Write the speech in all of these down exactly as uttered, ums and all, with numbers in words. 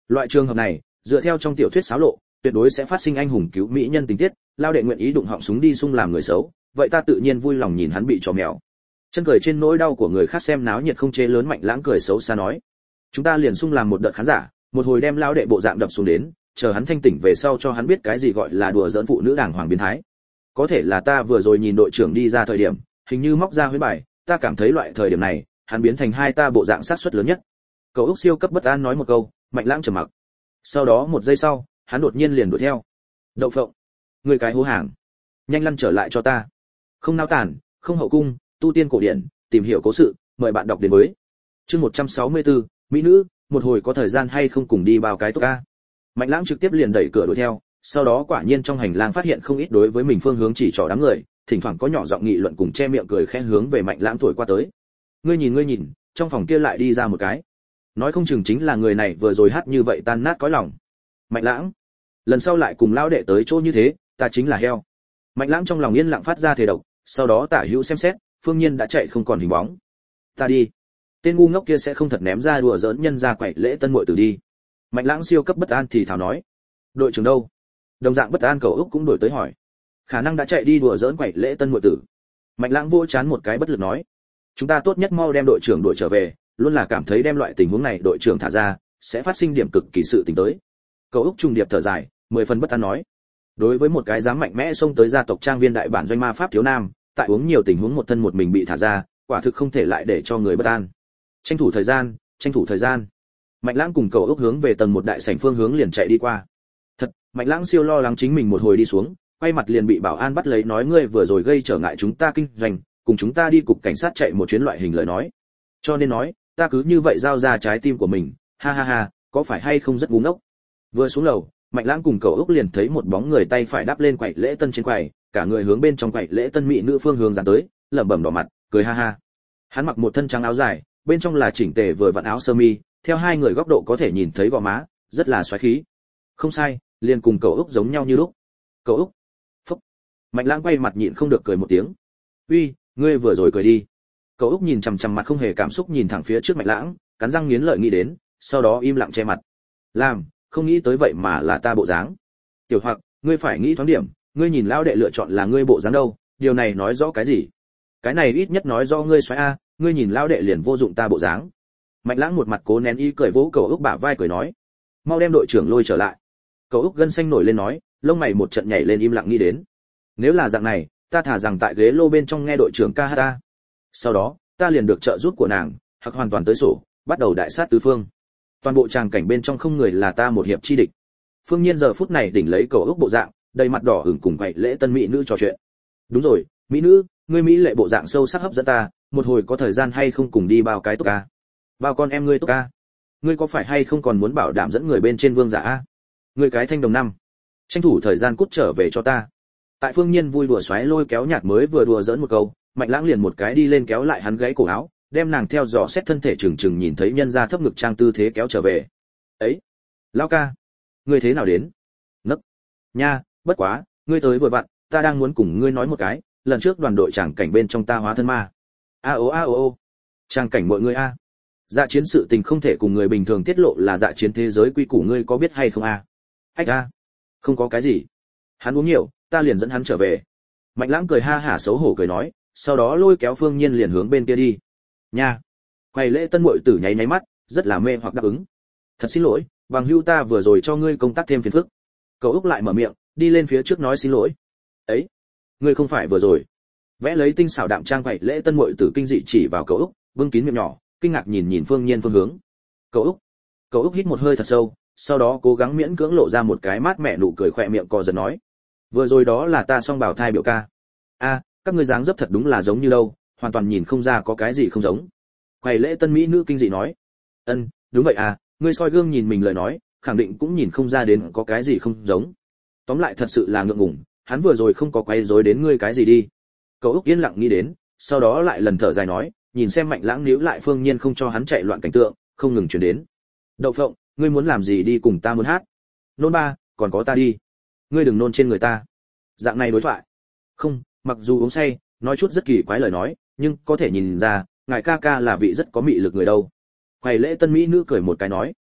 Loại trường hợp này, dựa theo trong tiểu thuyết xáo lộ, tuyệt đối sẽ phát sinh anh hùng cứu mỹ nhân tình tiết, lao đệ nguyện ý đụng họng súng đi xung làm người xấu, vậy ta tự nhiên vui lòng nhìn hắn bị trò mèo. Chân cười trên nỗi đau của người khác xem náo nhiệt không chê lớn Mạnh Lãng cười xấu xa nói, chúng ta liền xung làm một đợt khán giả, một hồi đem lao đệ bộ dạng đập xuống đến, chờ hắn thanh tỉnh về sau cho hắn biết cái gì gọi là đùa giỡn phụ nữ đàng hoàng biến thái. Có thể là ta vừa rồi nhìn đội trưởng đi ra thời điểm, hình như móc ra huyết bài, ta cảm thấy loại thời điểm này, hắn biến thành hai ta bộ dạng sát suất lớn nhất. Cậu Úc siêu cấp bất an nói một câu, Mạnh Lãng trầm mặc. Sau đó một giây sau, hắn đột nhiên liền đuổi theo. Đậu phộng, người cái hố hàng, nhanh lăn trở lại cho ta. Không nao tản, không hậu cung, tu tiên cổ điển, tìm hiểu cố sự, mời bạn đọc đến với. Chương một trăm sáu mươi tư, mỹ nữ, một hồi có thời gian hay không cùng đi bao cái tốt ca. Mạnh Lãng trực tiếp liền đẩy cửa đuổi theo, sau đó quả nhiên trong hành lang phát hiện không ít đối với mình phương hướng chỉ trỏ đám người, thỉnh thoảng có nhỏ giọng nghị luận cùng che miệng cười khẽ hướng về Mạnh Lãng thổi qua tới. Ngươi nhìn ngươi nhìn, trong phòng kia lại đi ra một cái. Nói không chừng chính là người này vừa rồi hát như vậy tan nát cõi lòng. Mạnh Lãng, lần sau lại cùng lão đệ tới chỗ như thế, ta chính là heo. Mạnh Lãng trong lòng yên lặng phát ra thể độc, sau đó tả hữu xem xét, Phương Nhiên đã chạy không còn hình bóng. Ta đi. Tên ngu ngốc kia sẽ không thật ném ra đùa giỡn nhân ra quậy lễ tân muội tử đi. Mạnh Lãng siêu cấp bất an thì thào nói. Đội trưởng đâu? Đồng dạng bất an Cậu Úc cũng đổi tới hỏi. Khả năng đã chạy đi đùa giỡn quậy lễ tân muội tử. Mạnh Lãng vỗ chán một cái bất lực nói. Chúng ta tốt nhất mau đem đội trưởng đuổi trở về, luôn là cảm thấy đem loại tình huống này đội trưởng thả ra, sẽ phát sinh điểm cực kỳ sự tình tới. Cậu Úc trùng điệp thở dài, mười phần bất an nói. Đối với một cái dám mạnh mẽ xông tới gia tộc trang viên đại bản doanh ma pháp thiếu nam, tại uống nhiều tình huống một thân một mình bị thả ra, quả thực không thể lại để cho người bất an. Tranh thủ thời gian, tranh thủ thời gian. Mạnh Lãng cùng Cậu Úc hướng về tầng một đại sảnh phương hướng liền chạy đi qua. Thật, Mạnh Lãng siêu lo lắng chính mình một hồi đi xuống, quay mặt liền bị bảo an bắt lấy nói ngươi vừa rồi gây trở ngại chúng ta kinh doanh, cùng chúng ta đi cục cảnh sát chạy một chuyến loại hình lời nói. Cho nên nói, ta cứ như vậy giao ra trái tim của mình, ha ha ha, có phải hay không rất ngu ngốc. Vừa xuống lầu, Mạnh Lãng cùng Cậu Úc liền thấy một bóng người tay phải đắp lên quầy lễ tân trên quầy, cả người hướng bên trong quầy lễ tân mỹ nữ phương hướng dán tới, lẩm bẩm đỏ mặt, cười ha ha. Hắn mặc một thân trắng áo dài, bên trong là chỉnh tề vừa vặn áo sơ mi, theo hai người góc độ có thể nhìn thấy gò má, rất là xoáy khí. Không sai, liền cùng Cậu Úc giống nhau như lúc. Cậu Úc. Phúc. Mạnh Lãng quay mặt nhịn không được cười một tiếng. Uy, ngươi vừa rồi cười đi. Cậu Úc nhìn chằm chằm mặt không hề cảm xúc nhìn thẳng phía trước Mạnh Lãng, cắn răng nghiến lợi nghĩ đến, sau đó im lặng che mặt. Làm, không nghĩ tới vậy mà là ta bộ dáng. Tiểu Hoặc, ngươi phải nghĩ thoáng điểm, ngươi nhìn lão đệ lựa chọn là ngươi bộ dáng đâu, điều này nói rõ cái gì? Cái này ít nhất nói do ngươi xoáy a, ngươi nhìn lão đệ liền vô dụng ta bộ dáng. Mạnh Lãng một mặt cố nén ý cười vỗ Cậu Úc bả vai cười nói, mau đem đội trưởng lôi trở lại. Cậu Úc gân xanh nổi lên nói, lông mày một trận nhảy lên im lặng nghĩ đến, nếu là dạng này, ta thả rằng tại ghế lô bên trong nghe đội trưởng ca hát ta. Sau đó, ta liền được trợ giúp của nàng, hoặc hoàn toàn tới sổ, bắt đầu đại sát tứ phương. Toàn bộ tràng cảnh bên trong không người là ta một hiệp chi địch. Phương Nhiên giờ phút này đỉnh lấy Cậu Úc bộ dạng, đầy mặt đỏ ửng cùng quậy lễ tân mỹ nữ trò chuyện. Đúng rồi, mỹ nữ, ngươi mỹ lệ bộ dạng sâu sắc hấp dẫn ta, một hồi có thời gian hay không cùng đi bao cái tốt ca? Bao con em ngươi tốt ca? Ngươi có phải hay không còn muốn bảo đảm dẫn người bên trên vương giả a? Ngươi cái thanh đồng năm, tranh thủ thời gian cút trở về cho ta. Tại Phương Nhiên vui đùa xoáy lôi kéo nhạt mới vừa đùa giỡn một câu, Mạnh Lãng liền một cái đi lên kéo lại hắn gãy cổ áo, đem nàng theo dò xét thân thể chừng chừng nhìn thấy nhân ra thấp ngực trang tư thế kéo trở về. Ấy, lão ca, ngươi thế nào đến? Nấc, nha, bất quá, ngươi tới vừa vặn, ta đang muốn cùng ngươi nói một cái, lần trước đoàn đội tràng cảnh bên trong ta hóa thân ma. A ô a ô ô, tràng cảnh mọi người a. Dạ chiến sự tình không thể cùng người bình thường tiết lộ là dạ chiến thế giới quy củ ngươi có biết hay không a? Ách a, không có cái gì. Hắn uống nhiều, ta liền dẫn hắn trở về. Mạnh Lãng cười ha hả xấu hổ cười nói, sau đó lôi kéo Phương Nhiên liền hướng bên kia đi. Nha. Quầy lễ tân muội tử nháy nháy mắt, rất là mê hoặc đáp ứng. Thật xin lỗi, bằng hữu ta vừa rồi cho ngươi công tác thêm phiền phức. Cậu Úc lại mở miệng, đi lên phía trước nói xin lỗi. Ấy, ngươi không phải vừa rồi. Vẽ lấy tinh xảo đạm trang quầy lễ tân muội tử kinh dị chỉ vào Cậu Úc, bưng kín miệng nhỏ, kinh ngạc nhìn nhìn Phương Nhiên phương hướng. Cậu Úc. Cậu Úc hít một hơi thật sâu, sau đó cố gắng miễn cưỡng lộ ra một cái mát mẻ nụ cười khỏe miệng cò giật nói. Vừa rồi đó là ta song bảo thai biểu ca. A, các ngươi dáng dấp thật đúng là giống như đâu, hoàn toàn nhìn không ra có cái gì không giống. Quầy lễ tân mỹ nữ kinh dị nói. Ân, đúng vậy à, ngươi soi gương nhìn mình lời nói, khẳng định cũng nhìn không ra đến có cái gì không giống. Tóm lại thật sự là ngượng ngùng, hắn vừa rồi không có quay rối đến ngươi cái gì đi. Cậu Úc yên lặng nghĩ đến, sau đó lại lần thở dài nói, nhìn xem Mạnh Lãng níu lại Phương Nhiên không cho hắn chạy loạn cảnh tượng, không ngừng chuyển đến. Đậu phộng, ngươi muốn làm gì đi cùng ta muốn hát? Nôn ba, còn có ta đi. Ngươi đừng nôn trên người ta. Dạng này đối thoại. Không, mặc dù uống say, nói chút rất kỳ quái lời nói, nhưng có thể nhìn ra, ngài ca ca là vị rất có mị lực người đâu. Quầy lễ tân mỹ nữ cười một cái nói.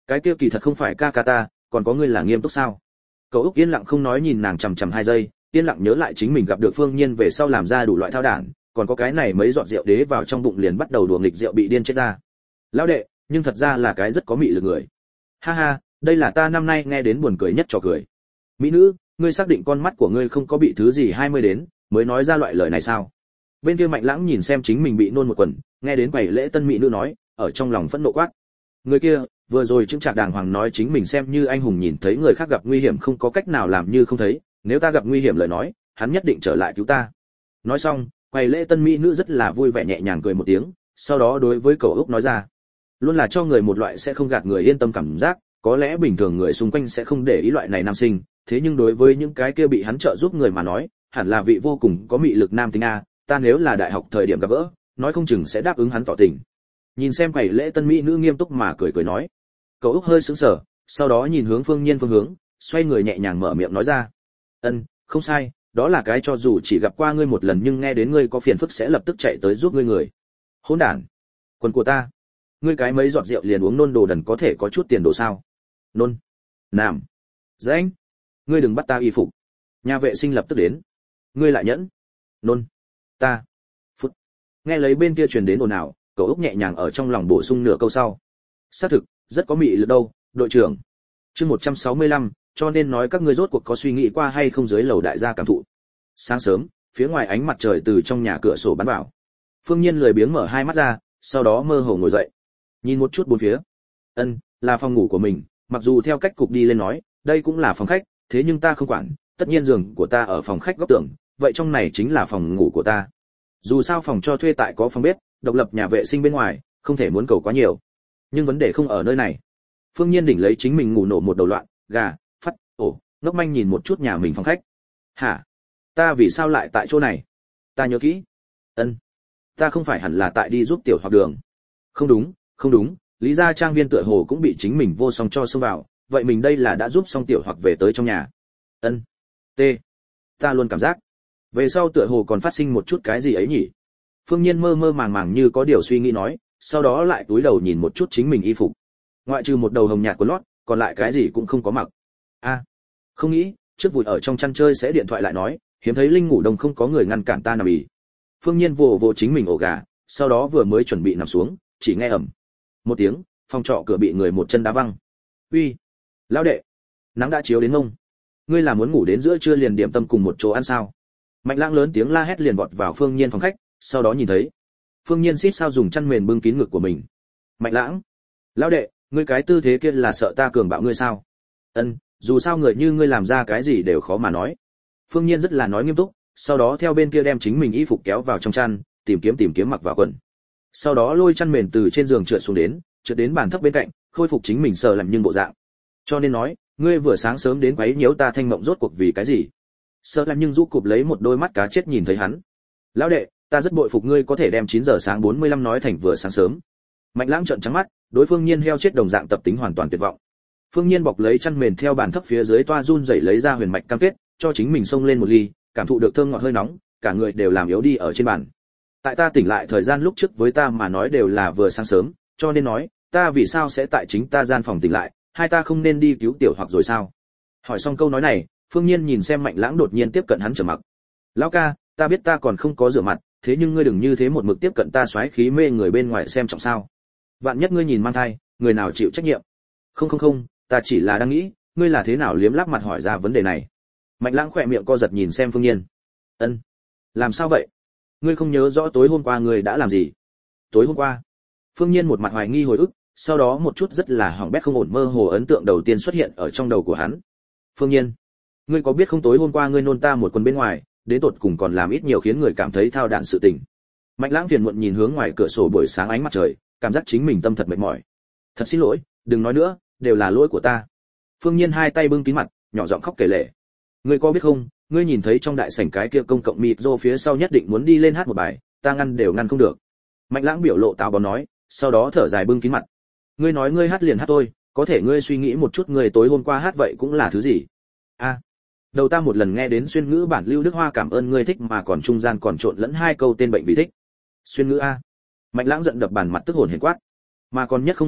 cái kia kỳ thật không phải ca ca ta, còn có ngươi là nghiêm túc sao? Cậu Úc yên lặng không nói nhìn nàng chằm chằm hai giây, yên lặng nhớ lại chính mình gặp được Phương Nhiên về sau làm ra đủ loại thao đản, còn có cái này mấy giọt rượu đế vào trong bụng liền bắt đầu đùa nghịch rượu bị điên chết ra. Lão đệ, nhưng thật ra là cái rất có mị lực người. Ha ha, đây là ta năm nay nghe đến buồn cười nhất trò cười. Mỹ nữ, ngươi xác định con mắt của ngươi không có bị thứ gì hai mươi đến, mới nói ra loại lời này sao? Bên kia Mạnh Lãng nhìn xem chính mình bị nôn một quần, nghe đến quầy lễ tân mỹ nữ nói, ở trong lòng phẫn nộ quát. Người kia, vừa rồi chứng trạc đàng hoàng nói chính mình xem như anh hùng nhìn thấy người khác gặp nguy hiểm không có cách nào làm như không thấy, nếu ta gặp nguy hiểm lời nói, hắn nhất định trở lại cứu ta. Nói xong, quầy lễ tân mỹ nữ rất là vui vẻ nhẹ nhàng cười một tiếng, sau đó đối với cậu Úc nói ra, luôn là cho người một loại sẽ không gạt người yên tâm cảm giác, có lẽ bình thường người xung quanh sẽ không để ý loại này nam sinh, thế nhưng đối với những cái kia bị hắn trợ giúp người mà nói, hẳn là vị vô cùng có mị lực nam tính a, ta nếu là đại học thời điểm gặp gỡ, nói không chừng sẽ đáp ứng hắn tỏ tình. Nhìn xem quầy lễ tân mỹ nữ nghiêm túc mà cười cười nói, cậu Úc hơi sững sờ, sau đó nhìn hướng Phương Nhiên phương hướng, xoay người nhẹ nhàng mở miệng nói ra, ân, không sai, đó là cái cho dù chỉ gặp qua ngươi một lần nhưng nghe đến ngươi có phiền phức sẽ lập tức chạy tới giúp ngươi người. Hỗn đản, quần của ta, ngươi cái mấy giọt rượu liền uống nôn đồ đần có thể có chút tiền đồ sao? Nôn, nam, danh, ngươi đừng bắt ta y phục. Nhà vệ sinh lập tức đến. Ngươi lại nhẫn, nôn, ta, phút. Nghe lấy bên kia truyền đến ồn ào, cậu Úc nhẹ nhàng ở trong lòng bổ sung nửa câu sau. Xác thực, rất có mị lực đâu, đội trưởng. Chương một trăm sáu mươi lăm, cho nên nói các ngươi rốt cuộc có suy nghĩ qua hay không dưới lầu đại gia cảm thụ. Sáng sớm, phía ngoài ánh mặt trời từ trong nhà cửa sổ bắn vào. Phương Nhiên lười biếng mở hai mắt ra, sau đó mơ hồ ngồi dậy. Nhìn một chút bốn phía. Ân, là phòng ngủ của mình, mặc dù theo cách cục đi lên nói, đây cũng là phòng khách, thế nhưng ta không quản, tất nhiên giường của ta ở phòng khách góc tường, vậy trong này chính là phòng ngủ của ta. Dù sao phòng cho thuê tại có phòng bếp, độc lập nhà vệ sinh bên ngoài, không thể muốn cầu quá nhiều. Nhưng vấn đề không ở nơi này. Phương Nhiên đỉnh lấy chính mình ngủ nổ một đầu loạn, gà, phắt, ổ, ngốc manh nhìn một chút nhà mình phòng khách. Hả? Ta vì sao lại tại chỗ này? Ta nhớ kỹ. Ân, ta không phải hẳn là tại đi giúp tiểu hoặc đường. Không đúng, không đúng, Lý gia trang viên tựa hồ cũng bị chính mình vô song cho xông vào, vậy mình đây là đã giúp xong tiểu hoặc về tới trong nhà. Ân, t, ta luôn cảm giác về sau tựa hồ còn phát sinh một chút cái gì ấy nhỉ. Phương Nhiên mơ mơ màng màng như có điều suy nghĩ nói, sau đó lại cúi đầu nhìn một chút chính mình y phục, ngoại trừ một đầu hồng nhạt của lót, còn lại cái gì cũng không có mặc. A, à, không nghĩ, trước vùi ở trong chăn chơi sẽ điện thoại lại nói, hiếm thấy linh ngủ đông không có người ngăn cản ta nằm ì. Phương Nhiên vồ vồ chính mình ổ gà, sau đó vừa mới chuẩn bị nằm xuống, chỉ nghe ầm một tiếng, phòng trọ cửa bị người một chân đá văng. Uy, lão đệ, nắng đã chiếu đến mông, ngươi là muốn ngủ đến giữa trưa liền điểm tâm cùng một chỗ ăn sao? Mạnh Lãng lớn tiếng la hét liền vọt vào Phương Nhiên phòng khách, sau đó nhìn thấy Phương Nhiên xít sao dùng chăn mền bưng kín ngực của mình. Mạnh Lãng, lão đệ, ngươi cái tư thế kia là sợ ta cường bạo ngươi sao? Ân, dù sao người như ngươi làm ra cái gì đều khó mà nói. Phương Nhiên rất là nói nghiêm túc, sau đó theo bên kia đem chính mình y phục kéo vào trong chăn, tìm kiếm tìm kiếm mặc vào quần. Sau đó lôi chăn mền từ trên giường trượt xuống đến, trượt đến bàn thấp bên cạnh, khôi phục chính mình sờ làm nhưng bộ dạng. Cho nên nói, ngươi vừa sáng sớm đến quấy nhiễu ta thanh mộng rốt cuộc vì cái gì? Sờ làm nhưng rũ cụp lấy một đôi mắt cá chết nhìn thấy hắn. Lão đệ, ta rất bội phục ngươi có thể đem chín giờ sáng bốn mươi lăm nói thành vừa sáng sớm. Mạnh Lãng trợn trắng mắt, đối Phương Nhiên heo chết đồng dạng tập tính hoàn toàn tuyệt vọng. Phương Nhiên bọc lấy chăn mền theo bàn thấp phía dưới toa run rẩy lấy ra huyền mạch cam kết, cho chính mình xông lên một ly, cảm thụ được thơm ngọt hơi nóng, cả người đều làm yếu đi ở trên bàn. Tại ta tỉnh lại thời gian lúc trước với ta mà nói đều là vừa sáng sớm, cho nên nói, ta vì sao sẽ tại chính ta gian phòng tỉnh lại, hai ta không nên đi cứu tiểu hoặc rồi sao? Hỏi xong câu nói này, Phương Nhiên nhìn xem Mạnh Lãng đột nhiên tiếp cận hắn trở mặc. Lão ca, ta biết ta còn không có rửa mặt, thế nhưng ngươi đừng như thế một mực tiếp cận ta xoáy khí mê người bên ngoài xem trọng sao? Vạn nhất ngươi nhìn mang thai, người nào chịu trách nhiệm? Không không không, ta chỉ là đang nghĩ, ngươi là thế nào liếm láp mặt hỏi ra vấn đề này. Mạnh Lãng khỏe miệng co giật nhìn xem Phương Nhiên. Ân, làm sao vậy? Ngươi không nhớ rõ tối hôm qua ngươi đã làm gì? Tối hôm qua? Phương Nhiên một mặt hoài nghi hồi ức, sau đó một chút rất là hỏng bét không ổn mơ hồ ấn tượng đầu tiên xuất hiện ở trong đầu của hắn. Phương Nhiên, ngươi có biết không tối hôm qua ngươi nôn ta một quần bên ngoài, đến tột cùng còn làm ít nhiều khiến người cảm thấy thao đạn sự tình. Mạnh Lãng phiền muộn nhìn hướng ngoài cửa sổ buổi sáng ánh mặt trời, cảm giác chính mình tâm thật mệt mỏi. Thật xin lỗi, đừng nói nữa, đều là lỗi của ta. Phương Nhiên hai tay bưng kín mặt, nhỏ giọng khóc kể lể. Ngươi có biết không, ngươi nhìn thấy trong đại sảnh cái kia công cộng mịt rô phía sau nhất định muốn đi lên hát một bài, ta ngăn đều ngăn không được. Mạnh Lãng biểu lộ táo bón nói, sau đó thở dài bưng kín mặt. Ngươi nói ngươi hát liền hát thôi, có thể ngươi suy nghĩ một chút ngươi tối hôm qua hát vậy cũng là thứ gì? A, à, đầu ta một lần nghe đến xuyên ngữ bản Lưu Đức Hoa cảm ơn ngươi thích mà còn trung gian còn trộn lẫn hai câu tên bệnh bị thích. Xuyên ngữ a. Mạnh Lãng giận đập bàn mặt tức hồn hển quát. Mà còn nhất không muốn mặt,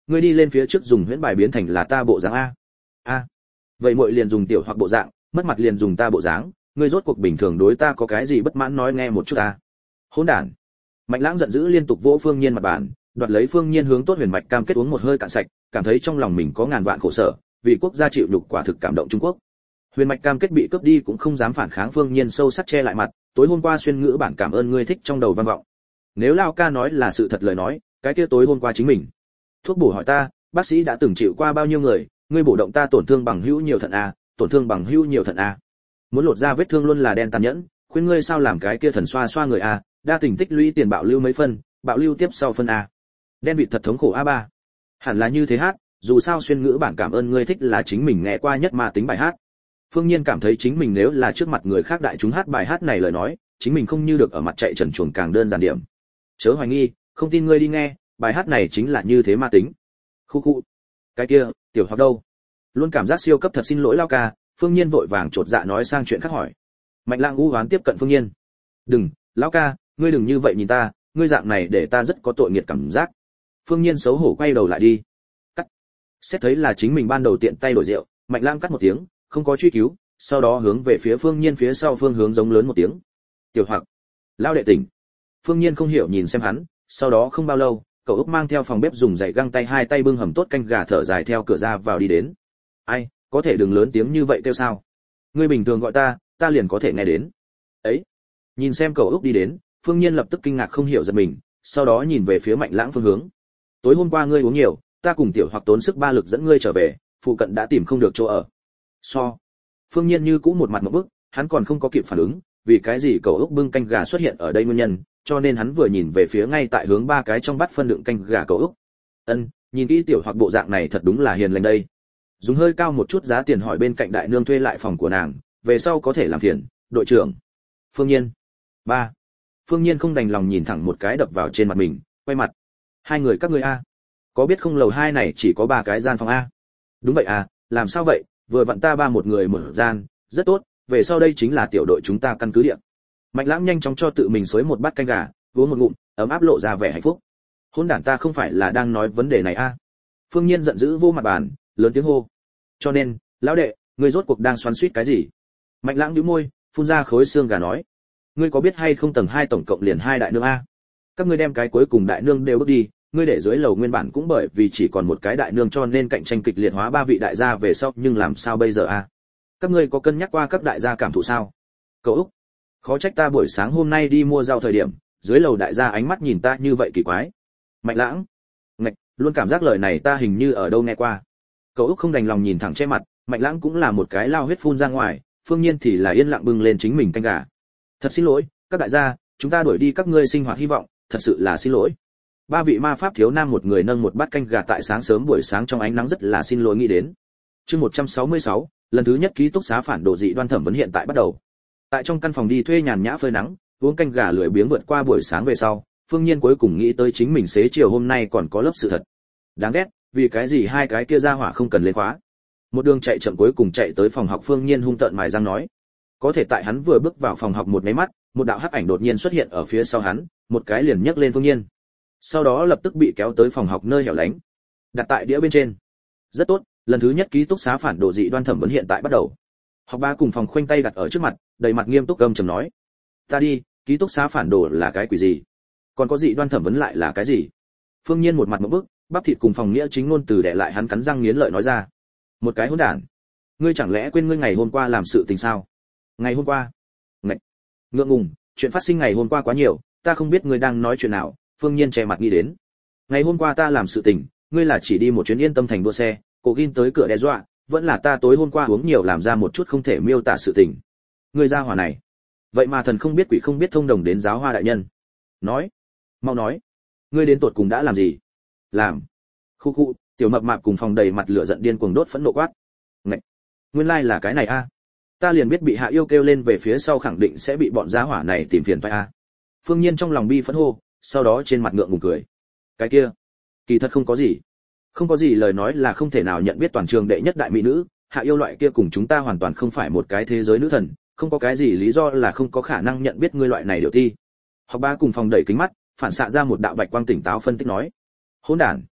ngươi đi lên phía trước dùng huyễn bài biến thành là ta bộ dáng a. A. Vậy muội liền dùng tiểu hoặc bộ dạng, mất mặt liền dùng ta bộ dáng, ngươi rốt cuộc bình thường đối ta có cái gì bất mãn nói nghe một chút ta. Hỗn đản. Mạnh Lãng giận dữ liên tục vỗ Phương Nhiên mặt bàn, đoạt lấy Phương Nhiên hướng Tốt Huyền Mạch cam kết uống một hơi cạn sạch, cảm thấy trong lòng mình có ngàn vạn khổ sở, vì quốc gia chịu nhục quả thực cảm động Trung Quốc. Huyền Mạch cam kết bị cướp đi cũng không dám phản kháng, Phương Nhiên sâu sắc che lại mặt, tối hôm qua xuyên ngữ bản cảm ơn ngươi thích trong đầu vang vọng. Nếu Lao ca nói là sự thật lời nói, cái kia tối hôm qua chính mình. Thuốc bổ hỏi ta, bác sĩ đã từng chịu qua bao nhiêu người, ngươi bổ động ta tổn thương bằng hữu nhiều thận a, tổn thương bằng hữu nhiều thận a. Muốn lột ra vết thương luôn là đen tàn nhẫn, khuyên ngươi sao làm cái kia thần xoa xoa người a, đa tình tích lũy tiền bạo lưu mấy phân, bạo lưu tiếp sau phân a. Đen vịt thật thống khổ a ba. Hẳn là như thế hát, dù sao xuyên ngữ bản cảm ơn ngươi thích là chính mình nghe qua nhất ma tính bài hát. Phương Nhiên cảm thấy chính mình nếu là trước mặt người khác đại chúng hát bài hát này lời nói, chính mình không như được ở mặt chạy trần truồng càng đơn giản điểm. Chớ hoài nghi, không tin ngươi đi nghe, bài hát này chính là như thế ma tính. Khu khu. Cái kia, tiểu học đâu? Luôn cảm giác siêu cấp thật xin lỗi Lao ca, Phương Nhiên vội vàng chột dạ nói sang chuyện khác hỏi. Mạnh Lãng u hoán tiếp cận Phương Nhiên. Đừng, Lão ca, ngươi đừng như vậy nhìn ta, ngươi dạng này để ta rất có tội nghiệp cảm giác. Phương Nhiên xấu hổ quay đầu lại đi. Cắt. Xét thấy là chính mình ban đầu tiện tay đổi rượu, Mạnh Lãng cắt một tiếng, không có truy cứu, sau đó hướng về phía Phương Nhiên phía sau phương hướng giống lớn một tiếng. Tiểu Hoặc, Lão đệ tỉnh. Phương Nhiên không hiểu nhìn xem hắn, sau đó không bao lâu, cậu Úc mang theo phòng bếp dùng giày găng tay hai tay bưng hầm tốt canh gà thở dài theo cửa ra vào đi đến. Ai, có thể đừng lớn tiếng như vậy kêu sao? Ngươi bình thường gọi ta, ta liền có thể nghe đến. Ấy. Nhìn xem cậu Úc đi đến, Phương Nhiên lập tức kinh ngạc không hiểu giật mình, sau đó nhìn về phía Mạnh Lãng phương hướng. Tối hôm qua ngươi uống nhiều, ta cùng Tiểu Hoặc tốn sức ba lực dẫn ngươi trở về, phụ cận đã tìm không được chỗ ở. So. Phương Nhiên như cũ một mặt ngộp bức, hắn còn không có kịp phản ứng, vì cái gì cậu Úc bưng canh gà xuất hiện ở đây nguyên nhân, cho nên hắn vừa nhìn về phía ngay tại hướng ba cái trong bát phân đựng canh gà cậu Úc. Ân, nhìn kỹ Tiểu Hoặc bộ dạng này thật đúng là hiền lành đây. Dùng hơi cao một chút giá tiền hỏi bên cạnh đại nương thuê lại phòng của nàng, về sau có thể làm phiền, đội trưởng. Phương Nhiên. Ba. Phương Nhiên không đành lòng nhìn thẳng một cái đập vào trên mặt mình, quay mặt. Hai người các ngươi a, có biết không lầu hai này chỉ có ba cái gian phòng a? Đúng vậy à, làm sao vậy, vừa vặn ta ba một người một gian, rất tốt, về sau đây chính là tiểu đội chúng ta căn cứ địa. Mạnh Lãng nhanh chóng cho tự mình xới một bát canh gà, uống một ngụm, ấm áp lộ ra vẻ hạnh phúc. Hỗn đản, ta không phải là đang nói vấn đề này a? Phương Nhiên giận dữ vô mặt bàn, lớn tiếng hô. Cho nên, lão đệ, ngươi rốt cuộc đang xoắn xuýt cái gì? Mạnh Lãng nhíu môi, phun ra khối xương gà nói. Ngươi có biết hay không tầng hai tổng cộng liền hai đại nương a? Các ngươi đem cái cuối cùng đại nương đều bước đi, ngươi để dưới lầu nguyên bản cũng bởi vì chỉ còn một cái đại nương cho nên cạnh tranh kịch liệt hóa ba vị đại gia về sau, nhưng làm sao bây giờ a? Các ngươi có cân nhắc qua các đại gia cảm thụ sao? Cậu Úc, khó trách ta buổi sáng hôm nay đi mua rau thời điểm, dưới lầu đại gia ánh mắt nhìn ta như vậy kỳ quái. Mạnh Lãng, ngạch, luôn cảm giác lời này ta hình như ở đâu nghe qua. Cậu Úc không đành lòng nhìn thẳng che mặt, Mạnh Lãng cũng là một cái lao huyết phun ra ngoài, Phương Nhiên thì là yên lặng bưng lên chính mình canh gà. Thật xin lỗi, các đại gia, chúng ta đuổi đi các ngươi sinh hoạt hy vọng, thật sự là xin lỗi. Ba vị ma pháp thiếu nam một người nâng một bát canh gà tại sáng sớm buổi sáng trong ánh nắng rất là xin lỗi nghĩ đến. Chương một trăm sáu mươi sáu, lần thứ nhất ký túc xá phản đồ dị đoan thẩm vấn hiện tại bắt đầu. Tại trong căn phòng đi thuê nhàn nhã phơi nắng, uống canh gà lười biếng vượt qua buổi sáng về sau, Phương Nhiên cuối cùng nghĩ tới chính mình xế chiều hôm nay còn có lớp sự thật. Đáng ghét, vì cái gì hai cái kia ra hỏa không cần lên khóa. Một đường chạy chậm cuối cùng chạy tới phòng học, Phương Nhiên hung tợn mài răng nói. Có thể tại hắn vừa bước vào phòng học một cái mắt, một đạo hắc ảnh đột nhiên xuất hiện ở phía sau hắn, một cái liền nhấc lên Phương Nhiên. Sau đó lập tức bị kéo tới phòng học nơi hẻo lánh, đặt tại đĩa bên trên. Rất tốt, lần thứ nhất ký túc xá phản đồ dị đoan thẩm vấn hiện tại bắt đầu. Học ba cùng phòng khoanh tay đặt ở trước mặt, đầy mặt nghiêm túc gầm trầm nói. Ta đi, ký túc xá phản đồ là cái quỷ gì? Còn có dị đoan thẩm vấn lại là cái gì? Phương Nhiên một mặt ngộp bức, bắp thịt cùng phòng nghĩa chính ngôn từ đè lại hắn cắn răng nghiến lợi nói ra. Một cái hỗn đản, ngươi chẳng lẽ quên ngươi ngày hôm qua làm sự tình sao? Ngày hôm qua? Ngậy. Ngượng ngùng, chuyện phát sinh ngày hôm qua quá nhiều, ta không biết ngươi đang nói chuyện nào. Phương Nhiên che mặt nghĩ đến. Ngày hôm qua ta làm sự tình, ngươi là chỉ đi một chuyến Yên Tâm thành đua xe, cô gin tới cửa đe dọa, vẫn là ta tối hôm qua uống nhiều làm ra một chút không thể miêu tả sự tình. Ngươi ra hỏa này, vậy mà thần không biết quỷ không biết thông đồng đến giáo hoa đại nhân. Nói, mau nói, ngươi đến tột cùng đã làm gì? Làm. Khu khu, tiểu mập mạp cùng phòng đầy mặt lửa giận điên cuồng đốt phẫn nộ quát. Ngậy, nguyên lai like là cái này a. À. Ta liền biết bị hạ yêu kêu lên về phía sau khẳng định sẽ bị bọn gia hỏa này tìm phiền phải a. À. Phương Nhiên trong lòng bi phẫn hô, sau đó trên mặt ngượng ngùng cười. Cái kia, kỳ thật không có gì. Không có gì lời nói là không thể nào nhận biết toàn trường đệ nhất đại mỹ nữ, hạ yêu loại kia cùng chúng ta hoàn toàn không phải một cái thế giới nữ thần, không có cái gì lý do là không có khả năng nhận biết ngươi loại này điều ti. Học ba cùng phòng đẩy kính mắt, phản xạ ra một đạo bạch quang tỉnh táo phân tích nói. Hỗn đản,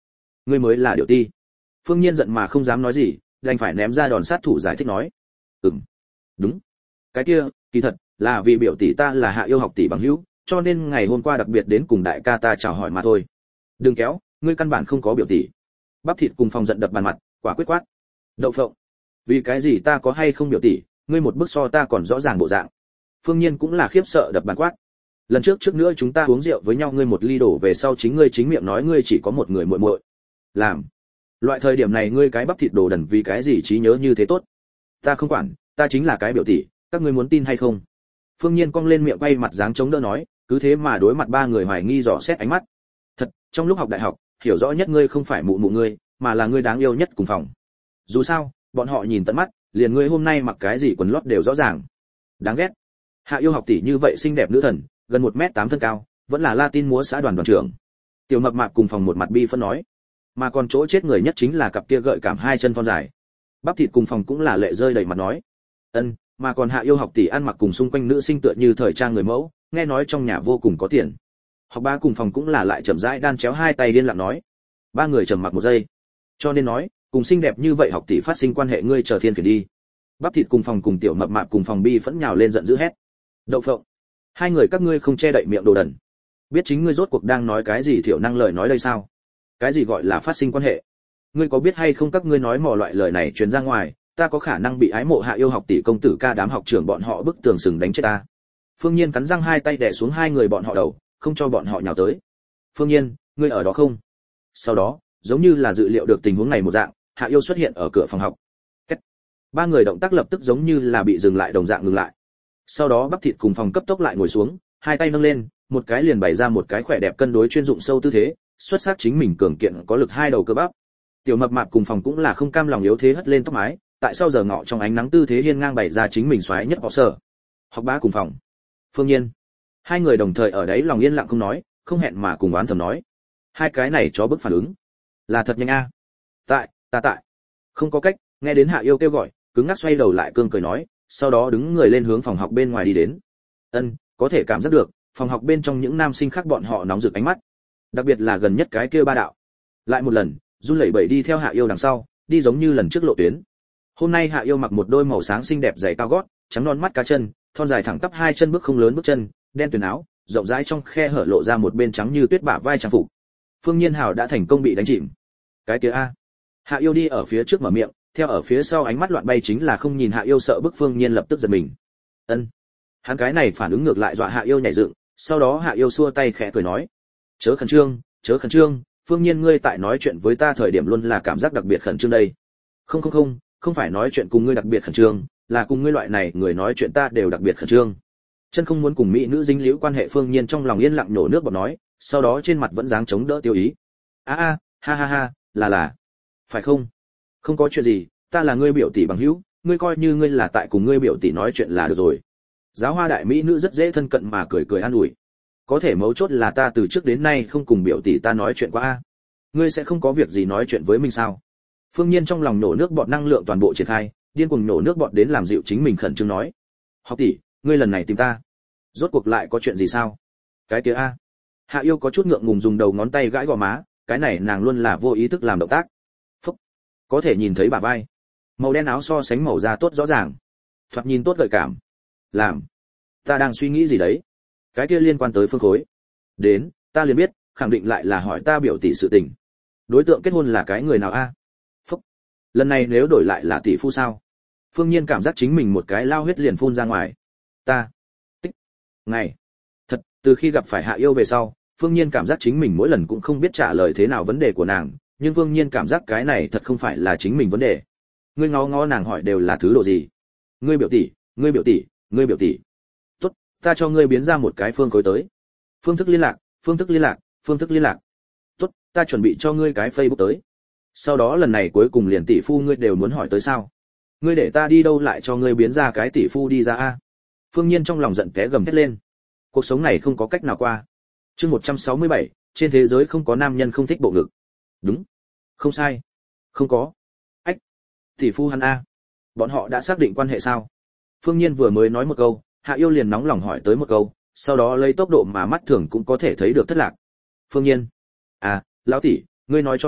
ngươi mới là điệu ti. Phương Nhiên giận mà không dám nói gì, đành phải ném ra đòn sát thủ giải thích nói. Ừm, đúng. Cái kia, kỳ thật là vì biểu tỷ ta là Hạ Yêu học tỷ bằng hữu, cho nên ngày hôm qua đặc biệt đến cùng đại ca ta chào hỏi mà thôi. Đừng kéo, ngươi căn bản không có biểu tỷ. Bắp thịt cùng phòng giận đập bàn mặt, quả quyết quát. Đậu phộng, vì cái gì ta có hay không biểu tỷ, ngươi một bước so ta còn rõ ràng bộ dạng. Phương Nhiên cũng là khiếp sợ đập bàn quát. Lần trước trước nữa chúng ta uống rượu với nhau, ngươi một ly đổ về sau chính ngươi chính miệng nói ngươi chỉ có một người muội muội. Làm. Loại thời điểm này ngươi cái bắp thịt đồ đần vì cái gì trí nhớ như thế tốt. Ta không quản, ta chính là cái biểu tỷ, các ngươi muốn tin hay không? Phương Nhiên cong lên miệng quay mặt dáng chống đỡ nói, cứ thế mà đối mặt ba người hoài nghi dò xét ánh mắt. Thật, trong lúc học đại học, hiểu rõ nhất ngươi không phải mụ mụ ngươi, mà là ngươi đáng yêu nhất cùng phòng. Dù sao, bọn họ nhìn tận mắt, liền ngươi hôm nay mặc cái gì quần lót đều rõ ràng. Đáng ghét. Hạ Yêu học tỷ như vậy xinh đẹp nữ thần, gần một mét tám thân cao, vẫn là Latin múa xã đoàn đoàn trưởng. Tiểu Mập Mạp cùng phòng một mặt bi phân nói, mà còn chỗ chết người nhất chính là cặp kia gợi cảm hai chân thon dài. Bắp thịt cùng phòng cũng là lệ rơi đầy mặt nói, ân, mà còn Hạ Yêu học tỷ ăn mặc cùng xung quanh nữ sinh tựa như thời trang người mẫu, nghe nói trong nhà vô cùng có tiền. Học ba cùng phòng cũng là lại chậm rãi đan chéo hai tay điên lặng nói, ba người trầm mặc một giây, cho nên nói, cùng xinh đẹp như vậy học tỷ phát sinh quan hệ ngươi chờ thiên khiển đi. Bắp thịt cùng phòng cùng Tiểu Mập Mạp cùng phòng bi phẫn nhào lên giận dữ hét, đậu phộng, hai người các ngươi không che đậy miệng đồ đần, biết chính ngươi rốt cuộc đang nói cái gì thiểu năng lời nói đây sao? Cái gì gọi là phát sinh quan hệ? Ngươi có biết hay không các ngươi nói mò loại lời này truyền ra ngoài, ta có khả năng bị ái mộ Hạ Yêu học tỷ công tử ca đám học trưởng bọn họ bức tường sừng đánh chết ta. Phương Nhiên cắn răng hai tay đè xuống hai người bọn họ đầu, không cho bọn họ nhào tới. Phương Nhiên, ngươi ở đó không? Sau đó, giống như là dự liệu được tình huống này một dạng, Hạ Yêu xuất hiện ở cửa phòng học. Kết. Ba người động tác lập tức giống như là bị dừng lại đồng dạng ngừng lại. Sau đó bắp thịt cùng phòng cấp tốc lại ngồi xuống, hai tay nâng lên, một cái liền bày ra một cái khỏe đẹp cân đối chuyên dụng sâu tư thế, xuất sắc chính mình cường kiện có lực hai đầu cơ bắp. Tiểu Mập Mạp cùng phòng cũng là không cam lòng yếu thế hất lên tóc mái, tại sao giờ ngọ trong ánh nắng tư thế hiên ngang bày ra chính mình xoáy nhất họ sở. Học bá cùng phòng. Phương Nhiên. Hai người đồng thời ở đấy lòng yên lặng không nói, không hẹn mà cùng oán thầm nói. Hai cái này chó bức phản ứng. Là thật nhanh a. Tại, ta tại. Không có cách, nghe đến Hạ Yêu kêu gọi, cứng ngắc xoay đầu lại cương cười nói, sau đó đứng người lên hướng phòng học bên ngoài đi đến. Ân, có thể cảm giác được, phòng học bên trong những nam sinh khác bọn họ nóng rực ánh mắt. Đặc biệt là gần nhất cái kia ba đạo. Lại một lần, run lẩy bẩy đi theo Hạ Yêu đằng sau, đi giống như lần trước lộ tuyến. Hôm nay Hạ Yêu mặc một đôi màu sáng xinh đẹp giày cao gót, trắng non mắt cá chân, thon dài thẳng tắp hai chân bước không lớn bước chân, đen tuyền áo, rộng rãi trong khe hở lộ ra một bên trắng như tuyết bả vai trang phục. Phương Nhiên Hào đã thành công bị đánh chìm. Cái kia a. Hạ Yêu đi ở phía trước mở miệng, theo ở phía sau ánh mắt loạn bay chính là không nhìn Hạ Yêu sợ bức Phương Nhiên lập tức giật mình. Ân. Hắn cái này phản ứng ngược lại dọa Hạ Yêu nhảy dựng, sau đó Hạ Yêu xua tay khẽ cười nói, chớ khẩn trương, chớ khẩn trương, Phương Nhiên ngươi tại nói chuyện với ta thời điểm luôn là cảm giác đặc biệt khẩn trương đây. Không không không, không phải nói chuyện cùng ngươi đặc biệt khẩn trương, là cùng ngươi loại này người nói chuyện ta đều đặc biệt khẩn trương. Chân không muốn cùng mỹ nữ dính liễu quan hệ. Phương Nhiên trong lòng yên lặng nổ nước bọt nói, sau đó trên mặt vẫn dáng chống đỡ tiêu ý. A a, ha ha ha, là là. Phải không? Không có chuyện gì, ta là ngươi biểu tỷ bằng hữu, ngươi coi như ngươi là tại cùng ngươi biểu tỷ nói chuyện là được rồi. Giáo hoa đại mỹ nữ rất dễ thân cận mà cười cười an ủi. Có thể mấu chốt là ta từ trước đến nay không cùng biểu tỷ ta nói chuyện qua a. Ngươi sẽ không có việc gì nói chuyện với mình sao? Phương Nhiên trong lòng nổ nước bọt năng lượng toàn bộ triển khai, điên cuồng nổ nước bọt đến làm dịu chính mình khẩn trương nói. Học tỷ, ngươi lần này tìm ta, rốt cuộc lại có chuyện gì sao? Cái kia a. Hạ Yêu có chút ngượng ngùng dùng đầu ngón tay gãi gò má, cái này nàng luôn là vô ý thức làm động tác. Phúc. Có thể nhìn thấy bả vai. Màu đen áo so sánh màu da tốt rõ ràng. Thoạt nhìn tốt gợi cảm. Làm. Ta đang suy nghĩ gì đấy? Cái kia liên quan tới Phương Khối. Đến, ta liền biết, khẳng định lại là hỏi ta biểu tỷ sự tình. Đối tượng kết hôn là cái người nào a? Phúc. Lần này nếu đổi lại là tỷ phu sao? Phương Nhiên cảm giác chính mình một cái lao huyết liền phun ra ngoài. Ta. Tích. Ngày. Thật, từ khi gặp phải Hạ Yêu về sau, Phương Nhiên cảm giác chính mình mỗi lần cũng không biết trả lời thế nào vấn đề của nàng, nhưng Phương Nhiên cảm giác cái này thật không phải là chính mình vấn đề. Ngươi ngó ngó nàng hỏi đều là thứ độ gì? Ngươi biểu tỷ, ngươi biểu tỷ, ngươi biểu tỷ. Tốt, ta cho ngươi biến ra một cái Phương Khối tới. Phương thức liên lạc, phương thức liên lạc, phương thức liên lạc. Tốt, ta chuẩn bị cho ngươi cái Facebook tới. Sau đó lần này cuối cùng liền tỷ phu ngươi đều muốn hỏi tới sao? Ngươi để ta đi đâu lại cho ngươi biến ra cái tỷ phu đi ra a? Phương Nhiên trong lòng giận té gầm thét lên. Cuộc sống này không có cách nào qua. Chương một trăm sáu mươi bảy, trên thế giới không có nam nhân không thích bộ ngực. Đúng. Không sai. Không có. Ách. Tỷ phu hắn a. Bọn họ đã xác định quan hệ sao? Phương Nhiên vừa mới nói một câu, Hạ Yêu liền nóng lòng hỏi tới một câu, sau đó lấy tốc độ mà mắt thường cũng có thể thấy được thất lạc. Phương Nhiên. À, lão tỷ, ngươi nói cho ta,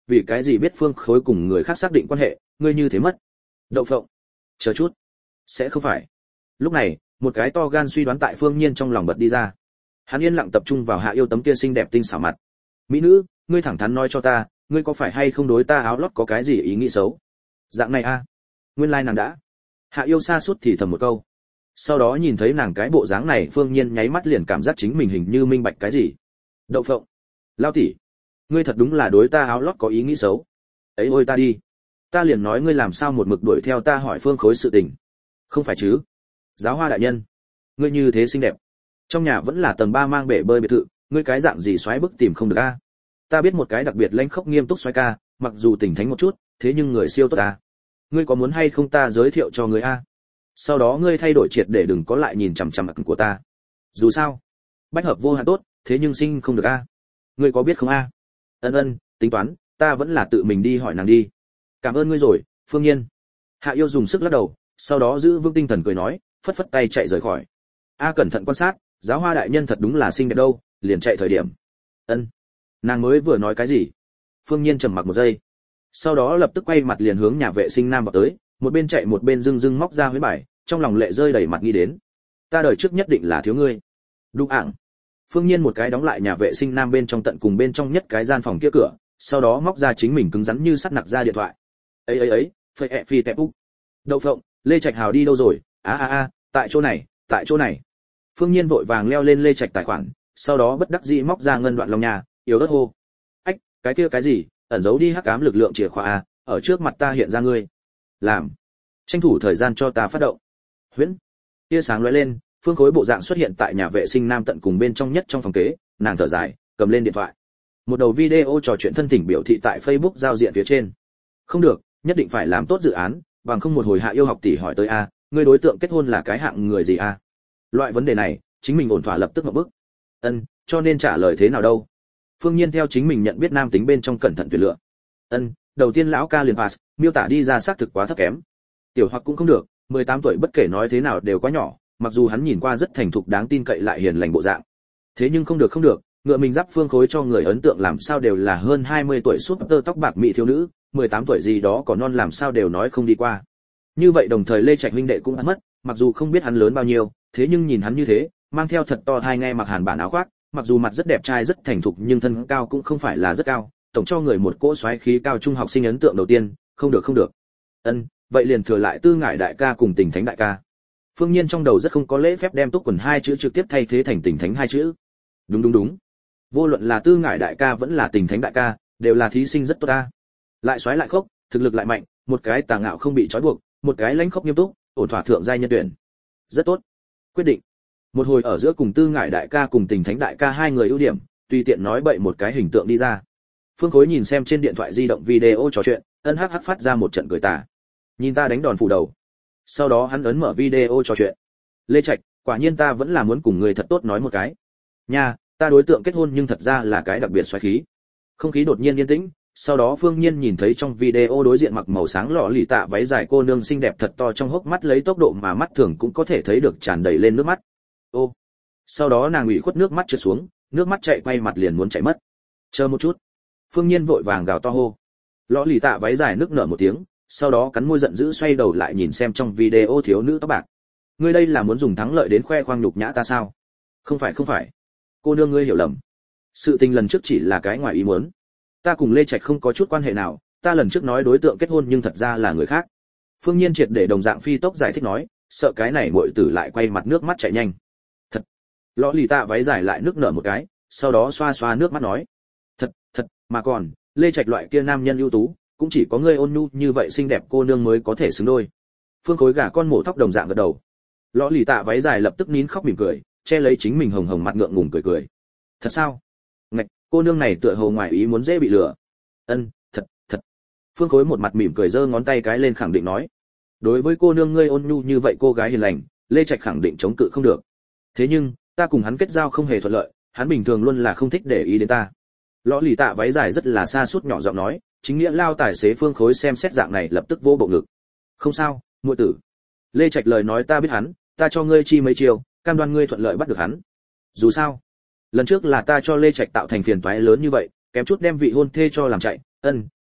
vì cái gì biết Phương Khối cùng người khác xác định quan hệ, ngươi như thế mất. Đậu phộng. Chờ chút. Sẽ không phải. Lúc này, một cái to gan suy đoán tại Phương Nhiên trong lòng bật đi ra. Hắn yên lặng tập trung vào Hạ Yêu tấm kia xinh đẹp tinh xảo mặt. Mỹ nữ, ngươi thẳng thắn nói cho ta, ngươi có phải hay không đối ta áo lót có cái gì ý nghĩ xấu? Dạng này a. À? Nguyên lai like nàng đã. Hạ Yêu sa sút thì thầm một câu. Sau đó nhìn thấy nàng cái bộ dáng này, Phương Nhiên nháy mắt liền cảm giác chính mình hình như minh bạch cái gì. Đậu phộng. Lao tỷ, ngươi thật đúng là đối ta áo lót có ý nghĩ xấu. Ấy ôi ta đi. Ta liền nói ngươi làm sao một mực đuổi theo ta hỏi Phương Khối sự tình. Không phải chứ? Giáo hoa đại nhân, ngươi như thế xinh đẹp. Trong nhà vẫn là tầng ba mang bể bơi biệt thự, ngươi cái dạng gì xoáy bức tìm không được a? Ta biết một cái đặc biệt lãnh khốc nghiêm túc xoáy ca, mặc dù tỉnh thánh một chút, thế nhưng người siêu tốt a. Ngươi có muốn hay không ta giới thiệu cho ngươi a? Sau đó ngươi thay đổi triệt để đừng có lại nhìn chằm chằm mặt của ta. Dù sao, bách hợp vô hạn tốt, thế nhưng sinh không được a. Ngươi có biết không a? Ân ân, tính toán, ta vẫn là tự mình đi hỏi nàng đi. Cảm ơn ngươi rồi, Phương Nhiên. Hạ Yêu dùng sức lắc đầu, sau đó giữ vững tinh thần cười nói, phất phất tay chạy rời khỏi. A cẩn thận quan sát, giáo hoa đại nhân thật đúng là xinh đẹp đâu, liền chạy thời điểm. Ân. Nàng mới vừa nói cái gì? Phương Nhiên trầm mặc một giây, sau đó lập tức quay mặt liền hướng nhà vệ sinh nam vào tới, một bên chạy một bên dưng dưng móc ra huyết bài, trong lòng lệ rơi đầy mặt nghĩ đến. Ta đời trước nhất định là thiếu ngươi. Đụng ảng. Phương Nhiên một cái đóng lại nhà vệ sinh nam bên trong tận cùng bên trong nhất cái gian phòng kia cửa, sau đó móc ra chính mình cứng rắn như sắt nặc ra điện thoại. Ấy ấy ấy, phệ ẹ phi tẹp úc. Đậu phộng, Lê Trạch Hào đi đâu rồi? A a a, tại chỗ này, tại chỗ này. Phương Nhiên vội vàng leo lên Lê Trạch tài khoản, sau đó bất đắc dĩ móc ra ngân đoạn lòng nhà, yếu ớt hô. Ách, cái kia cái gì, ẩn giấu đi hắc ám lực lượng chìa khóa a, ở trước mặt ta hiện ra ngươi. Làm. Tranh thủ thời gian cho ta phát động. Huyễn. Tia sáng lóe lên, Phương Khối bộ dạng xuất hiện tại nhà vệ sinh nam tận cùng bên trong nhất trong phòng kế, nàng thở dài, cầm lên điện thoại. Một đầu video trò chuyện thân thỉnh biểu thị tại Facebook giao diện phía trên. Không được, nhất định phải làm tốt dự án, bằng không một hồi Hạ Yêu học tỷ hỏi tới a, ngươi đối tượng kết hôn là cái hạng người gì a? Loại vấn đề này, chính mình ổn thỏa lập tức ngậm bức. Ân, cho nên trả lời thế nào đâu? Phương Nhiên theo chính mình nhận biết nam tính bên trong cẩn thận tuyển lựa. Ân, đầu tiên lão ca liền pass, miêu tả đi ra xác thực quá thấp kém. Tiểu hoặc cũng không được, mười tám tuổi bất kể nói thế nào đều quá nhỏ, mặc dù hắn nhìn qua rất thành thục đáng tin cậy lại hiền lành bộ dạng. Thế nhưng không được không được, ngựa mình giáp Phương Khối cho người ấn tượng làm sao đều là hơn hai mươi tuổi suốt tơ tóc bạc mỹ thiếu nữ, mười tám tuổi gì đó còn non làm sao đều nói không đi qua. Như vậy đồng thời Lê Trạch huynh đệ cũng mất, mặc dù không biết hắn lớn bao nhiêu, thế nhưng nhìn hắn như thế, mang theo thật to hai nghe mặc hàn bản áo khoác, mặc dù mặt rất đẹp trai rất thành thục nhưng thân cao cũng không phải là rất cao, tổng cho người một cỗ xoáy khí cao trung học sinh ấn tượng đầu tiên, không được không được. Ân, vậy liền thừa lại Tư Ngải đại ca cùng Tình Thánh đại ca. Phương Nhiên trong đầu rất không có lễ phép đem túc quần hai chữ trực tiếp thay thế thành Tình Thánh hai chữ. Đúng đúng đúng. Vô luận là Tư Ngải đại ca vẫn là Tình Thánh đại ca, đều là thí sinh rất tốt ta. Lại xoáy lại khốc, thực lực lại mạnh, một cái tà ngạo không bị trói buộc, một cái lãnh khốc nghiêm túc, ổn thỏa thượng giai nhân tuyển. Rất tốt. Quyết định. Một hồi ở giữa cùng Tư Ngải đại ca cùng Tình Thánh đại ca hai người ưu điểm, tùy tiện nói bậy một cái hình tượng đi ra. Phương Khối nhìn xem trên điện thoại di động video trò chuyện, ân hắc hắc phát ra một trận cười tà. Nhìn ta đánh đòn phủ đầu. Sau đó hắn ấn mở video trò chuyện. Lê Trạch, quả nhiên ta vẫn là muốn cùng người thật tốt nói một cái. Nha, ta đối tượng kết hôn nhưng thật ra là cái đặc biệt xoáy khí. Không khí đột nhiên yên tĩnh, sau đó Phương Nhiên nhìn thấy trong video đối diện mặc màu sáng lọ lì tạ váy dài cô nương xinh đẹp thật to trong hốc mắt lấy tốc độ mà mắt thường cũng có thể thấy được tràn đầy lên nước mắt. Ô. Sau đó nàng ủy khuất nước mắt trượt xuống, nước mắt chạy quay mặt liền muốn chảy mất. Chờ một chút. Phương Nhiên vội vàng gào to hô. Lọ lì tạ váy dài nức nở một tiếng, sau đó cắn môi giận dữ xoay đầu lại nhìn xem trong video thiếu nữ tóc bạc. Ngươi đây là muốn dùng thắng lợi đến khoe khoang nhục nhã ta sao? Không phải không phải. Cô nương ngươi hiểu lầm. Sự tình lần trước chỉ là cái ngoài ý muốn. Ta cùng Lê Trạch không có chút quan hệ nào, ta lần trước nói đối tượng kết hôn nhưng thật ra là người khác. Phương Nhiên triệt để đồng dạng phi tốc giải thích nói, sợ cái này muội tử lại quay mặt nước mắt chảy nhanh. Thật. Lọ lì tạ váy dài lại nước nở một cái, sau đó xoa xoa nước mắt nói. Thật, thật, mà còn, Lê Trạch loại kia nam nhân ưu tú, cũng chỉ có ngươi ôn nhu như vậy xinh đẹp cô nương mới có thể xứng đôi. Phương Khối gả con mổ tóc đồng dạng gật đầu. Lọ lì tạ váy dài lập tức nín khóc mỉm cười, che lấy chính mình hồng hồng mặt ngượng ngùng cười cười. Thật sao? Ngạch, cô nương này tựa hồ ngoài ý muốn dễ bị lừa. Ân, thật, thật. Phương Khối một mặt mỉm cười giơ ngón tay cái lên khẳng định nói. Đối với cô nương ngươi ôn nhu như vậy cô gái hiền lành, Lê Trạch khẳng định chống cự không được. Thế nhưng, ta cùng hắn kết giao không hề thuận lợi, hắn bình thường luôn là không thích để ý đến ta. Lọ lì tạ váy dài rất là xa suốt nhỏ giọng nói, chính nghĩa lao tài xế Phương Khối xem xét dạng này lập tức vô bộ ngực. Không sao, muội tử. Lê Trạch lời nói ta biết hắn, ta cho ngươi chi mấy chiều, cam đoan ngươi thuận lợi bắt được hắn. Dù sao, lần trước là ta cho Lê Trạch tạo thành phiền toái lớn như vậy, kém chút đem vị hôn thê cho làm chạy, ân,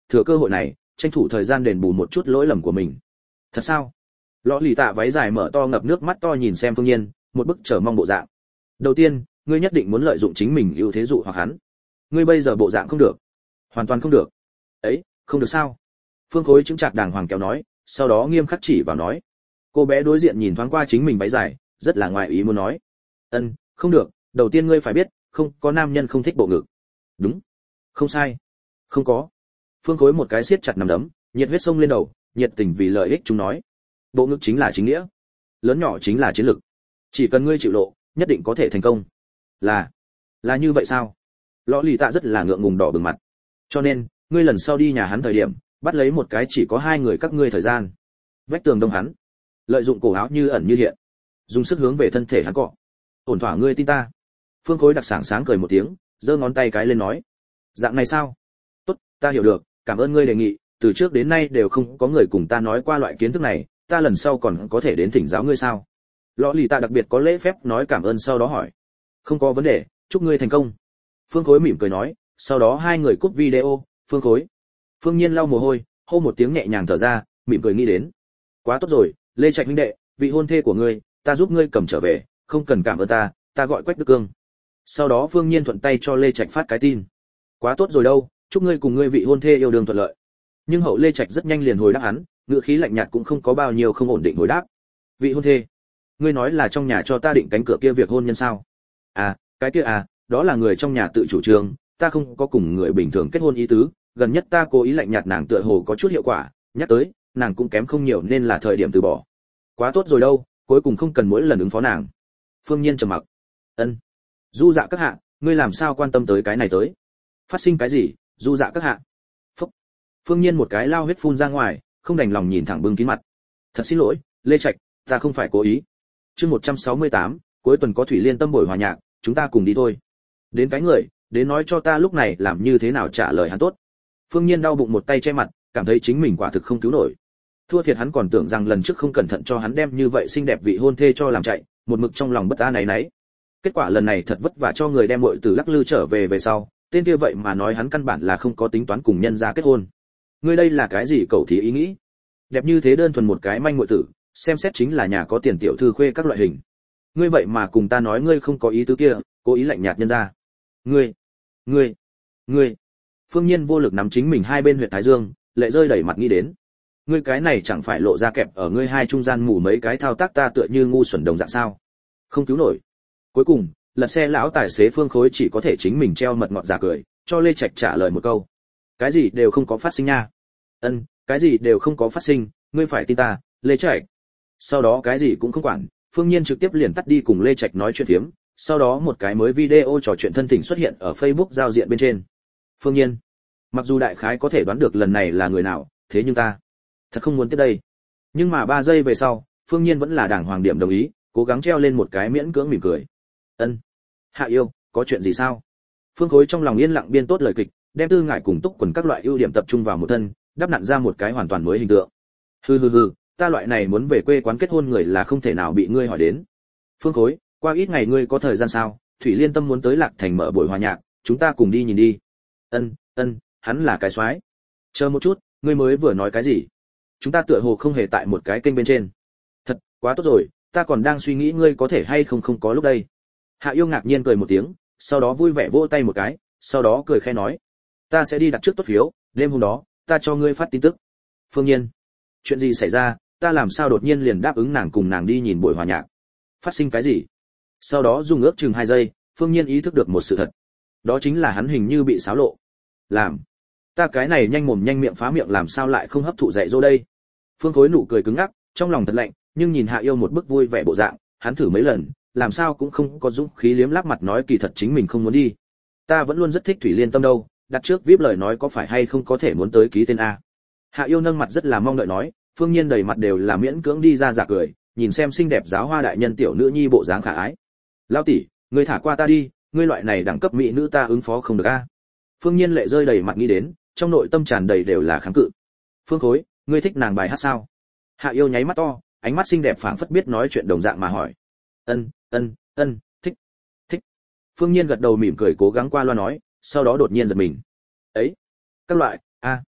thừa cơ hội này tranh thủ thời gian đền bù một chút lỗi lầm của mình. Thật sao? Lọ lì tạ váy dài mở to ngập nước mắt to nhìn xem Phương Nhiên, một bức chờ mong bộ dạng. Đầu tiên, ngươi nhất định muốn lợi dụng chính mình ưu thế dụ hoặc hắn. Ngươi bây giờ bộ dạng không được, hoàn toàn không được. Ấy, không được sao? Phương Khối chứng chạc đàng hoàng kéo nói, sau đó nghiêm khắc chỉ vào nói. Cô bé đối diện nhìn thoáng qua chính mình váy dài, rất là ngoài ý muốn nói. Ân, không được, đầu tiên ngươi phải biết, không có nam nhân không thích bộ ngực. Đúng, không sai, không có. Phương Khối một cái siết chặt nắm đấm, nhiệt huyết sông lên đầu, nhiệt tình vì lợi ích chúng nói. Bộ ngực chính là chính nghĩa, lớn nhỏ chính là chiến lược. Chỉ cần ngươi chịu lộ, nhất định có thể thành công. Là, là như vậy sao? Lọ lì tạ rất là ngượng ngùng đỏ bừng mặt. Cho nên, ngươi lần sau đi nhà hắn thời điểm, bắt lấy một cái chỉ có hai người các ngươi thời gian. Vách tường đông hắn, lợi dụng cổ áo như ẩn như hiện, dùng sức hướng về thân thể hắn cọ. Ổn thỏa ngươi tin ta. Phương Khối đặc sảng sáng cười một tiếng, giơ ngón tay cái lên nói. Dạng này sao? Tốt, ta hiểu được, cảm ơn ngươi đề nghị, từ trước đến nay đều không có người cùng ta nói qua loại kiến thức này, ta lần sau còn có thể đến thỉnh giáo ngươi sao? Lọ lì tạ đặc biệt có lễ phép nói cảm ơn sau đó hỏi. Không có vấn đề, chúc ngươi thành công. Phương Khối mỉm cười nói, sau đó hai người cúp video. Phương Khối. Phương Nhiên lau mồ hôi, hô một tiếng nhẹ nhàng thở ra, mỉm cười nghĩ đến. Quá tốt rồi, Lê Trạch huynh đệ, vị hôn thê của ngươi, ta giúp ngươi cầm trở về, không cần cảm ơn ta, ta gọi Quách Đức Cương. Sau đó Phương Nhiên thuận tay cho Lê Trạch phát cái tin. Quá tốt rồi đâu, chúc ngươi cùng ngươi vị hôn thê yêu đương thuận lợi. Nhưng hậu Lê Trạch rất nhanh liền hồi đáp hắn, ngữ khí lạnh nhạt cũng không có bao nhiêu không ổn định hồi đáp. Vị hôn thê, ngươi nói là trong nhà cho ta định cánh cửa kia việc hôn nhân sao? À, cái kia à, đó là người trong nhà tự chủ trương, ta không có cùng người bình thường kết hôn ý tứ, gần nhất ta cố ý lạnh nhạt nàng tựa hồ có chút hiệu quả, nhắc tới, nàng cũng kém không nhiều nên là thời điểm từ bỏ. Quá tốt rồi đâu, cuối cùng không cần mỗi lần ứng phó nàng. Phương Nhiên trầm mặc. Ân. Du dạ các hạ, ngươi làm sao quan tâm tới cái này tới? Phát sinh cái gì? Du dạ các hạ. Phúc. Phương Nhiên một cái lao huyết phun ra ngoài, không đành lòng nhìn thẳng bưng kín mặt. Thật xin lỗi, Lê Trạch, ta không phải cố ý. Chương một trăm sáu mươi tám, cuối tuần có Thủy Liên Tâm buổi hòa nhạc, chúng ta cùng đi thôi. Đến cái người, đến nói cho ta lúc này làm như thế nào trả lời hắn tốt. Phương Nhiên đau bụng một tay che mặt, cảm thấy chính mình quả thực không cứu nổi. Thua thiệt hắn còn tưởng rằng lần trước không cẩn thận cho hắn đem như vậy xinh đẹp vị hôn thê cho làm chạy, một mực trong lòng bất an này nấy. Kết quả lần này thật vất vả cho người đem muội tử lắc lư trở về về sau, tên kia vậy mà nói hắn căn bản là không có tính toán cùng nhân gia kết hôn. Ngươi đây là cái gì cẩu thí ý nghĩ? Đẹp như thế đơn thuần một cái manh muội tử, xem xét chính là nhà có tiền tiểu thư khuê các loại hình. Ngươi vậy mà cùng ta nói ngươi không có ý tứ kia, cố ý lạnh nhạt nhân gia. Ngươi, ngươi, ngươi. Phương Nhiên vô lực nắm chính mình hai bên huyệt thái dương, lệ rơi đầy mặt nghĩ đến. Ngươi cái này chẳng phải lộ ra kẹp ở ngươi hai trung gian mù mấy cái thao tác ta tựa như ngu xuẩn đồng dạng sao? Không cứu nổi. Cuối cùng, lật xe lão tài xế Phương Khối chỉ có thể chính mình treo mật ngọt giả cười, cho Lê Trạch trả lời một câu. Cái gì đều không có phát sinh nha. Ân, cái gì đều không có phát sinh, ngươi phải tin ta, Lê Trạch. Sau đó cái gì cũng không quản, Phương Nhiên trực tiếp liền tắt đi cùng Lê Trạch nói chuyện phiếm, sau đó một cái mới video trò chuyện thân tình xuất hiện ở Facebook giao diện bên trên. Phương Nhiên, mặc dù đại khái có thể đoán được lần này là người nào, thế nhưng ta thật không muốn tiếp đây. Nhưng mà ba giây về sau, Phương Nhiên vẫn là đàng hoàng điểm đồng ý, cố gắng treo lên một cái miễn cưỡng mỉm cười. Ân, Hạ yêu, có chuyện gì sao? Phương Khối trong lòng yên lặng biên tốt lời kịch, đem Tư Ngải cùng Túc Quần các loại ưu điểm tập trung vào một thân, đắp nặn ra một cái hoàn toàn mới hình tượng. Hừ hừ hừ, ta loại này muốn về quê quán kết hôn người là không thể nào bị ngươi hỏi đến. Phương Khối, qua ít ngày ngươi có thời gian sao? Thủy Liên Tâm muốn tới Lạc Thành mở buổi hòa nhạc, chúng ta cùng đi nhìn đi. Ân, ân, hắn là cái soái. Chờ một chút, ngươi mới vừa nói cái gì? Chúng ta tựa hồ không hề tại một cái kênh bên trên. Thật, quá tốt rồi, ta còn đang suy nghĩ ngươi có thể hay không không có lúc đây. Hạ yêu ngạc nhiên cười một tiếng, sau đó vui vẻ vỗ tay một cái, sau đó cười khẽ nói, ta sẽ đi đặt trước tốt phiếu, đêm hôm đó, ta cho ngươi phát tin tức. Phương Nhiên, chuyện gì xảy ra, ta làm sao đột nhiên liền đáp ứng nàng cùng nàng đi nhìn buổi hòa nhạc? Phát sinh cái gì? Sau đó dùng ước chừng hai giây, Phương Nhiên ý thức được một sự thật. Đó chính là hắn hình như bị xáo lộ. Làm, ta cái này nhanh mồm nhanh miệng phá miệng làm sao lại không hấp thụ dạy dỗ đây? Phương Khối nụ cười cứng ngắc, trong lòng thật lạnh, nhưng nhìn Hạ yêu một bức vui vẻ bộ dạng, hắn thử mấy lần, làm sao cũng không có dũng khí liếm láp mặt nói kỳ thật chính mình không muốn đi. Ta vẫn luôn rất thích Thủy Liên Tâm đâu, đặt trước vê i pê lời nói có phải hay không có thể muốn tới ký tên a. Hạ yêu nâng mặt rất là mong đợi nói, Phương Nhiên đầy mặt đều là miễn cưỡng đi ra giả cười, nhìn xem xinh đẹp giáo hoa đại nhân tiểu nữ nhi bộ dáng khả ái. Lão tỷ, ngươi thả qua ta đi, ngươi loại này đẳng cấp mỹ nữ ta ứng phó không được a. Phương Nhiên lệ rơi đầy mặt nghĩ đến, trong nội tâm tràn đầy đều là kháng cự. Phương Khối, ngươi thích nàng bài hát sao? Hạ yêu nháy mắt to, ánh mắt xinh đẹp phảng phất biết nói chuyện đồng dạng mà hỏi. Ân, ân, ân, thích, thích. Phương Nhiên gật đầu mỉm cười cố gắng qua loa nói, sau đó đột nhiên giật mình. Ấy, các loại, a,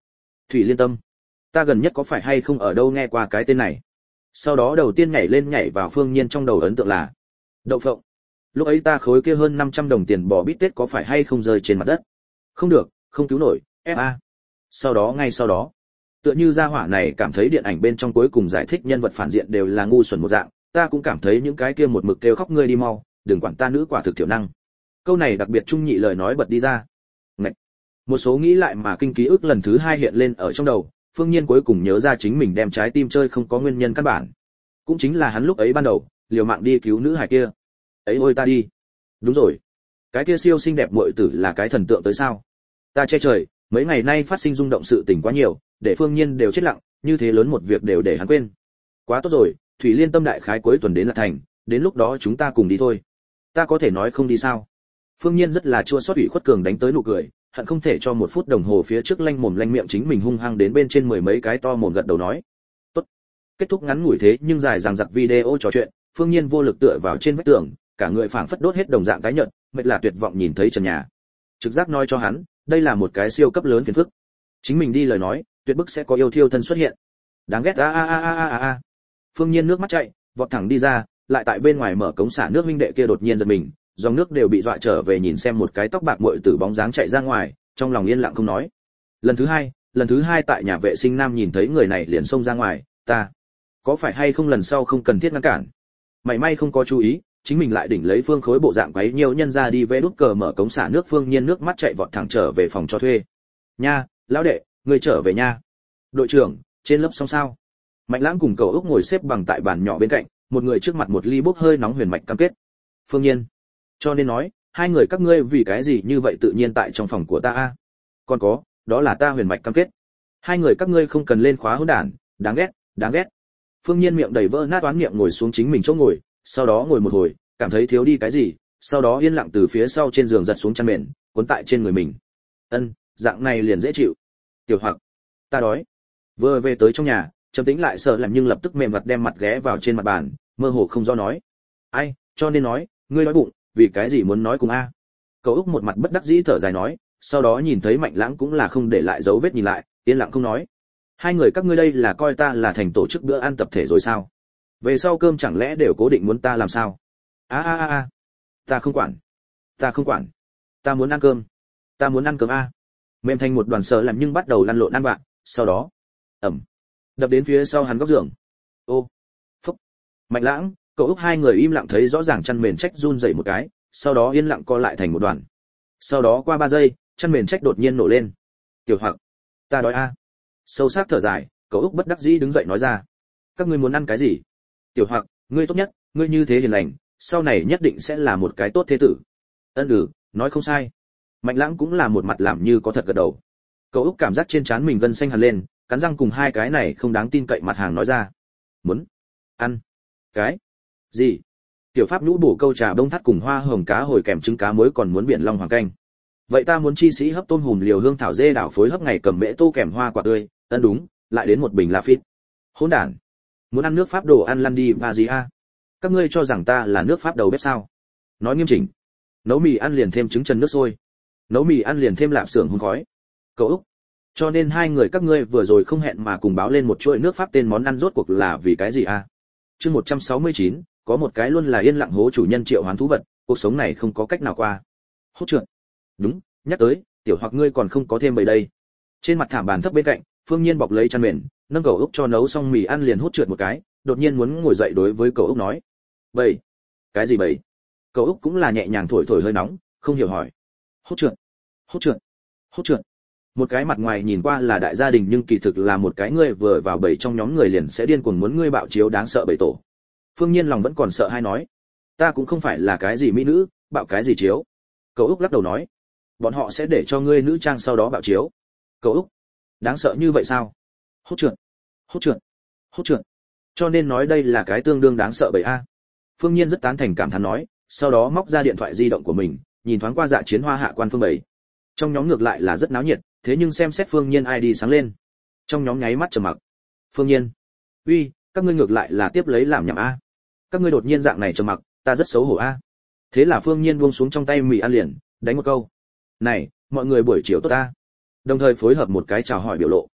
Thủy Liên Tâm, ta gần nhất có phải hay không ở đâu nghe qua cái tên này. Sau đó đầu tiên nhảy lên nhảy vào Phương Nhiên trong đầu ấn tượng là đậu phộng. Lúc ấy ta khối kia hơn năm trăm đồng tiền bò bít tết có phải hay không rơi trên mặt đất. Không được, không cứu nổi, ép a. Sau đó ngay sau đó, tựa như gia hỏa này cảm thấy điện ảnh bên trong cuối cùng giải thích nhân vật phản diện đều là ngu xuẩn một dạng, ta cũng cảm thấy những cái kia một mực kêu khóc ngươi đi mau, đừng quản ta nữ quả thực thiểu năng. Câu này đặc biệt trung nhị lời nói bật đi ra. Ngậy. Một số nghĩ lại mà kinh ký ức lần thứ hai hiện lên ở trong đầu, Phương Nhiên cuối cùng nhớ ra chính mình đem trái tim chơi không có nguyên nhân căn bản. Cũng chính là hắn lúc ấy ban đầu, liều mạng đi cứu nữ hài kia. Ấy ôi ta đi. Đúng rồi. Cái kia siêu xinh đẹp muội tử là cái thần tượng tới sao? Ta che trời, mấy ngày nay phát sinh rung động sự tình quá nhiều, để Phương Nhiên đều chết lặng, như thế lớn một việc đều để hắn quên. Quá tốt rồi, Thủy Liên Tâm đại khái cuối tuần đến là thành, đến lúc đó chúng ta cùng đi thôi. Ta có thể nói không đi sao? Phương Nhiên rất là chua xót ủy khuất cường đánh tới nụ cười, hận không thể cho một phút đồng hồ phía trước lanh mồm lanh miệng chính mình hung hăng đến bên trên mười mấy cái to mồm gật đầu nói. Tốt. Kết thúc ngắn ngủi thế nhưng dài dằng dặc video trò chuyện, Phương Nhiên vô lực tựa vào trên vách tường, cả người phảng phất đốt hết đồng dạng cái nhợt, mệt là tuyệt vọng nhìn thấy trần nhà. Trực giác nói cho hắn, đây là một cái siêu cấp lớn phiền phức. Chính mình đi lời nói, tuyệt bức sẽ có yêu thiêu thân xuất hiện. Đáng ghét a a a a a a. Phương Nhiên nước mắt chảy, vọt thẳng đi ra, lại tại bên ngoài mở cống xả nước huynh đệ kia đột nhiên giật mình, dòng nước đều bị dọa trở về nhìn xem một cái tóc bạc muội tử bóng dáng chạy ra ngoài, trong lòng yên lặng không nói. Lần thứ hai, lần thứ hai tại nhà vệ sinh nam nhìn thấy người này liền xông ra ngoài, ta có phải hay không lần sau không cần thiết ngăn cản. Mày may không có chú ý, chính mình lại đỉnh lấy Phương Khối bộ dạng quấy nhiều nhân ra đi vẽ đút cờ mở cống xả nước. Phương Nhiên nước mắt chạy vọt thẳng trở về phòng cho thuê. Nha, lão đệ, ngươi trở về nha. Đội trưởng, trên lớp xong sao? Mạnh Lãng cùng Cầu Úc ngồi xếp bằng tại bàn nhỏ bên cạnh, một người trước mặt một ly bốc hơi nóng huyền mạch cam kết. Phương Nhiên, cho nên nói, hai người các ngươi vì cái gì như vậy tự nhiên tại trong phòng của ta a? Còn có, đó là ta huyền mạch cam kết. Hai người các ngươi không cần lên khóa hỗn đản, đáng ghét, đáng ghét. Phương Nhiên miệng đầy vỡ nát oán miệng ngồi xuống chính mình chỗ ngồi, sau đó ngồi một hồi, cảm thấy thiếu đi cái gì, sau đó yên lặng từ phía sau trên giường giật xuống chăn mền, cuốn tại trên người mình. Ân, dạng này liền dễ chịu. Tiểu Hoặc, ta đói. Vừa về tới trong nhà, trầm tĩnh lại sợ làm nhưng lập tức mềm mặt đem mặt ghé vào trên mặt bàn, mơ hồ không do nói. Ai, cho nên nói, ngươi đói bụng, vì cái gì muốn nói cùng a? Cậu Úc một mặt bất đắc dĩ thở dài nói, sau đó nhìn thấy Mạnh Lãng cũng là không để lại dấu vết nhìn lại, yên lặng không nói. Hai người các ngươi đây là coi ta là thành tổ chức bữa ăn tập thể rồi sao? Về sau cơm chẳng lẽ đều cố định muốn ta làm sao? A a a a, ta không quản, ta không quản, ta muốn ăn cơm, ta muốn ăn cơm a. Mềm thành một đoàn sợ làm nhưng bắt đầu lăn lộn ăn vạ, sau đó, ẩm, đập đến phía sau hắn góc giường. Ô, phúc, Mạnh Lãng, Cậu Úc hai người im lặng thấy rõ ràng chăn mền trách run rẩy một cái, sau đó yên lặng co lại thành một đoàn. Sau đó qua ba giây, chăn mền trách đột nhiên nổ lên. Tiểu Hoặc, ta đói a. Sâu sắc thở dài, Cậu Úc bất đắc dĩ đứng dậy nói ra. Các ngươi muốn ăn cái gì? Tiểu Hoặc, ngươi tốt nhất, ngươi như thế hiền lành, sau này nhất định sẽ là một cái tốt thế tử. Ân ừ, nói không sai. Mạnh Lãng cũng là một mặt làm như có thật gật đầu. Cậu Úc cảm giác trên trán mình gân xanh hẳn lên, cắn răng cùng hai cái này không đáng tin cậy mặt hàng nói ra. Muốn ăn cái gì? Tiểu Pháp nhũ bổ câu trà đông thắt cùng hoa hồng cá hồi kèm trứng cá muối còn muốn biển long hoàng canh. Vậy ta muốn chi sĩ hấp tôm hùm liều hương thảo dê đảo phối hấp ngày cầm mễ tô kèm hoa quả tươi. Ân đúng, lại đến một bình Lafite. Hỗn đản, muốn ăn nước Pháp đồ ăn lăn đi và gì a? Các ngươi cho rằng ta là nước Pháp đầu bếp sao? Nói nghiêm chỉnh. Nấu mì ăn liền thêm trứng trần nước sôi. Nấu mì ăn liền thêm lạp xưởng hun khói. Cậu Úc, cho nên hai người các ngươi vừa rồi không hẹn mà cùng báo lên một chuỗi nước Pháp tên món ăn rốt cuộc là vì cái gì a? Chương một trăm sáu mươi chín, có một cái luôn là yên lặng hố chủ nhân triệu hoán thú vật, cuộc sống này không có cách nào qua. Hốt trượt. Đúng, nhắc tới, Tiểu Hoặc ngươi còn không có thêm bầy đây. Trên mặt thảm bàn thấp bên cạnh, Phương Nhiên bọc lấy chăn mền, nâng Cậu Úc cho nấu xong mì ăn liền hốt trượt một cái, đột nhiên muốn ngồi dậy đối với Cậu Úc nói. Bầy? Cái gì bầy? Cậu Úc cũng là nhẹ nhàng thổi thổi hơi nóng, không hiểu hỏi. Hốt trượt. Hốt trượt. Hốt trượt. Một cái mặt ngoài nhìn qua là đại gia đình nhưng kỳ thực là một cái người vừa vào bầy trong nhóm người liền sẽ điên cuồng muốn ngươi bạo chiếu đáng sợ bầy tổ. Phương Nhiên lòng vẫn còn sợ hay nói, ta cũng không phải là cái gì mỹ nữ, bạo cái gì chiếu. Cậu Úc lắc đầu nói, bọn họ sẽ để cho ngươi nữ trang sau đó bạo chiếu. Cậu Úc, đáng sợ như vậy sao? Hốt trượt, hốt trượt, hốt trượt. Cho nên nói đây là cái tương đương đáng sợ bầy a. Phương Nhiên rất tán thành cảm thán nói, sau đó móc ra điện thoại di động của mình, nhìn thoáng qua dạ chiến hoa hạ quan phương bầy. Trong nhóm ngược lại là rất náo nhiệt, thế nhưng xem xét Phương Nhiên i đê sáng lên. Trong nhóm nháy mắt trầm mặc. Phương Nhiên, uy, các ngươi ngược lại là tiếp lấy làm nhảm a. Các ngươi đột nhiên dạng này trầm mặc, ta rất xấu hổ a. Thế là Phương Nhiên buông xuống trong tay mì ăn liền, đánh một câu. Này, mọi người buổi chiều tốt ta. Đồng thời phối hợp một cái chào hỏi biểu lộ.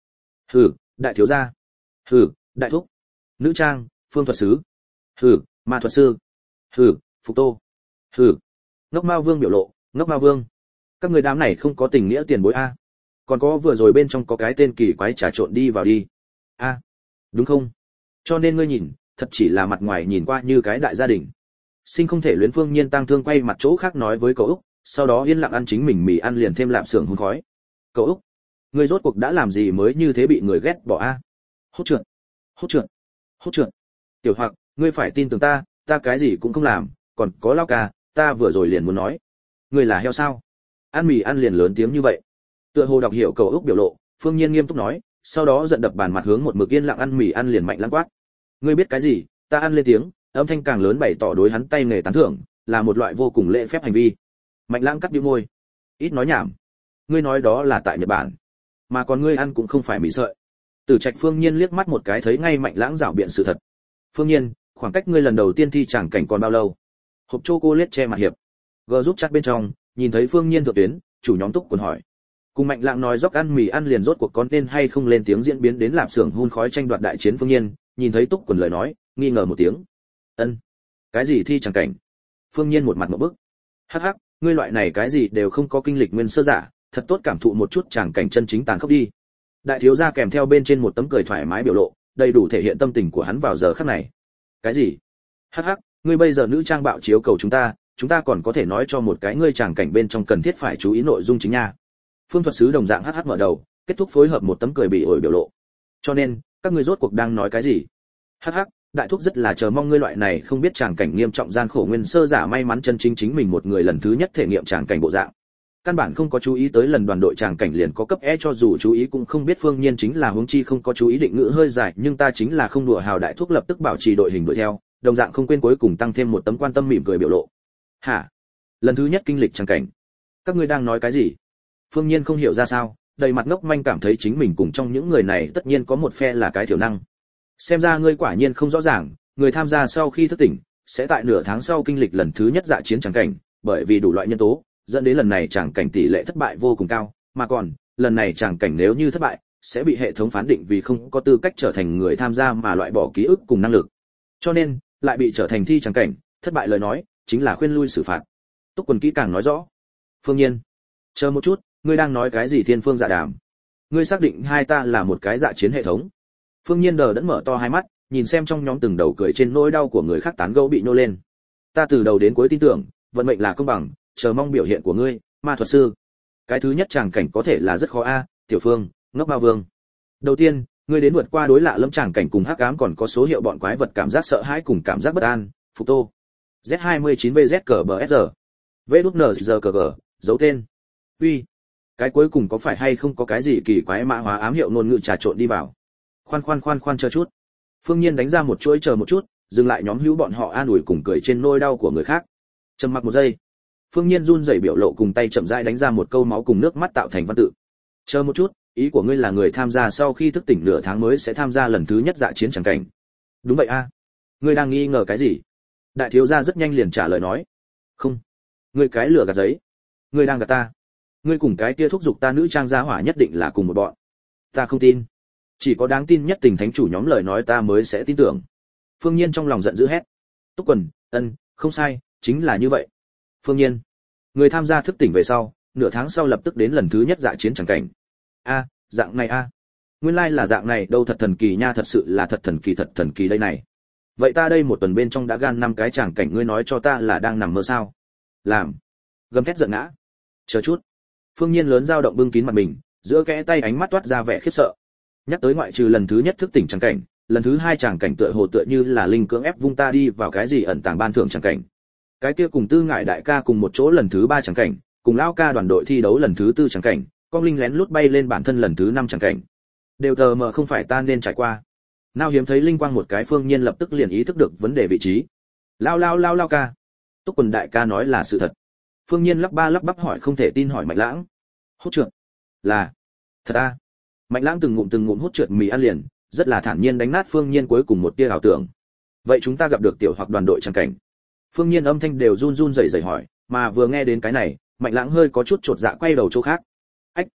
Hừ, đại thiếu gia. Hừ, đại thúc. Nữ trang, phương thuật sứ. Hừ, ma thuật sư. Hừ, phục tô. Hừ. Ngốc Mao Vương biểu lộ, Ngốc Mao Vương. Các người đám này không có tình nghĩa tiền bối a. Còn có vừa rồi bên trong có cái tên kỳ quái trà trộn đi vào đi. A. Đúng không? Cho nên ngươi nhìn, thật chỉ là mặt ngoài nhìn qua như cái đại gia đình. Sinh không thể luyến Phương Nhiên tăng thương quay mặt chỗ khác nói với cậu Úc, sau đó yên lặng ăn chính mình mì ăn liền thêm lạp xưởng hun khói. Cậu Úc, ngươi rốt cuộc đã làm gì mới như thế bị người ghét bỏ a? Hốt trượt, hốt trượt, hốt trượt. Tiểu Hoặc, ngươi phải tin tưởng ta, ta cái gì cũng không làm, còn có Lao ca, ta vừa rồi liền muốn nói, ngươi là heo sao? Ăn mì ăn liền lớn tiếng như vậy. Tựa hồ đọc hiểu cậu Úc biểu lộ, Phương Nhiên nghiêm túc nói, sau đó giận đập bàn mặt hướng một mực yên lặng ăn mì ăn liền mạnh lãng quát. Ngươi biết cái gì? Ta ăn lên tiếng, âm thanh càng lớn bày tỏ đối hắn tay nghề tán thưởng, là một loại vô cùng lễ phép hành vi. Mạnh lãng cắt bĩu môi, ít nói nhảm. Ngươi nói đó là tại Nhật Bản, mà còn ngươi ăn cũng không phải mì sợi. Tử Trạch Phương Nhiên liếc mắt một cái thấy ngay Mạnh lãng rảo biện sự thật. Phương Nhiên, khoảng cách ngươi lần đầu tiên thi tràng cảnh còn bao lâu? Hộp chocolate che mặt hiệp. G giúp chat bên trong, nhìn thấy Phương Nhiên thượng tuyến, chủ nhóm Túc quần hỏi. Cùng Mạnh lãng nói dốc ăn mì ăn liền rốt cuộc có nên hay không lên tiếng diễn biến đến lạp xưởng hun khói tranh đoạt đại chiến. Phương Nhiên, nhìn thấy Túc quần lời nói, nghi ngờ một tiếng. Ân, cái gì thi tràng cảnh? Phương Nhiên một mặt ngộp bức. Hắc hắc, ngươi loại này cái gì đều không có kinh lịch nguyên sơ giả, thật tốt cảm thụ một chút tràng cảnh chân chính tàn khốc đi. Đại thiếu gia kèm theo bên trên một tấm cười thoải mái biểu lộ, đầy đủ thể hiện tâm tình của hắn vào giờ khắc này. Cái gì? Hắc hắc, ngươi bây giờ nữ trang bạo chiếu cầu chúng ta, chúng ta còn có thể nói cho một cái ngươi tràng cảnh bên trong cần thiết phải chú ý nội dung chính nha. Phương thuật sứ đồng dạng hắc hắc mở đầu, kết thúc phối hợp một tấm cười bị ổi biểu lộ. Cho nên, các ngươi rốt cuộc đang nói cái gì? Hắc hắc, đại thúc rất là chờ mong ngươi loại này không biết tràng cảnh nghiêm trọng gian khổ nguyên sơ giả may mắn chân chính chính mình một người lần thứ nhất thể nghiệm tràng cảnh bộ dạng. Căn bản không có chú ý tới lần đoàn đội tràng cảnh liền có cấp E, cho dù chú ý cũng không biết Phương Nhiên chính là huống chi không có chú ý định ngữ hơi dài, nhưng ta chính là không đùa hào. Đại thúc lập tức bảo trì đội hình đuổi theo, đồng dạng không quên cuối cùng tăng thêm một tấm quan tâm mỉm cười biểu lộ. Hả? Lần thứ nhất kinh lịch tràng cảnh? Các ngươi đang nói cái gì? Phương Nhiên không hiểu ra sao, đầy mặt ngốc manh cảm thấy chính mình cùng trong những người này tất nhiên có một phe là cái thiểu năng. Xem ra ngươi quả nhiên không rõ ràng, người tham gia sau khi thức tỉnh sẽ tại nửa tháng sau kinh lịch lần thứ nhất dạ chiến tràng cảnh, bởi vì đủ loại nhân tố dẫn đến lần này tràng cảnh tỷ lệ thất bại vô cùng cao, mà còn lần này tràng cảnh nếu như thất bại sẽ bị hệ thống phán định vì không có tư cách trở thành người tham gia mà loại bỏ ký ức cùng năng lực, cho nên lại bị trở thành thi tràng cảnh. Thất bại lời nói chính là khuyên lui xử phạt. Túc quần kỹ càng nói rõ. Phương Nhiên, chờ một chút, ngươi đang nói cái gì thiên phương dạ đàm? Ngươi xác định hai ta là một cái dạ chiến hệ thống? Phương Nhiên đờ đẫn mở to hai mắt, nhìn xem trong nhóm từng đầu cười trên nỗi đau của người khác tán gẫu bị nô lên. Ta từ đầu đến cuối tin tưởng, vận mệnh là công bằng, chờ mong biểu hiện của ngươi, ma thuật sư. Cái thứ nhất tràng cảnh có thể là rất khó a, Tiểu Phương, Ngốc Mao Vương. Đầu tiên, ngươi đến vượt qua đối lạ lâm tràng cảnh cùng hắc ám còn có số hiệu bọn quái vật cảm giác sợ hãi cùng cảm giác bất an, Phục Tô. Z hai mươi chín B Z cờ bờ S R. V đút N giờ cờ gờ, dấu tên. Uy, cái cuối cùng có phải hay không có cái gì kỳ quái mã hóa ám hiệu ngôn ngữ trà trộn đi vào? Khoan khoan khoan khoan chờ chút. Phương Nhiên đánh ra một chuỗi chờ một chút, dừng lại nhóm hữu bọn họ an ủi cùng cười trên nỗi đau của người khác. Trầm mặc một giây, Phương Nhiên run rẩy biểu lộ cùng tay chậm rãi đánh ra một câu máu cùng nước mắt tạo thành văn tự. Chờ một chút, ý của ngươi là người tham gia sau khi thức tỉnh nửa tháng mới sẽ tham gia lần thứ nhất dạ chiến chẳng cảnh? Đúng vậy a. Ngươi đang nghi ngờ cái gì? Đại thiếu gia rất nhanh liền trả lời nói. Không, ngươi cái lửa gạt giấy. Ngươi đang gạt ta. Ngươi cùng cái kia thúc giục ta nữ trang gia hỏa nhất định là cùng một bọn. Ta không tin. Chỉ có đáng tin nhất tình thánh chủ nhóm lời nói ta mới sẽ tin tưởng. Phương Nhiên trong lòng giận dữ hét. Túc quần, ân, không sai, chính là như vậy. Phương Nhiên, người tham gia thức tỉnh về sau, nửa tháng sau lập tức đến lần thứ nhất dạ chiến chẳng cảnh. A, dạng này a. Nguyên lai like là dạng này, đâu thật thần kỳ nha, thật sự là thật thần kỳ thật thần kỳ đây này. Vậy ta đây một tuần bên trong đã gan năm cái tràng cảnh, ngươi nói cho ta là đang nằm mơ sao? Làm. Gầm thét giận ngã. Chờ chút. Phương Nhiên lớn dao động bưng kín mặt mình, giữa kẽ tay ánh mắt toát ra vẻ khiếp sợ. Nhắc tới ngoại trừ lần thứ nhất thức tỉnh tràng cảnh, lần thứ hai tràng cảnh tựa hồ tựa như là linh cưỡng ép vung ta đi vào cái gì ẩn tàng ban thưởng tràng cảnh. Cái kia cùng Tư Ngải đại ca cùng một chỗ lần thứ ba tràng cảnh, cùng Lão ca đoàn đội thi đấu lần thứ tư tràng cảnh, con linh lén lút bay lên bản thân lần thứ năm tràng cảnh. Đều tờ mờ không phải ta nên trải qua. Nào hiếm thấy linh quang một cái, Phương Nhiên lập tức liền ý thức được vấn đề vị trí. Lao lao lao lao ca. Túc quần đại ca nói là sự thật. Phương Nhiên lắp ba lắp bắp hỏi, không thể tin hỏi Mạnh Lãng. Hút trượt. Là. Thật à? Mạnh Lãng từng ngụm từng ngụm hút trượt mì ăn liền, rất là thản nhiên đánh nát Phương Nhiên cuối cùng một tia ảo tưởng. Vậy chúng ta gặp được tiểu hoặc đoàn đội tràng cảnh? Phương Nhiên âm thanh đều run run rẩy rẩy hỏi, mà vừa nghe đến cái này, Mạnh Lãng hơi có chút chột dạ quay đầu chỗ khác. Ách,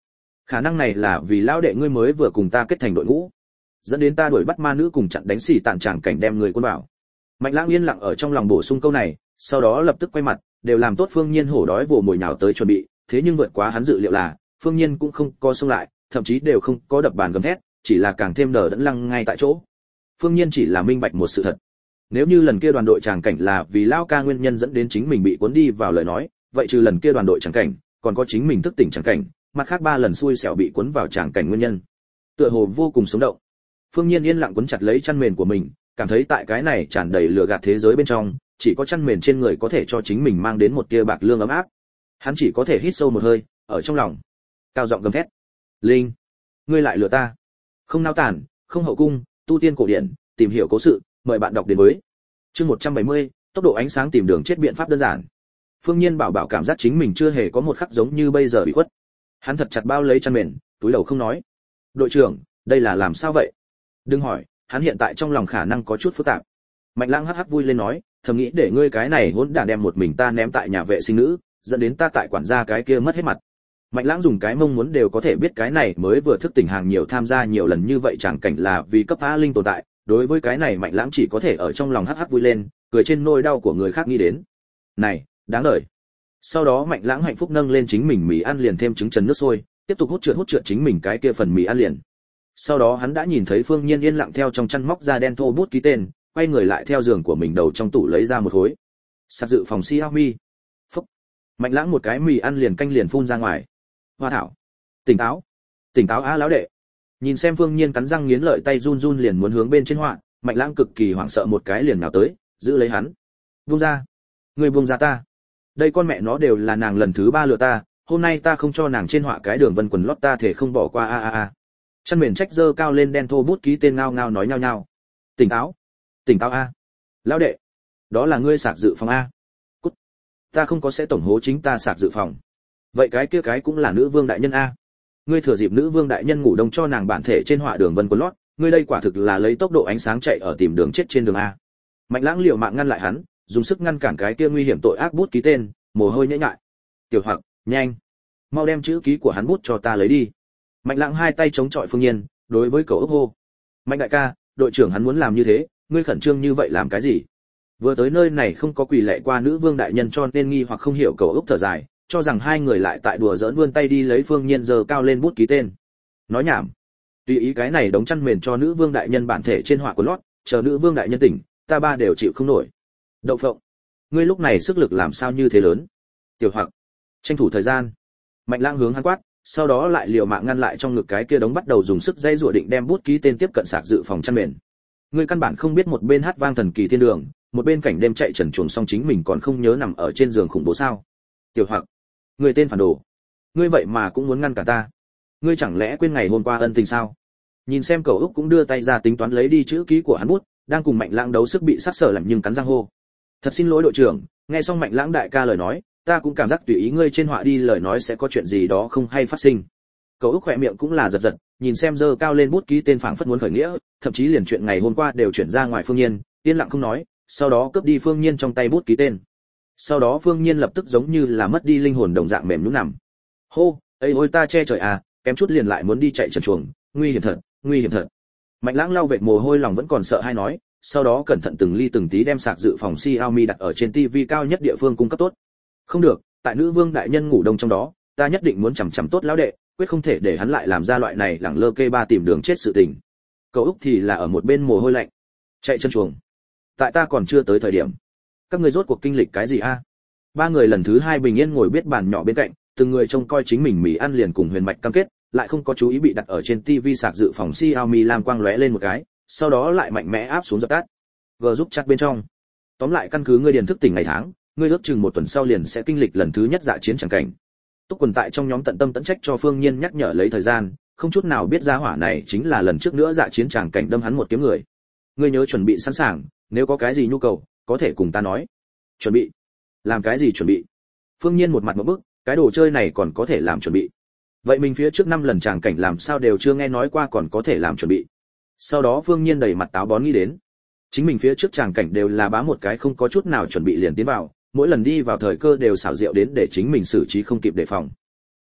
Khả năng này là vì lão đệ ngươi mới vừa cùng ta kết thành đội ngũ, dẫn đến ta đuổi bắt ma nữ cùng chặn đánh xì tàn tràng cảnh đem người quân bảo. Mạnh Lãng yên lặng ở trong lòng bổ sung câu này, sau đó lập tức quay mặt, đều làm tốt Phương Nhiên hổ đói vồ mồi nhào tới chuẩn bị, thế nhưng vượt quá hắn dự liệu là, Phương Nhiên cũng không có xông lại, thậm chí đều không có đập bàn gầm thét, chỉ là càng thêm đờ đẫn lăng ngay tại chỗ. Phương Nhiên chỉ là minh bạch một sự thật. Nếu như lần kia đoàn đội tràng cảnh là vì lão ca nguyên nhân dẫn đến chính mình bị cuốn đi vào lời nói, vậy trừ lần kia đoàn đội tràng cảnh, còn có chính mình thức tỉnh tràng cảnh, mặt khác ba lần xui xẻo bị cuốn vào tràng cảnh nguyên nhân. Tựa hồ vô cùng sống động. Phương Nhiên yên lặng cuốn chặt lấy chăn mền của mình, cảm thấy tại cái này tràn đầy lửa gạt thế giới bên trong, chỉ có chăn mền trên người có thể cho chính mình mang đến một tia bạc lương ấm áp. Hắn chỉ có thể hít sâu một hơi, ở trong lòng cao giọng gầm thét: "Linh, ngươi lại lừa ta!" Không nao tản, không hậu cung, tu tiên cổ điển, tìm hiểu cố sự, mời bạn đọc đến với. Chương một trăm bảy mươi, tốc độ ánh sáng tìm đường chết biện pháp đơn giản. Phương Nhiên bảo bảo cảm giác chính mình chưa hề có một khắc giống như bây giờ bị khuất. Hắn thật chặt bao lấy chăn mền, túi đầu không nói. "Đội trưởng, đây là làm sao vậy?" "Đừng hỏi." Hắn hiện tại trong lòng khả năng có chút phức tạp. Mạnh Lãng hắc hắc vui lên nói, thầm nghĩ để ngươi cái này hỗn đản đem một mình ta ném tại nhà vệ sinh nữ, dẫn đến ta tại quản gia cái kia mất hết mặt. Mạnh Lãng dùng cái mông muốn đều có thể biết cái này mới vừa thức tỉnh hàng nhiều tham gia nhiều lần như vậy chẳng cảnh là vì cấp A linh tồn tại, đối với cái này Mạnh Lãng chỉ có thể ở trong lòng hắc hắc vui lên, cười trên nỗi đau của người khác nghĩ đến. Này, đáng đời. Sau đó Mạnh Lãng hạnh phúc nâng lên chính mình mì ăn liền thêm trứng trần nước sôi, tiếp tục hút trượt hút trượt chính mình cái kia phần mì ăn liền. Sau đó hắn đã nhìn thấy Phương Nhiên yên lặng theo trong chăn móc ra đen thô bút ký tên, quay người lại theo giường của mình đầu trong tủ lấy ra một khối. Sạc dự phòng Xiaomi. Phúc. Mạnh Lãng một cái mì ăn liền canh liền phun ra ngoài. Hoa thảo. Tỉnh táo. Tỉnh táo á lão đệ. Nhìn xem Phương Nhiên cắn răng nghiến lợi tay run run liền muốn hướng bên trên họa, Mạnh Lãng cực kỳ hoảng sợ một cái liền nào tới, giữ lấy hắn. Buông ra. Ngươi buông ra ta. Đây con mẹ nó đều là nàng lần thứ ba lừa ta, hôm nay ta không cho nàng trên họa cái đường vân quần lót ta thể không bỏ qua a a a. Chăn mền trách dơ cao lên đen thô bút ký tên ngao ngao nói nhao nhao. Tỉnh táo. Tỉnh táo a. Lão đệ. Đó là ngươi sạc dự phòng a. Cút. Ta không có sẽ tổng hố chính ta sạc dự phòng. Vậy cái kia cái cũng là nữ vương đại nhân a. Ngươi thừa dịp nữ vương đại nhân ngủ đông cho nàng bản thể trên họa đường vân quần lót, ngươi đây quả thực là lấy tốc độ ánh sáng chạy ở tìm đường chết trên đường a. Mạnh Lãng liều mạng ngăn lại hắn, dùng sức ngăn cản cái kia nguy hiểm tội ác bút ký tên, mồ hôi nhễ nhại. Tiểu Hoặc, nhanh, mau đem chữ ký của hắn bút cho ta lấy đi. Mạnh Lãng hai tay chống chọi Phương Nhiên, đối với cậu ốc hô. Mạnh đại ca, đội trưởng hắn muốn làm như thế, ngươi khẩn trương như vậy làm cái gì? Vừa tới nơi này không có quỳ lạy qua nữ vương đại nhân cho nên nghi hoặc không hiểu cậu ốc thở dài, cho rằng hai người lại tại đùa giỡn vươn tay đi lấy Phương Nhiên giờ cao lên bút ký tên. Nói nhảm. Tùy ý cái này đóng chăn mền cho nữ vương đại nhân bản thể trên họa của lót, chờ nữ vương đại nhân tỉnh, ta ba đều chịu không nổi. Đậu phộng, ngươi lúc này sức lực làm sao như thế lớn? Tiểu Hoặc, tranh thủ thời gian. Mạnh Lãng hướng hắn quát, sau đó lại liều mạng ngăn lại trong ngực cái kia đống bắt đầu dùng sức dây rủa định đem bút ký tên tiếp cận sạc dự phòng chăn mền. Ngươi căn bản không biết một bên hát vang thần kỳ thiên đường, một bên cảnh đêm chạy trần truồng xong chính mình còn không nhớ nằm ở trên giường khủng bố sao? Tiểu Hoặc, ngươi tên phản đồ, ngươi vậy mà cũng muốn ngăn cả ta? Ngươi chẳng lẽ quên ngày hôm qua ân tình sao? Nhìn xem cậu Úc cũng đưa tay ra tính toán lấy đi chữ ký của hắn bút, đang cùng Mạnh Lãng đấu sức bị sắc sở làm nhưng cắn răng hô. Thật xin lỗi đội trưởng, nghe xong Mạnh Lãng đại ca lời nói, ta cũng cảm giác tùy ý ngươi trên họa đi lời nói sẽ có chuyện gì đó không hay phát sinh. Cậu Úc khỏe miệng cũng là giật giật, nhìn xem dơ cao lên bút ký tên phảng phất muốn khởi nghĩa, thậm chí liền chuyện ngày hôm qua đều chuyển ra ngoài Phương Nhiên, yên lặng không nói, sau đó cướp đi Phương Nhiên trong tay bút ký tên. Sau đó Phương Nhiên lập tức giống như là mất đi linh hồn đồng dạng mềm nhũn nằm. Hô, ây ôi ta che trời à, kém chút liền lại muốn đi chạy trần chuồng, nguy hiểm thật, nguy hiểm thật. Mạnh Lãng lau vệt mồ hôi lòng vẫn còn sợ hay nói, sau đó cẩn thận từng ly từng tí đem sạc dự phòng Xiaomi đặt ở trên tivi cao nhất địa phương cung cấp tốt. Không được, tại nữ vương đại nhân ngủ đông trong đó, ta nhất định muốn chằm chằm tốt lão đệ, quyết không thể để hắn lại làm ra loại này lẳng lơ kê ba tìm đường chết sự tình. Cậu Úc thì là ở một bên mồ hôi lạnh, chạy chân chuồng. Tại ta còn chưa tới thời điểm, các ngươi rốt cuộc kinh lịch cái gì a? Ba người lần thứ hai bình yên ngồi biết bàn nhỏ bên cạnh, từng người trông coi chính mình mì ăn liền cùng Huyền Mạch cam kết, lại không có chú ý bị đặt ở trên tivi sạc dự phòng Xiaomi lam quang lóe lên một cái, sau đó lại mạnh mẽ áp xuống dập tắt. G giúp chat bên trong. Tóm lại căn cứ ngươi điền thức tỉnh ngày tháng, ngươi ước chừng một tuần sau liền sẽ kinh lịch lần thứ nhất dạ chiến chẳng cảnh. Túc Quần tại trong nhóm tận tâm tận trách cho Phương Nhiên nhắc nhở lấy thời gian, không chút nào biết ra hỏa này chính là lần trước nữa dạ chiến chẳng cảnh đâm hắn một kiếm người. Ngươi nhớ chuẩn bị sẵn sàng, nếu có cái gì nhu cầu, có thể cùng ta nói. Chuẩn bị? Làm cái gì chuẩn bị? Phương Nhiên một mặt ngộp bức, cái đồ chơi này còn có thể làm chuẩn bị. Vậy mình phía trước năm lần tràng cảnh làm sao đều chưa nghe nói qua còn có thể làm chuẩn bị. Sau đó Phương Nhiên đầy mặt táo bón nghĩ đến, chính mình phía trước tràng cảnh đều là bá một cái không có chút nào chuẩn bị liền tiến vào, mỗi lần đi vào thời cơ đều xảo diệu đến để chính mình xử trí không kịp đề phòng.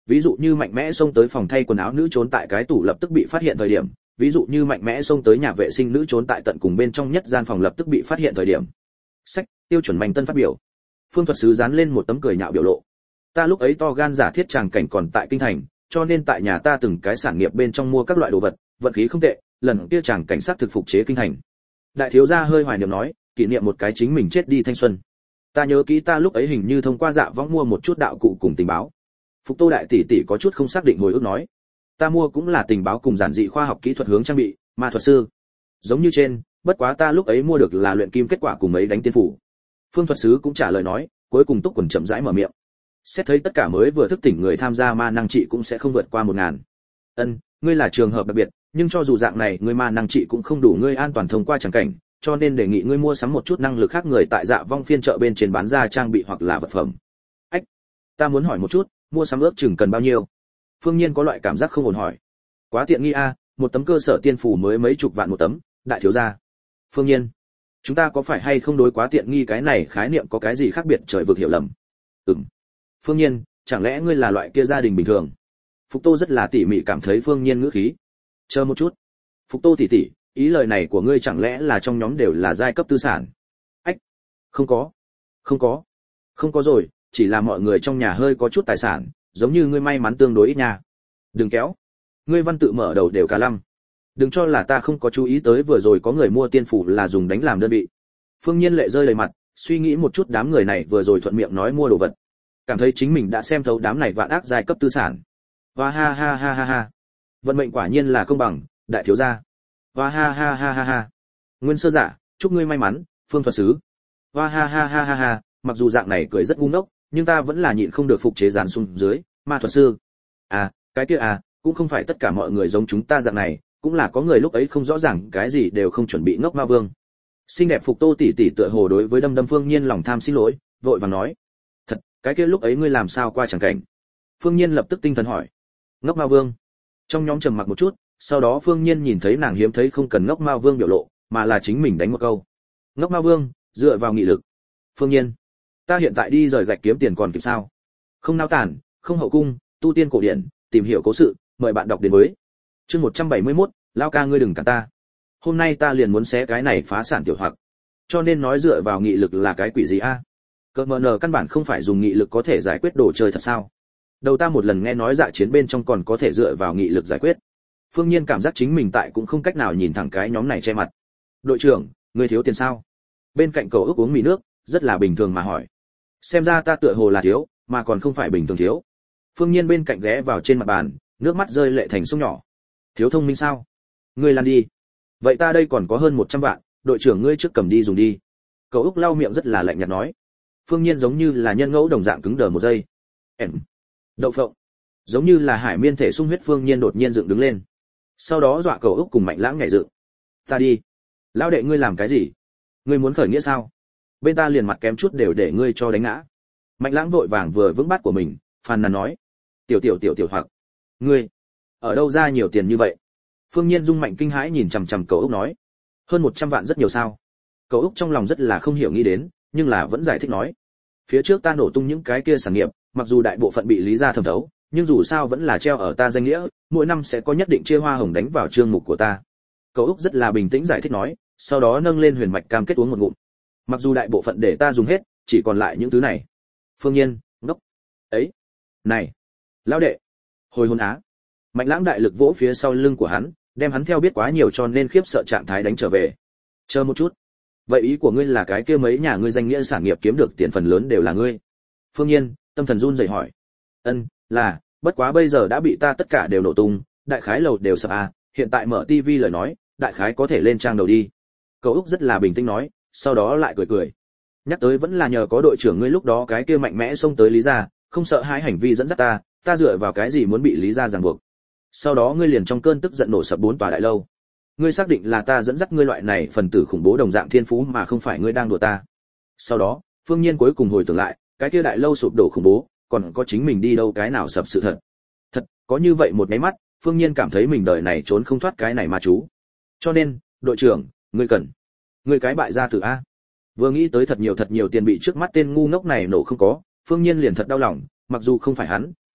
Ví dụ như mạnh mẽ xông tới phòng thay quần áo nữ trốn tại cái tủ lập tức bị phát hiện thời điểm, ví dụ như mạnh mẽ xông tới nhà vệ sinh nữ trốn tại tận cùng bên trong nhất gian phòng lập tức bị phát hiện thời điểm. Sách, tiêu chuẩn mạnh tân phát biểu. Phương thuật sứ dán lên một tấm cười nhạo biểu lộ. Ta lúc ấy to gan giả thiết tràng cảnh còn tại kinh thành, cho nên tại nhà ta từng cái sản nghiệp bên trong mua các loại đồ vật, vận khí không tệ, lần kia chàng cảnh sát thực phục chế kinh thành. Đại thiếu gia hơi hoài niệm nói, kỷ niệm một cái chính mình chết đi thanh xuân. Ta nhớ kỹ ta lúc ấy hình như thông qua dạ võng mua một chút đạo cụ cùng tình báo. Phục Tô đại tỷ tỷ có chút không xác định hồi ức nói, ta mua cũng là tình báo cùng giản dị khoa học kỹ thuật hướng trang bị, ma thuật sư. Giống như trên, bất quá ta lúc ấy mua được là luyện kim kết quả cùng mấy đánh tiên phủ. Phương thuật sứ cũng trả lời nói, cuối cùng Túc Quần chậm rãi mở miệng. Xét thấy tất cả mới vừa thức tỉnh người tham gia ma năng trị cũng sẽ không vượt qua một ngàn. Ân, ngươi là trường hợp đặc biệt, nhưng cho dù dạng này ngươi ma năng trị cũng không đủ ngươi an toàn thông qua chẳng cảnh, cho nên đề nghị ngươi mua sắm một chút năng lực khác người tại dạ vong phiên chợ bên trên bán ra trang bị hoặc là vật phẩm. Ách, ta muốn hỏi một chút, mua sắm ước chừng cần bao nhiêu? Phương Nhiên có loại cảm giác không ổn hỏi. Quá tiện nghi a, một tấm cơ sở tiên phủ mới mấy chục vạn một tấm, đại thiếu gia. Phương Nhiên, chúng ta có phải hay không đối quá tiện nghi cái này khái niệm có cái gì khác biệt trời vực hiểu lầm? Ừm. Phương Nhiên, chẳng lẽ ngươi là loại kia gia đình bình thường? Phục Tô rất là tỉ mỉ cảm thấy Phương Nhiên ngữ khí. Chờ một chút. Phục Tô tỷ tỷ, ý lời này của ngươi chẳng lẽ là trong nhóm đều là giai cấp tư sản? Ách, không có. Không có. Không có rồi, chỉ là mọi người trong nhà hơi có chút tài sản, giống như ngươi may mắn tương đối ít nha. Đừng kéo. Ngươi văn tự mở đầu đều cả lăm. Đừng cho là ta không có chú ý tới vừa rồi có người mua tiên phủ là dùng đánh làm đơn vị. Phương Nhiên lệ rơi đầy mặt, suy nghĩ một chút đám người này vừa rồi thuận miệng nói mua đồ vật, cảm thấy chính mình đã xem thấu đám này vạn ác giai cấp tư sản. Và ha ha ha ha ha. Vận mệnh quả nhiên là công bằng, đại thiếu gia. Và ha ha ha ha ha. Nguyên sơ giả, chúc ngươi may mắn, Phương thuật sứ. Và ha ha ha ha ha, mặc dù dạng này cười rất ngu ngốc, nhưng ta vẫn là nhịn không được phục chế dàn xuống dưới, ma thuật sư. À, cái kia à, cũng không phải tất cả mọi người giống chúng ta dạng này, cũng là có người lúc ấy không rõ ràng cái gì đều không chuẩn bị ngốc ma vương. Xinh đẹp Phục Tô tỷ tỷ tựa hồ đối với Đâm Đâm Phương Nhiên lòng tham xin lỗi, vội vàng nói, thật, cái kia lúc ấy ngươi làm sao qua chẳng cảnh? Phương Nhiên lập tức tinh thần hỏi, ngốc ma vương. Trong nhóm trầm mặc một chút, sau đó Phương Nhiên nhìn thấy nàng hiếm thấy không cần ngốc ma vương biểu lộ, mà là chính mình đánh một câu. Ngốc ma vương, dựa vào nghị lực. Phương Nhiên, ta hiện tại đi rời gạch kiếm tiền còn kịp sao? Không nao tản, không hậu cung, tu tiên cổ điển, tìm hiểu cố sự, mời bạn đọc đến với. Chương một trăm bảy mươi mốt, lao ca ngươi đừng cản ta. Hôm nay ta liền muốn xé cái này phá sản tiểu hoặc. Cho nên nói dựa vào nghị lực là cái quỷ gì a? Cơ mờ nờ căn bản không phải dùng nghị lực có thể giải quyết đồ chơi thật sao? Đầu ta một lần nghe nói dạ chiến bên trong còn có thể dựa vào nghị lực giải quyết. Phương Nhiên cảm giác chính mình tại cũng không cách nào nhìn thẳng cái nhóm này che mặt. Đội trưởng, ngươi thiếu tiền sao? Bên cạnh cậu ước uống mì nước, rất là bình thường mà hỏi. Xem ra ta tựa hồ là thiếu, mà còn không phải bình thường thiếu. Phương Nhiên bên cạnh ghé vào trên mặt bàn, nước mắt rơi lệ thành sông nhỏ. Thiếu thông minh sao? Ngươi lăn đi. Vậy ta đây còn có hơn một trăm vạn, đội trưởng ngươi trước cầm đi dùng đi. Cậu ước lau miệng rất là lạnh nhạt nói. Phương Nhiên giống như là nhân ngẫu đồng dạng cứng đờ một giây. Em. Đậu phộng. Giống như là hải miên thể sung huyết Phương Nhiên đột nhiên dựng đứng lên. Sau đó dọa cậu ước cùng Mạnh Lãng nhảy dựng. Ta đi. Lão đệ ngươi làm cái gì? Ngươi muốn khởi nghĩa sao? Bên ta liền mặt kém chút đều để ngươi cho đánh ngã. Mạnh Lãng vội vàng vừa vững bát của mình, phàn nàn nói. Tiểu tiểu tiểu tiểu hoặc. Ngươi. Ở đâu ra nhiều tiền như vậy? Phương Nhiên rung mạnh kinh hãi nhìn chằm chằm cậu ước nói. Hơn một trăm vạn rất nhiều sao? Cậu ước trong lòng rất là không hiểu nghĩ đến, nhưng là vẫn giải thích nói. Phía trước ta nổ tung những cái kia sản nghiệp, mặc dù đại bộ phận bị lý gia thẩm thấu, nhưng dù sao vẫn là treo ở ta danh nghĩa, mỗi năm sẽ có nhất định chia hoa hồng đánh vào chương mục của ta. Cậu ước rất là bình tĩnh giải thích nói, sau đó nâng lên huyền mạch cam kết uống một ngụm. Mặc dù đại bộ phận để ta dùng hết, chỉ còn lại những thứ này. Phương Nhiên, ngốc. Ấy, này, lão đệ, hồi hôn á. Mạnh Lãng đại lực vỗ phía sau lưng của hắn, đem hắn theo biết quá nhiều cho nên khiếp sợ trạng thái đánh trở về. Chờ một chút. Vậy ý của ngươi là cái kia mấy nhà ngươi danh nghĩa sản nghiệp kiếm được tiền phần lớn đều là ngươi? Phương Nhiên, tâm thần run rẩy hỏi. Ân, là, bất quá bây giờ đã bị ta tất cả đều nổ tung, đại khái lầu đều sập à, hiện tại mở tivi lời nói, đại khái có thể lên trang đầu đi. Cậu Úc rất là bình tĩnh nói, sau đó lại cười cười. Nhắc tới vẫn là nhờ có đội trưởng ngươi lúc đó cái kia mạnh mẽ xông tới Lý gia, không sợ hai hành vi dẫn dắt ta, ta dựa vào cái gì muốn bị Lý gia ràng buộc. Sau đó ngươi liền trong cơn tức giận nổ sập bốn tòa đại lâu. Ngươi xác định là ta dẫn dắt ngươi loại này phần tử khủng bố đồng dạng thiên phú mà không phải ngươi đang đùa ta. Sau đó, Phương Nhiên cuối cùng hồi tưởng lại, cái kia đại lâu sụp đổ khủng bố, còn có chính mình đi đâu cái nào sập sự thật. Thật, có như vậy một cái mắt, Phương Nhiên cảm thấy mình đời này trốn không thoát cái này mà chú. Cho nên, đội trưởng, ngươi cần, ngươi cái bại gia tử a. Vừa nghĩ tới thật nhiều thật nhiều tiền bị trước mắt tên ngu ngốc này nổ không có, Phương Nhiên liền thật đau lòng, mặc dù không phải hắn,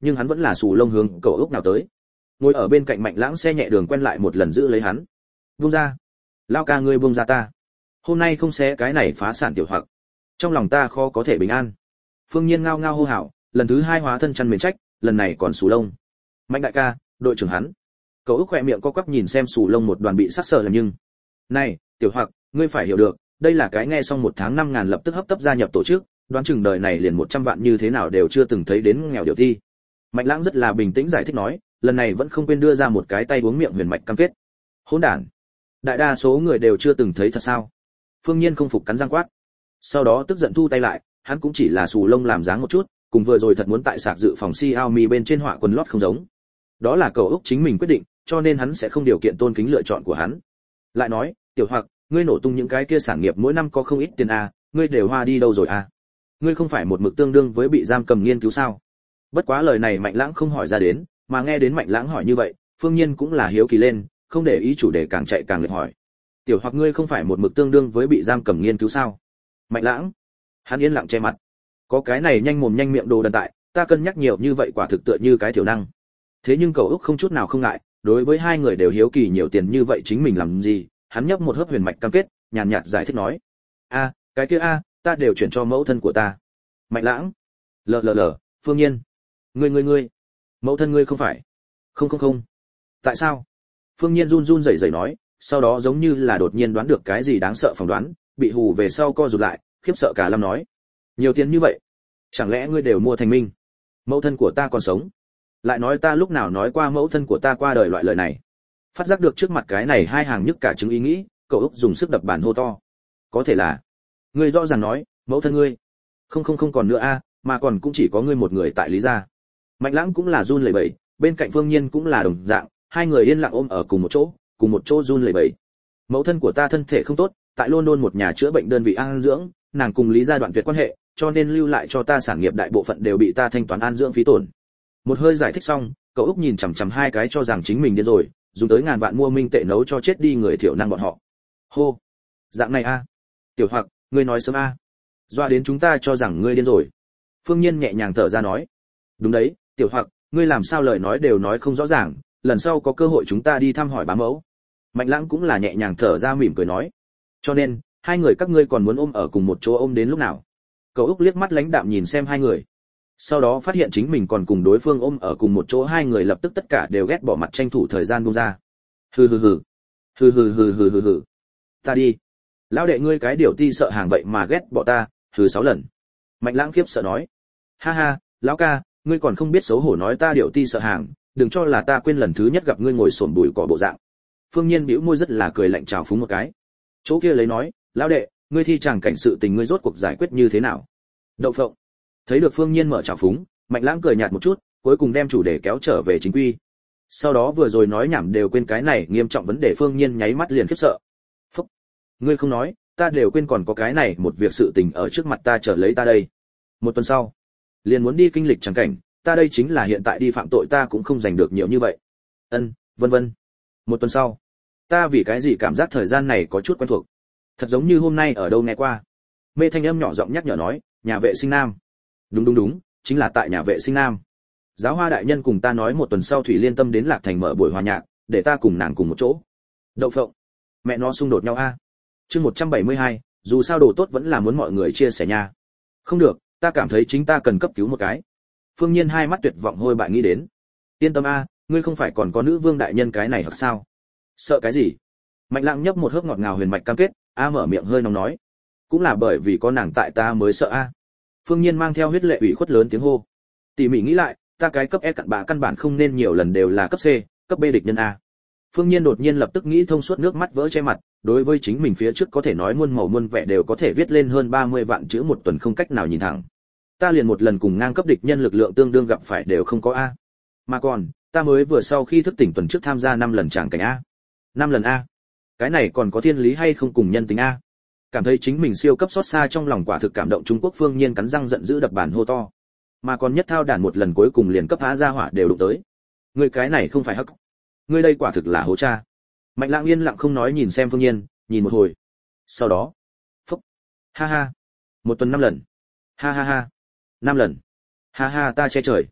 nhưng hắn vẫn là xù lông hướng Cầu Úc nào tới. Ngồi ở bên cạnh Mạnh Lãng xe nhẹ đường quen lại một lần giữ lấy hắn. Buông ra, lao ca ngươi buông ra ta. Hôm nay không xé cái này phá sản tiểu hoặc. Trong lòng ta khó có thể bình an. Phương Nhiên ngao ngao hô hào, lần thứ hai hóa thân chăn mền trách, lần này còn xù lông. Mạnh đại ca, đội trưởng hắn. Cầu Úc khỏe miệng co quắp nhìn xem xù lông một đoàn bị sắc sờ làm nhưng. Này, tiểu hoặc, ngươi phải hiểu được, đây là cái nghe xong một tháng năm ngàn lập tức hấp tấp gia nhập tổ chức, đoán chừng đời này liền một trăm vạn như thế nào đều chưa từng thấy đến nghèo điều thi. Mạnh Lãng rất là bình tĩnh giải thích nói, lần này vẫn không quên đưa ra một cái tay uống miệng huyền mạch cam kết. Hỗn đản, đại đa số người đều chưa từng thấy thật sao? Phương Nhiên không phục cắn răng quát. Sau đó tức giận thu tay lại, hắn cũng chỉ là xù lông làm dáng một chút, cùng vừa rồi thật muốn tại sạc dự phòng Xiaomi bên trên họa quần lót không giống. Đó là Cầu Úc chính mình quyết định, cho nên hắn sẽ không điều kiện tôn kính lựa chọn của hắn. Lại nói, tiểu hoặc, ngươi nổ tung những cái kia sản nghiệp mỗi năm có không ít tiền a, ngươi đều hoa đi đâu rồi a? Ngươi không phải một mực tương đương với bị giam cầm nghiên cứu sao? Bất quá lời này Mạnh Lãng không hỏi ra đến, mà nghe đến Mạnh Lãng hỏi như vậy, Phương Nhiên cũng là hiếu kỳ lên, không để ý chủ đề càng chạy càng liệt hỏi. Tiểu hoặc ngươi không phải một mực tương đương với bị giam cầm nghiên cứu sao? Mạnh Lãng, hắn yên lặng che mặt. Có cái này nhanh mồm nhanh miệng đồ đần tại, ta cân nhắc nhiều như vậy quả thực tựa như cái thiểu năng. Thế nhưng Cầu Úc không chút nào không ngại, đối với hai người đều hiếu kỳ nhiều tiền như vậy chính mình làm gì, hắn nhấp một hớp huyền mạch cam kết, nhàn nhạt giải thích nói: "A, cái kia a, ta đều chuyển cho mẫu thân của ta." Mạnh Lãng, lờ lờ lờ, Phương Nhiên, ngươi ngươi ngươi, mẫu thân ngươi không phải? Không không không. Tại sao? Phương Nhiên run run rẩy rẩy nói, sau đó giống như là đột nhiên đoán được cái gì đáng sợ phỏng đoán, bị hù về sau co rụt lại, khiếp sợ cả lâm nói: "Nhiều tiền như vậy, chẳng lẽ ngươi đều mua thành minh? Mẫu thân của ta còn sống?" Lại nói ta lúc nào nói qua mẫu thân của ta qua đời loại lời này? Phát giác được trước mặt cái này hai hàng nhức cả chứng ý nghĩ, Cầu Úc dùng sức đập bàn hô to: "Có thể là, ngươi rõ ràng nói, mẫu thân ngươi." "Không không không còn nữa a, mà còn cũng chỉ có ngươi một người tại Lý gia." Mạnh Lãng cũng là run lẩy bẩy, bên cạnh Phương Nhiên cũng là đồng dạng, hai người yên lặng ôm ở cùng một chỗ, cùng một chỗ run lẩy bẩy. "Mẫu thân của ta thân thể không tốt, tại London một nhà chữa bệnh đơn vị an dưỡng, nàng cùng Lý gia đoạn tuyệt quan hệ, cho nên lưu lại cho ta sản nghiệp đại bộ phận đều bị ta thanh toán an dưỡng phí tổn." Một hơi giải thích xong, Cầu Úc nhìn chằm chằm hai cái cho rằng chính mình điên rồi, dùng tới ngàn vạn mua minh tệ nấu cho chết đi người thiểu năng bọn họ. Hô, dạng này a? Tiểu hoặc, ngươi nói sớm a? Doa đến chúng ta cho rằng ngươi điên rồi. Phương Nhiên nhẹ nhàng thở ra nói: "Đúng đấy, tiểu hoặc, ngươi làm sao lời nói đều nói không rõ ràng, lần sau có cơ hội chúng ta đi thăm hỏi bá mẫu." Mạnh Lãng cũng là nhẹ nhàng thở ra mỉm cười nói: "Cho nên, hai người các ngươi còn muốn ôm ở cùng một chỗ ôm đến lúc nào?" Cầu Úc liếc mắt lãnh đạm nhìn xem hai người. Sau đó phát hiện chính mình còn cùng đối phương ôm ở cùng một chỗ, hai người lập tức tất cả đều ghét bỏ mặt tranh thủ thời gian buông ra. Hừ hừ hừ. Hừ hừ hừ hừ hừ hừ. Ta đi. Lão đệ ngươi cái điều ti sợ hàng vậy mà ghét bỏ ta, hừ sáu lần. Mạnh Lãng khiếp sợ nói: "Ha ha, lão ca, ngươi còn không biết xấu hổ nói ta điều ti sợ hàng, đừng cho là ta quên lần thứ nhất gặp ngươi ngồi xổm bụi cỏ bộ dạng." Phương Nhiên bĩu môi rất là cười lạnh chào phúng một cái. Chỗ kia lấy nói: "Lão đệ, ngươi thi chàng cảnh sự tình ngươi rốt cuộc giải quyết như thế nào?" Đậu phộng. Thấy được Phương Nhiên mở trào phúng, Mạnh Lãng cười nhạt một chút, cuối cùng đem chủ đề kéo trở về chính quy. Sau đó vừa rồi nói nhảm đều quên cái này nghiêm trọng vấn đề, Phương Nhiên nháy mắt liền khiếp sợ. Phúc, ngươi không nói, ta đều quên còn có cái này một việc sự tình ở trước mặt ta chờ lấy ta đây. Một tuần sau, liền muốn đi kinh lịch chẳng cảnh, ta đây chính là hiện tại đi phạm tội ta cũng không giành được nhiều như vậy. Ân, vân vân. Một tuần sau, ta vì cái gì cảm giác thời gian này có chút quen thuộc. Thật giống như hôm nay ở đâu nghe qua. Mê thanh âm nhỏ giọng nhắc nhở nói, nhà vệ sinh nam. Đúng đúng đúng, chính là tại nhà vệ sinh nam. Giáo hoa đại nhân cùng ta nói một tuần sau Thủy Liên Tâm đến Lạc Thành mở buổi hòa nhạc, để ta cùng nàng cùng một chỗ. Đậu phộng, mẹ nó xung đột nhau a. Chương một trăm bảy mươi hai, dù sao đồ tốt vẫn là muốn mọi người chia sẻ nha. Không được, ta cảm thấy chính ta cần cấp cứu một cái. Phương Nhiên hai mắt tuyệt vọng hôi bại nghĩ đến. Yên tâm a, ngươi không phải còn có nữ vương đại nhân cái này hoặc sao? Sợ cái gì? Mạnh Lãng nhấp một hớp ngọt ngào huyền mạch cam kết, a mở miệng hơi nóng nói. Cũng là bởi vì có nàng tại ta mới sợ a. Phương Nhiên mang theo huyết lệ ủy khuất lớn tiếng hô. Tỉ mỉ nghĩ lại, ta cái cấp E cặn bã căn bản không nên nhiều lần đều là cấp C, cấp B địch nhân a. Phương Nhiên đột nhiên lập tức nghĩ thông suốt, nước mắt vỡ che mặt, đối với chính mình phía trước có thể nói muôn màu muôn vẻ đều có thể viết lên hơn ba mươi vạn chữ một tuần không cách nào nhìn thẳng. Ta liền một lần cùng ngang cấp địch nhân lực lượng tương đương gặp phải đều không có a. Mà còn, ta mới vừa sau khi thức tỉnh tuần trước tham gia năm lần tràng cảnh a. năm lần a. Cái này còn có thiên lý hay không cùng nhân tính a? Cảm thấy chính mình siêu cấp xót xa, trong lòng quả thực cảm động. Trung Quốc Phương Nhiên cắn răng giận dữ đập bàn hô to. Mà còn nhất thao đản một lần cuối cùng liền cấp phá ra hỏa đều đụng tới. Người cái này không phải hắc. Ngươi đây quả thực là hố cha. Mạnh Lãng yên lặng không nói nhìn xem Phương Nhiên, nhìn một hồi. Sau đó, phúc, ha ha, một tuần năm lần, ha ha ha, năm lần, ha ha ta che trời.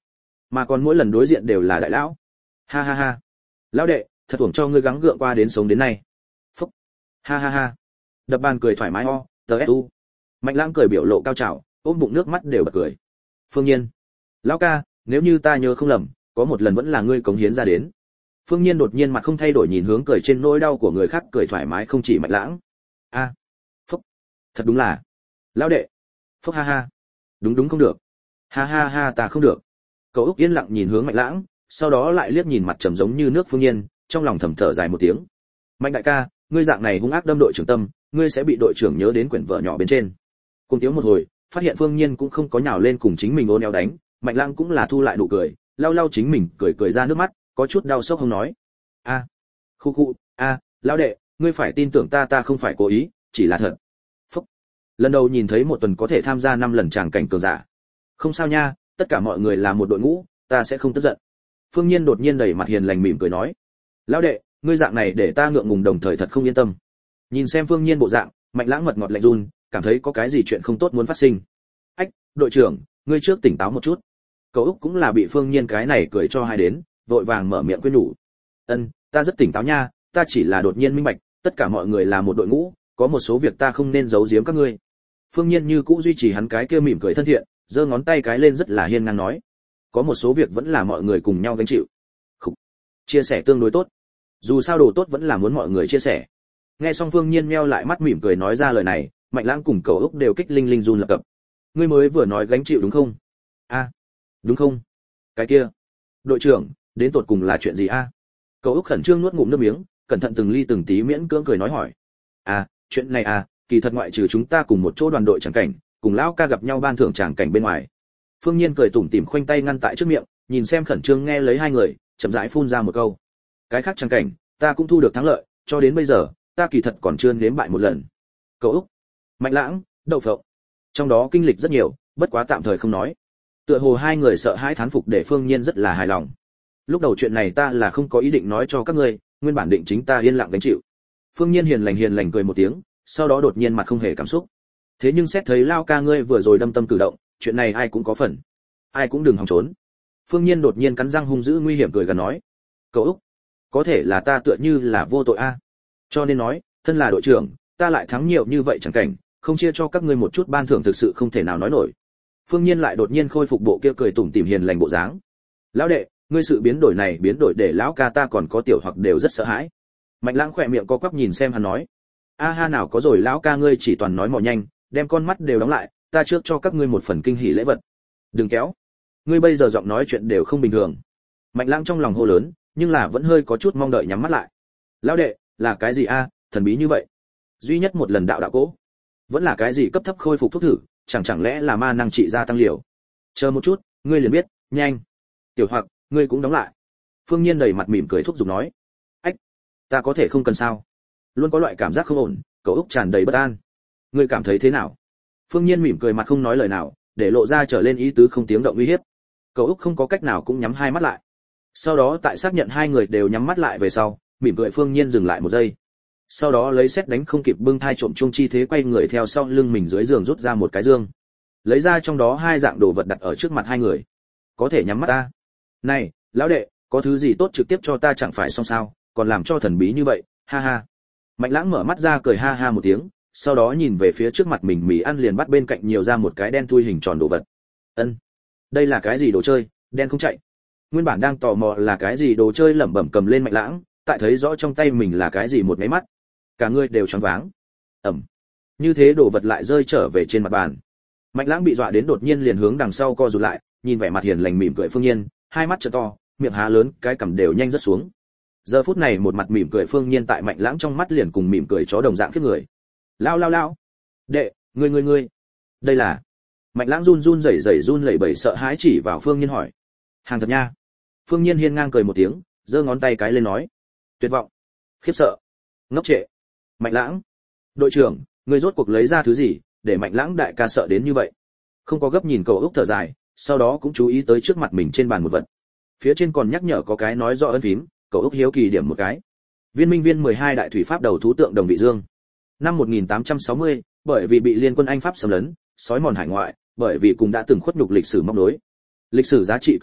mà còn mỗi lần đối diện đều là đại lão. Ha ha ha. Lão đệ, thật uổng cho ngươi gắng gượng qua đến sống đến nay. Phúc. Ha ha ha. Đập bàn cười thoải mái ho, tờ ét u. Mạnh Lãng cười biểu lộ cao trào, ôm bụng nước mắt đều bật cười. Phương Nhiên. Lão ca, nếu như ta nhớ không lầm, có một lần vẫn là ngươi cống hiến ra đến. Phương Nhiên đột nhiên mặt không thay đổi nhìn hướng cười trên nỗi đau của người khác, cười thoải mái không chỉ Mạnh Lãng. A. À. Phúc. Thật đúng là. Lão đệ. Phúc ha ha. Đúng đúng không được. Ha ha ha ta không được. Cậu Úc yên lặng nhìn hướng Mạnh Lãng, sau đó lại liếc nhìn mặt trầm giống như nước Phương Nhiên, trong lòng thầm thở dài một tiếng. Mạnh đại ca, ngươi dạng này hung ác đâm đội trưởng tâm, ngươi sẽ bị đội trưởng nhớ đến quyển vở nhỏ bên trên. Cùng tiếng một hồi, phát hiện Phương Nhiên cũng không có nhào lên cùng chính mình ôn eo đánh, Mạnh Lãng cũng là thu lại nụ cười, lau lau chính mình, cười cười ra nước mắt, có chút đau xót không nói. A, à, khu khu, a, à, lão đệ, ngươi phải tin tưởng ta, ta không phải cố ý, chỉ là thật. Phúc. Lần đầu nhìn thấy một tuần có thể tham gia năm lần tràng cảnh cường giả. Không sao nha, tất cả mọi người là một đội ngũ, ta sẽ không tức giận. Phương Nhiên đột nhiên đầy mặt hiền lành mỉm cười nói. Lão đệ, ngươi dạng này để ta ngượng ngùng đồng thời thật không yên tâm. Nhìn xem Phương Nhiên bộ dạng, Mạnh Lãng mật ngọt lạnh run, cảm thấy có cái gì chuyện không tốt muốn phát sinh. Ách, đội trưởng, ngươi trước tỉnh táo một chút. Cậu Úc cũng là bị Phương Nhiên cái này cười cho hai đến, vội vàng mở miệng khuyên nhủ. Ân, ta rất tỉnh táo nha, ta chỉ là đột nhiên minh bạch, tất cả mọi người là một đội ngũ, có một số việc ta không nên giấu giếm các ngươi. Phương Nhiên như cũ duy trì hắn cái kia mỉm cười thân thiện, giơ ngón tay cái lên rất là hiên ngang nói. Có một số việc vẫn là mọi người cùng nhau gánh chịu. Khủ. Chia sẻ tương đối tốt. Dù sao đồ tốt vẫn là muốn mọi người chia sẻ. Nghe xong Phương Nhiên meo lại mắt mỉm cười nói ra lời này, Mạnh Lãng cùng Cậu Úc đều kích linh linh run lập cập. Ngươi mới vừa nói gánh chịu đúng không? A, à, đúng không? Cái kia, đội trưởng, đến tột cùng là chuyện gì a? À? Cậu Úc khẩn trương nuốt ngụm nước miếng, cẩn thận từng ly từng tí miễn cưỡng cười nói hỏi. À, chuyện này à, kỳ thật ngoại trừ chúng ta cùng một chỗ đoàn đội chẳng cảnh, cùng lão ca gặp nhau ban thưởng tràng cảnh bên ngoài. Phương Nhiên cười tủm tỉm khoanh tay ngăn tại trước miệng, nhìn xem khẩn trương nghe lấy hai người, chậm rãi phun ra một câu. Cái khác tràng cảnh, ta cũng thu được thắng lợi, cho đến bây giờ, ta kỳ thật còn chưa nếm bại một lần. Cậu Úc, Mạnh Lãng, Đậu Phộng, trong đó kinh lịch rất nhiều, bất quá tạm thời không nói. Tựa hồ hai người sợ hãi thán phục để Phương Nhiên rất là hài lòng. Lúc đầu chuyện này ta là không có ý định nói cho các ngươi, nguyên bản định chính ta yên lặng gánh chịu. Phương Nhiên hiền lành hiền lành cười một tiếng, sau đó đột nhiên mặt không hề cảm xúc. Thế nhưng xét thấy Lao ca ngươi vừa rồi đâm tâm cử động, chuyện này ai cũng có phần, ai cũng đừng hòng trốn. Phương Nhiên đột nhiên cắn răng hung dữ nguy hiểm cười gần nói. Cậu Úc, có thể là ta tựa như là vô tội a, cho nên nói, thân là đội trưởng, ta lại thắng nhiều như vậy chẳng cảnh, không chia cho các ngươi một chút ban thưởng thực sự không thể nào nói nổi. Phương Nhiên lại đột nhiên khôi phục bộ kia cười tủm tỉm hiền lành bộ dáng. Lão đệ, ngươi sự biến đổi này biến đổi để lão ca ta còn có tiểu hoặc đều rất sợ hãi. Mạnh Lãng khỏe miệng co quắp nhìn xem hắn nói. A ha nào có rồi, lão ca ngươi chỉ toàn nói mò nhanh, đem con mắt đều đóng lại, ta trước cho các ngươi một phần kinh hỉ lễ vật. Đừng kéo, ngươi bây giờ giọng nói chuyện đều không bình thường. Mạnh Lãng trong lòng hô lớn, nhưng là vẫn hơi có chút mong đợi nhắm mắt lại. Lão đệ, là cái gì a, thần bí như vậy? Duy nhất một lần đạo đạo cỗ, vẫn là cái gì cấp thấp khôi phục thuốc thử, chẳng chẳng lẽ là ma năng trị gia tăng liều? Chờ một chút, ngươi liền biết, nhanh. Tiểu hoặc, ngươi cũng đóng lại. Phương Nhiên đầy mặt mỉm cười thúc giục nói. Ách, ta có thể không cần sao? Luôn có loại cảm giác không ổn, Cậu Úc tràn đầy bất an. Ngươi cảm thấy thế nào? Phương Nhiên mỉm cười mặt không nói lời nào, để lộ ra trở lên ý tứ không tiếng động uy hiếp. Cậu Úc không có cách nào cũng nhắm hai mắt lại. Sau đó tại xác nhận hai người đều nhắm mắt lại về sau, mỉm cười Phương Nhiên dừng lại một giây. Sau đó lấy xét đánh không kịp bưng thai trộm chuông chi thế quay người theo sau lưng mình dưới giường rút ra một cái dương. Lấy ra trong đó hai dạng đồ vật đặt ở trước mặt hai người. Có thể nhắm mắt ta. Này, lão đệ, có thứ gì tốt trực tiếp cho ta chẳng phải xong sao, còn làm cho thần bí như vậy, ha ha. Mạnh Lãng mở mắt ra cười ha ha một tiếng, sau đó nhìn về phía trước mặt mình mì ăn liền bắt bên cạnh nhiều ra một cái đen thui hình tròn đồ vật. Ân, đây là cái gì đồ chơi, đen không chạy. Nguyên bản đang tò mò là cái gì đồ chơi lẩm bẩm cầm lên Mạnh Lãng, tại thấy rõ trong tay mình là cái gì một cái mắt, cả người đều choáng váng. Ẩm, như thế đồ vật lại rơi trở về trên mặt bàn. Mạnh Lãng bị dọa đến đột nhiên liền hướng đằng sau co rụt lại, nhìn vẻ mặt hiền lành mỉm cười Phương Nhiên, hai mắt trợn to, miệng há lớn, cái cằm đều nhanh rớt xuống. Giờ phút này một mặt mỉm cười Phương Nhiên tại Mạnh Lãng trong mắt liền cùng mỉm cười chó đồng dạng khiếp người. Lao lao lao, đệ, ngươi ngươi ngươi, đây là? Mạnh Lãng run run rẩy rẩy run lẩy bẩy sợ hãi chỉ vào Phương Nhiên hỏi. Hàng thật nha. Phương Nhiên hiên ngang cười một tiếng, giơ ngón tay cái lên nói. Tuyệt vọng, khiếp sợ, ngốc trệ. Mạnh Lãng, đội trưởng, ngươi rốt cuộc lấy ra thứ gì, để Mạnh Lãng đại ca sợ đến như vậy? Không có gấp nhìn Cậu Úc thở dài, sau đó cũng chú ý tới trước mặt mình trên bàn một vật. Phía trên còn nhắc nhở có cái nói rõ ấn phím, Cậu Úc hiếu kỳ điểm một cái. Viên Minh Viên mười hai đại thủy pháp đầu thú tượng Đồng Vị Dương. Năm một nghìn tám trăm sáu mươi, bởi vì bị liên quân Anh Pháp xâm lấn, xói mòn hải ngoại, bởi vì cùng đã từng khuất nhục lịch sử móc đối. Lịch sử giá trị cực cao,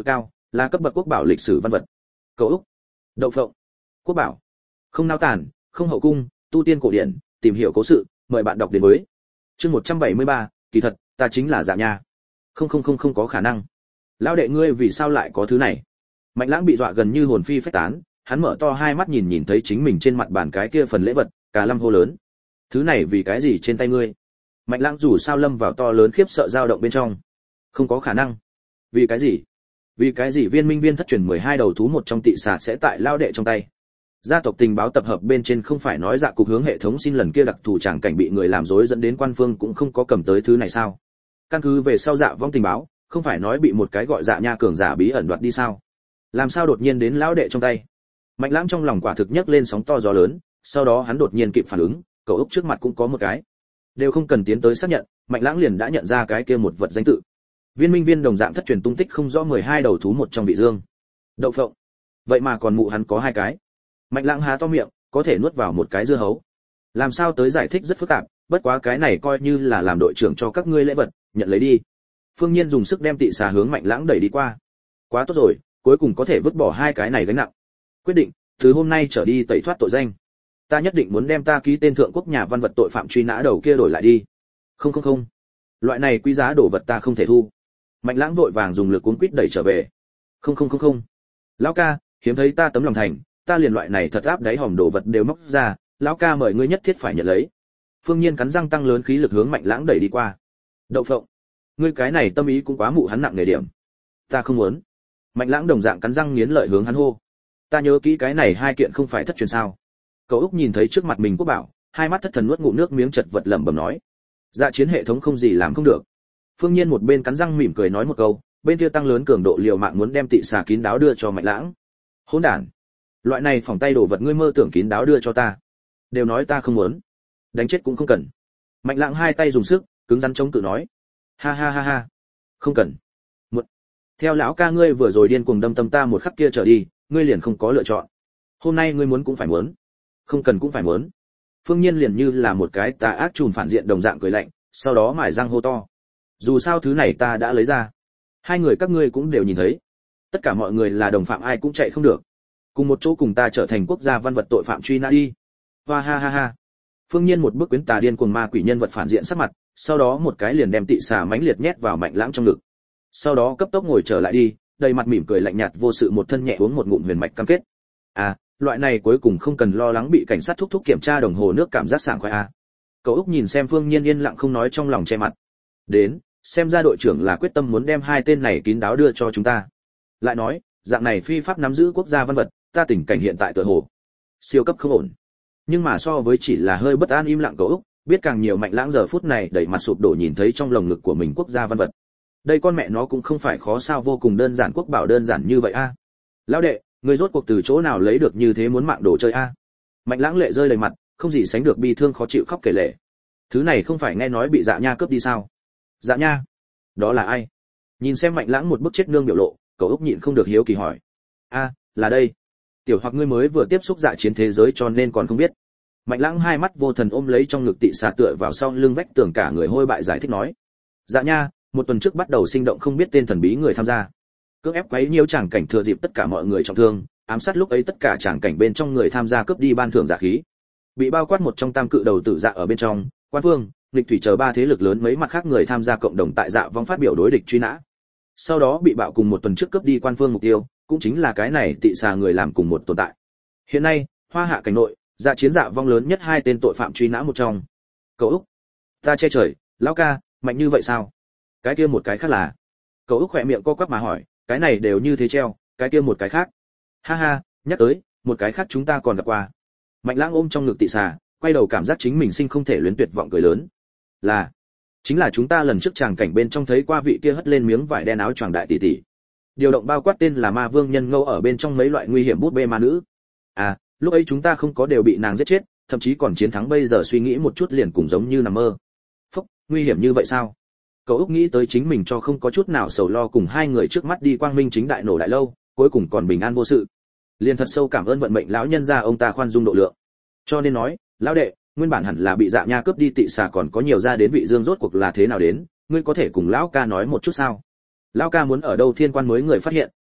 là cấp bậc quốc bảo lịch sử văn vật. Cầu Úc. Đậu phộng. Quốc bảo. Không nao tản, không hậu cung, tu tiên cổ điển, tìm hiểu cố sự, mời bạn đọc đến với. Chương một trăm bảy mươi ba, kỳ thật, ta chính là Dạ Nha. Không không không không có khả năng. Lão đệ ngươi vì sao lại có thứ này? Mạnh Lãng bị dọa gần như hồn phi phách tán, hắn mở to hai mắt nhìn nhìn thấy chính mình trên mặt bàn cái kia phần lễ vật, cả lâm hô lớn. Thứ này vì cái gì trên tay ngươi? Mạnh Lãng dù sao lâm vào to lớn khiếp sợ dao động bên trong. Không có khả năng. Vì cái gì? Vì cái gì viên minh viên thất truyền mười hai đầu thú một trong tị xà sẽ tại lao đệ trong tay? Gia tộc tình báo tập hợp bên trên không phải nói Dạ cục hướng hệ thống xin lần kia đặc thù chẳng cảnh bị người làm rối dẫn đến quan phương cũng không có cầm tới thứ này sao? Căn cứ về sau Dạ vong tình báo, không phải nói bị một cái gọi Dạ Nha cường giả bí ẩn đoạt đi sao? Làm sao đột nhiên đến lão đệ trong tay? Mạnh Lãng trong lòng quả thực nhấc lên sóng to gió lớn, sau đó hắn đột nhiên kịp phản ứng, Cầu Úc trước mặt cũng có một cái. Đều không cần tiến tới xác nhận, Mạnh Lãng liền đã nhận ra cái kia một vật danh tự. Viên minh viên đồng dạng thất truyền tung tích không rõ mười hai đầu thú một trong vị dương. Đậu phộng. Vậy mà còn mụ hắn có hai cái. Mạnh Lãng há to miệng, có thể nuốt vào một cái dưa hấu. Làm sao tới giải thích rất phức tạp, bất quá cái này coi như là làm đội trưởng cho các ngươi lễ vật, nhận lấy đi. Phương Nhiên dùng sức đem tị xà hướng Mạnh Lãng đẩy đi qua. Quá tốt rồi, cuối cùng có thể vứt bỏ hai cái này gánh nặng. Quyết định, từ hôm nay trở đi tẩy thoát tội danh. Ta nhất định muốn đem ta ký tên thượng quốc nhà văn vật tội phạm truy nã đầu kia đổi lại đi. Không không không, loại này quý giá đồ vật ta không thể thu. Mạnh Lãng vội vàng dùng lực cuốn quýt đẩy trở về. Không không không không, lão ca, hiếm thấy ta tấm lòng thành, ta liền loại này thật áp đáy hòm đồ vật đều móc ra, lão ca mời ngươi nhất thiết phải nhận lấy. Phương Nhiên cắn răng tăng lớn khí lực hướng Mạnh Lãng đẩy đi qua. Đậu phộng, ngươi cái này tâm ý cũng quá mụ hắn nặng nề điểm. Ta không muốn. Mạnh Lãng đồng dạng cắn răng nghiến lợi hướng hắn hô. Ta nhớ kỹ cái này hai kiện không phải thất truyền sao? Cầu Úc nhìn thấy trước mặt mình quốc bảo, hai mắt thất thần nuốt ngụm nước miếng chật vật lẩm bẩm nói. Dạ chiến hệ thống không gì làm không được. Phương Nhiên một bên cắn răng mỉm cười nói một câu, bên kia tăng lớn cường độ liều mạng muốn đem tị xà kín đáo đưa cho Mạnh Lãng. Hỗn đản, loại này phòng tay đồ vật ngươi mơ tưởng kín đáo đưa cho ta, đều nói ta không muốn, đánh chết cũng không cần. Mạnh Lãng hai tay dùng sức, cứng rắn chống cự nói. Ha ha ha ha, không cần. Một, theo lão ca ngươi vừa rồi điên cuồng đâm tâm ta một khắc kia trở đi, ngươi liền không có lựa chọn. Hôm nay ngươi muốn cũng phải muốn, không cần cũng phải muốn. Phương Nhiên liền như là một cái tà ác trùm phản diện đồng dạng cười lạnh, sau đó mải răng hô to. Dù sao thứ này ta đã lấy ra, hai người các ngươi cũng đều nhìn thấy, tất cả mọi người là đồng phạm ai cũng chạy không được, cùng một chỗ cùng ta trở thành quốc gia văn vật tội phạm truy nã đi. Hoa ha ha ha. Phương Nhiên một bước quyến tà điên cuồng ma quỷ nhân vật phản diện sắc mặt, sau đó một cái liền đem tị xà mãnh liệt nhét vào Mạnh Lãng trong ngực. Sau đó cấp tốc ngồi trở lại đi, đầy mặt mỉm cười lạnh nhạt vô sự một thân nhẹ uống một ngụm huyền mạch cam kết. À, loại này cuối cùng không cần lo lắng bị cảnh sát thúc thúc kiểm tra đồng hồ nước cảm giác sảng khoái à. Cậu Úc nhìn xem Phương Nhiên yên lặng không nói trong lòng che mặt. Đến, xem ra đội trưởng là quyết tâm muốn đem hai tên này kín đáo đưa cho chúng ta. Lại nói, dạng này phi pháp nắm giữ quốc gia văn vật, ta tình cảnh hiện tại tựa hồ siêu cấp không ổn. Nhưng mà so với chỉ là hơi bất an im lặng Cậu Úc, biết càng nhiều Mạnh Lãng giờ phút này đẩy mặt sụp đổ nhìn thấy trong lồng ngực của mình quốc gia văn vật. Đây con mẹ nó cũng không phải khó sao vô cùng đơn giản quốc bảo đơn giản như vậy a. À. Lão đệ, người rốt cuộc từ chỗ nào lấy được như thế muốn mạng đồ chơi a? À? Mạnh Lãng lệ rơi đầy mặt, không gì sánh được bi thương khó chịu khóc kể lể. Thứ này không phải nghe nói bị Dạ Nha cướp đi sao? Dạ Nha? Đó là ai? Nhìn xem Mạnh Lãng một bức chết nương biểu lộ, Cậu Úc nhịn không được hiếu kỳ hỏi. A, à, là đây. Tiểu Hoặc ngươi mới vừa tiếp xúc dạ chiến thế giới cho nên còn không biết. Mạnh Lãng hai mắt vô thần ôm lấy trong ngực tị xà tựa vào sau lưng vách tường cả người hôi bại giải thích nói. Dạ Nha, một tuần trước bắt đầu sinh động không biết tên thần bí người tham gia. Cưỡng ép quấy nhiễu tràng cảnh thừa dịp tất cả mọi người trọng thương, ám sát lúc ấy tất cả tràng cảnh bên trong người tham gia cướp đi ban thưởng giả khí. Bị bao quát một trong tam cự đầu tử dạ ở bên trong, Quan Phương, Lịch Thủy chờ ba thế lực lớn mấy mặt khác người tham gia cộng đồng tại dạ vong phát biểu đối địch truy nã. Sau đó bị bạo cùng một tuần trước cướp đi Quan Phương mục tiêu, cũng chính là cái này tị xà người làm cùng một tồn tại. Hiện nay, Hoa Hạ cảnh nội, dạ chiến dạ vong lớn nhất hai tên tội phạm truy nã một trong. Cậu Úc, ta che trời, lão ca, mạnh như vậy sao? Cái kia một cái khác là? Cậu Úc khỏe miệng co quắp mà hỏi, cái này đều như thế treo, cái kia một cái khác? Ha ha, nhắc tới, một cái khác chúng ta còn gặp qua. Mạnh Lãng ôm trong ngực tị xà, quay đầu cảm giác chính mình sinh không thể luyến tuyệt vọng cười lớn. Là, chính là chúng ta lần trước tràng cảnh bên trong thấy qua vị kia hất lên miếng vải đen áo choàng đại tỷ tỷ. Điều động bao quát tên là Ma Vương Nhân Ngâu ở bên trong mấy loại nguy hiểm bút bê ma nữ. À, lúc ấy chúng ta không có đều bị nàng giết chết, thậm chí còn chiến thắng bây giờ suy nghĩ một chút liền cùng giống như nằm mơ. Phốc, nguy hiểm như vậy sao? Cậu Úc nghĩ tới chính mình cho không có chút nào sầu lo cùng hai người trước mắt đi quang minh chính đại nổ đại lâu, cuối cùng còn bình an vô sự. Liền thật sâu cảm ơn vận mệnh lão nhân gia ông ta khoan dung độ lượng. Cho nên nói, lão đệ, nguyên bản hẳn là bị Dạ Nha cướp đi tị xà còn có nhiều ra đến vị dương rốt cuộc là thế nào đến, ngươi có thể cùng lão ca nói một chút sao? Lão ca muốn ở đâu thiên quan mới người phát hiện,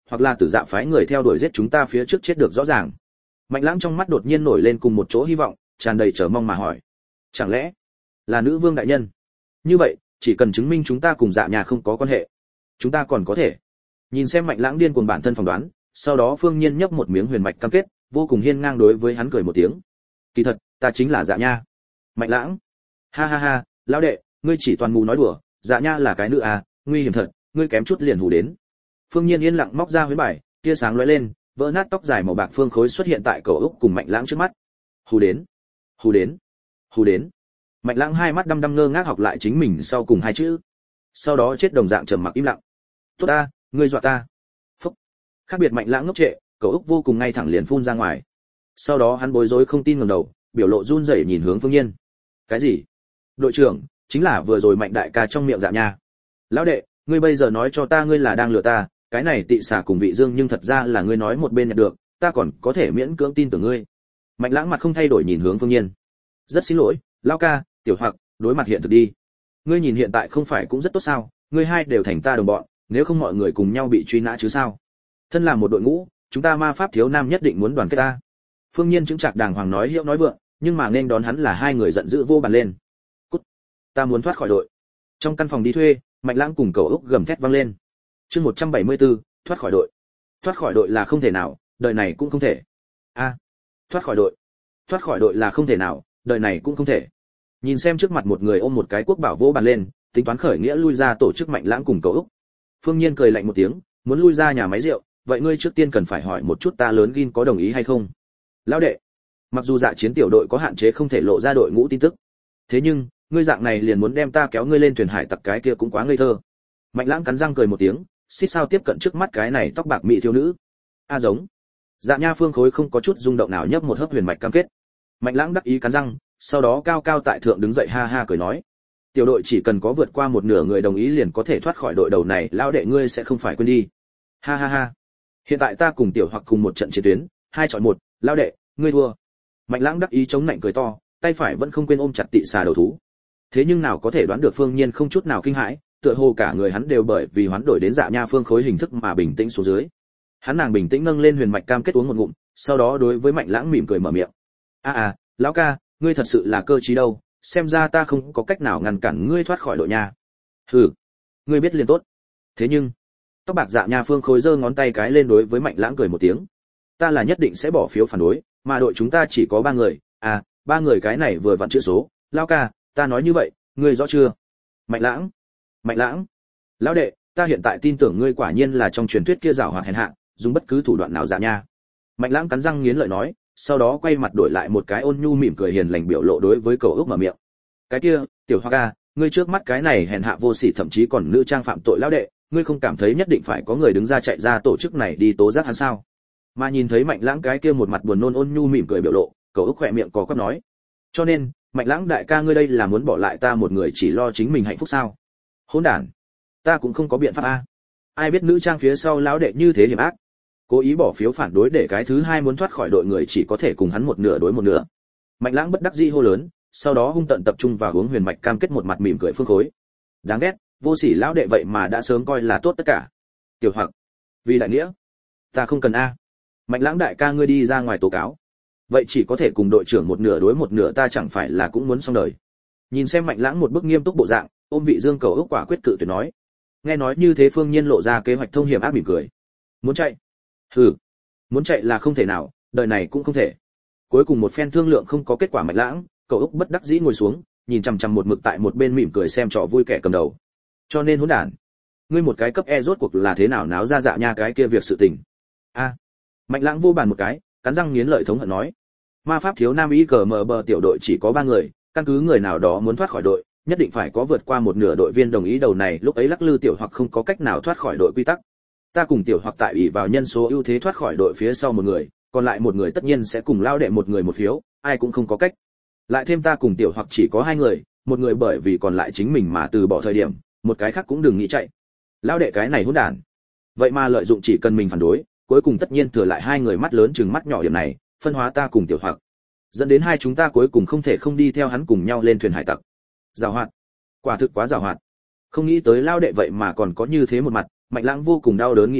hoặc là Tử Dạ phái người theo đuổi giết chúng ta phía trước chết được rõ ràng. Mạnh Lãng trong mắt đột nhiên nổi lên cùng một chỗ hy vọng, tràn đầy chờ mong mà hỏi: chẳng lẽ là nữ vương đại nhân? Như vậy, chỉ cần chứng minh chúng ta cùng Dạ nhà không có quan hệ, chúng ta còn có thể. Nhìn xem Mạnh Lãng điên cuồng bản thân phỏng đoán, sau đó Phương Nhiên nhấp một miếng huyền mạch cam kết, vô cùng hiên ngang đối với hắn cười một tiếng. Kỳ thật, ta chính là Dạ nha. Mạnh Lãng: ha ha ha, lão đệ, ngươi chỉ toàn mù nói đùa, Dạ nha là cái nữ à, nguy hiểm thật, ngươi kém chút liền hù đến. Phương Nhiên yên lặng móc ra huyễn bài, tia sáng lóe lên, vỡ nát tóc dài màu bạc phương khối xuất hiện tại Cầu Úc cùng Mạnh Lãng trước mắt. Hù đến, hù đến, hù đến. Mạnh Lãng hai mắt đăm đăm ngơ ngác học lại chính mình sau cùng hai chữ. Sau đó chết đồng dạng trầm mặc im lặng. Tốt ta, ngươi dọa ta. Phúc. Khác biệt Mạnh Lãng ngốc trệ, Cầu Úc vô cùng ngay thẳng liền phun ra ngoài. Sau đó hắn bối rối không tin ngẩng đầu, biểu lộ run rẩy nhìn hướng Phương Nhiên. Cái gì? Đội trưởng, chính là vừa rồi Mạnh đại ca trong miệng Dạ nha. Lão đệ, ngươi bây giờ nói cho ta ngươi là đang lừa ta, cái này tị xà cùng vị dương nhưng thật ra là ngươi nói một bên nhận được, ta còn có thể miễn cưỡng tin tưởng ngươi. Mạnh Lãng mặt không thay đổi nhìn hướng Phương Nhiên. Rất xin lỗi, lão ca, tiểu Hoặc, đối mặt hiện thực đi. Ngươi nhìn hiện tại không phải cũng rất tốt sao, ngươi hai đều thành ta đồng bọn, nếu không mọi người cùng nhau bị truy nã chứ sao? Thân là một đội ngũ, chúng ta ma pháp thiếu nam nhất định muốn đoàn kết ta. Phương Nhiên chứng trạc đàng hoàng nói hiệu nói vượng, nhưng mà nên đón hắn là hai người giận dữ vô bàn lên. Cút, ta muốn thoát khỏi đội. Trong căn phòng đi thuê, Mạnh Lãng cùng Cầu Úc gầm thét vang lên. Chương một trăm bảy mươi tư, thoát khỏi đội. Thoát khỏi đội là không thể nào, đời này cũng không thể. A, thoát khỏi đội. Thoát khỏi đội là không thể nào, đời này cũng không thể. Nhìn xem trước mặt một người ôm một cái quốc bảo vỗ bàn lên, tính toán khởi nghĩa lui ra tổ chức Mạnh Lãng cùng Cầu Úc. Phương Nhiên cười lạnh một tiếng, muốn lui ra nhà máy rượu, vậy ngươi trước tiên cần phải hỏi một chút ta lớn Gin có đồng ý hay không. Lão đệ, mặc dù Dạ chiến tiểu đội có hạn chế không thể lộ ra đội ngũ tin tức, thế nhưng ngươi dạng này liền muốn đem ta kéo ngươi lên thuyền hải tặc cái kia cũng quá ngây thơ. Mạnh Lãng cắn răng cười một tiếng, xít sao tiếp cận trước mắt cái này tóc bạc mỹ thiếu nữ. A giống. Dạ nha phương khối không có chút rung động nào nhấp một hớp huyền mạch cam kết. Mạnh Lãng đắc ý cắn răng, sau đó cao cao tại thượng đứng dậy ha ha cười nói: tiểu đội chỉ cần có vượt qua một nửa người đồng ý liền có thể thoát khỏi đội đầu này, lão đệ ngươi sẽ không phải quên đi. Ha ha ha. Hiện tại ta cùng tiểu Hoặc cùng một trận chiến tuyến, hai chọi một, lão đệ, ngươi thua. Mạnh Lãng đắc ý chống nạnh cười to, tay phải vẫn không quên ôm chặt tị xà đầu thú. Thế nhưng nào có thể đoán được Phương Nhiên không chút nào kinh hãi, tựa hồ cả người hắn đều bởi vì hoán đổi đến Dạ nha phương khối hình thức mà bình tĩnh xuống dưới. Hắn nàng bình tĩnh nâng lên huyền mạch cam kết uống một ngụm, sau đó đối với Mạnh Lãng mỉm cười mở miệng. A à, lão ca, ngươi thật sự là cơ trí đâu, xem ra ta không có cách nào ngăn cản ngươi thoát khỏi đội nha. Hừ, ngươi biết liền tốt. Thế nhưng, tóc bạc Dạ nha phương khối giơ ngón tay cái lên đối với Mạnh Lãng cười một tiếng. Ta là nhất định sẽ bỏ phiếu phản đối, mà đội chúng ta chỉ có ba người, à, ba người cái này vừa vặn chữ số, lão ca, ta nói như vậy, ngươi rõ chưa? Mạnh Lãng, Mạnh Lãng, lão đệ, ta hiện tại tin tưởng ngươi quả nhiên là trong truyền thuyết kia giảo hoạt hèn hạ, dùng bất cứ thủ đoạn nào Dạ nha. Mạnh Lãng cắn răng nghiến lợi nói, sau đó quay mặt đổi lại một cái ôn nhu mỉm cười hiền lành biểu lộ đối với Cầu Úc mở miệng. Cái kia, tiểu Hoa ca, ngươi trước mắt cái này hèn hạ vô sỉ thậm chí còn nữ trang phạm tội lão đệ, ngươi không cảm thấy nhất định phải có người đứng ra chạy ra tổ chức này đi tố giác hắn sao? Mà nhìn thấy Mạnh Lãng cái kia một mặt buồn nôn ôn nhu mỉm cười biểu lộ, Cầu Úc khỏe miệng có quắp nói. Cho nên, Mạnh Lãng đại ca ngươi đây là muốn bỏ lại ta một người chỉ lo chính mình hạnh phúc sao? Hỗn đản, ta cũng không có biện pháp a. Ai biết nữ trang phía sau lão đệ như thế hiểm ác, cố ý bỏ phiếu phản đối để cái thứ hai muốn thoát khỏi đội người chỉ có thể cùng hắn một nửa đối một nửa. Mạnh Lãng bất đắc dĩ hô lớn, sau đó hung tận tập trung vào uống huyền mạch cam kết một mặt mỉm cười phương khối. Đáng ghét, vô sỉ lão đệ vậy mà đã sớm coi là tốt tất cả. Tiểu Hoặc, vì đại nghĩa, ta không cần a. Mạnh Lãng đại ca ngươi đi ra ngoài tố cáo. Vậy chỉ có thể cùng đội trưởng một nửa đối một nửa, ta chẳng phải là cũng muốn xong đời. Nhìn xem Mạnh Lãng một bức nghiêm túc bộ dạng, ôm vị dương Cầu Úc quả quyết cự tuyệt nói. Nghe nói như thế Phương Nhiên lộ ra kế hoạch thông hiểm ác mỉm cười. Muốn chạy? Hừ, muốn chạy là không thể nào, đời này cũng không thể. Cuối cùng một phen thương lượng không có kết quả, Mạnh Lãng, Cầu Úc bất đắc dĩ ngồi xuống, nhìn chằm chằm một mực tại một bên mỉm cười xem trò vui kẻ cầm đầu. Cho nên hỗn đản, ngươi một cái cấp E rốt cuộc là thế nào náo ra Dạ nha cái kia việc sự tình. A. À, Mạnh Lãng vô bàn một cái, cắn răng nghiến lợi thống hận nói. Ma pháp thiếu nam y cờ mờ bờ tiểu đội chỉ có ba người, căn cứ người nào đó muốn thoát khỏi đội, nhất định phải có vượt qua một nửa đội viên đồng ý. Đầu này lúc ấy lắc lư tiểu Hoặc không có cách nào thoát khỏi đội quy tắc. Ta cùng tiểu Hoặc tại ủy vào nhân số ưu thế thoát khỏi đội phía sau một người, còn lại một người tất nhiên sẽ cùng lao đệ một người một phiếu, ai cũng không có cách. Lại thêm ta cùng tiểu Hoặc chỉ có hai người, một người bởi vì còn lại chính mình mà từ bỏ thời điểm, một cái khác cũng đừng nghĩ chạy. Lao đệ cái này hỗn đản, vậy mà lợi dụng chỉ cần mình phản đối, cuối cùng tất nhiên thừa lại hai người mắt lớn chừng mắt nhỏ điểm này, phân hóa ta cùng tiểu Hoặc, dẫn đến hai chúng ta cuối cùng không thể không đi theo hắn cùng nhau lên thuyền hải tặc. Giàu hoạt, quả thực quá giàu hoạt. Không nghĩ tới lao đệ vậy mà còn có như thế một mặt. Mạnh Lãng vô cùng đau đớn nghĩ đến,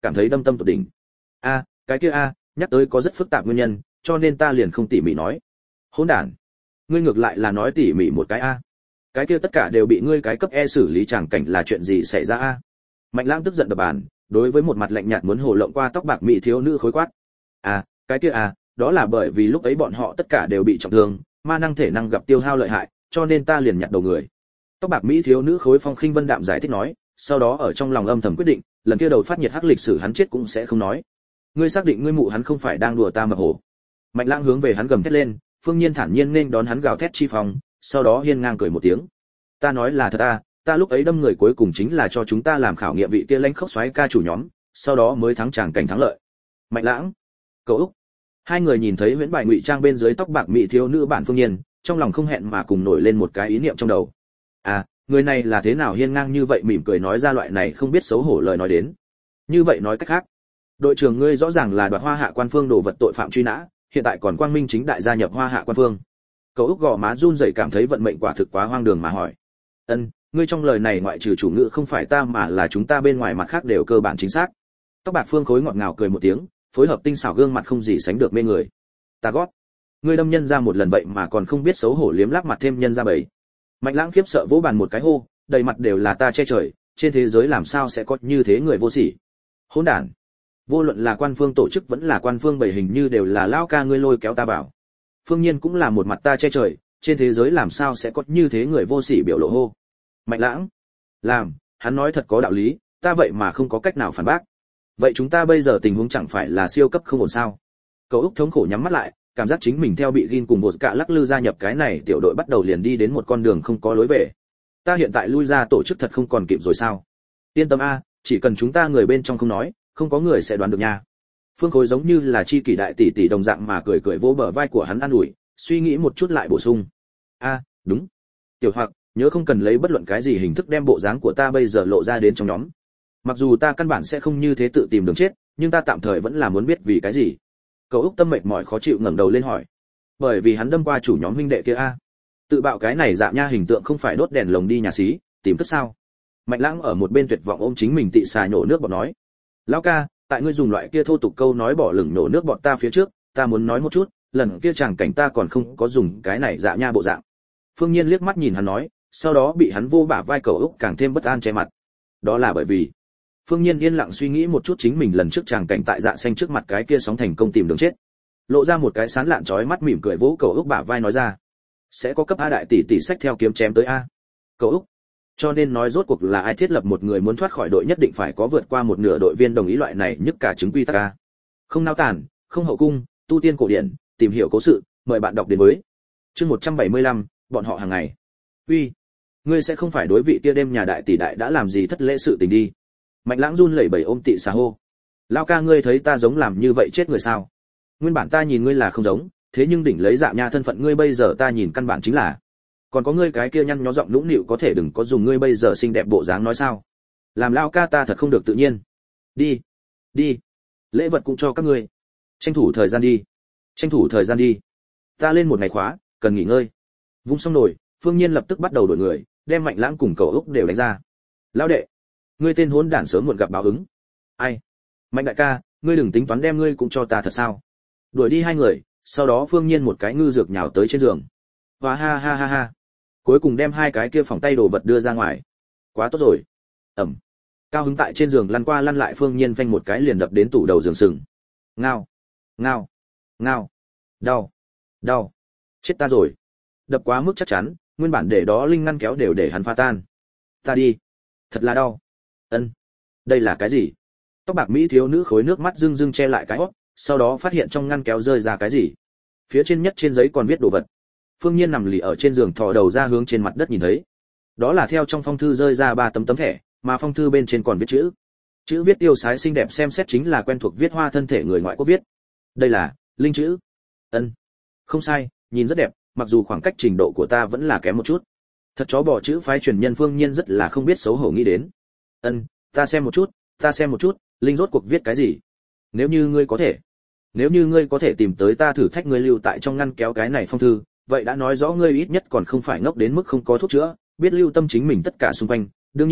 cảm thấy đâm tâm tột đỉnh. A, cái kia a, nhắc tới có rất phức tạp nguyên nhân, cho nên ta liền không tỉ mỉ nói. Hỗn đản, ngươi ngược lại là nói tỉ mỉ một cái a. Cái kia tất cả đều bị ngươi cái cấp E xử lý, chẳng cảnh là chuyện gì xảy ra a? Mạnh Lãng tức giận đập bàn, đối với một mặt lạnh nhạt muốn hồ lộng qua tóc bạc mỹ thiếu nữ khối quát. À, cái kia à, đó là bởi vì lúc ấy bọn họ tất cả đều bị trọng thương, ma năng thể năng gặp tiêu hao lợi hại, cho nên ta liền nhặt đầu người. Tóc bạc mỹ thiếu nữ khối phong khinh vân đạm giải thích nói, sau đó ở trong lòng âm thầm quyết định, lần kia đầu phát nhiệt hắc lịch sử hắn chết cũng sẽ không nói. Ngươi xác định ngươi mụ hắn không phải đang đùa ta mập hổ? Mạnh Lãng hướng về hắn gầm thét lên, Phương Nhiên thản nhiên nên đón hắn gào thét chi phong, sau đó hiên ngang cười một tiếng. Ta nói là thật ta, ta lúc ấy đâm người cuối cùng chính là cho chúng ta làm khảo nghiệm vị kia lãnh khốc xoáy ca chủ nhóm, sau đó mới thắng chàng cảnh thắng lợi. Mạnh Lãng, Cậu Úc. Hai người nhìn thấy huyễn bại ngụy trang bên dưới tóc bạc mỹ thiếu nữ bản Phương Nhiên, trong lòng không hẹn mà cùng nổi lên một cái ý niệm trong đầu. À, người này là thế nào hiên ngang như vậy, mỉm cười nói ra loại này không biết xấu hổ lời nói đến. Như vậy nói cách khác, đội trưởng ngươi rõ ràng là đoạt Hoa Hạ quan phương đồ vật tội phạm truy nã, hiện tại còn quang minh chính đại gia nhập Hoa Hạ quan phương. Cậu Úc gò má run rẩy, cảm thấy vận mệnh quả thực quá hoang đường mà hỏi. Ân, ngươi trong lời này ngoại trừ chủ ngữ không phải ta mà là chúng ta bên ngoài mặt khác đều cơ bản chính xác. Tóc bạc Phương Khối ngọt ngào cười một tiếng, phối hợp tinh xảo gương mặt không gì sánh được mê người. Ta gót, ngươi đâm nhân ra một lần vậy mà còn không biết xấu hổ liếm láp mặt thêm nhân ra bảy. Mạnh Lãng khiếp sợ vỗ bàn một cái hô, đầy mặt đều là ta che trời, trên thế giới làm sao sẽ có như thế người vô sỉ. Hỗn đản. Vô luận là quan phương tổ chức vẫn là quan phương bảy hình như đều là lão ca ngươi lôi kéo ta vào. Phương Nhiên cũng là một mặt ta che trời, trên thế giới làm sao sẽ có như thế người vô sỉ biểu lộ hô. Mạnh Lãng, làm, hắn nói thật có đạo lý, ta vậy mà không có cách nào phản bác. Vậy chúng ta bây giờ tình huống chẳng phải là siêu cấp không ổn sao? Cậu Úc thống khổ nhắm mắt lại, cảm giác chính mình theo bị Gin cùng một cả lắc lư gia nhập cái này tiểu đội bắt đầu liền đi đến một con đường không có lối về. Ta hiện tại lui ra tổ chức thật không còn kịp rồi sao? Yên tâm a, chỉ cần chúng ta người bên trong không nói, không có người sẽ đoán được nha. Phương Khối giống như là chi kỷ đại tỷ tỷ đồng dạng mà cười cười vỗ bờ vai của hắn an ủi, suy nghĩ một chút lại bổ sung. A, đúng. Tiểu Hoặc, nhớ không cần lấy bất luận cái gì hình thức đem bộ dáng của ta bây giờ lộ ra đến trong nhóm. Mặc dù ta căn bản sẽ không như thế tự tìm đường chết, nhưng ta tạm thời vẫn là muốn biết vì cái gì. Cậu Úc tâm mệt mỏi khó chịu ngẩng đầu lên hỏi. Bởi vì hắn đâm qua chủ nhóm huynh đệ kia a. Tự bạo cái này dạ nha hình tượng không phải đốt đèn lồng đi nhà xí, tìm cất sao? Mạnh Lãng ở một bên tuyệt vọng ôm chính mình tị xà nhổ nước bọt nói. Lão ca, tại ngươi dùng loại kia thô tục câu nói bỏ lửng nổ nước bọt ta phía trước, ta muốn nói một chút, lần kia chàng cảnh ta còn không có dùng cái này dạ nha bộ dạng. Phương Nhiên liếc mắt nhìn hắn nói, sau đó bị hắn vô bả vai Cậu Úc càng thêm bất an che mặt. Đó là bởi vì Phương Nhiên yên lặng suy nghĩ một chút chính mình lần trước chàng cảnh tại dạ xanh trước mặt cái kia sóng thành công tìm đường chết. Lộ ra một cái sán lạn chói mắt mỉm cười vỗ Cậu Úc bả vai nói ra, sẽ có cấp A đại tỷ tỷ sách theo kiếm chém tới a. Cậu Úc, cho nên nói rốt cuộc là ai thiết lập một người muốn thoát khỏi đội nhất định phải có vượt qua một nửa đội viên đồng ý loại này nhất cả chứng quy tắc a. Không nao tản, không hậu cung, tu tiên cổ điển, tìm hiểu cố sự, mời bạn đọc đến với. Chương một trăm bảy mươi lăm, bọn họ hàng ngày. Uy, ngươi sẽ không phải đối vị kia đêm nhà đại tỷ đại đã làm gì thất lễ sự tình đi. Mạnh Lãng run lẩy bẩy ôm tị xà hô. Lão ca ngươi thấy ta giống làm như vậy chết người sao? Nguyên bản ta nhìn ngươi là không giống, thế nhưng đỉnh lấy dạ nha thân phận ngươi bây giờ ta nhìn căn bản chính là. Còn có ngươi cái kia nhăn nhó giọng nũng nịu có thể đừng có dùng ngươi bây giờ xinh đẹp bộ dáng nói sao? Làm lão ca ta thật không được tự nhiên. Đi, đi, lễ vật cũng cho các ngươi. Tranh thủ thời gian đi, tranh thủ thời gian đi. Ta lên một ngày khóa, cần nghỉ ngơi. Vung xong nổi, Phương Nhiên lập tức bắt đầu đổi người, đem Mạnh Lãng cùng Cậu Úc đều đánh ra. Lão đệ, ngươi tên hỗn đản sớm muộn gặp báo ứng. Ai? Mạnh đại ca, ngươi đừng tính toán đem ngươi cũng cho ta thật sao? Đuổi đi hai người, sau đó Phương Nhiên một cái ngư dược nhào tới trên giường. Và ha ha ha ha. Cuối cùng đem hai cái kia phòng tay đồ vật đưa ra ngoài. Quá tốt rồi. Ẩm. Cao hứng tại trên giường lăn qua lăn lại, Phương Nhiên phanh một cái liền đập đến tủ đầu giường sừng. Ngao, ngao, ngao. Đau, đau. Chết ta rồi. Đập quá mức chắc chắn, nguyên bản để đó linh ngăn kéo đều để hắn phá tan. Ta đi. Thật là đau. Ân, đây là cái gì? Tóc bạc mỹ thiếu nữ khối nước mắt rưng rưng che lại cái hót, sau đó phát hiện trong ngăn kéo rơi ra cái gì. Phía trên nhất trên giấy còn viết đồ vật. Phương Nhiên nằm lì ở trên giường thò đầu ra hướng trên mặt đất nhìn thấy. Đó là theo trong phong thư rơi ra ba tấm tấm thẻ, mà phong thư bên trên còn viết chữ. Chữ viết tiêu sái xinh đẹp, xem xét chính là quen thuộc viết hoa thân thể người ngoại quốc viết. Đây là linh chữ. Ân, không sai, nhìn rất đẹp, mặc dù khoảng cách trình độ của ta vẫn là kém một chút. Thật chó bỏ chữ phái truyền nhân. Phương Nhiên rất là không biết xấu hổ nghĩ đến. Ân, ta xem một chút, ta xem một chút, linh rốt cuộc viết cái gì? Nếu như ngươi có thể, nếu như ngươi có thể tìm tới ta thử thách ngươi lưu tại trong ngăn kéo cái này phong thư, vậy đã nói rõ ngươi ít nhất còn không phải ngốc đến mức không có thuốc chữa, biết lưu tâm chính mình tất cả xung quanh. Đương nhiên,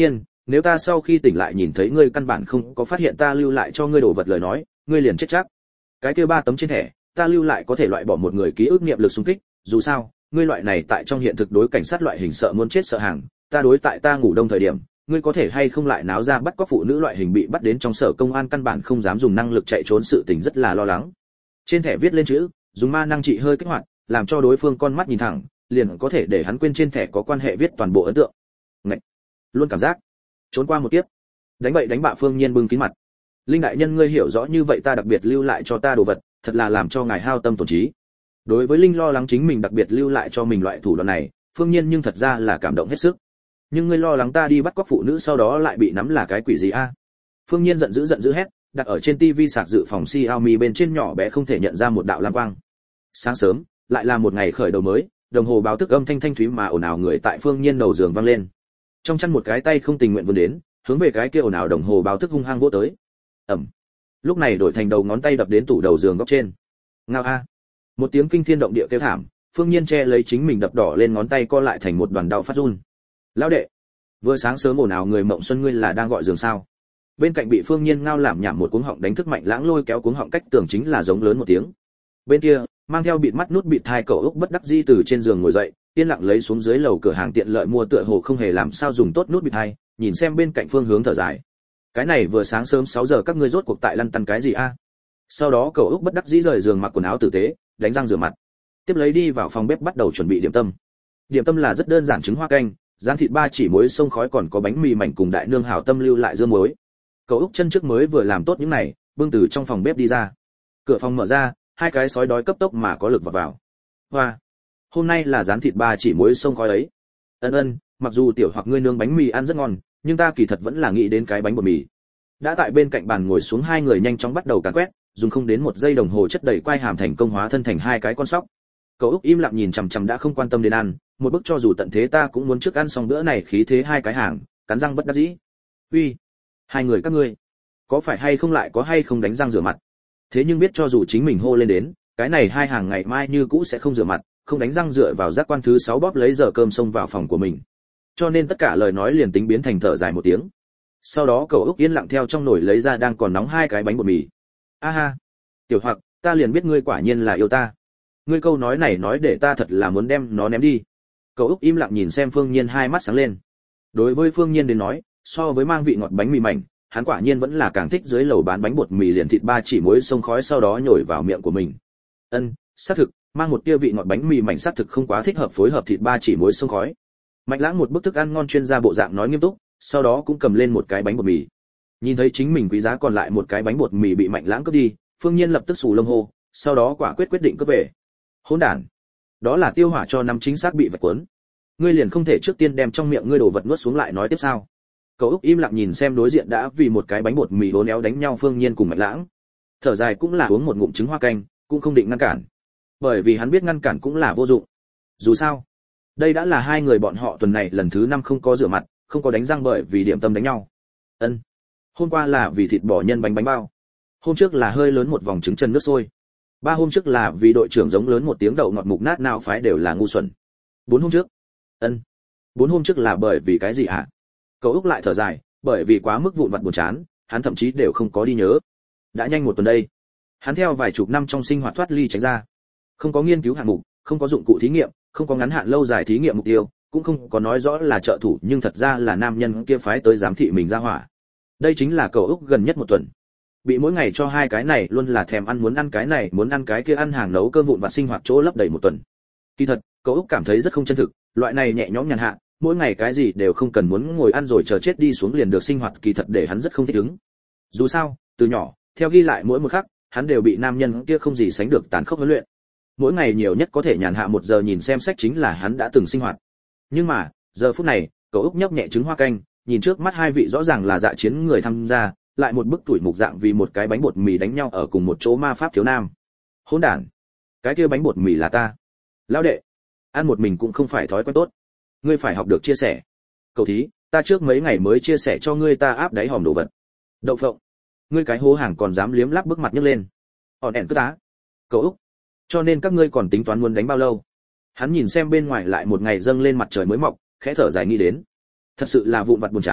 nếu ta sau khi tỉnh lại nhìn thấy ngươi căn bản không có phát hiện ta lưu lại cho ngươi đồ vật lời nói, ngươi liền chết chắc. Cái kia ba tấm trên thẻ, ta lưu lại có thể loại bỏ một người ký ức niệm lực xung kích, dù sao, ngươi loại này tại trong hiện thực đối cảnh sát loại hình sợ muốn chết sợ hàng, ta đối tại ta ngủ đông thời điểm, ngươi có thể hay không lại náo ra bắt cóc phụ nữ loại hình bị bắt đến trong sở công an căn bản không dám dùng năng lực chạy trốn sự tình rất là lo lắng. Trên thẻ viết lên chữ, dùng ma năng trị hơi kích hoạt, làm cho đối phương con mắt nhìn thẳng, liền có thể để hắn quên trên thẻ có quan hệ viết toàn bộ ấn tượng. Ngậy, luôn cảm giác trốn qua một kiếp. Đánh bậy đánh bạ Phương Nhiên bưng kín mặt. Linh đại nhân ngươi hiểu rõ như vậy ta đặc biệt lưu lại cho ta đồ vật, thật là làm cho ngài hao tâm tổn trí. Đối với Linh lo lắng chính mình đặc biệt lưu lại cho mình loại thủ đoạn này, Phương Nhiên nhưng thật ra là cảm động hết sức. Nhưng ngươi lo lắng ta đi bắt cóc phụ nữ sau đó lại bị nắm là cái quỷ gì a? Phương Nhiên giận dữ giận dữ hét, đặt ở trên tivi sạc dự phòng Xiaomi bên trên nhỏ bé không thể nhận ra một đạo lam quang. Sáng sớm, lại là một ngày khởi đầu mới, đồng hồ báo thức âm thanh thanh thúy mà ồn ào người tại Phương Nhiên đầu giường vang lên. Trong chăn một cái tay không tình nguyện vươn đến, hướng về cái kia ồn ào đồng hồ báo thức hung hăng vỗ tới. Ầm. Lúc này đổi thành đầu ngón tay đập đến tủ đầu giường góc trên. Ngao a. Một tiếng kinh thiên động địa kêu thảm, Phương Nhiên che lấy chính mình đập đỏ lên ngón tay co lại thành một đoàn đau phát run. Lão đệ, vừa sáng sớm ồn ào người mộng xuân ngươi là đang gọi giường sao? Bên cạnh bị Phương Nhiên ngao làm nhảm một cuống họng đánh thức Mạnh Lãng lôi kéo cuống họng cách tường chính là giống lớn một tiếng. Bên kia, mang theo bịt mắt nút bịt hai cậu ốc bất đắc dĩ từ trên giường ngồi dậy, yên lặng lấy xuống dưới lầu cửa hàng tiện lợi mua tựa hồ không hề làm sao dùng tốt nút bịt hai, nhìn xem bên cạnh phương hướng thở dài. Cái này vừa sáng sớm sáu giờ các ngươi rốt cuộc tại lăn tăn cái gì a? Sau đó cậu ốc bất đắc dĩ rời giường mặc quần áo tử tế, đánh răng rửa mặt. Tiếp lấy đi vào phòng bếp bắt đầu chuẩn bị điểm tâm. Điểm tâm là rất đơn giản trứng hoa canh, rán thịt ba chỉ muối sông khói còn có bánh mì mảnh cùng đại nương hảo tâm lưu lại dưa muối. Cậu Úc chân trước mới vừa làm tốt những này, bưng từ trong phòng bếp đi ra. Cửa phòng mở ra, hai cái sói đói cấp tốc mà có lực vào vào. Hoa, hôm nay là rán thịt ba chỉ muối sông khói ấy. Ân ân, mặc dù tiểu hoặc ngươi nướng bánh mì ăn rất ngon, nhưng ta kỳ thật vẫn là nghĩ đến cái bánh bột mì. Đã tại bên cạnh bàn ngồi xuống hai người nhanh chóng bắt đầu càn quét, dùng không đến một giây đồng hồ chất đầy quai hàm thành công hóa thân thành hai cái con sóc. Cậu Úc im lặng nhìn chằm chằm đã không quan tâm đến ăn, một bức cho dù tận thế ta cũng muốn trước ăn xong bữa này khí thế hai cái hàng, cắn răng bất đắc dĩ. Uy, hai người các ngươi, có phải hay không lại có hay không đánh răng rửa mặt? Thế nhưng biết cho dù chính mình hô lên đến, cái này hai hàng ngày mai như cũ sẽ không rửa mặt, không đánh răng dựa vào giác quan thứ sáu bóp lấy giờ cơm xông vào phòng của mình. Cho nên tất cả lời nói liền tính biến thành thở dài một tiếng. Sau đó Cậu Úc yên lặng theo trong nồi lấy ra đang còn nóng hai cái bánh bột mì. A ha, tiểu hoặc, ta liền biết ngươi quả nhiên là yêu ta. Ngươi câu nói này nói để ta thật là muốn đem nó ném đi. Cậu Úc im lặng nhìn xem Phương Nhiên hai mắt sáng lên. Đối với Phương Nhiên đến nói, so với mang vị ngọt bánh mì mảnh, hắn quả nhiên vẫn là càng thích dưới lầu bán bánh bột mì liền thịt ba chỉ muối sông khói sau đó nhồi vào miệng của mình. Ân, xác thực, mang một tia vị ngọt bánh mì mảnh xác thực không quá thích hợp phối hợp thịt ba chỉ muối sông khói. Mạnh Lãng một bức thức ăn ngon chuyên gia bộ dạng nói nghiêm túc, sau đó cũng cầm lên một cái bánh bột mì. Nhìn thấy chính mình quý giá còn lại một cái bánh bột mì bị Mạnh Lãng cướp đi, Phương Nhiên lập tức xù lông hô, sau đó quả quyết quyết định cướp về. Hỗn đản, đó là tiêu hỏa cho năm chính xác bị vạch cuốn. Ngươi liền không thể trước tiên đem trong miệng ngươi đồ vật nuốt xuống lại nói tiếp sao? Cậu Úc im lặng nhìn xem đối diện đã vì một cái bánh bột mì hố néo đánh nhau Phương Nhiên cùng Mạnh Lãng. Thở dài cũng là uống một ngụm trứng hoa canh, cũng không định ngăn cản. Bởi vì hắn biết ngăn cản cũng là vô dụng. Dù sao, đây đã là hai người bọn họ tuần này lần thứ năm không có rửa mặt, không có đánh răng bởi vì điểm tâm đánh nhau. Ân. Hôm qua là vì thịt bò nhân bánh bánh bao. Hôm trước là hơi lớn một vòng trứng chân nước sôi. Ba hôm trước là vì đội trưởng giống lớn một tiếng đậu ngọt mục nát nào phái đều là ngu xuẩn. Bốn hôm trước. Ân. Bốn hôm trước là bởi vì cái gì ạ? À? Cậu Úc lại thở dài, bởi vì quá mức vụn vặt buồn chán, hắn thậm chí đều không có đi nhớ. Đã nhanh một tuần đây. Hắn theo vài chục năm trong sinh hoạt thoát ly tránh ra. Không có nghiên cứu hạng mục, không có dụng cụ thí nghiệm, không có ngắn hạn lâu dài thí nghiệm mục tiêu, cũng không có nói rõ là trợ thủ, nhưng thật ra là nam nhân kia phái tới giám thị mình ra hỏa. Đây chính là Cậu Úc gần nhất một tuần. Bị mỗi ngày cho hai cái này luôn là thèm ăn muốn ăn cái này, muốn ăn cái kia ăn hàng nấu cơm vụn vặt sinh hoạt chỗ lấp đầy một tuần. Kỳ thật, Cậu Úc cảm thấy rất không chân thực, loại này nhẹ nhõm nhàn hạ, mỗi ngày cái gì đều không cần muốn ngồi ăn rồi chờ chết đi xuống liền được sinh hoạt kỳ thật để hắn rất không thích ứng. Dù sao, từ nhỏ, theo ghi lại mỗi một khắc, hắn đều bị nam nhân kia không gì sánh được tàn khốc huấn luyện. Mỗi ngày nhiều nhất có thể nhàn hạ một giờ nhìn xem sách chính là hắn đã từng sinh hoạt. Nhưng mà, giờ phút này, Cậu Úc nhấp nhẹ trứng hoa canh, nhìn trước mắt hai vị rõ ràng là dạ chiến người tham gia, lại một bức tuổi mục dạng vì một cái bánh bột mì đánh nhau ở cùng một chỗ ma pháp thiếu nam. Hỗn đản, cái kia bánh bột mì là ta. Lão đệ, ăn một mình cũng không phải thói quen tốt. Ngươi phải học được chia sẻ. Cậu thí, ta trước mấy ngày mới chia sẻ cho ngươi ta áp đáy hòm đồ vật. Đậu phộng, ngươi cái hố hàng còn dám liếm láp bức mặt nhấc lên. Hòn đèn cứ tá. Cậu Úc, cho nên các ngươi còn tính toán muốn đánh bao lâu? Hắn nhìn xem bên ngoài lại một ngày dâng lên mặt trời mới mọc, khẽ thở dài nghĩ đến. Thật sự là vụn vặt buồn chán,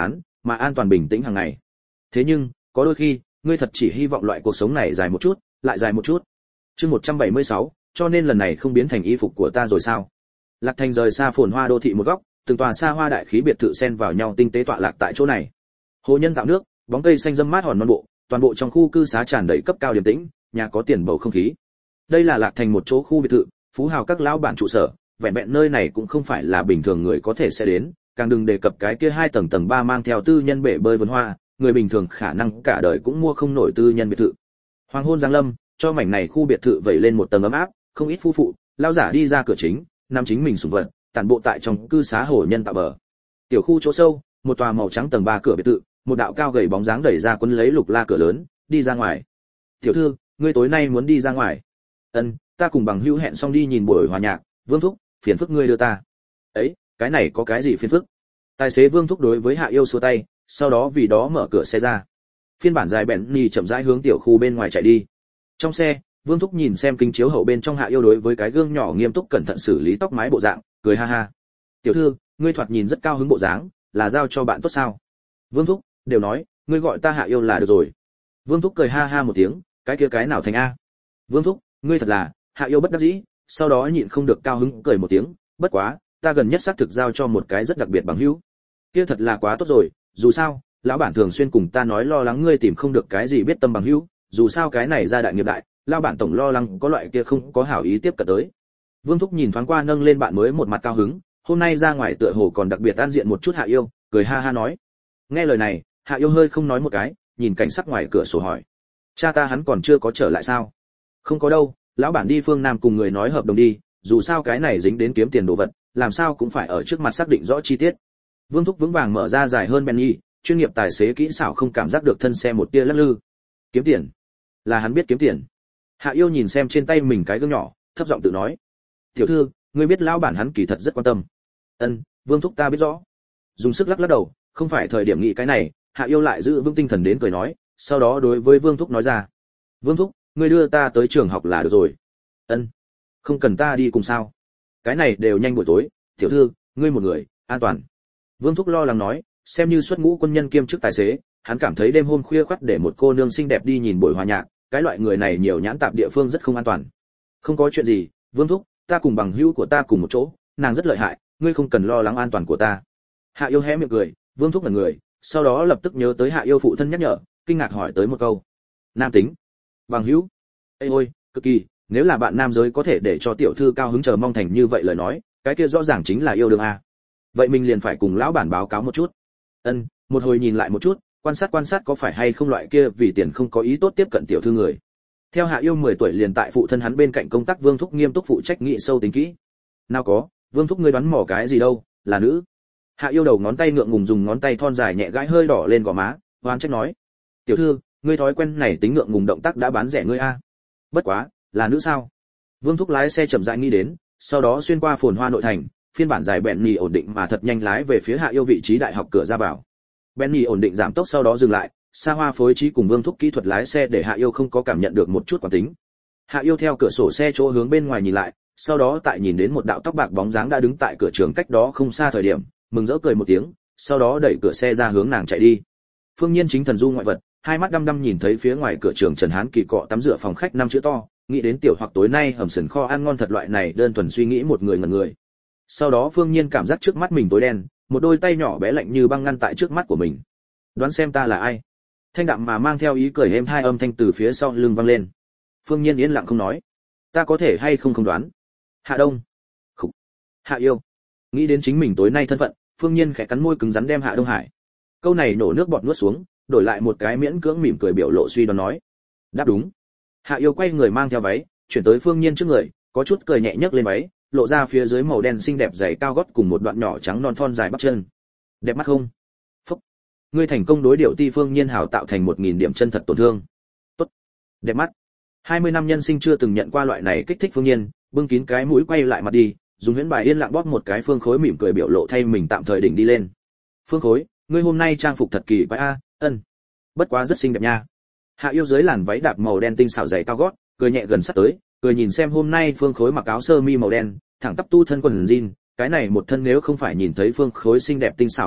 mà an toàn bình tĩnh hàng ngày. Thế nhưng, có đôi khi, ngươi thật chỉ hy vọng loại cuộc sống này dài một chút, lại dài một chút. Chương một trăm bảy mươi sáu, cho nên lần này không biến thành y phục của ta rồi sao? Lạc Thành rời xa phồn hoa đô thị một góc, từng tòa xa hoa đại khí biệt thự xen vào nhau tinh tế tọa lạc tại chỗ này. Hồ nhân tạo nước, bóng cây xanh râm mát hòn non bộ, toàn bộ trong khu cư xá tràn đầy cấp cao điềm tĩnh, nhà có tiền bầu không khí. Đây là Lạc Thành một chỗ khu biệt thự, phú hào các lão bản trụ sở, vẹn vẹn nơi này cũng không phải là bình thường người có thể sẽ đến, càng đừng đề cập cái kia hai tầng tầng ba mang theo tư nhân bể bơi vườn hoa, người bình thường khả năng cả đời cũng mua không nổi tư nhân biệt thự. Hoàng hôn giáng lâm, cho mảnh này khu biệt thự vẩy lên một tầng ấm áp, không ít phu phụ, lão giả đi ra cửa chính, nắm chính mình sủng vật, tản bộ tại trong cư xá hồ nhân tạo bờ. Tiểu khu chỗ sâu, một tòa màu trắng tầng ba cửa biệt thự, một đạo cao gầy bóng dáng đẩy ra quấn lấy lục la cửa lớn, đi ra ngoài. "Tiểu thư, ngươi tối nay muốn đi ra ngoài?" "Ân, ta cùng bằng hữu hẹn xong đi nhìn buổi hòa nhạc, Vương thúc, phiền phức ngươi đưa ta." "Ấy, cái này có cái gì phiền phức?" Tài xế Vương thúc đối với Hạ Yêu xua tay, sau đó vì đó mở cửa xe ra. Phiên bản dài Bentley chậm rãi hướng tiểu khu bên ngoài chạy đi. Trong xe, Vương thúc nhìn xem kính chiếu hậu bên trong Hạ Yêu đối với cái gương nhỏ nghiêm túc cẩn thận xử lý tóc mái bộ dạng, cười ha ha. "Tiểu thư, ngươi thoạt nhìn rất cao hứng bộ dáng, là giao cho bạn tốt sao?" "Vương thúc, đều nói, ngươi gọi ta Hạ Yêu là được rồi." Vương thúc cười ha ha một tiếng, "Cái kia cái nào thành a?" "Vương thúc, ngươi thật là..." Hạ Yêu bất đắc dĩ, sau đó nhịn không được cao hứng cười một tiếng, "Bất quá, ta gần nhất xác thực giao cho một cái rất đặc biệt bằng hữu." "Kia thật là quá tốt rồi, dù sao, lão bản thường xuyên cùng ta nói lo lắng ngươi tìm không được cái gì biết tâm bằng hữu, dù sao cái này ra đại nghiệp đại, lão bản tổng lo lắng có loại kia không có hảo ý tiếp cận tới." Vương thúc nhìn thoáng qua nâng lên bạn mới một mặt cao hứng, hôm nay ra ngoài tựa hồ còn đặc biệt an diện một chút Hạ Yêu, cười ha ha nói. Nghe lời này, Hạ Yêu hơi không nói một cái, nhìn cảnh sắc ngoài cửa sổ hỏi: "Cha ta hắn còn chưa có trở lại sao?" "Không có đâu, lão bản đi phương Nam cùng người nói hợp đồng đi, dù sao cái này dính đến kiếm tiền đồ vật, làm sao cũng phải ở trước mặt xác định rõ chi tiết." Vương thúc vững vàng mở ra dài hơn Benny, chuyên nghiệp tài xế kỹ xảo không cảm giác được thân xe một tia lắc lư. "Kiếm tiền? Là hắn biết kiếm tiền." Hạ Yêu nhìn xem trên tay mình cái gương nhỏ, thấp giọng tự nói: "Tiểu thư, ngươi biết lão bản hắn kỳ thật rất quan tâm." "Ân, Vương thúc ta biết rõ." Dùng sức lắc lắc đầu, không phải thời điểm nghĩ cái này. Hạ Yêu lại giữ vững tinh thần đến cười nói, sau đó đối với Vương thúc nói ra: "Vương thúc, ngươi đưa ta tới trường học là được rồi." "Ân, không cần ta đi cùng sao? Cái này đều nhanh buổi tối, tiểu thư, ngươi một người, an toàn." Vương thúc lo lắng nói, xem như xuất ngũ quân nhân kiêm chức tài xế, hắn cảm thấy đêm hôm khuya khoắt để một cô nương xinh đẹp đi nhìn buổi hòa nhạc, cái loại người này nhiều nhãn tạp địa phương rất không an toàn. "Không có chuyện gì, Vương thúc, ta cùng bằng hữu của ta cùng một chỗ, nàng rất lợi hại, ngươi không cần lo lắng an toàn của ta." Hạ Yêu hé miệng cười, Vương thúc là người, sau đó lập tức nhớ tới Hạ Yêu phụ thân nhắc nhở, kinh ngạc hỏi tới một câu: "Nam tính? Bằng hữu?" "Ê ôi, cực kỳ, nếu là bạn nam giới có thể để cho tiểu thư cao hứng chờ mong thành như vậy lời nói, cái kia rõ ràng chính là yêu đương a. Vậy mình liền phải cùng lão bản báo cáo một chút." "Ân, một hồi nhìn lại một chút, quan sát quan sát có phải hay không loại kia vì tiền không có ý tốt tiếp cận tiểu thư người." Theo Hạ Yêu mười tuổi liền tại phụ thân hắn bên cạnh công tác, Vương thúc nghiêm túc phụ trách nghị sâu tính kỹ. "Nào có, Vương thúc ngươi đoán mò cái gì đâu, là nữ." Hạ Yêu đầu ngón tay ngượng ngùng dùng ngón tay thon dài nhẹ gãi hơi đỏ lên gò má, hoan trách nói: "Tiểu thư, ngươi thói quen này tính ngượng ngùng động tác đã bán rẻ ngươi a." "Bất quá, là nữ sao?" Vương thúc lái xe chậm rãi nghĩ đến, sau đó xuyên qua phồn hoa nội thành, phiên bản dài Bentley ổn định mà thật nhanh lái về phía Hạ Yêu vị trí đại học cửa ra vào. Bentley ổn định giảm tốc sau đó dừng lại, xa hoa phối trí cùng Vương thúc kỹ thuật lái xe để Hạ Yêu không có cảm nhận được một chút quán tính. Hạ Yêu theo cửa sổ xe chỗ hướng bên ngoài nhìn lại, sau đó tại nhìn đến một đạo tóc bạc bóng dáng đã đứng tại cửa trường cách đó không xa thời điểm, mừng rỡ cười một tiếng, sau đó đẩy cửa xe ra hướng nàng chạy đi. Phương Nhiên chính thần du ngoại vật, hai mắt đăm đăm nhìn thấy phía ngoài cửa trường Trần Hán Kỳ cọ tắm rửa phòng khách năm chữ to, nghĩ đến tiểu hoặc tối nay hầm sườn kho ăn ngon thật loại này đơn thuần suy nghĩ một người ngẩn người. Sau đó Phương Nhiên cảm giác trước mắt mình tối đen, một đôi tay nhỏ bé lạnh như băng ngăn tại trước mắt của mình. "Đoán xem ta là ai?" Thanh đạm mà mang theo ý cười êm hai âm thanh từ phía sau lưng vang lên. Phương Nhiên yên lặng không nói. "Ta có thể hay không không đoán?" "Hạ Đông." "Khục." "Hạ Yêu." Nghĩ đến chính mình tối nay thân phận, Phương Nhiên khẽ cắn môi cứng rắn đem Hạ Đông Hải. Câu này nổ nước bọt nuốt xuống, đổi lại một cái miễn cưỡng mỉm cười biểu lộ suy đoán nói: "Đáp đúng." Hạ Yêu quay người mang theo váy, chuyển tới Phương Nhiên trước người, có chút cười nhẹ nhấc lên váy, lộ ra phía dưới màu đen xinh đẹp giày cao gót cùng một đoạn nhỏ trắng non thon dài bắp chân. "Đẹp mắt không?" "Phúc, ngươi thành công đối điệu ti." Phương Nhiên hảo tạo thành một nghìn điểm chân thật tổn thương. "Tốt, đẹp mắt." hai mươi năm nhân sinh chưa từng nhận qua loại này kích thích Phương Nhiên, bưng kín cái mũi quay lại mặt đi, dùng huyễn bài yên lặng bóp một cái Phương Khối mỉm cười biểu lộ thay mình tạm thời đỉnh đi lên. "Phương Khối, ngươi hôm nay trang phục thật kỳ quái a." "Ân, bất quá rất xinh đẹp nha." Hạ Yêu dưới làn váy đạp màu đen tinh xảo giày cao gót, cười nhẹ gần sát tới, cười nhìn xem hôm nay Phương Khối mặc áo sơ mi màu đen, thẳng tắp tu thân quần jean, cái này một thân nếu không phải nhìn thấy Phương Khối xinh đẹp tinh xảo gương mặt,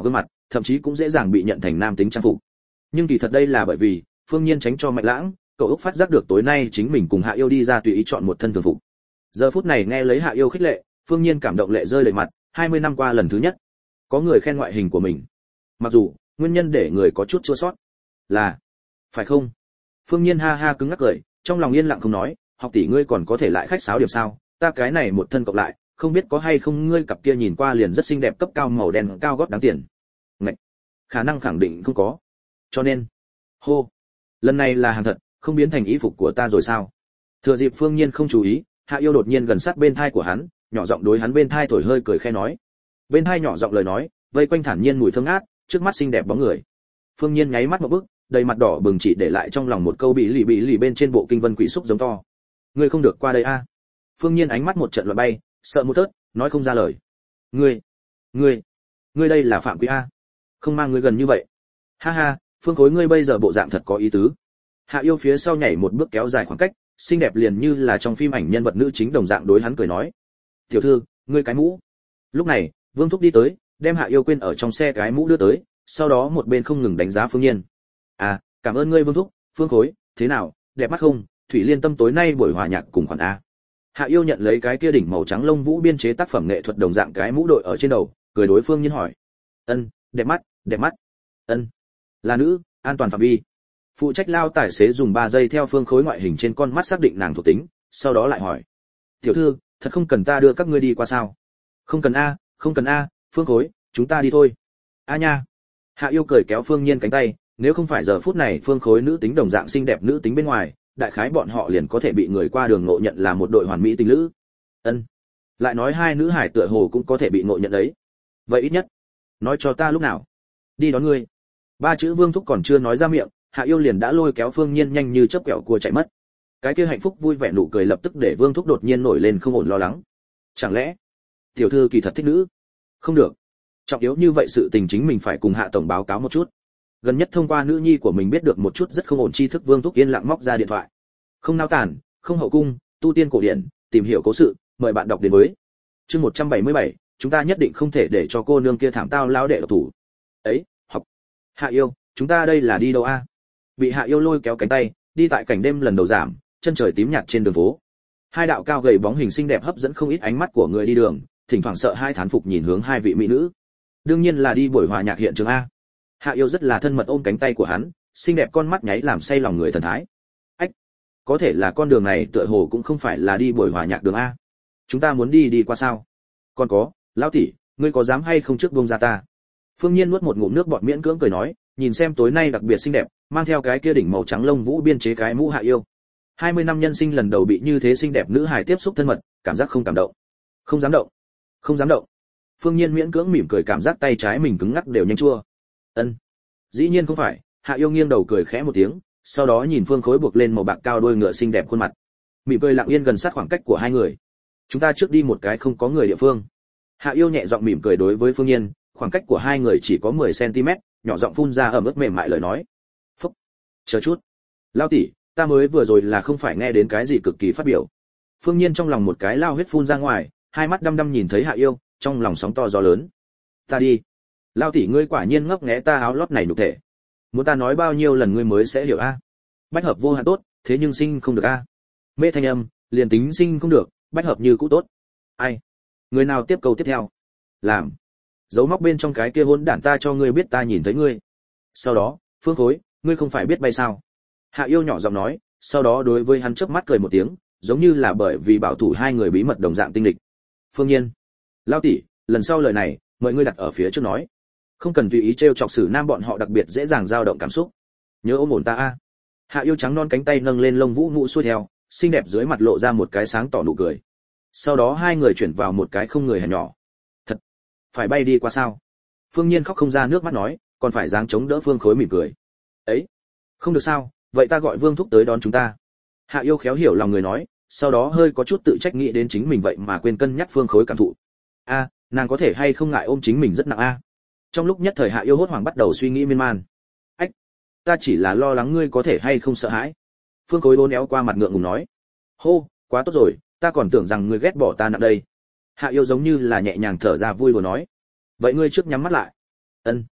thậm chí cũng dễ dàng bị nhận thành nam tính trang phục. Nhưng kỳ thật đây là bởi vì Phương Nhiên tránh cho Mạnh Lãng, cậu Úc phát giác được tối nay chính mình cùng Hạ Yêu đi ra tùy ý chọn một thân thường phục. Giờ phút này nghe lấy Hạ Yêu khích lệ, Phương Nhiên cảm động lệ rơi lệ mặt, hai mươi năm qua lần thứ nhất có người khen ngoại hình của mình. Mặc dù nguyên nhân để người có chút chua xót, là phải không? Phương Nhiên ha ha cứng ngắc cười, trong lòng yên lặng không nói, học tỷ ngươi còn có thể lại khách sáo điểm sao? Ta cái này một thân cộng lại, không biết có hay không ngươi cặp kia nhìn qua liền rất xinh đẹp cấp cao màu đen cao gót đáng tiền. Ngậy, khả năng khẳng định không có. Cho nên, hô, lần này là hàng thật, không biến thành y phục của ta rồi sao? Thừa dịp Phương Nhiên không chú ý, Hạ Yêu đột nhiên gần sát bên thai của hắn, nhỏ giọng đối hắn bên thai thổi hơi cười khẽ nói. Bên thai nhỏ giọng lời nói, vây quanh thản nhiên mùi thơm ngát, trước mắt xinh đẹp bóng người. Phương Nhiên nháy mắt một bức, đầy mặt đỏ bừng chỉ để lại trong lòng một câu bị lì bị lì bên trên bộ kinh vân quỷ xúc giống to. Ngươi không được qua đây a. Phương Nhiên ánh mắt một trận loạn bay, sợ một tớt, nói không ra lời. Ngươi, ngươi, ngươi đây là phạm quy a. Không mang ngươi gần như vậy. Ha ha, Phương Khối ngươi bây giờ bộ dạng thật có ý tứ. Hạ Yêu phía sau nhảy một bước kéo dài khoảng cách, xinh đẹp liền như là trong phim ảnh nhân vật nữ chính đồng dạng đối hắn cười nói. Tiểu thư, ngươi cái mũ. Lúc này, Vương Thúc đi tới, đem Hạ Yêu quên ở trong xe cái mũ đưa tới, sau đó một bên không ngừng đánh giá Phương Nhiên. À, cảm ơn ngươi Vương Thúc, Phương Khối, thế nào, đẹp mắt không? Thủy Liên Tâm tối nay buổi hòa nhạc cùng khoản a. Hạ Yêu nhận lấy cái kia đỉnh màu trắng lông vũ biên chế tác phẩm nghệ thuật đồng dạng cái mũ đội ở trên đầu, cười đối Phương Nhiên hỏi. Ân, đẹp mắt, đẹp mắt. Ân, là nữ, an toàn phạm vi. Phụ trách lao tài xế dùng ba giây theo Phương Khối ngoại hình trên con mắt xác định nàng thuộc tính, sau đó lại hỏi. Tiểu thư, thật không cần ta đưa các ngươi đi qua sao? Không cần a, không cần a, Phương Khối, chúng ta đi thôi. A nha. Hạ Yêu cười kéo Phương Nhiên cánh tay, nếu không phải giờ phút này Phương Khối nữ tính đồng dạng xinh đẹp nữ tính bên ngoài, đại khái bọn họ liền có thể bị người qua đường ngộ nhận là một đội hoàn mỹ tình lữ. Ân. Lại nói hai nữ hải tựa hồ cũng có thể bị ngộ nhận đấy. Vậy ít nhất, nói cho ta lúc nào đi đón ngươi. Ba chữ Vương Thúc còn chưa nói ra miệng, Hạ Yêu liền đã lôi kéo Phương Nhiên nhanh như chớp kẹo cua chạy mất. Cái kia hạnh phúc vui vẻ nụ cười lập tức để Vương Thúc đột nhiên nổi lên không ổn lo lắng. Chẳng lẽ tiểu thư kỳ thật thích nữ? Không được, trọng yếu như vậy sự tình chính mình phải cùng Hạ tổng báo cáo một chút. Gần nhất thông qua nữ nhi của mình biết được một chút rất không ổn tri thức. Vương Thúc yên lặng móc ra điện thoại. Không nao tản, không hậu cung, tu tiên cổ điển, tìm hiểu cố sự, mời bạn đọc đến với. Chương một trăm bảy mươi bảy, chúng ta nhất định không thể để cho cô nương kia thảm tao lao đệ độc thủ. Ấy, học. Hạ Yêu, chúng ta đây là đi đâu a? Bị Hạ Yêu lôi kéo cánh tay, đi tại cảnh đêm lần đầu giảm, chân trời tím nhạt trên đường phố. Hai đạo cao gầy bóng hình xinh đẹp hấp dẫn không ít ánh mắt của người đi đường, thỉnh thoảng sợ hai thán phục nhìn hướng hai vị mỹ nữ. Đương nhiên là đi buổi hòa nhạc hiện trường a. Hạ Yêu rất là thân mật ôm cánh tay của hắn, xinh đẹp con mắt nháy làm say lòng người thần thái. Ách, có thể là con đường này tựa hồ cũng không phải là đi buổi hòa nhạc đường a. Chúng ta muốn đi đi qua sao? Còn có, lão tỷ, ngươi có dám hay không trước buông ra ta? Phương Nhiên nuốt một ngụm nước bọt miễn cưỡng cười nói, nhìn xem tối nay đặc biệt xinh đẹp, mang theo cái kia đỉnh màu trắng lông vũ biên chế cái mũ Hạ Yêu. hai mươi năm nhân sinh lần đầu bị như thế xinh đẹp nữ hài tiếp xúc thân mật, cảm giác không cảm động. Không dám động. Không dám động. Phương Nhiên miễn cưỡng mỉm cười, cảm giác tay trái mình cứng ngắc đều nhanh chua. Ân. Dĩ nhiên không phải, Hạ Yêu nghiêng đầu cười khẽ một tiếng, sau đó nhìn Phương Khối buộc lên màu bạc cao đuôi ngựa xinh đẹp khuôn mặt. Mỉm cười lặng yên gần sát khoảng cách của hai người. Chúng ta trước đi một cái không có người địa phương. Hạ Yêu nhẹ giọng mỉm cười đối với Phương Nhiên, khoảng cách của hai người chỉ có mười xăng ti mét, nhỏ giọng phun ra ẩm ướt mềm mại lời nói. Phúc. Chờ chút. Lao tỷ, ta mới vừa rồi là không phải nghe đến cái gì cực kỳ phát biểu. Phương Nhiên trong lòng một cái lao huyết phun ra ngoài, hai mắt đăm đăm nhìn thấy Hạ Yêu, trong lòng sóng to gió lớn. Ta đi. Lao tỷ ngươi quả nhiên ngấp nghé ta áo lót này nhục thể. Muốn ta nói bao nhiêu lần ngươi mới sẽ hiểu a? Bách hợp vô hạn tốt, thế nhưng sinh không được a. Mê thanh âm, liền tính sinh không được, bách hợp như cũ tốt. Ai? Người nào tiếp câu tiếp theo? Làm. Giấu móc bên trong cái kia hỗn đản ta cho ngươi biết ta nhìn thấy ngươi. Sau đó, Phương Khối, ngươi không phải biết bay sao? Hạ Yêu nhỏ giọng nói, sau đó đối với hắn chớp mắt cười một tiếng, giống như là bởi vì bảo thủ hai người bí mật đồng dạng tinh lịch. Phương Nhiên, Lao tỷ, lần sau lời này, mời ngươi đặt ở phía trước nói. Không cần tùy ý trêu chọc xử nam bọn họ đặc biệt dễ dàng dao động cảm xúc. Nhớ ôm ổn ta a. Hạ Yêu trắng non cánh tay nâng lên lông vũ mũ xuôi theo, xinh đẹp dưới mặt lộ ra một cái sáng tỏ nụ cười. Sau đó hai người chuyển vào một cái không người hẻm nhỏ. Thật, phải bay đi qua sao? Phương Nhiên khóc không ra nước mắt nói, còn phải dáng chống đỡ Phương Khối mỉm cười. Ấy, không được sao, vậy ta gọi Vương Thúc tới đón chúng ta. Hạ Yêu khéo hiểu lòng người nói, sau đó hơi có chút tự trách nghĩ đến chính mình vậy mà quên cân nhắc Phương Khối cảm thụ. A, nàng có thể hay không ngại ôm chính mình rất nặng a. Trong lúc nhất thời Hạ Yêu hốt hoảng bắt đầu suy nghĩ miên man. Ách, ta chỉ là lo lắng ngươi có thể hay không sợ hãi. Phương Khối uốn éo qua mặt ngượng ngùng nói. Hô, quá tốt rồi, ta còn tưởng rằng ngươi ghét bỏ ta nặng đây. Hạ Yêu giống như là nhẹ nhàng thở ra vui đùa nói. Vậy ngươi trước nhắm mắt lại. Ân.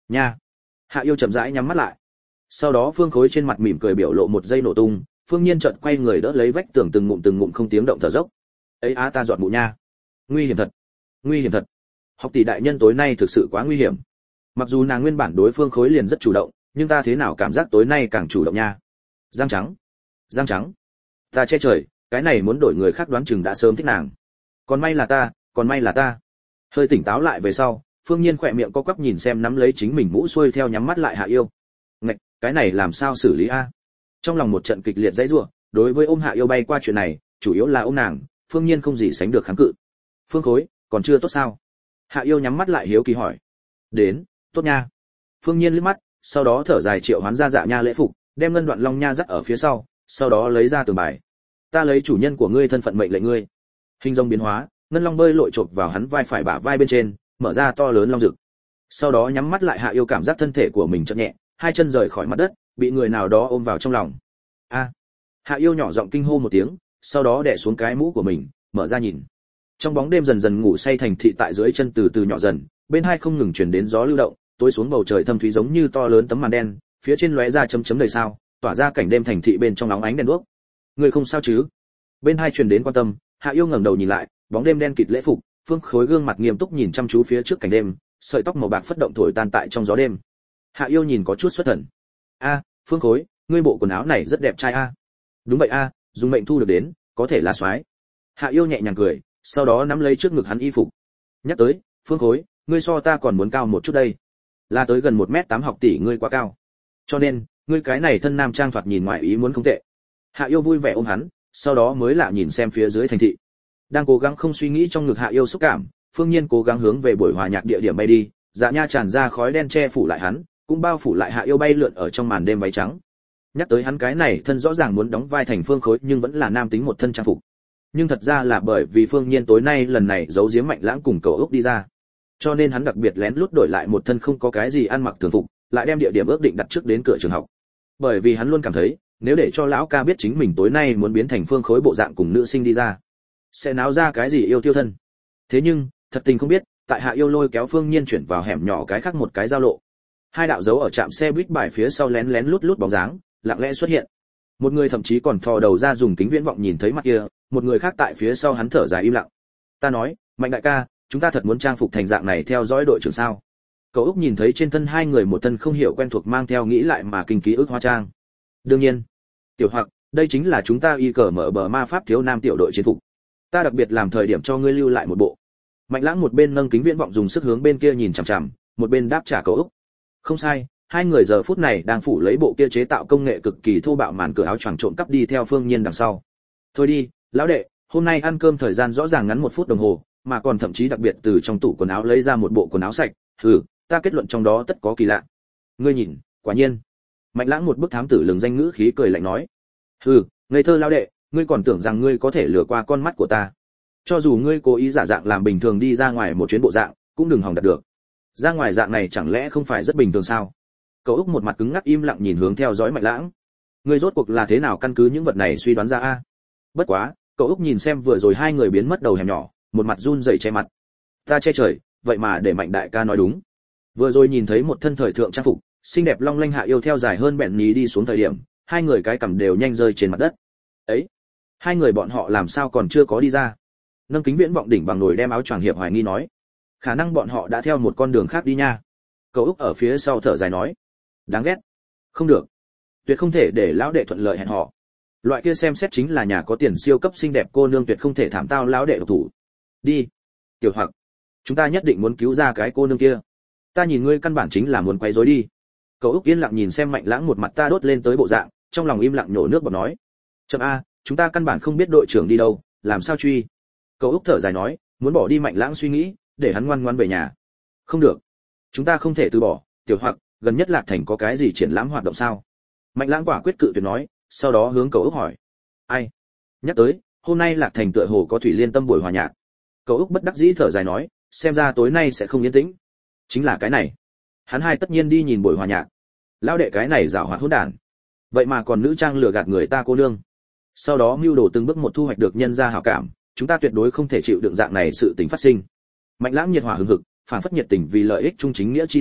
nha. Hạ Yêu chậm rãi nhắm mắt lại. Sau đó Phương Khối trên mặt mỉm cười biểu lộ một giây nổ tung, Phương Nhiên chợt quay người đỡ lấy vách tường từng ngụm từng ngụm không tiếng động thở dốc. Ấy á ta giọt mụ nha. Nguy hiểm thật, nguy hiểm thật. Học tỷ đại nhân tối nay thực sự quá nguy hiểm. Mặc dù nàng nguyên bản đối Phương Khối liền rất chủ động, nhưng ta thế nào cảm giác tối nay càng chủ động nha. Giang trắng, giang trắng. Ta che trời, cái này muốn đổi người khác đoán chừng đã sớm thích nàng. Còn may là ta, còn may là ta. Hơi tỉnh táo lại về sau, Phương Nhiên khỏe miệng co quắp nhìn xem nắm lấy chính mình mũ xuôi theo nhắm mắt lại Hạ Yêu. Ngạch, cái này làm sao xử lý a? Trong lòng một trận kịch liệt dãy rủa, đối với ôm Hạ Yêu bay qua chuyện này, chủ yếu là ôm nàng, Phương Nhiên không gì sánh được kháng cự. Phương Khối, còn chưa tốt sao? Hạ Yêu nhắm mắt lại hiếu kỳ hỏi. Đến, tốt nha. Phương Nhiên liếc mắt, sau đó thở dài triệu hoán ra Dạ Nha lễ phục, đem ngân đoạn long nha dắt ở phía sau, sau đó lấy ra tường bài. Ta lấy chủ nhân của ngươi thân phận mệnh lệnh ngươi. Hình rồng biến hóa, ngân long bơi lội chộp vào hắn vai phải bả vai bên trên, mở ra to lớn long rực. Sau đó nhắm mắt lại Hạ Yêu cảm giác thân thể của mình chợt nhẹ, hai chân rời khỏi mặt đất, bị người nào đó ôm vào trong lòng. A! Hạ Yêu nhỏ giọng kinh hô một tiếng, sau đó đè xuống cái mũ của mình, mở ra nhìn. Trong bóng đêm dần dần ngủ say thành thị tại dưới chân từ từ nhỏ dần, bên hai không ngừng truyền đến gió lưu động, tối xuống bầu trời thâm thúy giống như to lớn tấm màn đen, phía trên lóe ra chấm chấm đầy sao, tỏa ra cảnh đêm thành thị bên trong nóng ánh đèn đuốc. Người không sao chứ? Bên hai truyền đến quan tâm, Hạ Yêu ngẩng đầu nhìn lại, bóng đêm đen kịt lễ phục, Phương Khối gương mặt nghiêm túc nhìn chăm chú phía trước cảnh đêm, sợi tóc màu bạc phất động thổi tan tại trong gió đêm. Hạ Yêu nhìn có chút xuất thần. A, Phương Khối, ngươi bộ quần áo này rất đẹp trai a. Đúng vậy a, dùng mệnh thu được đến, có thể là soái. Hạ Yêu nhẹ nhàng cười, sau đó nắm lấy trước ngực hắn y phục. Nhắc tới, Phương Khối, ngươi so ta còn muốn cao một chút đây. Là tới gần một mét tám học tỷ ngươi quá cao. Cho nên, ngươi cái này thân nam trang thoạt nhìn ngoài ý muốn không tệ. Hạ Yêu vui vẻ ôm hắn, sau đó mới lạ nhìn xem phía dưới thành thị. Đang cố gắng không suy nghĩ trong ngực Hạ Yêu xúc cảm, Phương Nhiên cố gắng hướng về buổi hòa nhạc địa điểm bay đi, Dạ Nha tràn ra khói đen che phủ lại hắn, cũng bao phủ lại Hạ Yêu bay lượn ở trong màn đêm váy trắng. Nhắc tới hắn cái này thân rõ ràng muốn đóng vai thành Phương Khối nhưng vẫn là nam tính một thân trang phục. Nhưng thật ra là bởi vì Phương Nhiên tối nay lần này giấu giếm Mạnh Lãng cùng Cầu Ốc đi ra, cho nên hắn đặc biệt lén lút đổi lại một thân không có cái gì ăn mặc thường phục, lại đem địa điểm ước định đặt trước đến cửa trường học. Bởi vì hắn luôn cảm thấy, nếu để cho lão ca biết chính mình tối nay muốn biến thành Phương Khối bộ dạng cùng nữ sinh đi ra, sẽ náo ra cái gì yêu tiêu thân. Thế nhưng, thật tình không biết, tại Hạ Yêu lôi kéo Phương Nhiên chuyển vào hẻm nhỏ cái khác một cái giao lộ. Hai đạo dấu ở trạm xe buýt bài phía sau lén lén lút lút bóng dáng, lặng lẽ xuất hiện. Một người thậm chí còn thò đầu ra dùng kính viễn vọng nhìn thấy mặt kia, một người khác tại phía sau hắn thở dài im lặng. Ta nói, Mạnh đại ca, chúng ta thật muốn trang phục thành dạng này theo dõi đội trưởng sao? Cậu Úc nhìn thấy trên thân hai người một thân không hiểu quen thuộc mang theo nghĩ lại mà kinh ký ức hóa trang. Đương nhiên, Tiểu Hoặc, đây chính là chúng ta y cờ mở bờ ma pháp thiếu nam tiểu đội chiến phục. Ta đặc biệt làm thời điểm cho ngươi lưu lại một bộ. Mạnh Lãng một bên nâng kính viễn vọng dùng sức hướng bên kia nhìn chằm chằm, một bên đáp trả Cậu Úc. Không sai, hai người giờ phút này đang phủ lấy bộ kia chế tạo công nghệ cực kỳ thô bạo màn cửa áo choàng trộm cắp đi theo Phương Nhiên đằng sau. Thôi đi, lão đệ, hôm nay ăn cơm thời gian rõ ràng ngắn một phút đồng hồ, mà còn thậm chí đặc biệt từ trong tủ quần áo lấy ra một bộ quần áo sạch, hừ, ta kết luận trong đó tất có kỳ lạ. Ngươi nhìn, quả nhiên. Mạnh Lãng một bức thám tử lừng danh ngữ khí cười lạnh nói. Hừ, ngây thơ lão đệ, ngươi còn tưởng rằng ngươi có thể lừa qua con mắt của ta. Cho dù ngươi cố ý giả dạng làm bình thường đi ra ngoài một chuyến bộ dạng, cũng đừng hòng đạt được. Ra ngoài dạng này chẳng lẽ không phải rất bình thường sao? Cậu Úc một mặt cứng ngắc im lặng nhìn hướng theo dõi Mạnh Lãng. Ngươi rốt cuộc là thế nào căn cứ những vật này suy đoán ra a? Bất quá, cậu Úc nhìn xem vừa rồi hai người biến mất đầu hẻm nhỏ, một mặt run rẩy che mặt. Ta che trời, vậy mà để Mạnh đại ca nói đúng. Vừa rồi nhìn thấy một thân thời thượng trang phục, xinh đẹp long lanh Hạ Yêu theo dài hơn bẹn ní đi xuống thời điểm, hai người cái cằm đều nhanh rơi trên mặt đất. Ấy, hai người bọn họ làm sao còn chưa có đi ra? Nâng kính viễn vọng đỉnh bằng nồi đem áo choàng hiệp hoài nghi nói. Khả năng bọn họ đã theo một con đường khác đi nha. Cậu Úc ở phía sau thở dài nói. Đáng ghét. Không được. Tuyệt không thể để lão đệ thuận lợi hẹn họ. Loại kia xem xét chính là nhà có tiền siêu cấp xinh đẹp cô nương tuyệt không thể thảm tao lão đệ độc thủ. Đi. Tiểu Hoặc, chúng ta nhất định muốn cứu ra cái cô nương kia. Ta nhìn ngươi căn bản chính là muốn quấy rối đi. Cậu Úc yên lặng nhìn xem Mạnh Lãng một mặt ta đốt lên tới bộ dạng, trong lòng im lặng nhổ nước bọt nói. Chậm a, chúng ta căn bản không biết đội trưởng đi đâu, làm sao truy? Cậu Úc thở dài nói, muốn bỏ đi Mạnh Lãng suy nghĩ, để hắn ngoan ngoãn về nhà. Không được, chúng ta không thể từ bỏ. Tiểu Hoặc, gần nhất Lạc Thành có cái gì triển lãm hoạt động sao? Mạnh Lãng quả quyết cự tuyệt nói, sau đó hướng Cậu Úc hỏi. Ai? Nhắc tới, hôm nay Lạc Thành tựa hồ có thủy liên tâm buổi hòa nhạc. Cậu Úc bất đắc dĩ thở dài nói, xem ra tối nay sẽ không yên tĩnh. Chính là cái này. Hắn hai tất nhiên đi nhìn buổi hòa nhạc. Lão đệ cái này giảo hoạt hỗn đản. Vậy mà còn nữ trang lừa gạt người ta cô nương. Sau đó mưu đồ từng bước một thu hoạch được nhân gia hảo cảm, chúng ta tuyệt đối không thể chịu đựng dạng này sự tình phát sinh. Mạnh Lãng nhiệt hỏa hừng hực, phản phất nhiệt tình vì lợi ích trung chính nghĩa chi sĩ,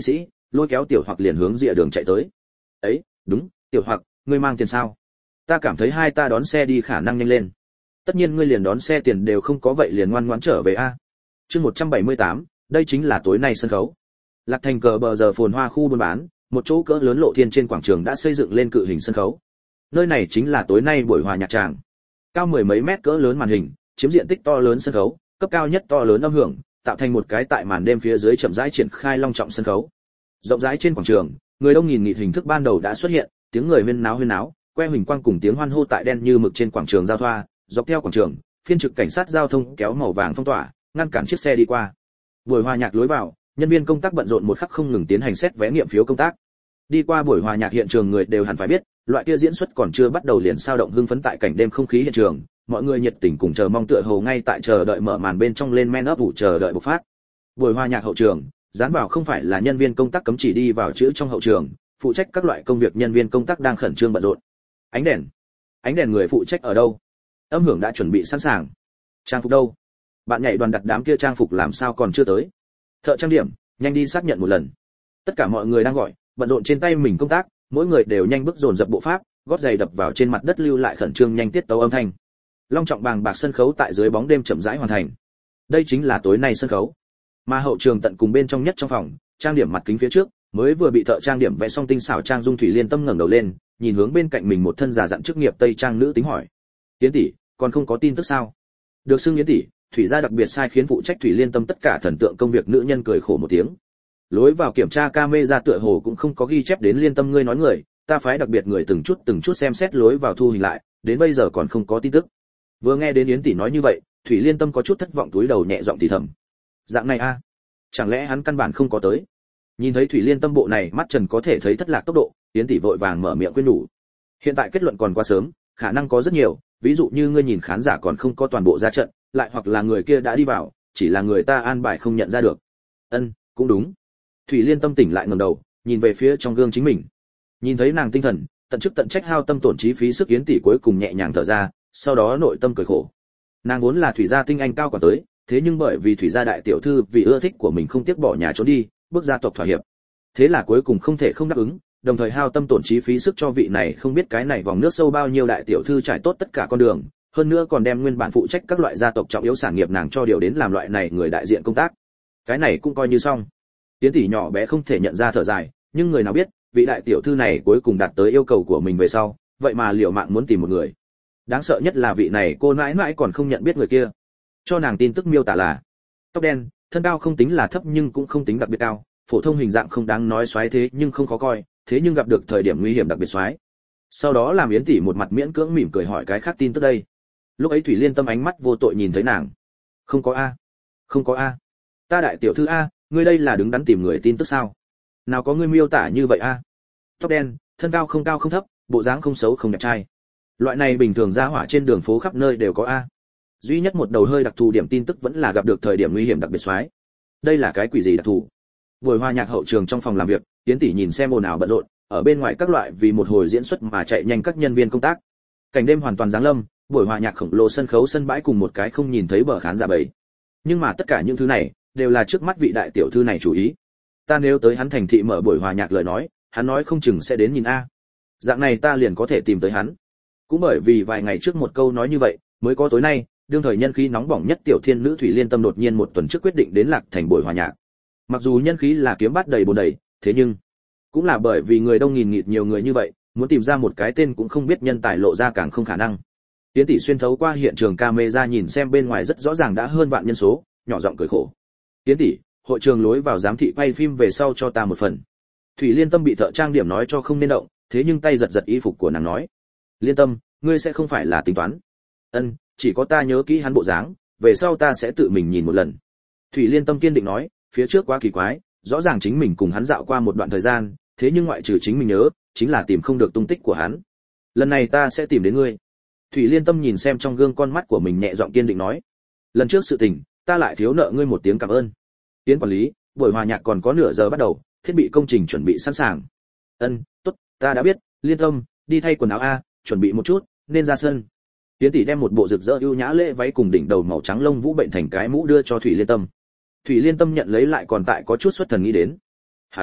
lôi kéo Tiểu Hoặc liền hướng rìa đường chạy tới. "Ấy, đúng, Tiểu Hoặc, ngươi mang tiền sao? Ta cảm thấy hai ta đón xe đi khả năng nhanh lên." "Tất nhiên ngươi liền đón xe tiền đều không có vậy liền ngoan ngoãn trở về a." Chương một trăm bảy mươi tám, đây chính là tối nay sân khấu. Lạc Thành cờ bờ giờ phồn hoa khu buôn bán, một chỗ cỡ lớn lộ thiên trên quảng trường đã xây dựng lên cự hình sân khấu. Nơi này chính là tối nay buổi hòa nhạc tràng. Cao mười mấy mét cỡ lớn màn hình, chiếm diện tích to lớn sân khấu, cấp cao nhất to lớn âm hưởng, tạo thành một cái tại màn đêm phía dưới chậm rãi triển khai long trọng sân khấu. Rộng rãi trên quảng trường, người đông nghìn nghịt hình thức ban đầu đã xuất hiện, tiếng người huyên náo huyên náo, que huỳnh quang cùng tiếng hoan hô tại đen như mực trên quảng trường giao thoa, dọc theo quảng trường, phiên trực cảnh sát giao thông kéo màu vàng phong tỏa, ngăn cản chiếc xe đi qua. Buổi hòa nhạc lối vào, nhân viên công tác bận rộn một khắc không ngừng tiến hành xét vé nghiệm phiếu công tác. Đi qua buổi hòa nhạc hiện trường người đều hẳn phải biết, loại kia diễn xuất còn chưa bắt đầu liền sao động hưng phấn tại cảnh đêm không khí hiện trường, mọi người nhiệt tình cùng chờ mong tựa hồ ngay tại chờ đợi mở màn bên trong lên men ấp ủ chờ đợi bộc phát. Buổi hòa nhạc hậu trường, dán vào không phải là nhân viên công tác cấm chỉ đi vào chữ trong hậu trường, phụ trách các loại công việc nhân viên công tác đang khẩn trương bận rộn. Ánh đèn, ánh đèn người phụ trách ở đâu? Âm hưởng đã chuẩn bị sẵn sàng. Trang phục đâu? Bạn nhảy đoàn đặt đám kia trang phục làm sao còn chưa tới? Thợ trang điểm, nhanh đi xác nhận một lần. Tất cả mọi người đang gọi, bận rộn trên tay mình công tác, mỗi người đều nhanh bước dồn dập bộ pháp, gót giày đập vào trên mặt đất lưu lại khẩn trương nhanh tiết tấu âm thanh. Long trọng bàng bạc sân khấu tại dưới bóng đêm chậm rãi hoàn thành. Đây chính là tối nay sân khấu. Mà hậu trường tận cùng bên trong nhất trong phòng, trang điểm mặt kính phía trước, mới vừa bị thợ trang điểm vẽ xong tinh xảo trang dung Thủy Liên Tâm ngẩng đầu lên, nhìn hướng bên cạnh mình một thân giả dặn chức nghiệp tây trang nữ tính hỏi: "Yến tỷ, còn không có tin tức sao?" Được xưng Yến tỷ, Thủy gia đặc biệt sai khiến phụ trách Thủy Liên Tâm tất cả thần tượng công việc nữ nhân cười khổ một tiếng. Lối vào kiểm tra camera tựa hồ cũng không có ghi chép đến Liên Tâm ngươi nói người, ta phái đặc biệt người từng chút từng chút xem xét lối vào thu hình lại, đến bây giờ còn không có tin tức. Vừa nghe đến Yến tỷ nói như vậy, Thủy Liên Tâm có chút thất vọng túi đầu nhẹ giọng thì thầm: "Dạng này a, chẳng lẽ hắn căn bản không có tới?" Nhìn thấy Thủy Liên Tâm bộ này, mắt Trần có thể thấy thất lạc tốc độ, Yến tỷ vội vàng mở miệng khuyên nhủ: "Hiện tại kết luận còn quá sớm, khả năng có rất nhiều, ví dụ như ngươi nhìn khán giả còn không có toàn bộ ra trận, lại hoặc là người kia đã đi vào, chỉ là người ta an bài không nhận ra được." "Ân, cũng đúng." Thủy Liên Tâm tỉnh lại ngẩng đầu, nhìn về phía trong gương chính mình. Nhìn thấy nàng tinh thần, tận chức tận trách hao tâm tổn trí phí sức, Yến tỷ cuối cùng nhẹ nhàng thở ra, sau đó nội tâm cười khổ. Nàng vốn là Thủy gia tinh anh cao quản tới, thế nhưng bởi vì Thủy gia đại tiểu thư vì ưa thích của mình không tiếc bỏ nhà trốn đi, bước gia tộc thỏa hiệp. Thế là cuối cùng không thể không đáp ứng, đồng thời hao tâm tổn trí phí sức cho vị này không biết cái này vòng nước sâu bao nhiêu đại tiểu thư trải tốt tất cả con đường, hơn nữa còn đem nguyên bản phụ trách các loại gia tộc trọng yếu sản nghiệp nàng cho điều đến làm loại này người đại diện công tác. Cái này cũng coi như xong. Tiến tỷ nhỏ bé không thể nhận ra thở dài, nhưng người nào biết, vị đại tiểu thư này cuối cùng đạt tới yêu cầu của mình về sau, vậy mà liều mạng muốn tìm một người. Đáng sợ nhất là vị này cô mãi mãi còn không nhận biết người kia. Cho nàng tin tức miêu tả là tóc đen, thân cao không tính là thấp nhưng cũng không tính đặc biệt cao, phổ thông hình dạng không đáng nói xoáy thế nhưng không khó coi, thế nhưng gặp được thời điểm nguy hiểm đặc biệt xoáy. Sau đó làm Yến tỷ một mặt miễn cưỡng mỉm cười hỏi cái khác tin tức đây. Lúc ấy Thủy Liên Tâm ánh mắt vô tội nhìn thấy nàng. Không có a, không có a. Ta đại tiểu thư a, ngươi đây là đứng đắn tìm người tin tức sao? Nào có ngươi miêu tả như vậy a? Tóc đen, thân cao không cao không thấp, bộ dáng không xấu không đẹp trai. Loại này bình thường ra hỏa trên đường phố khắp nơi đều có a. Duy nhất một đầu hơi đặc thù điểm tin tức vẫn là gặp được thời điểm nguy hiểm đặc biệt xoáy. Đây là cái quỷ gì đặc thù? Buổi hòa nhạc hậu trường trong phòng làm việc, Yến tỷ nhìn xem ồn ào bận rộn, ở bên ngoài các loại vì một hồi diễn xuất mà chạy nhanh các nhân viên công tác. Cảnh đêm hoàn toàn giáng lâm, buổi hòa nhạc khổng lồ sân khấu sân bãi cùng một cái không nhìn thấy bờ khán giả bầy. Nhưng mà tất cả những thứ này đều là trước mắt vị đại tiểu thư này chủ ý. Ta nếu tới hắn thành thị mở buổi hòa nhạc lời nói, hắn nói không chừng sẽ đến nhìn a. Dạng này ta liền có thể tìm tới hắn. Cũng bởi vì vài ngày trước một câu nói như vậy, mới có tối nay, đương thời nhân khí nóng bỏng nhất tiểu thiên nữ Thủy Liên Tâm đột nhiên một tuần trước quyết định đến Lạc Thành buổi hòa nhạc. Mặc dù nhân khí là kiếm bát đầy bồn đầy, thế nhưng cũng là bởi vì người đông nghìn nghịt nhiều người như vậy, muốn tìm ra một cái tên cũng không biết nhân tài lộ ra càng không khả năng. Tiến tỷ xuyên thấu qua hiện trường camera nhìn xem bên ngoài rất rõ ràng đã hơn vạn nhân số, nhỏ giọng cười khổ. Tiến tỷ, hội trường lối vào giám thị quay phim về sau cho ta một phần. Thủy Liên Tâm bị thợ trang điểm nói cho không nên động, thế nhưng tay giật giật y phục của nàng nói: Liên Tâm, ngươi sẽ không phải là tính toán? Ân, chỉ có ta nhớ kỹ hắn bộ dáng, về sau ta sẽ tự mình nhìn một lần. Thủy Liên Tâm kiên định nói, phía trước quá kỳ quái, rõ ràng chính mình cùng hắn dạo qua một đoạn thời gian, thế nhưng ngoại trừ chính mình nhớ, chính là tìm không được tung tích của hắn. Lần này ta sẽ tìm đến ngươi. Thủy Liên Tâm nhìn xem trong gương con mắt của mình nhẹ giọng kiên định nói, lần trước sự tình, ta lại thiếu nợ ngươi một tiếng cảm ơn. Tiến quản lý, buổi hòa nhạc còn có nửa giờ bắt đầu, thiết bị công trình chuẩn bị sẵn sàng. Ân, tốt, ta đã biết. Liên Tâm, đi thay quần áo a, chuẩn bị một chút, nên ra sân. Tiến tỷ đem một bộ rực rỡ ưu nhã lễ váy cùng đỉnh đầu màu trắng lông vũ bệnh thành cái mũ đưa cho Thủy Liên Tâm. Thủy Liên Tâm nhận lấy lại còn tại có chút xuất thần nghĩ đến. Hán,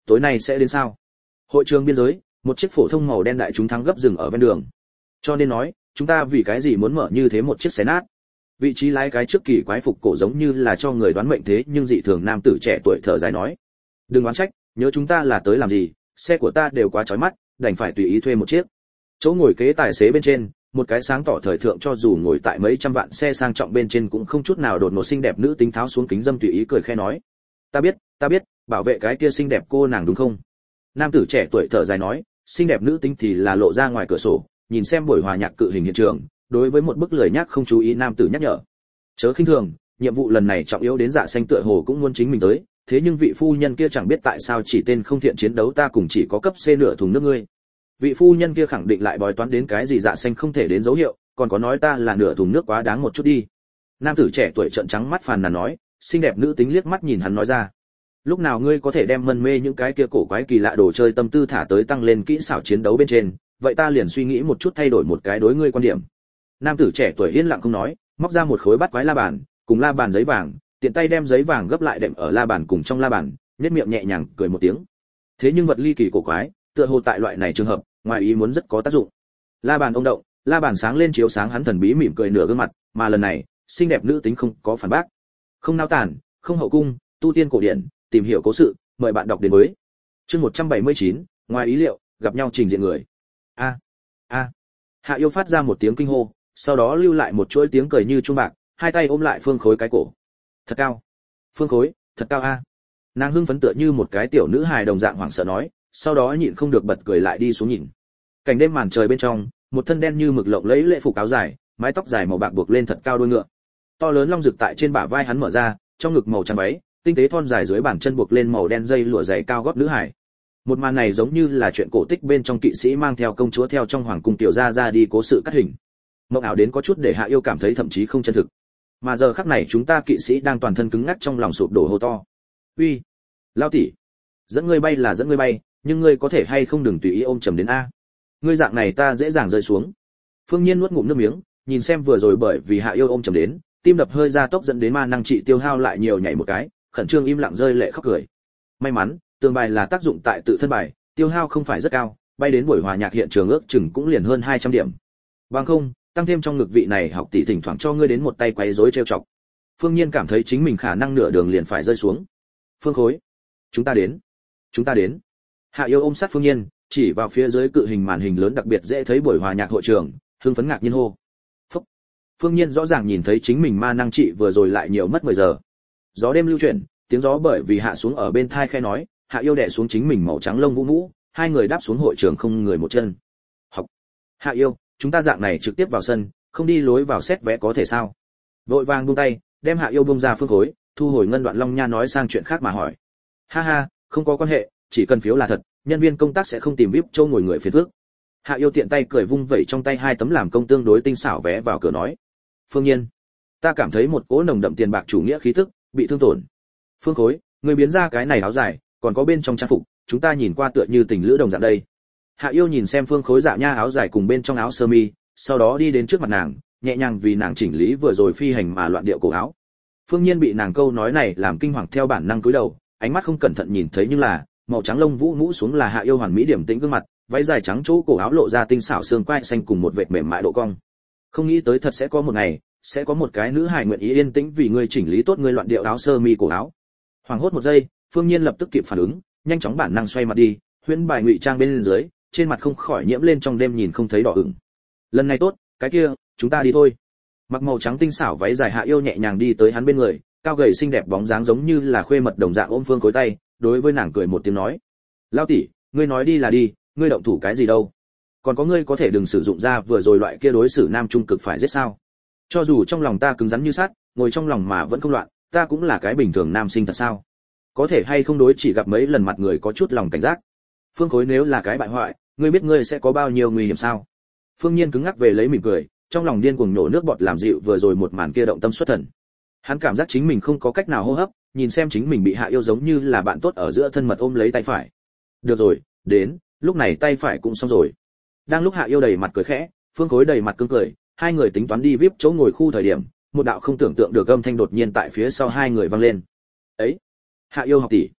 tối nay sẽ đến sao? Hội trường biên giới, một chiếc phổ thông màu đen đại chúng thắng gấp dừng ở ven đường. Cho nên nói, chúng ta vì cái gì muốn mở như thế một chiếc xe nát? Vị trí lái cái trước kỳ quái phục cổ giống như là cho người đoán mệnh thế, nhưng dị thường nam tử trẻ tuổi thở dài nói: "Đừng oán trách, nhớ chúng ta là tới làm gì, xe của ta đều quá chói mắt, đành phải tùy ý thuê một chiếc." Chỗ ngồi kế tài xế bên trên, một cái sáng tỏ thời thượng cho dù ngồi tại mấy trăm vạn xe sang trọng bên trên cũng không chút nào đột ngột xinh đẹp nữ tính tháo xuống kính dâm tùy ý cười khẽ nói: "Ta biết, ta biết, bảo vệ cái kia xinh đẹp cô nàng đúng không?" Nam tử trẻ tuổi thở dài nói, xinh đẹp nữ tính thì là lộ ra ngoài cửa sổ, nhìn xem buổi hòa nhạc cự hình hiện trường, đối với một bức lười nhác không chú ý nam tử nhắc nhở: "Chớ khinh thường, nhiệm vụ lần này trọng yếu đến Dạ Xanh tựa hồ cũng muốn chính mình tới, thế nhưng vị phu nhân kia chẳng biết tại sao chỉ tên không thiện chiến đấu ta cùng chỉ có cấp C nửa thùng nước ngươi." Vị phu nhân kia khẳng định lại bói toán đến cái gì Dạ Xanh không thể đến dấu hiệu, còn có nói ta là nửa thùng nước quá đáng một chút đi. Nam tử trẻ tuổi trợn trắng mắt phàn nàn nói, xinh đẹp nữ tính liếc mắt nhìn hắn nói ra: "Lúc nào ngươi có thể đem mân mê những cái kia cổ quái kỳ lạ đồ chơi tâm tư thả tới tăng lên kỹ xảo chiến đấu bên trên, vậy ta liền suy nghĩ một chút thay đổi một cái đối ngươi quan điểm." Nam tử trẻ tuổi yên lặng không nói, móc ra một khối bát quái la bàn, cùng la bàn giấy vàng, tiện tay đem giấy vàng gấp lại đệm ở la bàn cùng trong la bàn, nhếch miệng nhẹ nhàng cười một tiếng. Thế nhưng vật ly kỳ cổ quái, tựa hồ tại loại này trường hợp, ngoài ý muốn rất có tác dụng. La bàn ông động, la bàn sáng lên chiếu sáng hắn thần bí mỉm cười nửa gương mặt, mà lần này, xinh đẹp nữ tính không có phản bác. Không nao tản, không hậu cung, tu tiên cổ điển, tìm hiểu cố sự, mời bạn đọc đến với. Chương một trăm bảy mươi chín, ngoài ý liệu, gặp nhau trình diện người. A, a. Hạ Yêu phát ra một tiếng kinh hô, sau đó lưu lại một chuỗi tiếng cười như chuông bạc, hai tay ôm lại Phương Khối cái cổ. Thật cao. Phương Khối, thật cao a. Nàng hưng phấn tựa như một cái tiểu nữ hài đồng dạng hoảng sợ nói, sau đó nhịn không được bật cười lại đi xuống nhìn. Cảnh đêm màn trời bên trong, một thân đen như mực lộng lẫy lễ phục áo dài, mái tóc dài màu bạc buộc lên thật cao đuôi ngựa. To lớn long rực tại trên bả vai hắn mở ra, trong ngực màu trắng váy, tinh tế thon dài dưới bàn chân buộc lên màu đen dây lụa dày cao gót nữ hải. Một màn này giống như là chuyện cổ tích bên trong kỵ sĩ mang theo công chúa theo trong hoàng cung tiểu gia ra đi cố sự cắt hình. Mộng ảo đến có chút để Hạ Yêu cảm thấy thậm chí không chân thực. Mà giờ khắc này chúng ta kỵ sĩ đang toàn thân cứng ngắc trong lòng sụp đổ hô to: "Uy, lao tỷ, dẫn ngươi bay là dẫn ngươi bay, nhưng ngươi có thể hay không đừng tùy ý ôm chầm đến a. Ngươi dạng này ta dễ dàng rơi xuống." Phương Nhiên nuốt ngụm nước miếng, nhìn xem vừa rồi bởi vì Hạ Yêu ôm chầm đến, tim đập hơi ra tốc dẫn đến ma năng trị tiêu hao lại nhiều nhảy một cái, khẩn trương im lặng rơi lệ khóc cười. May mắn, tường bài là tác dụng tại tự thân bài, tiêu hao không phải rất cao, bay đến buổi hòa nhạc hiện trường ước chừng cũng liền hơn hai trăm điểm. Bằng không, tăng thêm trong ngực vị này học tỷ thỉnh thoảng cho ngươi đến một tay quấy rối trêu chọc. Phương Nhiên cảm thấy chính mình khả năng nửa đường liền phải rơi xuống. "Phương Khối, chúng ta đến, chúng ta đến." Hạ Yêu ôm sát Phương Nhiên, chỉ vào phía dưới cự hình màn hình lớn đặc biệt dễ thấy buổi hòa nhạc hội trường, hưng phấn ngạc nhiên hô. Phúc. Phương Nhiên rõ ràng nhìn thấy chính mình ma năng trị vừa rồi lại nhiều mất mười giờ. Gió đêm lưu chuyển, tiếng gió bởi vì hạ xuống ở bên thai khe nói, Hạ Yêu đè xuống chính mình màu trắng lông vũ mũ, hai người đáp xuống hội trường không người một chân. "Học, Hạ Yêu, chúng ta dạng này trực tiếp vào sân, không đi lối vào xét vé có thể sao?" Vội vàng buông tay, đem Hạ Yêu buông ra Phương Khối, thu hồi ngân đoạn long nha nói sang chuyện khác mà hỏi. "Ha ha, không có quan hệ, chỉ cần phiếu là thật, nhân viên công tác sẽ không tìm vip châu ngồi người phiền phức." Hạ Yêu tiện tay cười vung vẩy trong tay hai tấm làm công tương đối tinh xảo vé vào cửa nói. "Phương Nhiên, ta cảm thấy một cỗ nồng đậm tiền bạc chủ nghĩa khí tức bị thương tổn. Phương Khối, người biến ra cái này áo dài, còn có bên trong trang phục, chúng ta nhìn qua tựa như tình lữ đồng dạng đây." Hạ Yêu nhìn xem Phương Khối dạ nha áo dài cùng bên trong áo sơ mi, sau đó đi đến trước mặt nàng, nhẹ nhàng vì nàng chỉnh lý vừa rồi phi hành mà loạn điệu cổ áo. Phương Nhiên bị nàng câu nói này làm kinh hoàng theo bản năng cúi đầu, ánh mắt không cẩn thận nhìn thấy nhưng là màu trắng lông vũ mũ xuống là Hạ Yêu hoàn mỹ điểm tĩnh gương mặt, váy dài trắng chỗ cổ áo lộ ra tinh xảo xương quai xanh cùng một vệt mềm mại độ cong. Không nghĩ tới thật sẽ có một ngày, sẽ có một cái nữ hài nguyện ý yên tĩnh vì ngươi chỉnh lý tốt ngươi loạn điệu áo sơ mi cổ áo. Hoàng hốt một giây, Phương Nhiên lập tức kịp phản ứng, nhanh chóng bản năng xoay mặt đi, huyễn bài ngụy trang bên dưới, trên mặt không khỏi nhiễm lên trong đêm nhìn không thấy đỏ ửng. "Lần này tốt, cái kia, chúng ta đi thôi." Mặc màu trắng tinh xảo váy dài Hạ Yêu nhẹ nhàng đi tới hắn bên người, cao gầy xinh đẹp bóng dáng giống như là khuê mật đồng dạng ôm Phương Khối tay, đối với nàng cười một tiếng nói: "Lao tỷ, ngươi nói đi là đi, ngươi động thủ cái gì đâu? Còn có ngươi có thể đừng sử dụng ra vừa rồi loại kia đối xử nam trung cực phải giết sao? Cho dù trong lòng ta cứng rắn như sắt, ngồi trong lòng mà vẫn không loạn, ta cũng là cái bình thường nam sinh thật sao? Có thể hay không đối chỉ gặp mấy lần mặt người có chút lòng cảnh giác. Phương Khối nếu là cái bại hoại, ngươi biết ngươi sẽ có bao nhiêu nguy hiểm sao?" Phương Nhiên cứng ngắc về lấy mỉm cười, trong lòng điên cuồng nổ nước bọt làm dịu vừa rồi một màn kia động tâm xuất thần. Hắn cảm giác chính mình không có cách nào hô hấp, nhìn xem chính mình bị Hạ Yêu giống như là bạn tốt ở giữa thân mật ôm lấy tay phải. "Được rồi, đến, lúc này tay phải cũng xong rồi." Đang lúc Hạ Yêu đầy mặt cười khẽ, Phương Khối đầy mặt cứng cười, hai người tính toán đi vip chỗ ngồi khu thời điểm, một đạo không tưởng tượng được âm thanh đột nhiên tại phía sau hai người vang lên. "Ấy, Hạ Yêu học tỷ."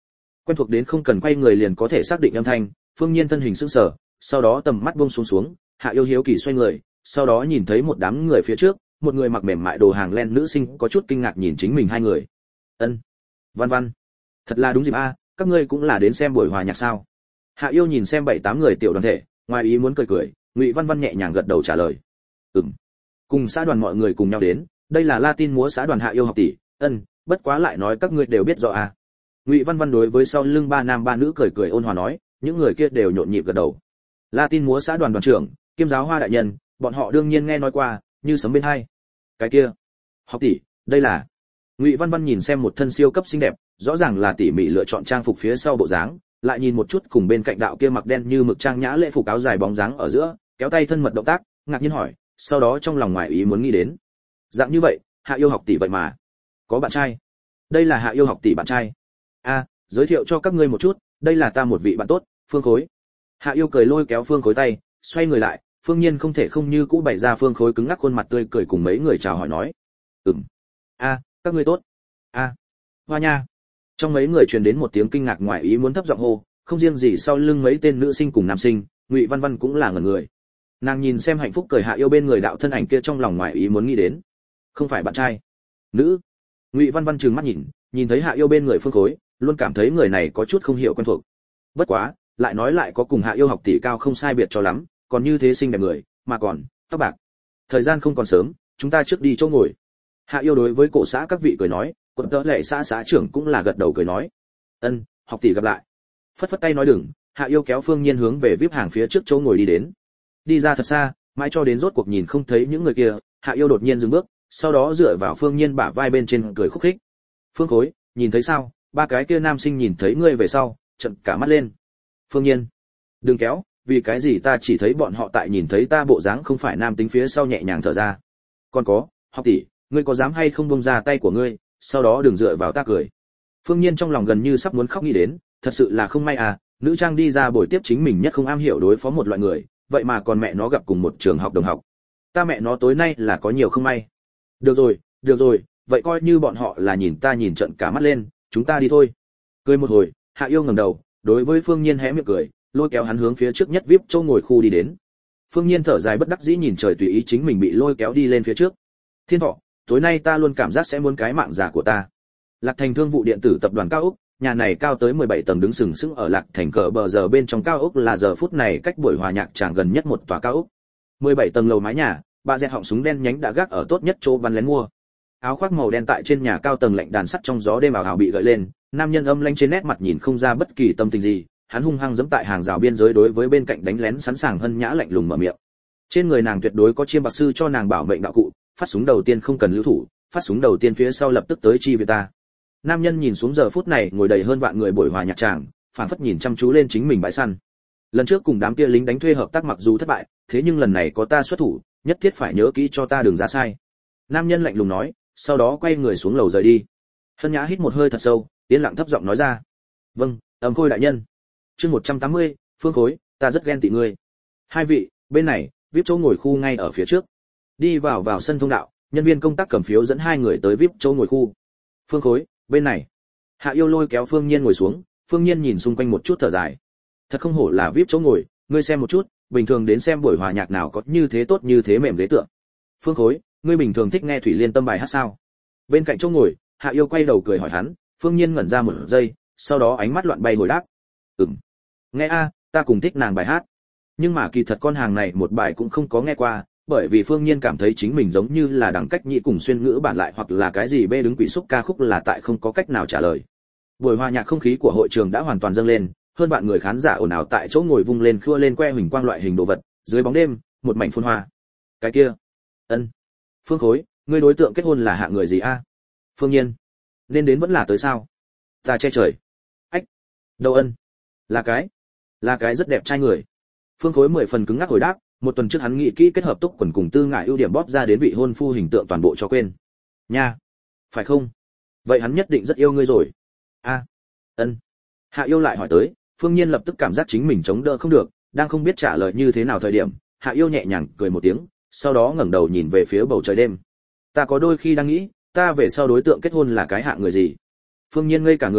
quen thuộc đến không cần quay người liền có thể xác định âm thanh. Phương Nhiên thân hình sững sờ, sau đó tầm mắt buông xuống xuống, Hạ Yêu hiếu kỳ xoay người, sau đó nhìn thấy một đám người phía trước, một người mặc mềm mại đồ hàng len nữ sinh có chút kinh ngạc nhìn chính mình hai người. Ân, Văn Văn, thật là đúng dịp a, các ngươi cũng là đến xem buổi hòa nhạc sao? Hạ Yêu nhìn xem bảy tám người tiểu đoàn thể, ngoài ý muốn cười cười, Ngụy Văn Văn nhẹ nhàng gật đầu trả lời. Ừm. Cùng xã đoàn mọi người cùng nhau đến, đây là Latin múa xã đoàn Hạ Yêu học tỷ. Ân, bất quá lại nói các ngươi đều biết rõ à. Ngụy Văn Văn đối với sau lưng ba nam ba nữ cười cười ôn hòa nói, những người kia đều nhộn nhịp gật đầu. Latin múa xã đoàn đoàn trưởng, kiêm giáo hoa đại nhân, bọn họ đương nhiên nghe nói qua, như sấm bên hai. Cái kia, học tỷ, đây là. Ngụy Văn Văn nhìn xem một thân siêu cấp xinh đẹp, rõ ràng là tỉ mỉ lựa chọn trang phục phía sau bộ dáng, lại nhìn một chút cùng bên cạnh đạo kia mặc đen như mực trang nhã lễ phục áo dài bóng dáng ở giữa, kéo tay thân mật động tác, ngạc nhiên hỏi, sau đó trong lòng ngoài ý muốn nghĩ đến. Dạng như vậy, Hạ Yêu học tỷ vậy mà có bạn trai. Đây là Hạ Yêu học tỷ bạn trai. A, giới thiệu cho các ngươi một chút, đây là ta một vị bạn tốt, Phương Khối. Hạ Yêu cười lôi kéo Phương Khối tay, xoay người lại, Phương Nhiên không thể không như cũ bày ra Phương Khối cứng ngắc khuôn mặt tươi cười cùng mấy người chào hỏi nói. Ừm. A, các ngươi tốt. A. Hoa nha. Trong mấy người truyền đến một tiếng kinh ngạc ngoài ý muốn thấp giọng hô, không riêng gì sau lưng mấy tên nữ sinh cùng nam sinh, Ngụy Văn Văn cũng là ngẩn người. Nàng nhìn xem hạnh phúc cười Hạ Yêu bên người đạo thân ảnh kia trong lòng ngoài ý muốn nghĩ đến. Không phải bạn trai. Nữ. Ngụy Văn Văn trừng mắt nhìn, nhìn thấy Hạ Yêu bên người Phương Khối, luôn cảm thấy người này có chút không hiểu quen thuộc. Bất quá, lại nói lại có cùng Hạ Yêu học tỷ cao không sai biệt cho lắm, còn như thế xinh đẹp người, mà còn tóc bạc. Thời gian không còn sớm, chúng ta trước đi chỗ ngồi. Hạ Yêu đối với cổ xã các vị cười nói, quận tớ lệ xã xã trưởng cũng là gật đầu cười nói. Ân, học tỷ gặp lại. Phất phất tay nói đừng, Hạ Yêu kéo Phương Nhiên hướng về vê i pê hàng phía trước chỗ ngồi đi đến. Đi ra thật xa, mãi cho đến rốt cuộc nhìn không thấy những người kia, Hạ Yêu đột nhiên dừng bước, sau đó dựa vào Phương Nhiên bả vai bên trên cười khúc khích. Phương Khối, nhìn thấy sao, ba cái kia nam sinh nhìn thấy ngươi về sau, trợn cả mắt lên. Phương Nhiên, đừng kéo, vì cái gì ta chỉ thấy bọn họ tại nhìn thấy ta bộ dáng không phải nam tính phía sau nhẹ nhàng thở ra. Còn có, học tỷ, ngươi có dám hay không buông ra tay của ngươi, sau đó đừng dựa vào ta cười. Phương Nhiên trong lòng gần như sắp muốn khóc nghĩ đến, thật sự là không may à, nữ trang đi ra buổi tiếp chính mình nhất không am hiểu đối phó một loại người, vậy mà còn mẹ nó gặp cùng một trường học đồng học. Ta mẹ nó tối nay là có nhiều không may. Được rồi, được rồi, vậy coi như bọn họ là nhìn ta nhìn trận cả mắt lên, chúng ta đi thôi. Cười một hồi, Hạ Yêu ngẩng đầu, đối với Phương Nhiên hé miệng cười, lôi kéo hắn hướng phía trước nhất vê i pê châu ngồi khu đi đến. Phương Nhiên thở dài bất đắc dĩ nhìn trời tùy ý chính mình bị lôi kéo đi lên phía trước. Thiên Thọ, tối nay ta luôn cảm giác sẽ muốn cái mạng giả của ta. Lạc Thành Thương vụ điện tử tập đoàn cao ốc, nhà này cao tới mười bảy tầng đứng sừng sững ở Lạc Thành cờ bờ giờ bên trong cao ốc là giờ phút này cách buổi hòa nhạc tràng gần nhất một tòa cao ốc. mười bảy tầng lầu mái nhà, ba dẹt họng súng đen nhánh đã gác ở tốt nhất chỗ bắn lén mua. Áo khoác màu đen tại trên nhà cao tầng lạnh đàn sắt trong gió đêm ảo ảo bị gợi lên, nam nhân âm lãnh trên nét mặt nhìn không ra bất kỳ tâm tình gì, hắn hung hăng giẫm tại hàng rào biên giới đối với bên cạnh đánh lén sẵn sàng hân nhã lạnh lùng mở miệng. Trên người nàng tuyệt đối có chiêm bạc sư cho nàng bảo mệnh đạo cụ, phát súng đầu tiên không cần lưu thủ, phát súng đầu tiên phía sau lập tức tới chi viện ta. Nam nhân nhìn xuống giờ phút này ngồi đầy hơn vạn người buổi hòa nhạc tràng, phảng phất nhìn chăm chú lên chính mình bãi săn. Lần trước cùng đám kia lính đánh thuê hợp tác mặc dù thất bại, thế nhưng lần này có ta xuất thủ, nhất thiết phải nhớ kỹ cho ta đừng ra sai. Nam nhân lạnh lùng nói, sau đó quay người xuống lầu rời đi. Hân Nhã hít một hơi thật sâu, yên lặng thấp giọng nói ra, vâng, Ấm Khôi đại nhân. Chương một trăm tám mươi, Phương Khối, ta rất ghen tị ngươi. Hai vị, bên này, vê i pê chỗ ngồi khu ngay ở phía trước. Đi vào vào sân thông đạo, nhân viên công tác cầm phiếu dẫn hai người tới vê i pê chỗ ngồi khu. Phương Khối, bên này. Hạ Yêu lôi kéo Phương Nhiên ngồi xuống, Phương Nhiên nhìn xung quanh một chút thở dài. Thật không hổ là vê i pê chỗ ngồi, ngươi xem một chút, bình thường đến xem buổi hòa nhạc nào có như thế tốt như thế mềm ghế tựa. Phương Khối, ngươi bình thường thích nghe Thủy Liên Tâm bài hát sao? Bên cạnh chỗ ngồi, Hạ Yêu quay đầu cười hỏi hắn, Phương Nhiên ngẩn ra một giây, sau đó ánh mắt loạn bay hồi đáp. Ừm. Nghe a, ta cùng thích nàng bài hát. Nhưng mà kỳ thật con hàng này một bài cũng không có nghe qua, bởi vì Phương Nhiên cảm thấy chính mình giống như là đẳng cách nhị cùng xuyên ngữ bản lại hoặc là cái gì bê đứng quỷ xúc ca khúc là tại không có cách nào trả lời. Buổi hòa nhạc không khí của hội trường đã hoàn toàn dâng lên, hơn vạn người khán giả ồn ào tại chỗ ngồi vung lên khua lên que huỳnh quang loại hình đồ vật, dưới bóng đêm, một mảnh phun hoa. Cái kia, Ân. Phương Khối, ngươi đối tượng kết hôn là hạ người gì a? Phương Nhiên, nên đến vẫn là tới sao? Ta che trời. Ách. Đâu Ân? Là cái, là cái rất đẹp trai người. Phương Khối mười phần cứng ngắc hồi đáp, một tuần trước hắn nghĩ kỹ kết hợp túc quần cùng tư ngại ưu điểm bóp ra đến vị hôn phu hình tượng toàn bộ cho quên. Nha. Phải không? Vậy hắn nhất định rất yêu ngươi rồi. A. Ân. Hạ Yêu lại hỏi tới, Phương Nhiên lập tức cảm giác chính mình chống đỡ không được, đang không biết trả lời như thế nào thời điểm, Hạ Yêu nhẹ nhàng cười một tiếng, sau đó ngẩng đầu nhìn về phía bầu trời đêm. Ta có đôi khi đang nghĩ, ta về sau đối tượng kết hôn là cái hạ người gì? Phương Nhiên ngây cả người,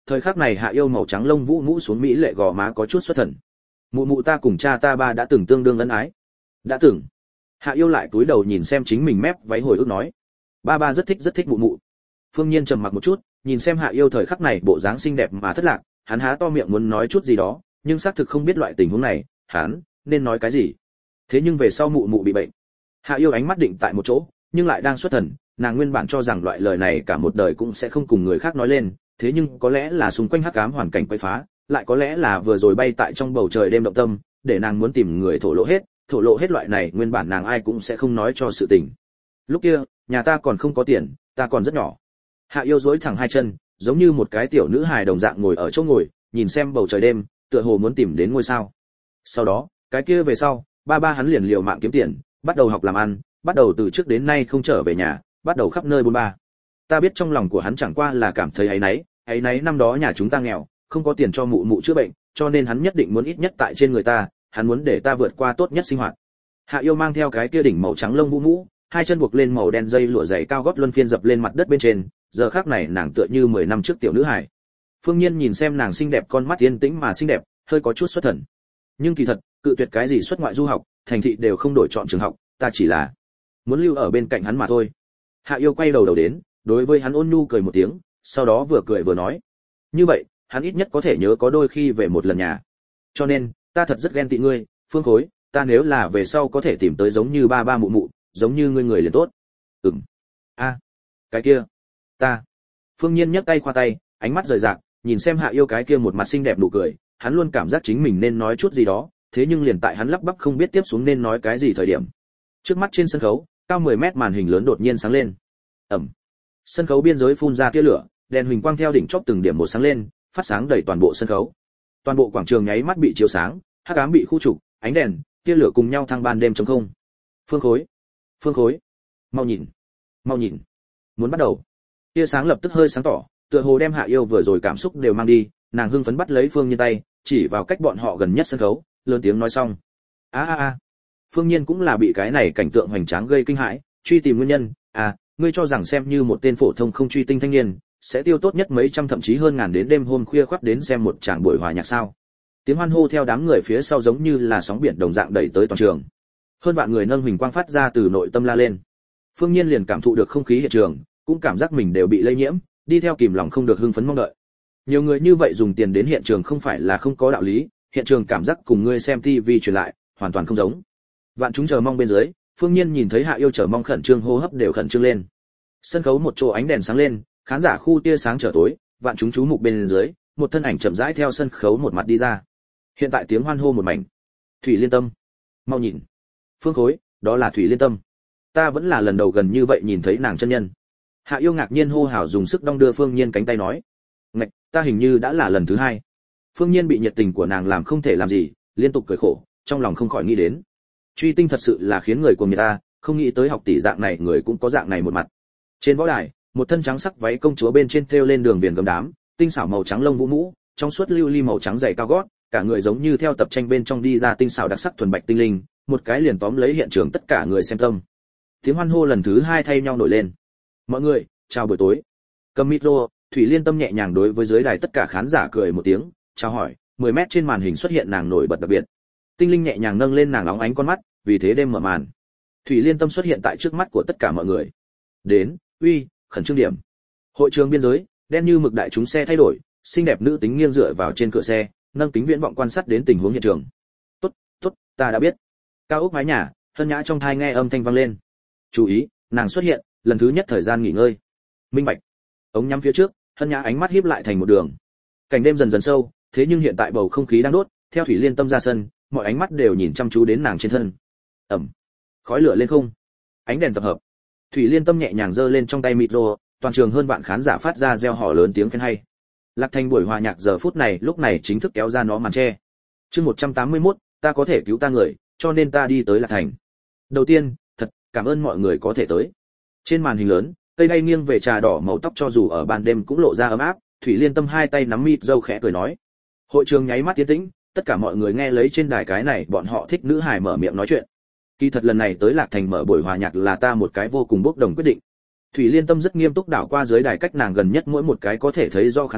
Thời khắc này Hạ Yêu màu trắng lông vũ mũ xuống mỹ lệ gò má có chút xuất thần. Mụ mụ ta cùng cha ta ba đã từng tương đương ân ái. Đã từng. Hạ Yêu lại cúi đầu nhìn xem chính mình mép váy hồi ức nói, ba ba rất thích rất thích mụ mụ. Phương Nhiên trầm mặc một chút, nhìn xem Hạ Yêu thời khắc này bộ dáng xinh đẹp mà thất lạc, hắn há to miệng muốn nói chút gì đó, nhưng xác thực không biết loại tình huống này, hắn nên nói cái gì. Thế nhưng về sau mụ mụ bị bệnh. Hạ Yêu ánh mắt định tại một chỗ, nhưng lại đang xuất thần, nàng nguyên bản cho rằng loại lời này cả một đời cũng sẽ không cùng người khác nói lên, thế nhưng có lẽ là xung quanh hắc ám hoàn cảnh quấy phá, lại có lẽ là vừa rồi bay tại trong bầu trời đêm động tâm, để nàng muốn tìm người thổ lộ hết, thổ lộ hết loại này nguyên bản nàng ai cũng sẽ không nói cho sự tình. Lúc kia, nhà ta còn không có tiền, ta còn rất nhỏ. Hạ Yêu duỗi thẳng hai chân, giống như một cái tiểu nữ hài đồng dạng ngồi ở chỗ ngồi, nhìn xem bầu trời đêm, tựa hồ muốn tìm đến ngôi sao. Sau đó, cái kia về sau, ba ba hắn liền liều mạng kiếm tiền, bắt đầu học làm ăn, bắt đầu từ trước đến nay không trở về nhà, bắt đầu khắp nơi buôn ba. Ta biết trong lòng của hắn chẳng qua là cảm thấy áy náy, áy náy năm đó nhà chúng ta nghèo, không có tiền cho mụ mụ chữa bệnh, cho nên hắn nhất định muốn ít nhất tại trên người ta, hắn muốn để ta vượt qua tốt nhất sinh hoạt. Hạ Yêu mang theo cái kia đỉnh màu trắng lông vũ mũ, hai chân buộc lên màu đen dây lụa dày cao gót luân phiên dập lên mặt đất bên trên, giờ khắc này nàng tựa như mười năm trước tiểu nữ hài. Phương Nhiên nhìn xem nàng xinh đẹp con mắt yên tĩnh mà xinh đẹp, hơi có chút xuất thần. Nhưng kỳ thật, cự tuyệt cái gì xuất ngoại du học, thành thị đều không đổi chọn trường học, ta chỉ là muốn lưu ở bên cạnh hắn mà thôi. Hạ Yêu quay đầu đầu đến, đối với hắn ôn nhu cười một tiếng, sau đó vừa cười vừa nói, như vậy, hắn ít nhất có thể nhớ có đôi khi về một lần nhà. Cho nên, ta thật rất ghen tị ngươi, Phương Khối, ta nếu là về sau có thể tìm tới giống như ba ba mụ mụ, giống như ngươi người liền tốt. Ừm. A, à, cái kia, ta. Phương Nhiên nhấc tay khoa tay, ánh mắt rời rạc, nhìn xem Hạ Yêu cái kia một mặt xinh đẹp nụ cười, hắn luôn cảm giác chính mình nên nói chút gì đó, thế nhưng liền tại hắn lắp bắp không biết tiếp xuống nên nói cái gì thời điểm. Trước mắt trên sân khấu, cao mười mét màn hình lớn đột nhiên sáng lên. Ầm. Sân khấu biên giới phun ra tia lửa, đèn huỳnh quang theo đỉnh chóp từng điểm một sáng lên, phát sáng đầy toàn bộ sân khấu. Toàn bộ quảng trường nháy mắt bị chiếu sáng, hắc ám bị khu trục, ánh đèn, tia lửa cùng nhau thăng ban đêm trống không. Phương Khối, Phương Khối, mau nhìn, mau nhìn, muốn bắt đầu. Tia sáng lập tức hơi sáng tỏ, tựa hồ đem Hạ Yêu vừa rồi cảm xúc đều mang đi, nàng hưng phấn bắt lấy Phương Nhiên tay, chỉ vào cách bọn họ gần nhất sân khấu, lớn tiếng nói xong. A a a. Phương Nhiên cũng là bị cái này cảnh tượng hoành tráng gây kinh hãi, truy tìm nguyên nhân, à, ngươi cho rằng xem như một tên phổ thông không truy tinh thanh niên, sẽ tiêu tốt nhất mấy trăm thậm chí hơn ngàn đến đêm hôm khuya khoắt đến xem một tràng buổi hòa nhạc sao? Tiếng hoan hô theo đám người phía sau giống như là sóng biển đồng dạng đẩy tới toàn trường. Hơn vạn người nâng huỳnh quang phát ra từ nội tâm la lên. Phương Nhiên liền cảm thụ được không khí hiện trường, cũng cảm giác mình đều bị lây nhiễm, đi theo kìm lòng không được hưng phấn mong đợi. Nhiều người như vậy dùng tiền đến hiện trường không phải là không có đạo lý, hiện trường cảm giác cùng ngươi xem ti vi truyền lại, hoàn toàn không giống. Vạn chúng chờ mong bên dưới, Phương Nhiên nhìn thấy Hạ Yêu chờ mong khẩn trương hô hấp đều khẩn trương lên. Sân khấu một chỗ ánh đèn sáng lên, khán giả khu tia sáng trở tối, vạn chúng chú mục bên dưới, một thân ảnh chậm rãi theo sân khấu một mặt đi ra. Hiện tại tiếng hoan hô một mảnh. Thủy Liên Tâm, mau nhìn. Phương Khối, đó là Thủy Liên Tâm. Ta vẫn là lần đầu gần như vậy nhìn thấy nàng chân nhân. Hạ Yêu ngạc nhiên hô hào dùng sức đong đưa Phương Nhiên cánh tay nói, ngạch, ta hình như đã là lần thứ hai. Phương Nhiên bị nhiệt tình của nàng làm không thể làm gì, liên tục cười khổ, trong lòng không khỏi nghĩ đến, truy tinh thật sự là khiến người của người ta, không nghĩ tới học tỷ dạng này người cũng có dạng này một mặt. Trên võ đài, một thân trắng sắc váy công chúa bên trên thêu lên đường viền gấm đám, tinh xảo màu trắng lông vũ mũ, trong suốt lưu ly màu trắng dày cao gót, cả người giống như theo tập tranh bên trong đi ra tinh xảo đặc sắc thuần bạch tinh linh, một cái liền tóm lấy hiện trường tất cả người xem tâm. Tiếng hoan hô lần thứ hai thay nhau nổi lên. Mọi người, chào buổi tối. Cầm micro, Thủy Liên Tâm nhẹ nhàng đối với dưới đài tất cả khán giả cười một tiếng, chào hỏi. mười mét trên màn hình xuất hiện nàng nổi bật đặc biệt. Tinh linh nhẹ nhàng nâng lên nàng óng ánh con mắt, vì thế đêm mở màn. Thủy Liên Tâm xuất hiện tại trước mắt của tất cả mọi người. Đến, uy, khẩn trương điểm. Hội trường biên giới, đen như mực đại chúng xe thay đổi, xinh đẹp nữ tính nghiêng dựa vào trên cửa xe, nâng kính viễn vọng quan sát đến tình huống hiện trường. Tốt, tốt, ta đã biết. Cao ốc mái nhà, Hân Nhã trong thai nghe âm thanh vang lên. Chú ý, nàng xuất hiện, lần thứ nhất thời gian nghỉ ngơi. Minh bạch. Ống nhắm phía trước, Hân Nhã ánh mắt híp lại thành một đường. Cảnh đêm dần dần sâu, thế nhưng hiện tại bầu không khí đang đốt, theo Thủy Liên Tâm ra sân, mọi ánh mắt đều nhìn chăm chú đến nàng trên thân. Ẩm. Khói lửa lên không. Ánh đèn tập hợp. Thủy Liên Tâm nhẹ nhàng giơ lên trong tay micro, toàn trường hơn vạn khán giả phát ra reo hò lớn tiếng khen hay. Lạc Thành buổi hòa nhạc giờ phút này lúc này chính thức kéo ra nó màn che. Chương một trăm tám mươi mốt, ta có thể cứu ta người, cho nên ta đi tới Lạc Thành. Đầu tiên, thật cảm ơn mọi người có thể tới. Trên màn hình lớn, cây đay nghiêng về trà đỏ màu tóc cho dù ở ban đêm cũng lộ ra ấm áp, Thủy Liên Tâm hai tay nắm mịt dâu khẽ cười nói. Hội trường nháy mắt tiến tĩnh, tất cả mọi người nghe lấy trên đài cái này bọn họ thích nữ hài mở miệng nói chuyện. Kỳ thật lần này tới Lạc Thành mở buổi hòa nhạc là ta một cái vô cùng bốc đồng quyết định. Thủy Liên Tâm rất nghiêm túc đảo qua dưới đài cách nàng gần nhất mỗi một cái có thể thấy do khán giả,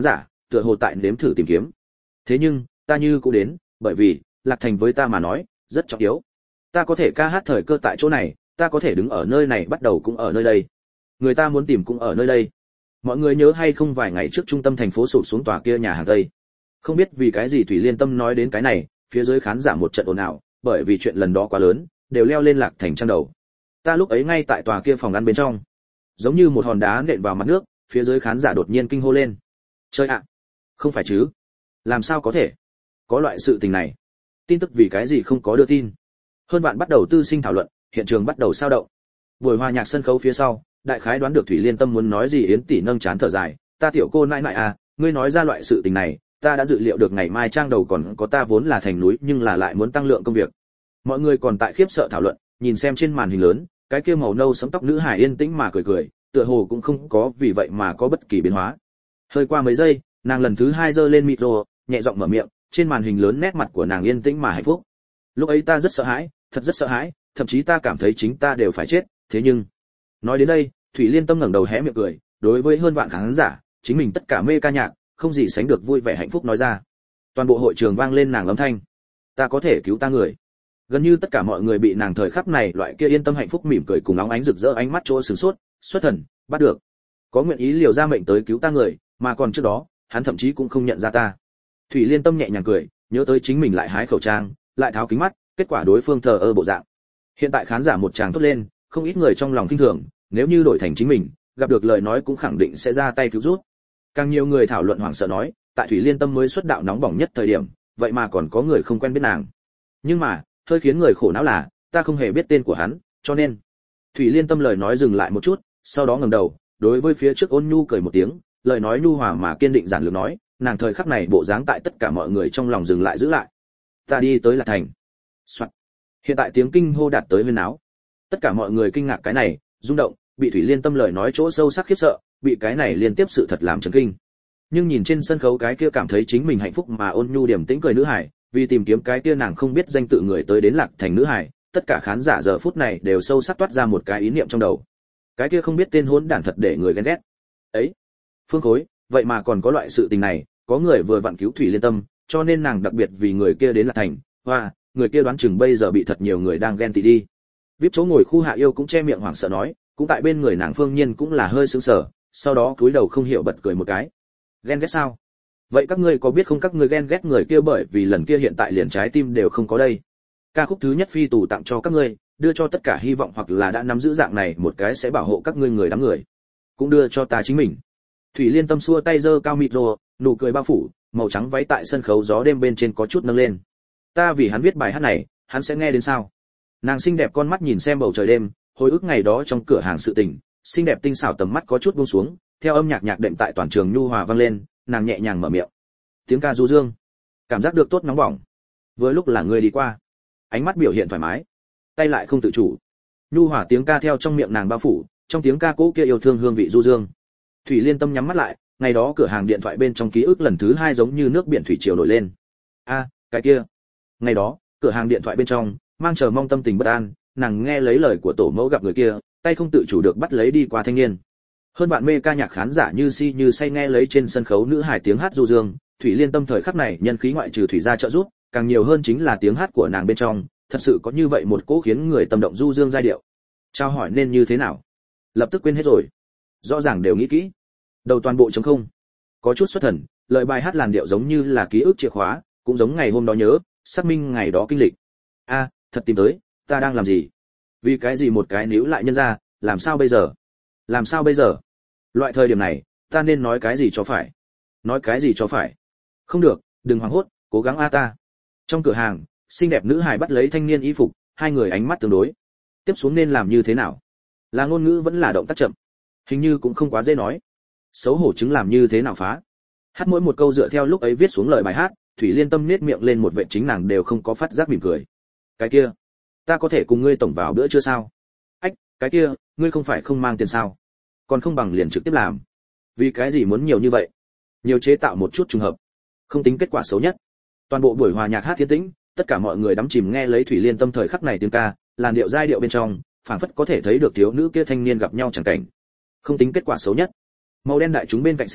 tựa hồ tại nếm thử tìm kiếm. Thế nhưng, ta như cũng đến, bởi vì, Lạc Thành với ta mà nói, rất trọng yếu. Ta có thể ca hát thời cơ tại chỗ này, ta có thể đứng ở nơi này bắt đầu cũng ở nơi đây. Người ta muốn tìm cũng ở nơi đây. Mọi người nhớ hay không vài ngày trước trung tâm thành phố sụp xuống tòa kia nhà hàng Tây. Không biết vì cái gì Thủy Liên Tâm nói đến cái này, phía dưới khán giả một trận ồn ào, bởi vì chuyện lần đó quá lớn, đều leo lên Lạc Thành trang đầu. Ta lúc ấy ngay tại tòa kia phòng ăn bên trong, giống như một hòn đá nện vào mặt nước, phía dưới khán giả đột nhiên kinh hô lên. Chơi ạ, không phải chứ? Làm sao có thể? Có loại sự tình này? Tin tức vì cái gì không có đưa tin? Hơn bạn bắt đầu tư sinh thảo luận, hiện trường bắt đầu sao động. Buổi hòa nhạc sân khấu phía sau, đại khái đoán được Thủy Liên Tâm muốn nói gì, Yến tỷ nâng chán thở dài, ta tiểu cô nãi nãi à, ngươi nói ra loại sự tình này, ta đã dự liệu được ngày mai trang đầu còn có ta vốn là thành núi nhưng là lại muốn tăng lượng công việc. Mọi người còn tại khiếp sợ thảo luận, nhìn xem trên màn hình lớn, cái kia màu nâu sẫm tóc nữ hài yên tĩnh mà cười cười, tựa hồ cũng không có vì vậy mà có bất kỳ biến hóa. Hơi qua mấy giây, nàng lần thứ hai giơ lên micro, nhẹ giọng mở miệng, trên màn hình lớn nét mặt của nàng yên tĩnh mà hạnh phúc. Lúc ấy ta rất sợ hãi, thật rất sợ hãi, thậm chí ta cảm thấy chính ta đều phải chết, thế nhưng nói đến đây, Thủy Liên Tâm ngẩng đầu hé miệng cười, đối với hơn vạn khán giả, chính mình tất cả mê ca nhạc, không gì sánh được vui vẻ hạnh phúc nói ra. Toàn bộ hội trường vang lên nàng âm thanh, ta có thể cứu ta người. Gần như tất cả mọi người bị nàng thời khắc này loại kia yên tâm hạnh phúc mỉm cười cùng nóng ánh rực rỡ ánh mắt chỗ sửng sốt, xuất thần, bắt được. Có nguyện ý liều ra mệnh tới cứu ta người, mà còn trước đó, hắn thậm chí cũng không nhận ra ta. Thủy Liên Tâm nhẹ nhàng cười, nhớ tới chính mình lại hái khẩu trang, lại tháo kính mắt, kết quả đối phương thờ ơ bộ dạng. Hiện tại khán giả một tràng thốt lên, không ít người trong lòng kinh thường, nếu như đổi thành chính mình, gặp được lời nói cũng khẳng định sẽ ra tay cứu giúp. Càng nhiều người thảo luận hoảng sợ nói, tại Thủy Liên Tâm mới xuất đạo nóng bỏng nhất thời điểm, vậy mà còn có người không quen biết nàng. Nhưng mà, hơi khiến người khổ não là, ta không hề biết tên của hắn, cho nên. Thủy Liên Tâm lời nói dừng lại một chút, sau đó ngẩng đầu, đối với phía trước Ôn Nhu cười một tiếng, lời nói nhu hòa mà kiên định giản lược nói, nàng thời khắc này bộ dáng tại tất cả mọi người trong lòng dừng lại giữ lại. Ta đi tới Lạc Thành. Soạn. Hiện tại tiếng kinh hô đạt tới huyên náo. Tất cả mọi người kinh ngạc cái này, rung động, bị Thủy Liên Tâm lời nói chỗ sâu sắc khiếp sợ, bị cái này liên tiếp sự thật làm chấn kinh. Nhưng nhìn trên sân khấu cái kia cảm thấy chính mình hạnh phúc mà ôn nhu điềm tĩnh cười nữ hải, vì tìm kiếm cái kia nàng không biết danh tự người tới đến Lạc Thành nữ hải, tất cả khán giả giờ phút này đều sâu sắc toát ra một cái ý niệm trong đầu. Cái kia không biết tên hỗn đản thật để người ghen ghét. Ấy, Phương Khối, vậy mà còn có loại sự tình này, có người vừa vặn cứu Thủy Liên Tâm, cho nên nàng đặc biệt vì người kia đến Lạc Thành. Hoa, người kia đoán chừng bây giờ bị thật nhiều người đang ghen tị đi. Vip chỗ ngồi khu Hạ Yêu cũng che miệng hoảng sợ nói, cũng tại bên người nàng Phương Nhiên cũng là hơi sững sờ, sau đó cúi đầu không hiểu bật cười một cái. Ghen ghét sao? Vậy các ngươi có biết không, các ngươi ghen ghét người kia bởi vì lần kia hiện tại liền trái tim đều không có đây. Ca khúc thứ nhất phi tù tặng cho các ngươi, đưa cho tất cả hy vọng hoặc là đã nắm giữ dạng này một cái sẽ bảo hộ các ngươi người đám người. Cũng đưa cho ta chính mình. Thủy Liên Tâm xua tay giơ cao micro, nụ cười bao phủ, màu trắng váy tại sân khấu gió đêm bên trên có chút nâng lên. Ta vì hắn viết bài hát này, hắn sẽ nghe đến sao? Nàng xinh đẹp con mắt nhìn xem bầu trời đêm, hồi ức ngày đó trong cửa hàng sự tình, xinh đẹp tinh xảo tầm mắt có chút buông xuống, theo âm nhạc nhạc đệm tại toàn trường nhu hòa vang lên, nàng nhẹ nhàng mở miệng. Tiếng ca du dương, cảm giác được tốt nóng bỏng. Vừa lúc là người đi qua, ánh mắt biểu hiện thoải mái, tay lại không tự chủ. Nhu hòa tiếng ca theo trong miệng nàng bao phủ, trong tiếng ca cũ kia yêu thương hương vị du dương. Thủy Liên Tâm nhắm mắt lại, ngày đó cửa hàng điện thoại bên trong ký ức lần thứ hai giống như nước biển thủy triều nổi lên. A, cái kia. Ngày đó, cửa hàng điện thoại bên trong, mang chờ mong tâm tình bất an, nàng nghe lấy lời của tổ mẫu gặp người kia, tay không tự chủ được bắt lấy đi qua thanh niên. Hơn bạn mê ca nhạc khán giả như si như say nghe lấy trên sân khấu nữ hài tiếng hát du dương, Thủy Liên Tâm thời khắc này nhân khí ngoại trừ thủy gia trợ giúp, càng nhiều hơn chính là tiếng hát của nàng bên trong, thật sự có như vậy một cỗ khiến người tâm động du dương giai điệu. Trao hỏi nên như thế nào? Lập tức quên hết rồi. Rõ ràng đều nghĩ kỹ. Đầu toàn bộ trống không. Có chút xuất thần, lời bài hát làn điệu giống như là ký ức chìa khóa, cũng giống ngày hôm đó nhớ, xác minh ngày đó kinh lịch. A, thật tìm tới, ta đang làm gì? Vì cái gì một cái níu lại nhân ra, làm sao bây giờ? Làm sao bây giờ? Loại thời điểm này, ta nên nói cái gì cho phải? Nói cái gì cho phải? Không được, đừng hoảng hốt, cố gắng a ta. Trong cửa hàng, xinh đẹp nữ hài bắt lấy thanh niên y phục, hai người ánh mắt tương đối. Tiếp xuống nên làm như thế nào? Là ngôn ngữ vẫn là động tác chậm? Hình như cũng không quá dễ nói. Xấu hổ chứng làm như thế nào phá? Hát mỗi một câu dựa theo lúc ấy viết xuống lời bài hát, Thủy Liên Tâm nết miệng lên một vệ chính nàng đều không có phát giác mỉm cười. Cái kia, ta có thể cùng ngươi tổng vào bữa trưa sao? Ách, cái kia, ngươi không phải không mang tiền sao? Còn không bằng liền trực tiếp làm. Vì cái gì muốn nhiều như vậy? Nhiều chế tạo một chút trùng hợp, không tính kết quả xấu nhất. Toàn bộ buổi hòa nhạc hát tiến tĩnh, tất cả mọi người đắm chìm nghe lấy Thủy Liên Tâm thời khắc này tiếng ca, làn điệu giai điệu bên trong, phảng phất có thể thấy được thiếu nữ kia thanh niên gặp nhau chẳng cảnh. Không tính kết quả xấu nhất. Màu đen đại chúng bên cạnh xe,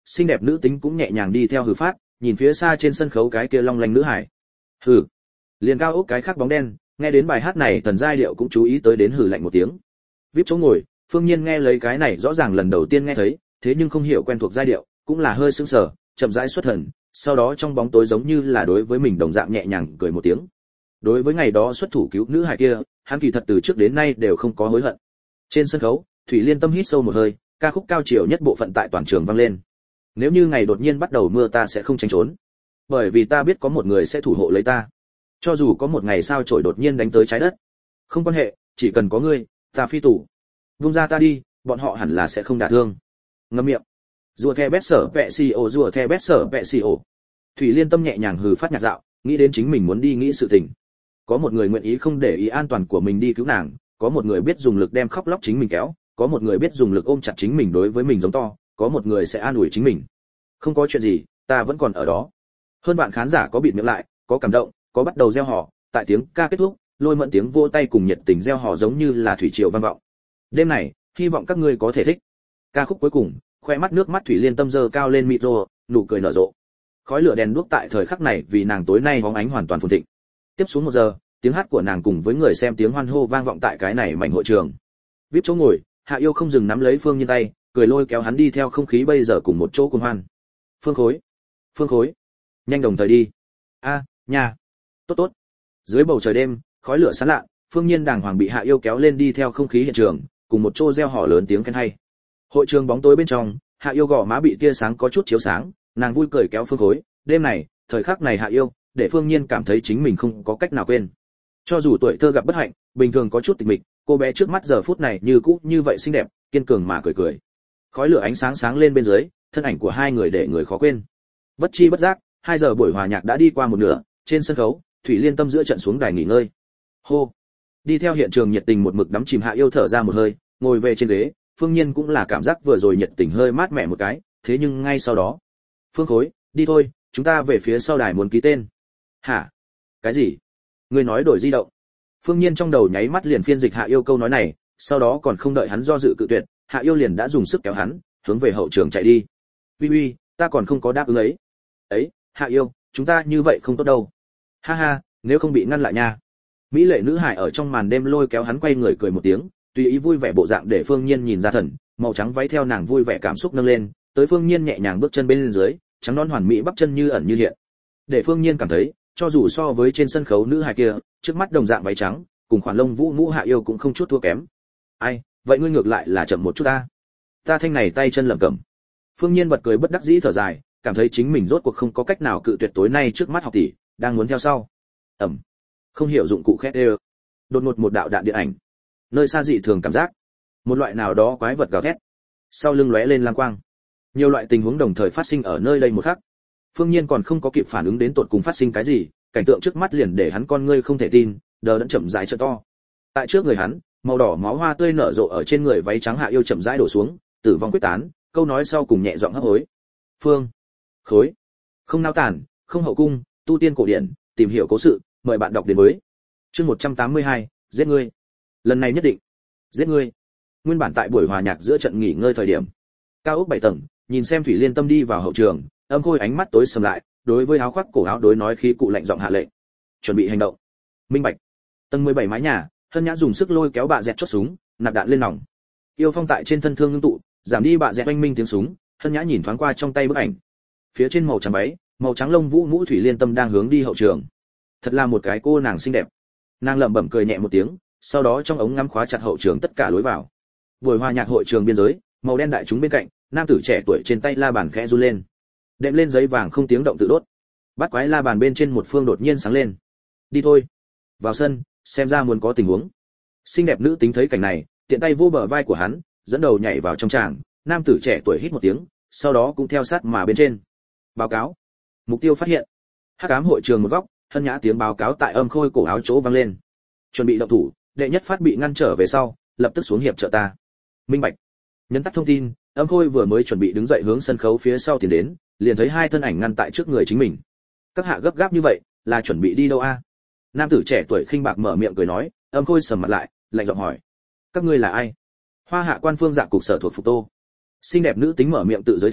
xinh đẹp nữ tính cũng nhẹ nhàng đi theo hừ phát, nhìn phía xa trên sân khấu cái kia long lanh nữ hải. Hừ. Liền cao ốc cái khác bóng đen, nghe đến bài hát này thần giai điệu cũng chú ý tới đến hừ lạnh một tiếng. vê i pê chỗ ngồi, Phương Nhiên nghe lấy cái này rõ ràng lần đầu tiên nghe thấy, thế nhưng không hiểu quen thuộc giai điệu, cũng là hơi sững sờ, chậm rãi xuất thần, sau đó trong bóng tối giống như là đối với mình đồng dạng nhẹ nhàng cười một tiếng. Đối với ngày đó xuất thủ cứu nữ hài kia, hắn kỳ thật từ trước đến nay đều không có hối hận. Trên sân khấu, Thủy Liên Tâm hít sâu một hơi, ca khúc cao chiều nhất bộ phận tại toàn trường vang lên. Nếu như ngày đột nhiên bắt đầu mưa ta sẽ không tránh trốn, bởi vì ta biết có một người sẽ thủ hộ lấy ta. Cho dù có một ngày sao chổi đột nhiên đánh tới trái đất, không quan hệ, chỉ cần có ngươi, ta phi tủ. Vung ra ta đi, bọn họ hẳn là sẽ không đả thương. Ngậm miệng. Rùa the bét sở vẹ xì ổ rùa the bét sở vẹ xì ổ. Thủy Liên Tâm nhẹ nhàng hừ phát nhạt dạo, nghĩ đến chính mình muốn đi nghĩ sự tình. Có một người nguyện ý không để ý an toàn của mình đi cứu nàng, có một người biết dùng lực đem khóc lóc chính mình kéo, có một người biết dùng lực ôm chặt chính mình đối với mình giống to, có một người sẽ an ủi chính mình. Không có chuyện gì, ta vẫn còn ở đó. Hơn bạn khán giả có bịt miệng lại, có cảm động, có bắt đầu reo hò, tại tiếng ca kết thúc, Lôi Mẫn tiếng vỗ tay cùng nhiệt tình reo hò giống như là thủy triều vang vọng. Đêm này, hy vọng các ngươi có thể thích. Ca khúc cuối cùng, khoe mắt nước mắt Thủy Liên Tâm giơ cao lên micro, nụ cười nở rộ. Khói lửa đèn đuốc tại thời khắc này vì nàng tối nay bóng ánh hoàn toàn phồn thịnh. Tiếp xuống một giờ, tiếng hát của nàng cùng với người xem tiếng hoan hô vang vọng tại cái này mảnh hội trường. vê i pê chỗ ngồi, Hạ Yêu không dừng nắm lấy Phương Nhiên tay, cười lôi kéo hắn đi theo không khí bây giờ cùng một chỗ cùng hoan. Phương Khối, Phương Khối, nhanh đồng thời đi. A, à, nhà. Tốt tốt. Dưới bầu trời đêm, khói lửa sáng lạ, Phương Nhiên đàng hoàng bị Hạ Yêu kéo lên đi theo không khí hiện trường, cùng một chỗ reo hò lớn tiếng khen hay. Hội trường bóng tối bên trong, Hạ Yêu gò má bị tia sáng có chút chiếu sáng, nàng vui cười kéo Phương Khối, đêm này, thời khắc này Hạ Yêu, để Phương Nhiên cảm thấy chính mình không có cách nào quên. Cho dù tuổi thơ gặp bất hạnh, bình thường có chút tịch mịch, cô bé trước mắt giờ phút này như cũ như vậy xinh đẹp, kiên cường mà cười cười. Khói lửa ánh sáng sáng lên bên dưới, thân ảnh của hai người để người khó quên. Bất chi bất giác, hai giờ buổi hòa nhạc đã đi qua một nửa, trên sân khấu, Thủy Liên Tâm giữa trận xuống đài nghỉ ngơi. Hô. Đi theo hiện trường nhiệt tình một mực đắm chìm Hạ Yêu thở ra một hơi, ngồi về trên ghế, Phương Nhiên cũng là cảm giác vừa rồi nhiệt tình hơi mát mẻ một cái, thế nhưng ngay sau đó, Phương Khối, đi thôi, chúng ta về phía sau đài muốn ký tên. Hả? Cái gì? Ngươi nói đổi di động? Phương Nhiên trong đầu nháy mắt liền phiên dịch Hạ Yêu câu nói này, sau đó còn không đợi hắn do dự cự tuyệt, Hạ Yêu liền đã dùng sức kéo hắn, hướng về hậu trường chạy đi. Uy uy, ta còn không có đáp ứng ấy. Ấy, Hạ Yêu, chúng ta như vậy không tốt đâu. Ha ha, nếu không bị ngăn lại nha. Mỹ lệ nữ hải ở trong màn đêm lôi kéo hắn quay người cười một tiếng, tùy ý vui vẻ bộ dạng để Phương Nhiên nhìn ra thần, màu trắng váy theo nàng vui vẻ cảm xúc nâng lên, tới Phương Nhiên nhẹ nhàng bước chân bên dưới, trắng non hoàn mỹ bắp chân như ẩn như hiện. Để Phương Nhiên cảm thấy, cho dù so với trên sân khấu nữ hài kia, trước mắt đồng dạng váy trắng, cùng khoản lông vũ mũ Hạ Yêu cũng không chút thua kém. Ai, vậy ngươi ngược lại là chậm một chút ta. Ta thanh này tay chân lẩm cẩm. Phương Nhiên bật cười bất đắc dĩ thở dài, cảm thấy chính mình rốt cuộc không có cách nào cự tuyệt tối nay trước mắt học tỷ, đang muốn theo sau. Ẩm. Không hiểu dụng cụ khét đều. Đột ngột một đạo đạn điện ảnh. Nơi xa dị thường cảm giác, một loại nào đó quái vật gào thét. Sau lưng lóe lên lam quang. Nhiều loại tình huống đồng thời phát sinh ở nơi đây một khắc. Phương Nhiên còn không có kịp phản ứng đến tột cùng phát sinh cái gì, cảnh tượng trước mắt liền để hắn con ngươi không thể tin, đờ đẫn chậm rãi trợ to. Tại trước người hắn, màu đỏ máu hoa tươi nở rộ ở trên người váy trắng Hạ Yêu chậm rãi đổ xuống, tử vong quyết tán, câu nói sau cùng nhẹ giọng hấp hối. Phương Khối, không nao tản, không hậu cung, tu tiên cổ điển, tìm hiểu cố sự, mời bạn đọc đến với. Chương một trăm tám mươi hai, giết ngươi. Lần này nhất định giết ngươi. Nguyên bản tại buổi hòa nhạc giữa trận nghỉ ngơi thời điểm, cao ốc bảy tầng, nhìn xem Thủy Liên Tâm đi vào hậu trường, Âm Khôi ánh mắt tối sầm lại, đối với áo khoác cổ áo đối nói khí cụ lạnh giọng hạ lệnh. Chuẩn bị hành động. Minh bạch. Tầng mười bảy mái nhà, Hân Nhã dùng sức lôi kéo bạ dẹt chốt súng, nạp đạn lên nòng. Yêu phong tại trên thân thương ngưng tụ, giảm đi bạ dẹt oanh minh tiếng súng, Hân Nhã nhìn thoáng qua trong tay bức ảnh. Phía trên màu trắng váy, màu trắng lông vũ mũ Thủy Liên Tâm đang hướng đi hậu trường. Thật là một cái cô nàng xinh đẹp. Nàng lẩm bẩm cười nhẹ một tiếng, sau đó trong ống ngắm khóa chặt hậu trường tất cả lối vào. Buổi hòa nhạc hội trường biên giới, màu đen đại chúng bên cạnh, nam tử trẻ tuổi trên tay la bàn khẽ run lên. Đệm lên giấy vàng không tiếng động tự đốt. Bắt quái la bàn bên trên một phương đột nhiên sáng lên. Đi thôi. Vào sân, xem ra muốn có tình huống. Xinh đẹp nữ tính thấy cảnh này, tiện tay vô bờ vai của hắn, dẫn đầu nhảy vào trong tràng, nam tử trẻ tuổi hít một tiếng, sau đó cũng theo sát mà bên trên. Báo cáo. Mục tiêu phát hiện. Hắc ám hội trường một góc, Hân Nhã tiếng báo cáo tại Âm Khôi cổ áo chỗ vang lên. Chuẩn bị động thủ, đệ nhất phát bị ngăn trở về sau, lập tức xuống hiệp trợ ta. Minh bạch. Nhấn tắt thông tin, Âm Khôi vừa mới chuẩn bị đứng dậy hướng sân khấu phía sau tiến đến, liền thấy hai thân ảnh ngăn tại trước người chính mình. Các hạ gấp gáp như vậy, là chuẩn bị đi đâu a? Nam tử trẻ tuổi khinh bạc mở miệng cười nói, Âm Khôi sầm mặt lại, lạnh giọng hỏi: các ngươi là ai? Hoa Hạ quan phương dạ cục sở thuộc Phục Tô. Xinh đẹp nữ tính mở miệng tự giới thiệu,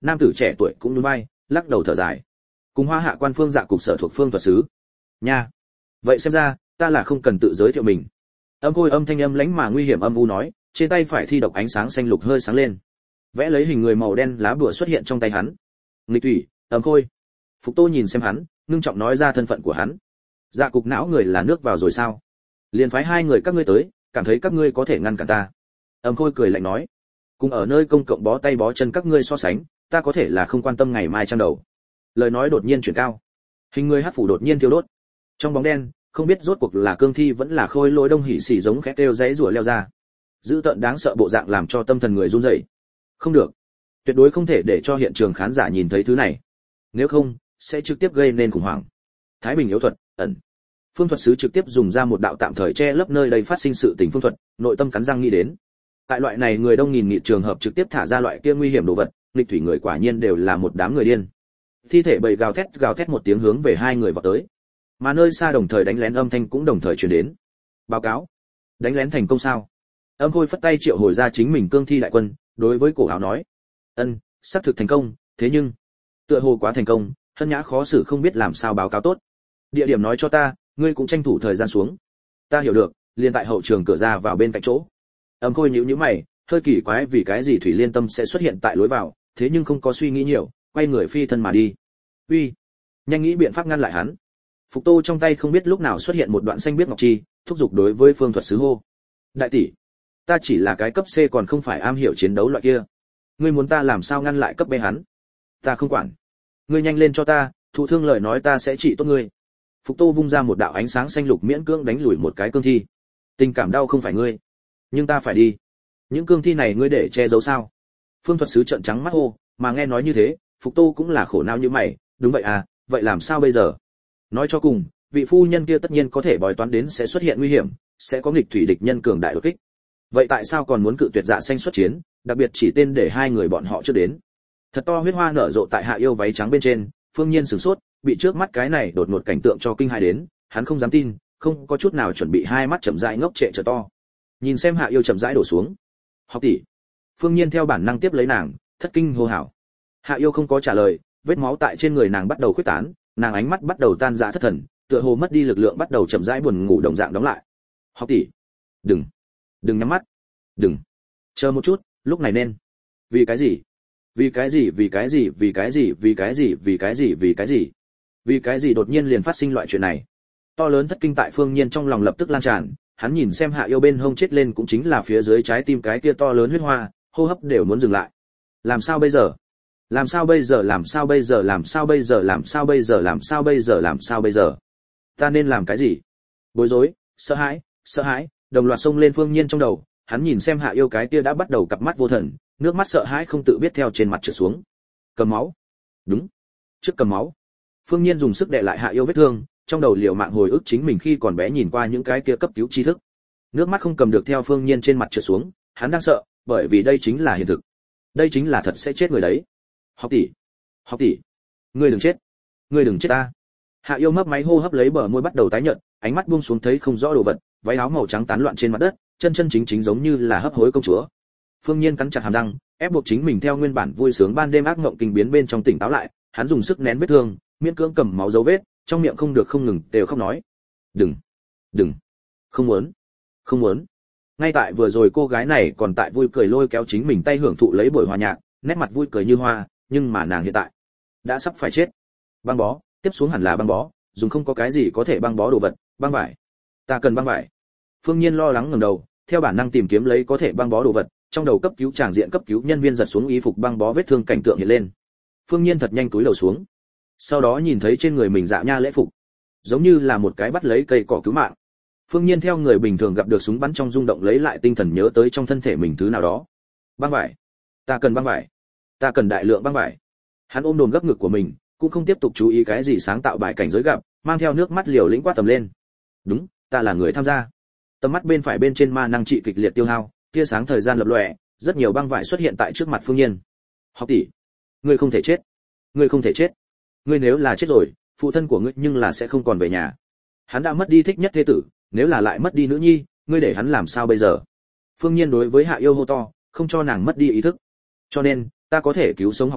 nam tử trẻ tuổi cũng nhún vai, lắc đầu thở dài. Cùng Hoa Hạ quan phương dạ cục sở thuộc phương thuật sứ. Nha. Vậy xem ra, ta là không cần tự giới thiệu mình. Âm Khôi âm thanh âm lãnh mà nguy hiểm âm u nói, trên tay phải thi độc ánh sáng xanh lục hơi sáng lên. Vẽ lấy hình người màu đen lá bùa xuất hiện trong tay hắn. Nghịch thủy, Âm Khôi. Phục Tô nhìn xem hắn, ngưng trọng nói ra thân phận của hắn. Dạ cục não người là nước vào rồi sao? Liền phái hai người các ngươi tới, cảm thấy các ngươi có thể ngăn cản ta. Âm Khôi cười lạnh nói, cùng ở nơi công cộng bó tay bó chân các ngươi so sánh, ta có thể là không quan tâm ngày mai trăm đầu. Lời nói đột nhiên chuyển cao, hình người hắc phủ đột nhiên thiêu đốt. Trong bóng đen, không biết rốt cuộc là cương thi vẫn là khôi lỗi đông hỉ xỉ giống khét kêu giấy rủa leo ra. Dữ tợn đáng sợ bộ dạng làm cho tâm thần người run rẩy. Không được, tuyệt đối không thể để cho hiện trường khán giả nhìn thấy thứ này. Nếu không, sẽ trực tiếp gây nên khủng hoảng. Thái Bình yếu thuật, ẩn. Phương thuật sứ trực tiếp dùng ra một đạo tạm thời che lấp nơi đây phát sinh sự tình phương thuật, nội tâm cắn răng nghĩ đến. Tại loại này người đông nghìn nghị trường hợp trực tiếp thả ra loại kia nguy hiểm đồ vật, nghịch thủy người quả nhiên đều là một đám người điên. Thi thể bầy gào thét gào thét một tiếng hướng về hai người vọt tới. Mà nơi xa đồng thời đánh lén âm thanh cũng đồng thời truyền đến. Báo cáo, đánh lén thành công sao? Âm Khôi phất tay triệu hồi ra chính mình cương thi đại quân, đối với cổ áo nói, ân, xác thực thành công, thế nhưng tựa hồ quá thành công, Hân Nhã khó xử không biết làm sao báo cáo tốt. Địa điểm nói cho ta, ngươi cũng tranh thủ thời gian xuống. Ta hiểu được, liền tại hậu trường cửa ra vào bên cạnh chỗ. Âm Khôi nhíu nhíu mày, hơi kỳ quái vì cái gì Thủy Liên Tâm sẽ xuất hiện tại lối vào, thế nhưng không có suy nghĩ nhiều, quay người phi thân mà đi. Uy, nhanh nghĩ biện pháp ngăn lại hắn. Phục Tô trong tay không biết lúc nào xuất hiện một đoạn xanh biết ngọc chi, thúc giục đối với phương thuật sứ hô. Đại tỷ, ta chỉ là cái cấp C còn không phải am hiểu chiến đấu loại kia. Ngươi muốn ta làm sao ngăn lại cấp B hắn? Ta không quản. Ngươi nhanh lên cho ta, thụ thương lời nói ta sẽ trị tốt ngươi. Phục Tô vung ra một đạo ánh sáng xanh lục miễn cưỡng đánh lùi một cái cương thi. Tình cảm đau không phải ngươi, nhưng ta phải đi. Những cương thi này ngươi để che giấu sao? Phương thuật sứ trợn trắng mắt hô, mà nghe nói như thế, Phục Tô cũng là khổ não như mày, đúng vậy à, vậy làm sao bây giờ? Nói cho cùng, vị phu nhân kia tất nhiên có thể bói toán đến sẽ xuất hiện nguy hiểm, sẽ có nghịch thủy địch nhân cường đại đột kích. Vậy tại sao còn muốn cự tuyệt Dạ Xanh xuất chiến, đặc biệt chỉ tên để hai người bọn họ chưa đến? Thật to huyết hoa nở rộ tại Hạ Yêu váy trắng bên trên, Phương Nhiên sửng sốt, bị trước mắt cái này đột ngột cảnh tượng cho kinh hãi đến, hắn không dám tin, không có chút nào chuẩn bị, hai mắt chậm rãi ngốc trệ trở to. Nhìn xem Hạ Yêu chậm rãi đổ xuống. Học tỷ. Phương Nhiên theo bản năng tiếp lấy nàng, thất kinh hô hào. Hạ Yêu không có trả lời, vết máu tại trên người nàng bắt đầu khuếch tán, nàng ánh mắt bắt đầu tan rã thất thần, tựa hồ mất đi lực lượng bắt đầu chậm rãi buồn ngủ đồng dạng đóng lại. Học tỷ, đừng, đừng nhắm mắt, đừng, chờ một chút, lúc này nên. Vì cái gì? Vì cái gì? Vì cái gì? Vì cái gì? Vì cái gì? Vì cái gì? Vì cái gì? Vì cái gì đột nhiên liền phát sinh loại chuyện này? To lớn thất kinh tại Phương Nhiên trong lòng lập tức lan tràn, hắn nhìn xem Hạ Yêu bên hông chết lên cũng chính là phía dưới trái tim cái kia to lớn huyết hoa, hô hấp đều muốn dừng lại. Làm sao bây giờ? Làm sao bây giờ? Làm sao bây giờ? Làm sao bây giờ? Làm sao bây giờ? Làm sao bây giờ? Làm sao bây giờ? Ta nên làm cái gì? Bối rối, sợ hãi, sợ hãi, đồng loạt xông lên Phương Nhiên trong đầu, hắn nhìn xem Hạ Yêu cái kia đã bắt đầu cặp mắt vô thần, nước mắt sợ hãi không tự biết theo trên mặt trượt xuống. Cầm máu. Đúng, trước cầm máu. Phương Nhiên dùng sức đè lại Hạ Yêu vết thương, trong đầu liều mạng hồi ức chính mình khi còn bé nhìn qua những cái kia cấp cứu tri thức. Nước mắt không cầm được theo Phương Nhiên trên mặt trượt xuống, hắn đang sợ, bởi vì đây chính là hiện thực. Đây chính là thật sẽ chết người đấy. Học tỷ, học tỷ, ngươi đừng chết, ngươi đừng chết ta. Hạ Yêu mấp máy hô hấp lấy bờ môi bắt đầu tái nhợt, ánh mắt buông xuống thấy không rõ đồ vật, váy áo màu trắng tán loạn trên mặt đất, chân chân chính chính giống như là hấp hối công chúa. Phương Nhiên cắn chặt hàm răng, ép buộc chính mình theo nguyên bản vui sướng ban đêm ác mộng kinh biến bên trong tỉnh táo lại, hắn dùng sức nén vết thương, miễn cưỡng cầm máu dấu vết, trong miệng không được không ngừng đều khóc nói: "Đừng, đừng, không muốn, không muốn." Ngay tại vừa rồi cô gái này còn tại vui cười lôi kéo chính mình tay hưởng thụ lấy buổi hòa nhạc, nét mặt vui cười như hoa, nhưng mà nàng hiện tại đã sắp phải chết. Băng bó, tiếp xuống hẳn là băng bó, dùng không có cái gì có thể băng bó đồ vật, băng vải. Ta cần băng vải. Phương Nhiên lo lắng ngẩng đầu, theo bản năng tìm kiếm lấy có thể băng bó đồ vật, trong đầu cấp cứu tràng diện cấp cứu nhân viên giật xuống y phục băng bó vết thương cảnh tượng hiện lên. Phương Nhiên thật nhanh túi đầu xuống. Sau đó nhìn thấy trên người mình dạ nha lễ phục, giống như là một cái bắt lấy cây cỏ cứu mạng. Phương Nhiên theo người bình thường gặp được súng bắn trong rung động lấy lại tinh thần nhớ tới trong thân thể mình thứ nào đó. Băng vải. Ta cần băng vải. Ta cần đại lượng băng vải. Hắn ôm đồn gấp ngực của mình, cũng không tiếp tục chú ý cái gì sáng tạo bài cảnh giới gặp, mang theo nước mắt liều lĩnh quát tầm lên. Đúng, ta là người tham gia. Tầm mắt bên phải bên trên ma năng trị kịch liệt tiêu hao, tia sáng thời gian lập lòe, rất nhiều băng vải xuất hiện tại trước mặt Phương Nhiên. Học tỷ, ngươi không thể chết, ngươi không thể chết. Ngươi nếu là chết rồi, phụ thân của ngươi nhưng là sẽ không còn về nhà. Hắn đã mất đi thích nhất thế tử, nếu là lại mất đi nữ nhi, ngươi để hắn làm sao bây giờ? Phương Nhiên đối với Hạ Yêu hô to, không cho nàng mất đi ý thức. Cho nên, ta có thể cứu sống học tỷ,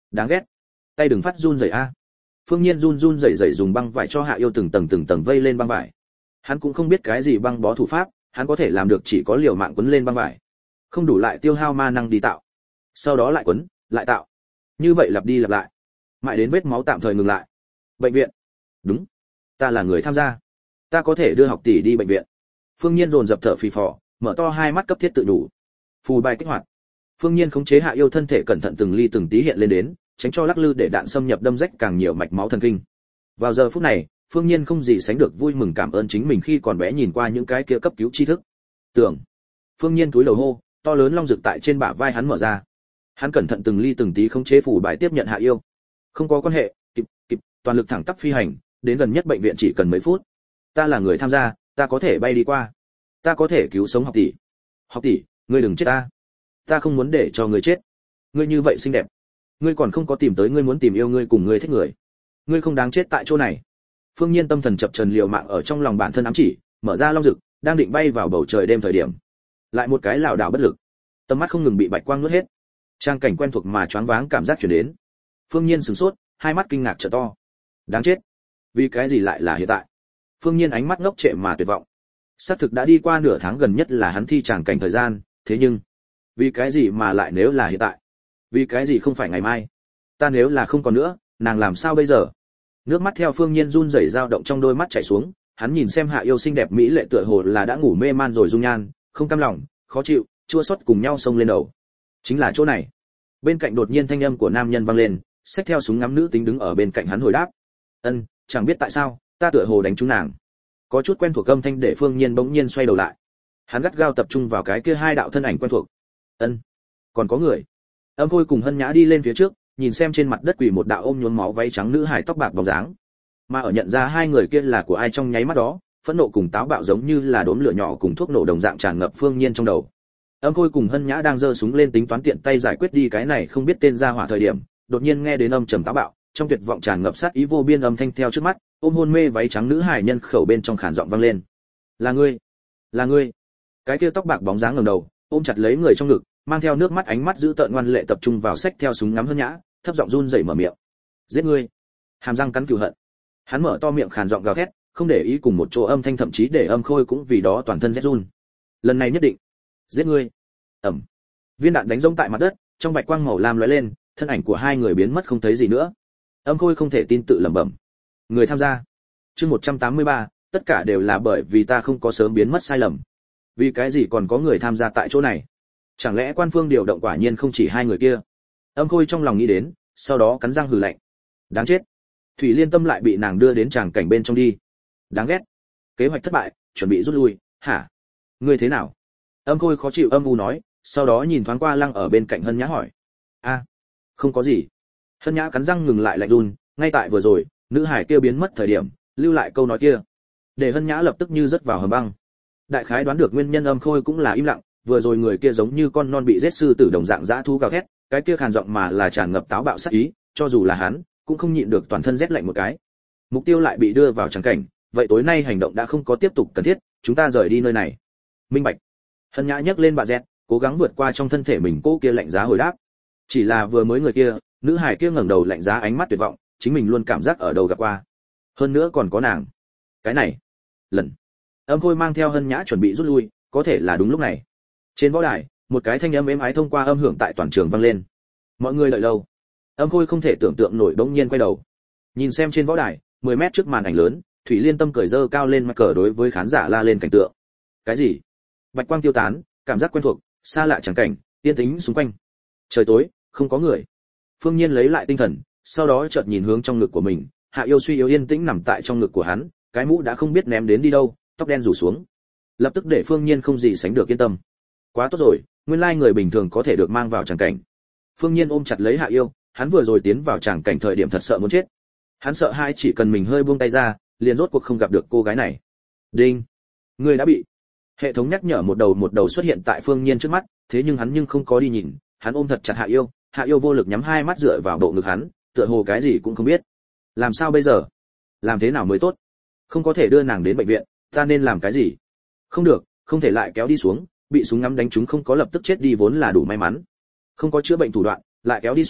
Đáng ghét. Tay đừng phát run rẩy a. Phương Nhiên run run rẩy rẩy dùng băng vải cho Hạ Yêu từng tầng từng tầng vây lên băng vải. Hắn cũng không biết cái gì băng bó thủ pháp, hắn có thể làm được chỉ có liều mạng quấn lên băng vải. Không đủ lại tiêu hao ma năng đi tạo. Sau đó lại quấn, lại tạo. Như vậy lặp đi lặp lại. Mãi đến vết máu tạm thời ngừng lại. Bệnh viện. Đúng. Ta là người tham gia. Ta có thể đưa học tỷ đi bệnh viện. Phương Nhiên dồn dập thở phì phò, mở to hai mắt cấp thiết tự đủ. Phù bài kích hoạt. Phương Nhiên khống chế Hạ Yêu thân thể cẩn thận từng ly từng tí hiện lên đến, tránh cho lắc lư để đạn xâm nhập đâm rách càng nhiều mạch máu thần kinh. Vào giờ phút này, Phương Nhiên không gì sánh được vui mừng cảm ơn chính mình khi còn bé nhìn qua những cái kia cấp cứu tri thức. Tưởng. Phương Nhiên túi đầu hô, to lớn long rực tại trên bả vai hắn mở ra. Hắn cẩn thận từng ly từng tí khống chế phù bài tiếp nhận Hạ Yêu. Không có quan hệ, kịp, kịp, toàn lực thẳng tắp phi hành, đến gần nhất bệnh viện chỉ cần mấy phút. Ta là người tham gia, ta có thể bay đi qua. Ta có thể cứu sống học tỷ. Học tỷ, ngươi đừng chết ta. Ta không muốn để cho ngươi chết. Ngươi như vậy xinh đẹp. Ngươi còn không có tìm tới ngươi muốn tìm yêu ngươi cùng ngươi thích người. Ngươi không đáng chết tại chỗ này. Phương Nhiên tâm thần chập chờn liều mạng ở trong lòng bản thân ám chỉ, mở ra long rực, đang định bay vào bầu trời đêm thời điểm. Lại một cái lảo đảo bất lực. Tầm mắt không ngừng bị bạch quang nuốt hết. Trang cảnh quen thuộc mà choáng váng cảm giác truyền đến. Phương Nhiên sửng sốt, hai mắt kinh ngạc trợ to. Đáng chết. Vì cái gì lại là hiện tại? Phương Nhiên ánh mắt ngốc trệ mà tuyệt vọng. Xác thực đã đi qua nửa tháng gần nhất là hắn thi tràng cảnh thời gian, thế nhưng vì cái gì mà lại nếu là hiện tại? Vì cái gì không phải ngày mai? Ta nếu là không còn nữa, nàng làm sao bây giờ? Nước mắt theo Phương Nhiên run rẩy dao động trong đôi mắt chảy xuống, hắn nhìn xem Hạ Yêu xinh đẹp mỹ lệ tựa hồ là đã ngủ mê man rồi dung nhan, không cam lòng, khó chịu, chua xót cùng nhau xông lên đầu. Chính là chỗ này. Bên cạnh đột nhiên thanh âm của nam nhân vang lên, xách theo súng ngắm nữ tính đứng ở bên cạnh hắn hồi đáp. Ân, chẳng biết tại sao, ta tựa hồ đánh trúng nàng. Có chút quen thuộc âm thanh để Phương Nhiên bỗng nhiên xoay đầu lại. Hắn gắt gao tập trung vào cái kia hai đạo thân ảnh quen thuộc. Ân, còn có người. Âm Khôi cùng Hân Nhã đi lên phía trước, nhìn xem trên mặt đất quỳ một đạo ôm nhuốm máu váy trắng nữ hài tóc bạc bóng dáng. Mà ở nhận ra hai người kia là của ai trong nháy mắt đó, phẫn nộ cùng táo bạo giống như là đốm lửa nhỏ cùng thuốc nổ đồng dạng tràn ngập Phương Nhiên trong đầu. Âm Khôi cùng Hân Nhã đang giơ súng lên tính toán tiện tay giải quyết đi cái này không biết tên ra hỏa thời điểm, đột nhiên nghe đến âm trầm táo bạo, trong tuyệt vọng tràn ngập sát ý vô biên âm thanh theo trước mắt, ôm hôn mê váy trắng nữ hài nhân khẩu bên trong khàn giọng vang lên. Là ngươi, là ngươi. Cái kia tóc bạc bóng dáng ngẩng đầu, ôm chặt lấy người trong ngực, mang theo nước mắt ánh mắt giữ tợn ngoan lệ tập trung vào sách theo súng ngắm Hân Nhã, thấp giọng run rẩy mở miệng. Giết ngươi. Hàm răng cắn cừu hận. Hắn mở to miệng khàn giọng gào thét, không để ý cùng một chỗ âm thanh thậm chí để Âm Khôi cũng vì đó toàn thân rét run. Lần này nhất định. Giết ngươi. Ầm. Viên đạn đánh rông tại mặt đất, trong bạch quang màu lam lóe lên, thân ảnh của hai người biến mất không thấy gì nữa. Âm Khôi không thể tin tự lẩm bẩm. Người tham gia. Chương một trăm tám mươi ba, tất cả đều là bởi vì ta không có sớm biến mất sai lầm. Vì cái gì còn có người tham gia tại chỗ này? Chẳng lẽ quan phương điều động quả nhiên không chỉ hai người kia? Âm Khôi trong lòng nghĩ đến, sau đó cắn răng hừ lạnh. Đáng chết. Thủy Liên Tâm lại bị nàng đưa đến tràng cảnh bên trong đi. Đáng ghét. Kế hoạch thất bại, chuẩn bị rút lui, hả? Ngươi thế nào? Âm Khôi khó chịu âm u nói, sau đó nhìn thoáng qua Lăng ở bên cạnh Hân Nhã hỏi. A, không có gì. Hân Nhã cắn răng ngừng lại lạnh run, ngay tại vừa rồi, nữ hải kia biến mất thời điểm, lưu lại câu nói kia. Để Hân Nhã lập tức như rớt vào hầm băng. Đại khái đoán được nguyên nhân Âm Khôi cũng là im lặng, vừa rồi người kia giống như con non bị giết sư tử đồng dạng dã thú gào thét, cái kia khàn giọng mà là tràn ngập táo bạo sát ý, cho dù là hắn, cũng không nhịn được toàn thân rét lạnh một cái. Mục tiêu lại bị đưa vào trắng cảnh, vậy tối nay hành động đã không có tiếp tục cần thiết, chúng ta rời đi nơi này. Minh bạch. Hân Nhã nhấc lên bà dẹt, cố gắng vượt qua trong thân thể mình cô kia lạnh giá hồi đáp. Chỉ là vừa mới người kia, nữ hải kia ngẩng đầu lạnh giá ánh mắt tuyệt vọng, chính mình luôn cảm giác ở đầu gặp qua. Hơn nữa còn có nàng. Cái này, lần. Âm Khôi mang theo Hân Nhã chuẩn bị rút lui, có thể là đúng lúc này. Trên võ đài, một cái thanh âm êm ái thông qua âm hưởng tại toàn trường vang lên. Mọi người đợi lâu. Âm Khôi không thể tưởng tượng nổi bỗng nhiên quay đầu. Nhìn xem trên võ đài, mười mét trước màn ảnh lớn, Thủy Liên Tâm cởi dơ cao lên mặt cờ đối với khán giả la lên cảnh tượng. Cái gì? Bạch quang tiêu tán, cảm giác quen thuộc, xa lạ chẳng cảnh, yên tĩnh xung quanh. Trời tối, không có người. Phương Nhiên lấy lại tinh thần, sau đó chợt nhìn hướng trong ngực của mình, Hạ Yêu suy yếu yên tĩnh nằm tại trong ngực của hắn, cái mũ đã không biết ném đến đi đâu, tóc đen rủ xuống. Lập tức để Phương Nhiên không gì sánh được yên tâm. Quá tốt rồi, nguyên lai người bình thường có thể được mang vào tràng cảnh. Phương Nhiên ôm chặt lấy Hạ Yêu, hắn vừa rồi tiến vào tràng cảnh thời điểm thật sợ muốn chết. Hắn sợ hai chỉ cần mình hơi buông tay ra, liền rốt cuộc không gặp được cô gái này. Đinh, người đã bị. Hệ thống nhắc nhở một đầu một đầu xuất hiện tại Phương Nhiên trước mắt, thế nhưng hắn nhưng không có đi nhìn, hắn ôm thật chặt Hạ Yêu, Hạ Yêu vô lực nhắm hai mắt dựa vào bộ ngực hắn, tựa hồ cái gì cũng không biết. Làm sao bây giờ? Làm thế nào mới tốt? Không có thể đưa nàng đến bệnh viện, ta nên làm cái gì? Không được, không thể lại kéo đi xuống, bị súng ngắm đánh trúng không có lập tức chết đi vốn là đủ may mắn. Không có chữa bệnh thủ đoạn, lại kéo đi xuống,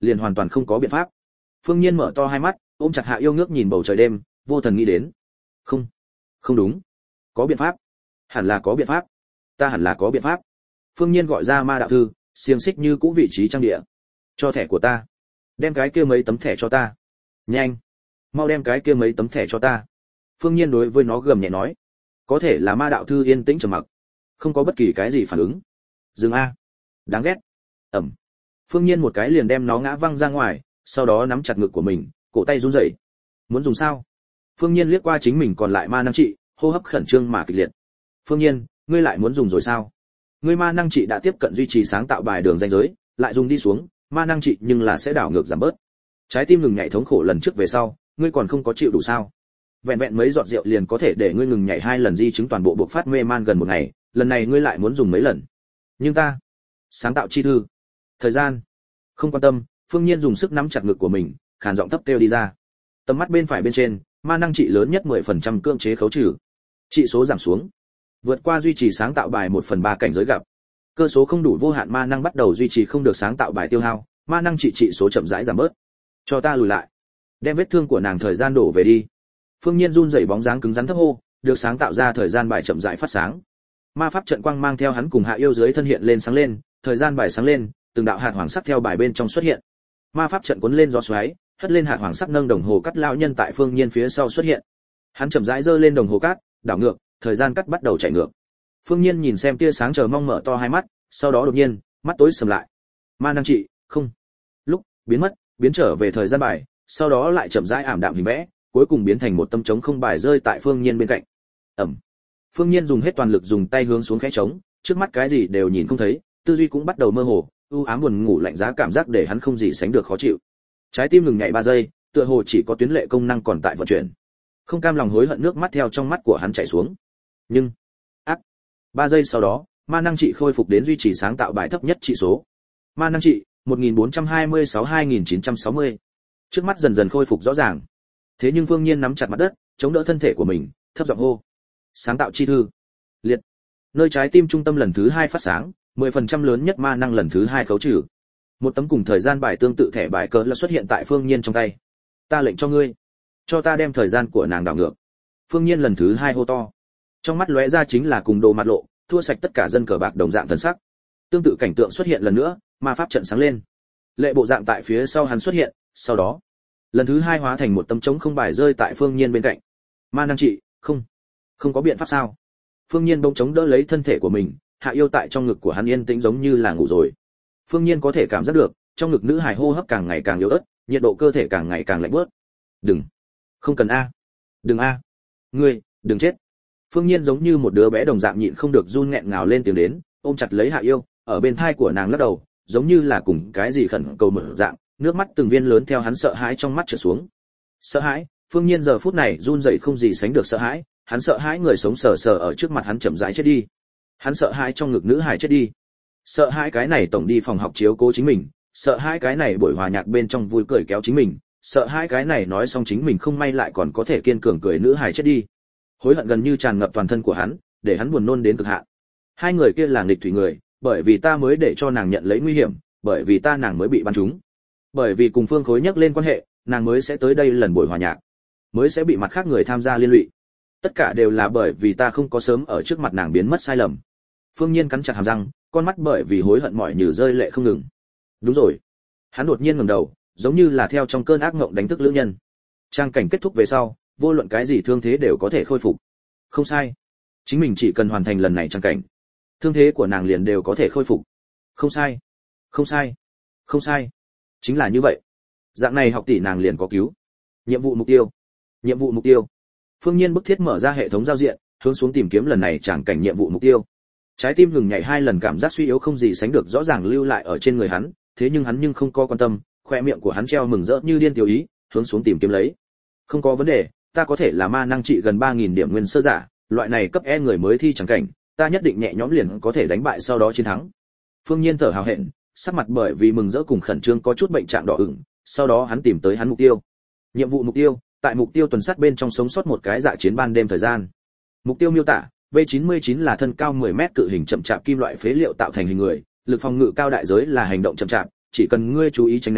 liền hoàn toàn không có biện pháp. Phương Nhiên mở to hai mắt, ôm chặt Hạ Yêu ngước nhìn bầu trời đêm, vô thần nghĩ đến. Không, không đúng, có biện pháp, hẳn là có biện pháp, ta hẳn là có biện pháp. Phương Nhiên gọi ra ma đạo thư, xiềng xích như cũ vị trí trang địa. Cho thẻ của ta, đem cái kia mấy tấm thẻ cho ta, nhanh, mau đem cái kia mấy tấm thẻ cho ta. Phương Nhiên đối với nó gầm nhẹ nói. Có thể là ma đạo thư yên tĩnh trầm mặc, không có bất kỳ cái gì phản ứng. Dừng a, đáng ghét. Ẩm. Phương Nhiên một cái liền đem nó ngã văng ra ngoài, sau đó nắm chặt ngực của mình, cổ tay run rẩy. Muốn dùng sao? Phương Nhiên liếc qua chính mình còn lại ma năng trị, hô hấp khẩn trương mà kịch liệt. Phương Nhiên, ngươi lại muốn dùng rồi sao? Ngươi ma năng trị đã tiếp cận duy trì sáng tạo bài đường ranh giới, lại dùng đi xuống, ma năng trị nhưng là sẽ đảo ngược giảm bớt. Trái tim ngừng nhảy thống khổ lần trước về sau, ngươi còn không có chịu đủ sao? Vẹn vẹn mấy giọt rượu liền có thể để ngươi ngừng nhảy hai lần, di chứng toàn bộ buộc phát mê man gần một ngày, lần này ngươi lại muốn dùng mấy lần? Nhưng ta, sáng tạo chi thư, thời gian, không quan tâm. Phương Nhiên dùng sức nắm chặt ngực của mình, khàn giọng thấp kêu đi ra. Tầm mắt bên phải bên trên, ma năng trị lớn nhất mười phần trăm cưỡng chế khấu trừ, trị số giảm xuống, vượt qua duy trì sáng tạo bài một phần ba cảnh giới gặp. Cơ số không đủ vô hạn ma năng bắt đầu duy trì không được sáng tạo bài tiêu hao, ma năng trị trị số chậm rãi giảm bớt. Cho ta lùi lại, đem vết thương của nàng thời gian đổ về đi. Phương Nhiên run rẩy bóng dáng cứng rắn thấp hô, được sáng tạo ra thời gian bài chậm rãi phát sáng. Ma pháp trận quang mang theo hắn cùng Hạ Yêu dưới thân hiện lên sáng lên, thời gian bài sáng lên, từng đạo hạt hoàng sắc theo bài bên trong xuất hiện. Ma pháp trận cuốn lên gió xoáy, hất lên hạt hoàng sắc nâng đồng hồ cắt lão nhân tại Phương Nhiên phía sau xuất hiện. Hắn chậm rãi giơ lên đồng hồ cát, đảo ngược, thời gian cắt bắt đầu chạy ngược. Phương Nhiên nhìn xem tia sáng chờ mong mở to hai mắt, sau đó đột nhiên, mắt tối sầm lại. Ma năng trị, không. Lúc biến mất, biến trở về thời gian bài, sau đó lại chậm rãi ảm đạm hình vẽ, cuối cùng biến thành một tấm trống không bài rơi tại Phương Nhiên bên cạnh. Ẩm. Phương Nhiên dùng hết toàn lực dùng tay hướng xuống khẽ trống, trước mắt cái gì đều nhìn không thấy, tư duy cũng bắt đầu mơ hồ, u ám buồn ngủ lạnh giá cảm giác để hắn không gì sánh được khó chịu. Trái tim ngừng nhảy ba giây, tựa hồ chỉ có tuyến lệ công năng còn tại vận chuyển. Không cam lòng hối hận nước mắt theo trong mắt của hắn chảy xuống. Nhưng, ác. ba giây sau đó, ma năng trị khôi phục đến duy trì sáng tạo bài thấp nhất trị số. Ma năng trị một nghìn bốn trăm hai mươi sáu hai nghìn chín trăm sáu mươi. Trước mắt dần dần khôi phục rõ ràng. Thế nhưng Phương Nhiên nắm chặt mặt đất, chống đỡ thân thể của mình, thấp giọng hô: "Sáng tạo chi thư." Liệt. Nơi trái tim trung tâm lần thứ hai phát sáng, mười phần trăm lớn nhất ma năng lần thứ hai khấu trừ. Một tấm cùng thời gian bài tương tự thẻ bài cờ là xuất hiện tại Phương Nhiên trong tay. "Ta lệnh cho ngươi, cho ta đem thời gian của nàng đảo ngược." Phương Nhiên lần thứ hai hô to. Trong mắt lóe ra chính là cùng đồ mặt lộ, thua sạch tất cả dân cờ bạc đồng dạng thần sắc. Tương tự cảnh tượng xuất hiện lần nữa, ma pháp trận sáng lên. Lệ bộ dạng tại phía sau hắn xuất hiện, sau đó, lần thứ hai hóa thành một tấm trống không bài rơi tại Phương Nhiên bên cạnh. Ma năng trị, không, không có biện pháp sao? Phương Nhiên bỗng chống đỡ lấy thân thể của mình, Hạ Yêu tại trong ngực của hắn yên tĩnh giống như là ngủ rồi. Phương Nhiên có thể cảm giác được, trong ngực nữ hài hô hấp càng ngày càng yếu ớt, nhiệt độ cơ thể càng ngày càng lạnh bớt. Đừng, không cần a, đừng a, ngươi, đừng chết. Phương Nhiên giống như một đứa bé đồng dạng nhịn không được run nghẹn ngào lên tiếng đến, ôm chặt lấy Hạ Yêu, ở bên thai của nàng lắc đầu, giống như là cùng cái gì khẩn cầu mở dạng, nước mắt từng viên lớn theo hắn sợ hãi trong mắt trượt xuống. Sợ hãi, Phương Nhiên giờ phút này run rẩy không gì sánh được sợ hãi, hắn sợ hãi người sống sờ sờ ở trước mặt hắn chậm rãi chết đi. Hắn sợ hãi trong ngực nữ hài chết đi. Sợ hãi cái này tổng đi phòng học chiếu cố chính mình, sợ hãi cái này buổi hòa nhạc bên trong vui cười kéo chính mình, sợ hãi cái này nói xong chính mình không may lại còn có thể kiên cường cười nữ hài chết đi. Hối hận gần như tràn ngập toàn thân của hắn, để hắn buồn nôn đến cực hạn. Hai người kia là nghịch thủy người, bởi vì ta mới để cho nàng nhận lấy nguy hiểm, bởi vì ta nàng mới bị bắn trúng. Bởi vì cùng Phương Khối nhắc lên quan hệ, nàng mới sẽ tới đây lần buổi hòa nhạc, mới sẽ bị mặt khác người tham gia liên lụy. Tất cả đều là bởi vì ta không có sớm ở trước mặt nàng biến mất sai lầm. Phương Nhiên cắn chặt hàm răng, con mắt bởi vì hối hận mỏi như rơi lệ không ngừng. Đúng rồi. Hắn đột nhiên ngẩng đầu, giống như là theo trong cơn ác ngộng đánh thức lữ nhân. Trang cảnh kết thúc về sau, vô luận cái gì thương thế đều có thể khôi phục. Không sai. Chính mình chỉ cần hoàn thành lần này trang cảnh, thương thế của nàng liền đều có thể khôi phục. Không sai. Không sai. Không sai. Chính là như vậy. Dạng này học tỷ nàng liền có cứu. Nhiệm vụ mục tiêu. Nhiệm vụ mục tiêu. Phương Nhiên bức thiết mở ra hệ thống giao diện, hướng xuống tìm kiếm lần này tràng cảnh nhiệm vụ mục tiêu. Trái tim ngừng nhảy hai lần, cảm giác suy yếu không gì sánh được rõ ràng lưu lại ở trên người hắn, thế nhưng hắn nhưng không có quan tâm, khoe miệng của hắn treo mừng rỡ như điên tiểu ý, hướng xuống tìm kiếm lấy. Không có vấn đề, ta có thể là ma năng trị gần ba nghìn điểm nguyên sơ giả, loại này cấp E người mới thi tràng cảnh, ta nhất định nhẹ nhõm liền có thể đánh bại sau đó chiến thắng. Phương Nhiên thở hào hẹn, sắc mặt bởi vì mừng rỡ cùng khẩn trương có chút bệnh trạng đỏ ửng, sau đó hắn tìm tới hắn mục tiêu. Nhiệm vụ mục tiêu, tại mục tiêu tuần sát bên trong sống sót một cái dạ chiến ban đêm thời gian. Mục tiêu miêu tả, B chín mươi chín là thân cao mười mét cự hình chậm chạp kim loại phế liệu tạo thành hình người, lực phòng ngự cao, đại giới là hành động chậm chạp, chỉ cần ngươi chú ý tránh né,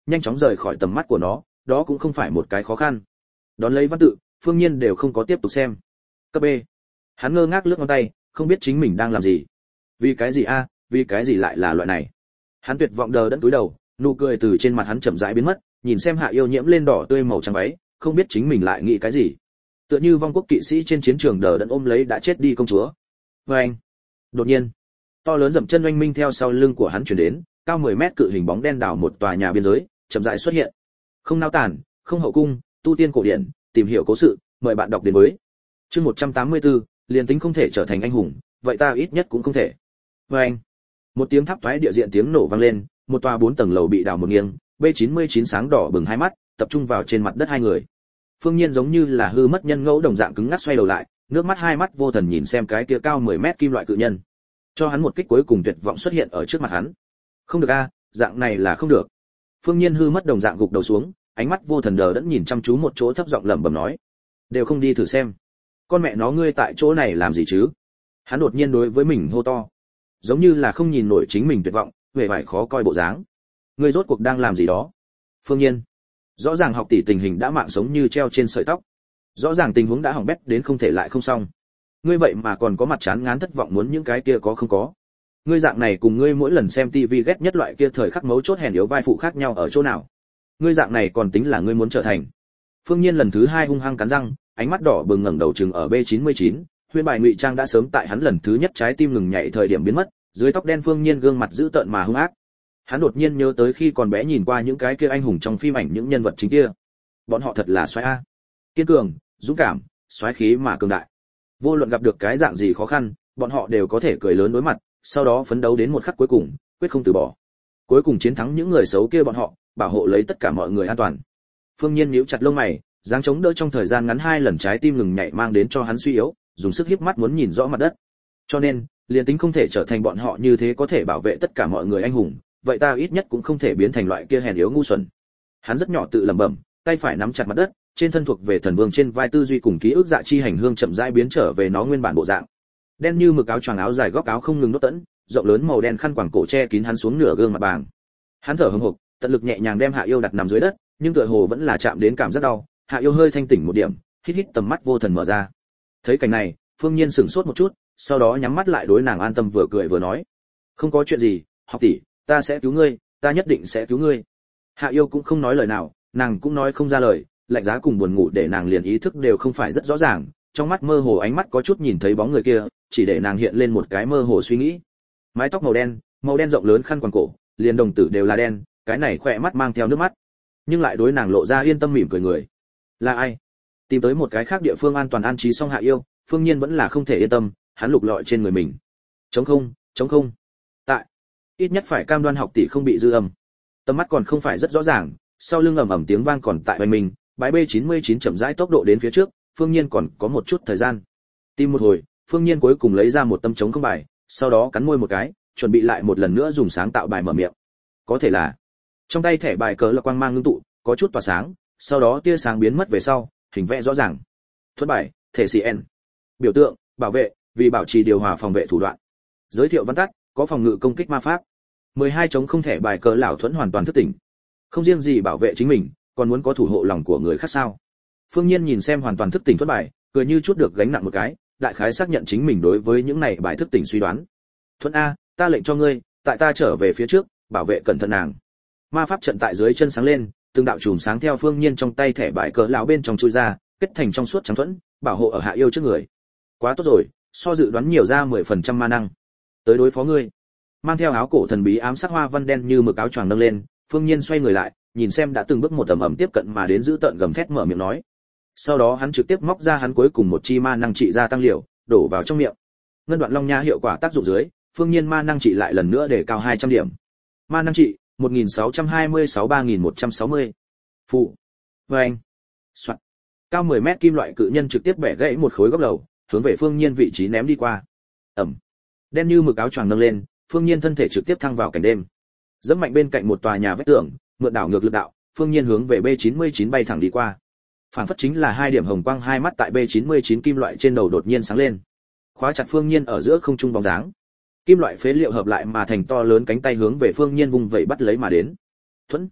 nhanh chóng rời khỏi tầm mắt của nó, đó cũng không phải một cái khó khăn. Đón lấy văn tự, Phương Nhiên đều không có tiếp tục xem. Cấp B. Hắn ngơ ngác lướt ngón tay, không biết chính mình đang làm gì. Vì cái gì a, vì cái gì lại là loại này? Hắn tuyệt vọng đờ đẫn cúi đầu, nụ cười từ trên mặt hắn chậm rãi biến mất, nhìn xem Hạ Yêu nhiễm lên đỏ tươi màu trắng váy, không biết chính mình lại nghĩ cái gì. Tựa như vong quốc kỵ sĩ trên chiến trường đờ đẫn ôm lấy đã chết đi công chúa. Và anh. Đột nhiên, to lớn dậm chân oanh minh theo sau lưng của hắn truyền đến, cao mười mét cự hình bóng đen đảo một tòa nhà biên giới, chậm rãi xuất hiện. Không nao tản, không hậu cung, tu tiên cổ điển, tìm hiểu cố sự, mời bạn đọc đến với. Chương một trăm tám mươi tư, liền tính không thể trở thành anh hùng, vậy ta ít nhất cũng không thể. Và anh. Một tiếng tháp thoái địa diện tiếng nổ vang lên, một tòa bốn tầng lầu bị đảo một nghiêng, B chín mươi chín sáng đỏ bừng hai mắt, tập trung vào trên mặt đất hai người. Phương Nhiên giống như là hư mất nhân ngẫu đồng dạng cứng ngắc xoay đầu lại, nước mắt hai mắt vô thần nhìn xem cái kia cao mười mét kim loại cự nhân. Cho hắn một kích cuối cùng tuyệt vọng xuất hiện ở trước mặt hắn. Không được a, dạng này là không được. Phương Nhiên hư mất đồng dạng gục đầu xuống, ánh mắt vô thần đờ đẫn nhìn chăm chú một chỗ thấp giọng lẩm bẩm nói: "Đều không đi thử xem. Con mẹ nó ngươi tại chỗ này làm gì chứ?" Hắn đột nhiên đối với mình hô to, giống như là không nhìn nổi chính mình tuyệt vọng, vẻ vải khó coi bộ dáng. "Ngươi rốt cuộc đang làm gì đó?" Phương Nhiên, rõ ràng học tỷ tình hình đã mạng sống như treo trên sợi tóc, rõ ràng tình huống đã hỏng bét đến không thể lại không xong. Ngươi vậy mà còn có mặt chán ngán thất vọng muốn những cái kia có không có. Ngươi dạng này cùng ngươi mỗi lần xem tivi ghét nhất loại kia thời khắc mấu chốt hèn yếu vai phụ khác nhau ở chỗ nào? Ngươi dạng này còn tính là ngươi muốn trở thành? Phương Nhiên lần thứ hai hung hăng cắn răng, ánh mắt đỏ bừng ngẩng đầu trừng ở B chín mươi chín, huyễn bài ngụy trang đã sớm tại hắn lần thứ nhất trái tim ngừng nhảy thời điểm biến mất, dưới tóc đen Phương Nhiên gương mặt dữ tợn mà hung ác. Hắn đột nhiên nhớ tới khi còn bé nhìn qua những cái kia anh hùng trong phim ảnh những nhân vật chính kia. Bọn họ thật là xoáy a. Kiên cường, dũng cảm, xoáy khí mà cường đại. Vô luận gặp được cái dạng gì khó khăn, bọn họ đều có thể cười lớn đối mặt, sau đó phấn đấu đến một khắc cuối cùng, quyết không từ bỏ. Cuối cùng chiến thắng những người xấu kia bọn họ, bảo hộ lấy tất cả mọi người an toàn. Phương Nhiên nhíu chặt lông mày, dáng chống đỡ trong thời gian ngắn hai lần trái tim ngừng nhảy mang đến cho hắn suy yếu, dùng sức híp mắt muốn nhìn rõ mặt đất. Cho nên, liền tính không thể trở thành bọn họ như thế có thể bảo vệ tất cả mọi người anh hùng, vậy ta ít nhất cũng không thể biến thành loại kia hèn yếu ngu xuẩn. Hắn rất nhỏ tự lẩm bẩm, tay phải nắm chặt mặt đất, trên thân thuộc về thần vương trên vai tư duy cùng ký ức dạ chi hành hương chậm rãi biến trở về nó nguyên bản bộ dạng. Đen như mực áo choàng áo dài góc áo không ngừng đốt tẫn, rộng lớn màu đen khăn quàng cổ che kín hắn xuống nửa gương mặt bàng. Hắn thở hổn hộc, tận lực nhẹ nhàng đem Hạ Yêu đặt nằm dưới đất, nhưng tựa hồ vẫn là chạm đến cảm giác đau. Hạ Yêu hơi thanh tỉnh một điểm, hít hít tầm mắt vô thần mở ra. Thấy cảnh này, Phương Nhiên sửng sốt một chút, sau đó nhắm mắt lại đối nàng an tâm vừa cười vừa nói: "Không có chuyện gì, học tỷ, ta sẽ cứu ngươi, ta nhất định sẽ cứu ngươi." Hạ Yêu cũng không nói lời nào, nàng cũng nói không ra lời, lạnh giá cùng buồn ngủ để nàng liền ý thức đều không phải rất rõ ràng, trong mắt mơ hồ ánh mắt có chút nhìn thấy bóng người kia, chỉ để nàng hiện lên một cái mơ hồ suy nghĩ. Mái tóc màu đen, màu đen rộng lớn khăn quàng cổ, liền đồng tử đều là đen, cái này khỏe mắt mang theo nước mắt, nhưng lại đối nàng lộ ra yên tâm mỉm cười người. Là ai? Tìm tới một cái khác địa phương an toàn an trí xong Hạ Yêu, Phương Nhiên vẫn là không thể yên tâm, hắn lục lọi trên người mình. Trống không, trống không. Tại, ít nhất phải cam đoan học tỷ không bị dư âm. Tầm mắt còn không phải rất rõ ràng, sau lưng ầm ầm tiếng vang còn tại bên mình, bãi B chín mươi chín chậm rãi tốc độ đến phía trước, Phương Nhiên còn có một chút thời gian. Tìm một hồi, Phương Nhiên cuối cùng lấy ra một tấm trống không bài, sau đó cắn môi một cái, chuẩn bị lại một lần nữa dùng sáng tạo bài mở miệng. Có thể là, trong tay thẻ bài cờ là quang mang ngưng tụ, có chút tỏa sáng, sau đó tia sáng biến mất về sau, hình vẽ rõ ràng. Thuật bài, thể xê en. Biểu tượng, bảo vệ, vì bảo trì điều hòa phòng vệ thủ đoạn. Giới thiệu văn tắt, có phòng ngự công kích ma pháp. mười hai trống không thẻ bài cờ lão thuẫn hoàn toàn thức tỉnh. Không riêng gì bảo vệ chính mình, còn muốn có thủ hộ lòng của người khác sao? Phương Nhiên nhìn xem hoàn toàn thức tỉnh thuật bài, cười như chút được gánh nặng một cái, đại khái xác nhận chính mình đối với những này bài thức tỉnh suy đoán. Thuẫn a, ta lệnh cho ngươi, tại ta trở về phía trước, bảo vệ cẩn thận nàng. Ma pháp trận tại dưới chân sáng lên, từng đạo chùm sáng theo Phương Nhiên trong tay thẻ bài cờ lão bên trong chui ra, kết thành trong suốt trắng thuẫn, bảo hộ ở Hạ Yêu trước người. Quá tốt rồi, so dự đoán nhiều ra mười phần trăm ma năng. Tới đối phó ngươi. Mang theo áo cổ thần bí ám sắc hoa văn đen như mực áo choàng nâng lên, Phương Nhiên xoay người lại, nhìn xem đã từng bước một tầm ẩm tiếp cận mà đến giữ tợn gầm thét mở miệng nói. Sau đó hắn trực tiếp móc ra hắn cuối cùng một chi ma năng trị gia tăng liều, đổ vào trong miệng. Ngân đoạn long nha hiệu quả tác dụng dưới, Phương Nhiên ma năng trị lại lần nữa để cao hai trăm điểm. Ma năng trị một nghìn sáu trăm hai mươi sáu ba nghìn một trăm sáu mươi. Phụ. Vâng. Soạn. Cao mười mét kim loại cự nhân trực tiếp bẻ gãy một khối góc lầu, hướng về Phương Nhiên vị trí ném đi qua. Ẩm. Đen như mực áo choàng nâng lên, Phương Nhiên thân thể trực tiếp thăng vào cảnh đêm. Dẫm mạnh bên cạnh một tòa nhà vách tường, mượn đảo ngược lực đạo, Phương Nhiên hướng về B chín mươi chín bay thẳng đi qua. Phản phất chính là hai điểm hồng quang hai mắt tại B chín mươi chín kim loại trên đầu đột nhiên sáng lên, khóa chặt Phương Nhiên ở giữa không trung bóng dáng. Kim loại phế liệu hợp lại mà thành to lớn cánh tay hướng về Phương Nhiên vùng vẫy bắt lấy mà đến. Thuẫn.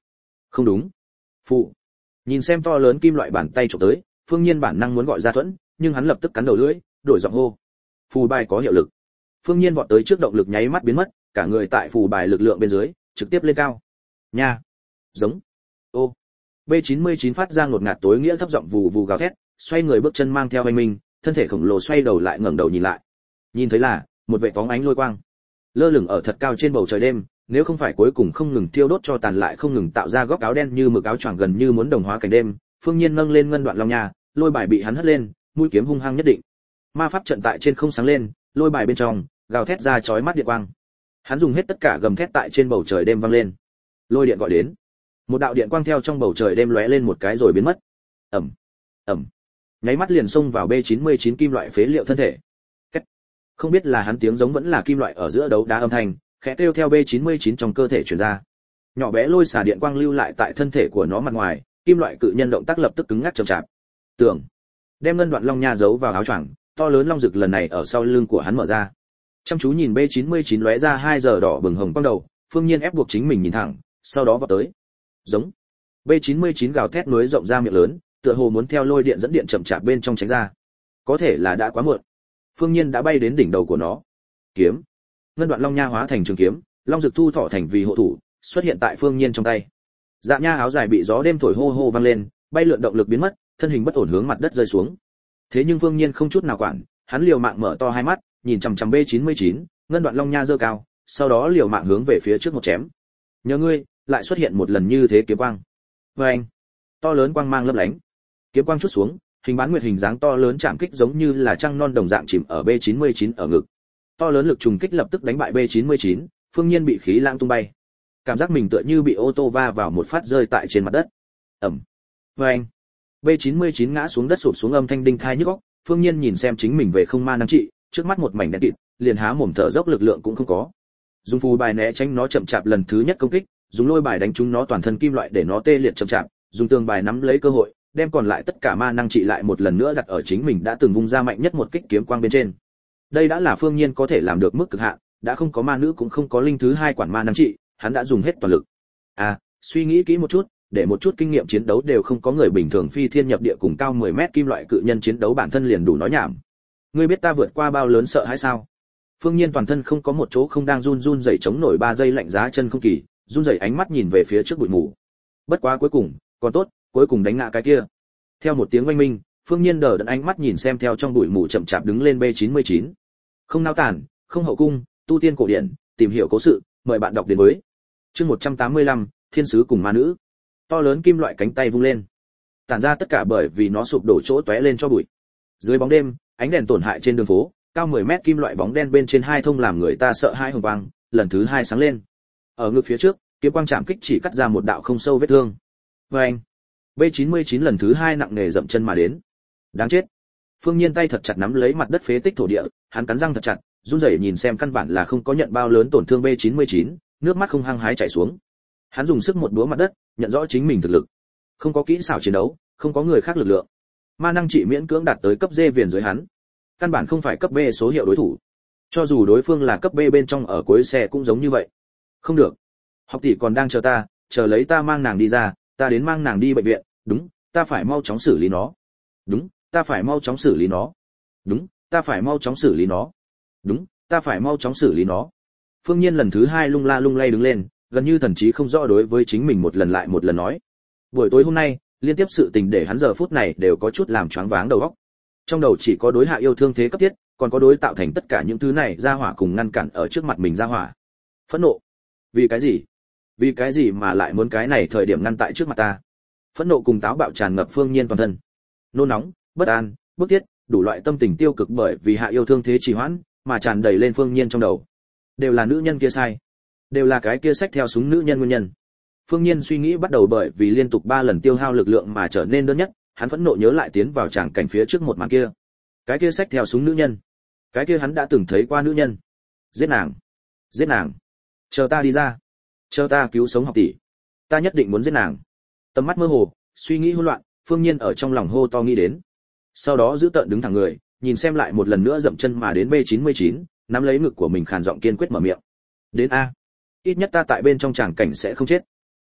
Không đúng. Phụ. Nhìn xem to lớn kim loại bàn tay chụp tới, Phương Nhiên bản năng muốn gọi ra Thuẫn, nhưng hắn lập tức cắn đầu lưỡi, đổi giọng hô. Phù bài có hiệu lực. Phương Nhiên vọt tới trước, động lực nháy mắt biến mất, cả người tại phù bài lực lượng bên dưới, trực tiếp lên cao. Nha. Giống. Ô. B chín mươi chín phát ra ngột ngạt tối nghĩa thấp giọng vù vù gào thét, xoay người bước chân mang theo anh minh, thân thể khổng lồ xoay đầu lại ngẩng đầu nhìn lại. Nhìn thấy là một vệ phóng ánh lôi quang, lơ lửng ở thật cao trên bầu trời đêm, nếu không phải cuối cùng không ngừng thiêu đốt cho tàn lại không ngừng tạo ra góc áo đen như mực áo choàng gần như muốn đồng hóa cảnh đêm, Phương Nhiên nâng lên ngân đoạn long nha, lôi bài bị hắn hất lên, mũi kiếm hung hăng nhất định. Ma pháp trận tại trên không sáng lên, lôi bài bên trong gào thét ra chói mắt điện quang. Hắn dùng hết tất cả gầm thét tại trên bầu trời đêm vang lên. Lôi điện gọi đến. Một đạo điện quang theo trong bầu trời đêm lóe lên một cái rồi biến mất. Ầm, ầm. Nháy mắt liền xông vào B chín mươi chín kim loại phế liệu thân thể. Cách. Không biết là hắn tiếng giống vẫn là kim loại ở giữa đấu đá âm thanh, khẽ kêu theo B chín mươi chín trong cơ thể truyền ra. Nhỏ bé lôi xả điện quang lưu lại tại thân thể của nó mặt ngoài, kim loại cự nhân động tác lập tức cứng ngắc chậm chạp. Tưởng đem ngân đoạn long nha giấu vào áo choàng, to lớn long rực lần này ở sau lưng của hắn mở ra. Chăm chú nhìn B chín mươi chín lóe ra hai giờ đỏ bừng hồng quang đầu, Phương Nhiên ép buộc chính mình nhìn thẳng, sau đó vọt tới. Giống. B chín mươi chín gào thét núi rộng ra miệng lớn, tựa hồ muốn theo lôi điện dẫn điện chậm chạp bên trong tránh ra. Có thể là đã quá muộn. Phương Nhiên đã bay đến đỉnh đầu của nó. Kiếm. Ngân đoạn long nha hóa thành trường kiếm, long rực thu thọ thành vì hộ thủ, xuất hiện tại Phương Nhiên trong tay. Dạ nha áo dài bị gió đêm thổi hô hô vang lên, bay lượn động lực biến mất, thân hình bất ổn hướng mặt đất rơi xuống. Thế nhưng Phương Nhiên không chút nào quản, hắn liều mạng mở to hai mắt, nhìn chằm chằm B chín mươi chín, ngân đoạn long nha giơ cao, sau đó liều mạng hướng về phía trước một chém. Nhớ ngươi, lại xuất hiện một lần như thế kiếm quang. Oeng! To lớn quang mang lấp lánh. Kiếm quang chút xuống, hình bán nguyệt hình dáng to lớn chạm kích giống như là trăng non đồng dạng chìm ở B chín mươi chín ở ngực. To lớn lực trùng kích lập tức đánh bại B chín mươi chín, Phương Nhiên bị khí lãng tung bay. Cảm giác mình tựa như bị ô tô va vào một phát rơi tại trên mặt đất. Ầm. Oeng! B chín mươi chín ngã xuống đất sụp xuống âm thanh đinh thai nhức óc, Phương Nhiên nhìn xem chính mình về không ma năng trị, trước mắt một mảnh đen kịt, liền há mồm thở dốc lực lượng cũng không có. Dùng phù bài né tránh nó chậm chạp lần thứ nhất công kích, dùng lôi bài đánh trúng nó toàn thân kim loại để nó tê liệt chậm chạp, dùng tường bài nắm lấy cơ hội, đem còn lại tất cả ma năng trị lại một lần nữa đặt ở chính mình đã từng vung ra mạnh nhất một kích kiếm quang bên trên. Đây đã là Phương Nhiên có thể làm được mức cực hạn, đã không có ma nữ cũng không có linh thứ hai quản ma năng trị, hắn đã dùng hết toàn lực. À, suy nghĩ kỹ một chút, để một chút kinh nghiệm chiến đấu đều không có người bình thường phi thiên nhập địa cùng cao mười mét kim loại cự nhân chiến đấu bản thân liền đủ nói nhảm. Ngươi biết ta vượt qua bao lớn sợ hãi sao? Phương Nhiên toàn thân không có một chỗ không đang run run rẩy chống nổi ba giây lạnh giá chân không kỳ, run rẩy ánh mắt nhìn về phía trước bụi mù. Bất quá cuối cùng, còn tốt, cuối cùng đánh ngã cái kia. Theo một tiếng oanh minh, Phương Nhiên đờ đẫn ánh mắt nhìn xem theo trong bụi mù chậm chạp đứng lên B chín mươi chín. Không nao tản, không hậu cung, tu tiên cổ điển, tìm hiểu cố sự, mời bạn đọc đến với. Chương một trăm tám mươi lăm, Thiên sứ cùng ma nữ. To lớn kim loại cánh tay vung lên, tản ra tất cả bởi vì nó sụp đổ chỗ tóe lên cho bụi. Dưới bóng đêm, ánh đèn tổn hại trên đường phố, cao mười mét kim loại bóng đen bên trên hai thông làm người ta sợ hai hồng quang, lần thứ hai sáng lên. Ở ngực phía trước, kiếm quang chạm kích chỉ cắt ra một đạo không sâu vết thương. Và anh, B chín mươi chín lần thứ hai nặng nề dậm chân mà đến. Đáng chết. Phương Nhiên tay thật chặt nắm lấy mặt đất phế tích thổ địa, hắn cắn răng thật chặt, run rẩy nhìn xem căn bản là không có nhận bao lớn tổn thương B chín mươi chín, nước mắt không hăng hái chảy xuống. Hắn dùng sức một búa mặt đất, nhận rõ chính mình thực lực. Không có kỹ xảo chiến đấu, không có người khác lực lượng. Ma năng trị miễn cưỡng đạt tới cấp D viền dưới hắn. Căn bản không phải cấp B số hiệu đối thủ. Cho dù đối phương là cấp B bên trong ở cuối xe cũng giống như vậy. Không được. Học tỷ còn đang chờ ta, chờ lấy ta mang nàng đi ra, ta đến mang nàng đi bệnh viện, đúng, ta phải mau chóng xử lý nó. Đúng, ta phải mau chóng xử lý nó. Đúng, ta phải mau chóng xử lý nó. Đúng, ta phải mau chóng xử lý nó. Phương Nhiên lần thứ hai lung la lung lay đứng lên, gần như thần trí không rõ đối với chính mình một lần lại một lần nói. Buổi tối hôm nay, liên tiếp sự tình để hắn giờ phút này đều có chút làm choáng váng đầu óc. Trong đầu chỉ có đối hạ yêu thương thế cấp thiết, còn có đối tạo thành tất cả những thứ này ra hỏa cùng ngăn cản ở trước mặt mình ra hỏa. Phẫn nộ. Vì cái gì? Vì cái gì mà lại muốn cái này thời điểm ngăn tại trước mặt ta? Phẫn nộ cùng táo bạo tràn ngập Phương Nhiên toàn thân. Nôn nóng, bất an, bức thiết, đủ loại tâm tình tiêu cực bởi vì hạ yêu thương thế trì hoãn, mà tràn đầy lên Phương Nhiên trong đầu. Đều là nữ nhân kia sai, đều là cái kia xách theo súng nữ nhân nguyên nhân. Phương Nhiên suy nghĩ bắt đầu bởi vì liên tục ba lần tiêu hao lực lượng mà trở nên đơn nhất, hắn phẫn nộ nhớ lại tiến vào tràng cảnh phía trước một màn kia. Cái kia xách theo súng nữ nhân, cái kia hắn đã từng thấy qua nữ nhân. Giết nàng, giết nàng, chờ ta đi ra, chờ ta cứu sống học tỷ, ta nhất định muốn giết nàng. Tầm mắt mơ hồ, suy nghĩ hỗn loạn, Phương Nhiên ở trong lòng hô to nghĩ đến. Sau đó giữ tợn đứng thẳng người, nhìn xem lại một lần nữa dậm chân mà đến B chín mươi chín, nắm lấy ngực của mình khàn giọng kiên quyết mở miệng. Đến a, ít nhất ta tại bên trong tràng cảnh sẽ không chết.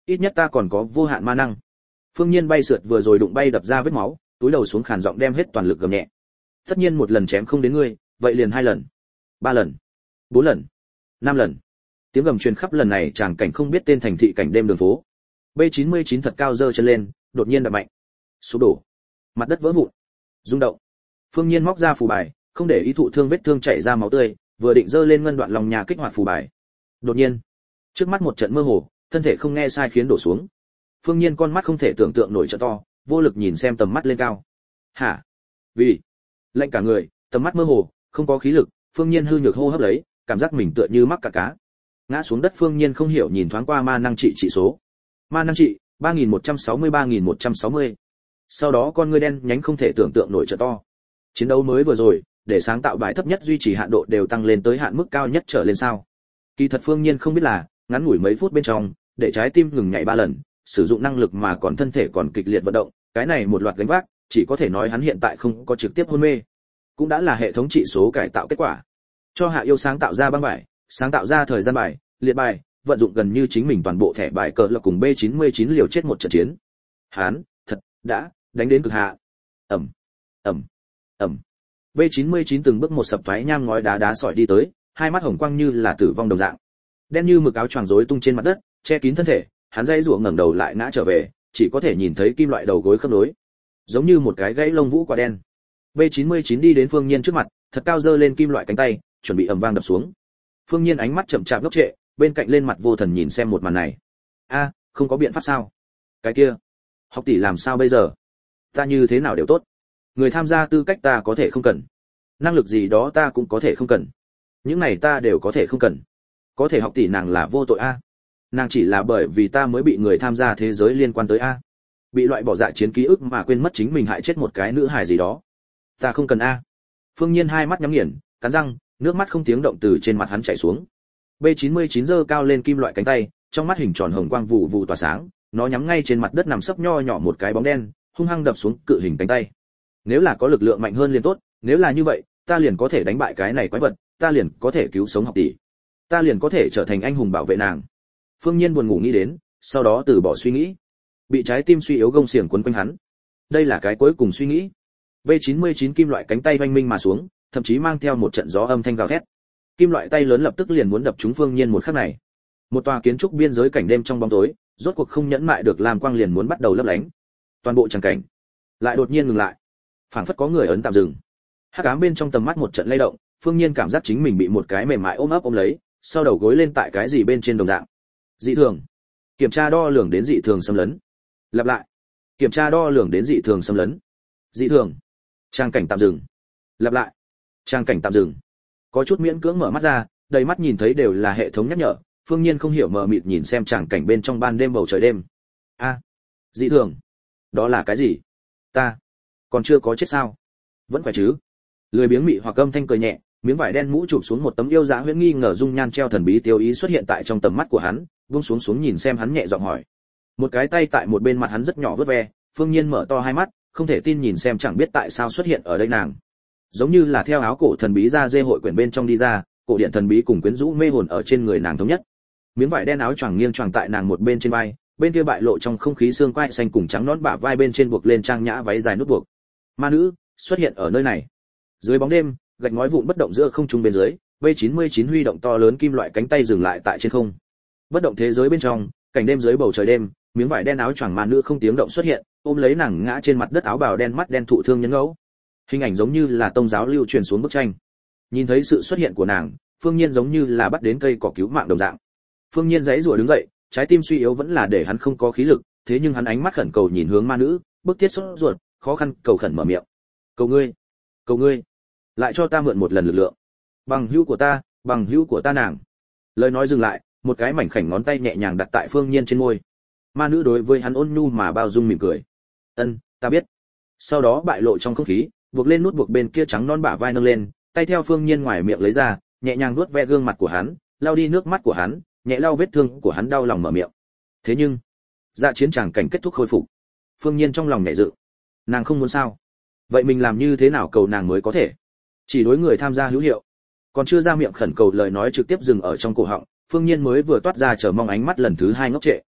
ít nhất ta còn có vô hạn ma năng. Phương Nhiên bay sượt vừa rồi đụng bay đập ra vết máu, túi đầu xuống khàn giọng đem hết toàn lực gầm nhẹ. Tất nhiên một lần chém không đến ngươi, vậy liền hai lần, ba lần, bốn lần, năm lần. Tiếng gầm truyền khắp lần này tràng cảnh không biết tên thành thị cảnh đêm đường phố. B chín mươi chín thật cao giơ chân lên, đột nhiên đập mạnh, sụp đổ, mặt đất vỡ vụn, rung động. Phương Nhiên móc ra phù bài, không để ý thụ thương vết thương chảy ra máu tươi, vừa định giơ lên ngân đoạn lòng nhà kích hoạt phù bài. Đột nhiên, trước mắt một trận mơ hồ, thân thể không nghe sai khiến đổ xuống. Phương Nhiên con mắt không thể tưởng tượng nổi trợ to, vô lực nhìn xem tầm mắt lên cao. Hả? Vì? Lạnh cả người, tầm mắt mơ hồ, không có khí lực, Phương Nhiên hư nhược hô hấp lấy, cảm giác mình tựa như mắc cả cá. Ngã xuống đất Phương Nhiên không hiểu nhìn thoáng qua ma năng trị trị số. Ma năng trị ba nghìn một trăm sáu mươi ba nghìn một trăm sáu mươi. Sau đó con ngươi đen nhánh không thể tưởng tượng nổi trợ to. Chiến đấu mới vừa rồi, để sáng tạo bài thấp nhất duy trì hạn độ đều tăng lên tới hạn mức cao nhất trở lên sao? Kỳ thật Phương Nhiên không biết là, ngắn ngủi mấy phút bên trong, để trái tim ngừng nhảy ba lần, sử dụng năng lực mà còn thân thể còn kịch liệt vận động, cái này một loạt gánh vác, chỉ có thể nói hắn hiện tại không có trực tiếp hôn mê, cũng đã là hệ thống trị số cải tạo kết quả. Cho Hạ Yêu sáng tạo ra băng bài, sáng tạo ra thời gian bài, liệt bài, vận dụng gần như chính mình toàn bộ thẻ bài cờ là cùng B chín mươi chín liều chết một trận chiến. Hắn, thật đã đánh đến cực hạ. Ầm, ầm, ầm. B chín mươi chín từng bước một sập thoái nham ngói đá đá sỏi đi tới, hai mắt hồng quang như là tử vong đồng dạng. Đen như mực áo choàng rối tung trên mặt đất, che kín thân thể, hắn dây rủa ngẩng đầu lại ngã trở về, chỉ có thể nhìn thấy kim loại đầu gối khớp nối, giống như một cái gãy lông vũ quả đen. B chín mươi chín đi đến Phương Nhiên trước mặt, thật cao giơ lên kim loại cánh tay, chuẩn bị ầm vang đập xuống. Phương Nhiên ánh mắt chậm chạp ngốc trệ, bên cạnh lên mặt vô thần nhìn xem một màn này. A, không có biện pháp sao? Cái kia, học tỷ làm sao bây giờ? Ta như thế nào đều tốt. Người tham gia tư cách ta có thể không cần, năng lực gì đó ta cũng có thể không cần, những này ta đều có thể không cần. Có thể học tỷ nàng là vô tội a. Nàng chỉ là bởi vì ta mới bị người tham gia thế giới liên quan tới a, bị loại bỏ dạ chiến ký ức mà quên mất chính mình hại chết một cái nữ hài gì đó. Ta không cần a. Phương Nhiên hai mắt nhắm nghiền, cắn răng, nước mắt không tiếng động từ trên mặt hắn chảy xuống. B chín mươi chín giơ cao lên kim loại cánh tay, trong mắt hình tròn hồng quang vụ vụ tỏa sáng, nó nhắm ngay trên mặt đất nằm sấp nho nhỏ một cái bóng đen, hung hăng đập xuống cự hình cánh tay. Nếu là có lực lượng mạnh hơn liền tốt, nếu là như vậy, ta liền có thể đánh bại cái này quái vật, ta liền có thể cứu sống học tỷ, ta liền có thể trở thành anh hùng bảo vệ nàng. Phương Nhiên buồn ngủ nghĩ đến, sau đó từ bỏ suy nghĩ. Bị trái tim suy yếu gông xiềng quấn quanh hắn. Đây là cái cuối cùng suy nghĩ. B chín mươi chín kim loại cánh tay vanh minh mà xuống, thậm chí mang theo một trận gió âm thanh gào thét. Kim loại tay lớn lập tức liền muốn đập trúng Phương Nhiên một khắc này. Một tòa kiến trúc biên giới cảnh đêm trong bóng tối, rốt cuộc không nhẫn mại được làm quang liền muốn bắt đầu lấp lánh. Toàn bộ tràng cảnh lại đột nhiên ngừng lại, phảng phất có người ấn tạm dừng. Hắc ám bên trong tầm mắt một trận lay động, Phương Nhiên cảm giác chính mình bị một cái mềm mại ôm ấp ôm lấy, sau đầu gối lên tại cái gì bên trên đồng dạng. Dị thường. Kiểm tra đo lường đến dị thường xâm lấn. Lặp lại. Kiểm tra đo lường đến dị thường xâm lấn. Dị thường. Trang cảnh tạm dừng. Lặp lại. Trang cảnh tạm dừng. Có chút miễn cưỡng mở mắt ra, đầy mắt nhìn thấy đều là hệ thống nhắc nhở, Phương Nhiên không hiểu mờ mịt nhìn xem tràng cảnh bên trong ban đêm bầu trời đêm. A, à, dị thường. Đó là cái gì? Ta còn chưa có chết sao? Vẫn khỏe chứ? Lười biếng mị hoặc âm thanh cười nhẹ, miếng vải đen mũ chụp xuống một tấm yêu dã huyễn nghi ngờ dung nhan treo thần bí tiêu ý xuất hiện tại trong tầm mắt của hắn, buông xuống xuống nhìn xem hắn nhẹ giọng hỏi. Một cái tay tại một bên mặt hắn rất nhỏ vớt ve, Phương Nhiên mở to hai mắt, không thể tin nhìn xem chẳng biết tại sao xuất hiện ở đây nàng. Giống như là theo áo cổ thần bí ra dê hội quyển bên trong đi ra, cổ điện thần bí cùng quyến rũ mê hồn ở trên người nàng thống nhất. Miếng vải đen áo choàng nghiêng choàng tại nàng một bên trên vai, bên kia bại lộ trong không khí xương quai xanh cùng trắng nõn bả vai bên trên buộc lên trang nhã váy dài nút buộc. Ma nữ xuất hiện ở nơi này. Dưới bóng đêm, gạch ngói vụn bất động giữa không trung bên dưới, B chín mươi chín huy động to lớn kim loại cánh tay dừng lại tại trên không. Bất động thế giới bên trong, cảnh đêm dưới bầu trời đêm, miếng vải đen áo choàng ma nữ không tiếng động xuất hiện, ôm lấy nàng ngã trên mặt đất áo bào đen mắt đen thụ thương nhân ngẫu. Hình ảnh giống như là tông giáo lưu truyền xuống bức tranh. Nhìn thấy sự xuất hiện của nàng, Phương Nhiên giống như là bắt đến cây cỏ cứu mạng đồng dạng. Phương Nhiên giãy giụa đứng dậy, trái tim suy yếu vẫn là để hắn không có khí lực, thế nhưng hắn ánh mắt khẩn cầu nhìn hướng ma nữ, bức thiết sốt ruột, khó khăn cầu khẩn mở miệng. Cầu ngươi, cầu ngươi, lại cho ta mượn một lần lực lượng. Bằng hữu của ta, bằng hữu của ta nàng. Lời nói dừng lại, một cái mảnh khảnh ngón tay nhẹ nhàng đặt tại Phương Nhiên trên môi. Ma nữ đối với hắn ôn nhu mà bao dung mỉm cười. Ân, ta biết. Sau đó bại lộ trong không khí, buộc lên nút buộc bên kia trắng non bả vai nâng lên, tay theo Phương Nhiên ngoài miệng lấy ra, nhẹ nhàng vuốt ve gương mặt của hắn, lau đi nước mắt của hắn, nhẹ lau vết thương của hắn đau lòng mở miệng. Thế nhưng, dạ chiến tràng cảnh kết thúc khôi phục. Phương Nhiên trong lòng nhẹ dự. Nàng không muốn sao? Vậy mình làm như thế nào cầu nàng mới có thể? Chỉ đối người tham gia hữu hiệu. Còn chưa ra miệng khẩn cầu lời nói trực tiếp dừng ở trong cổ họng, Phương Nhiên mới vừa toát ra chờ mong ánh mắt lần thứ hai ngốc trệ.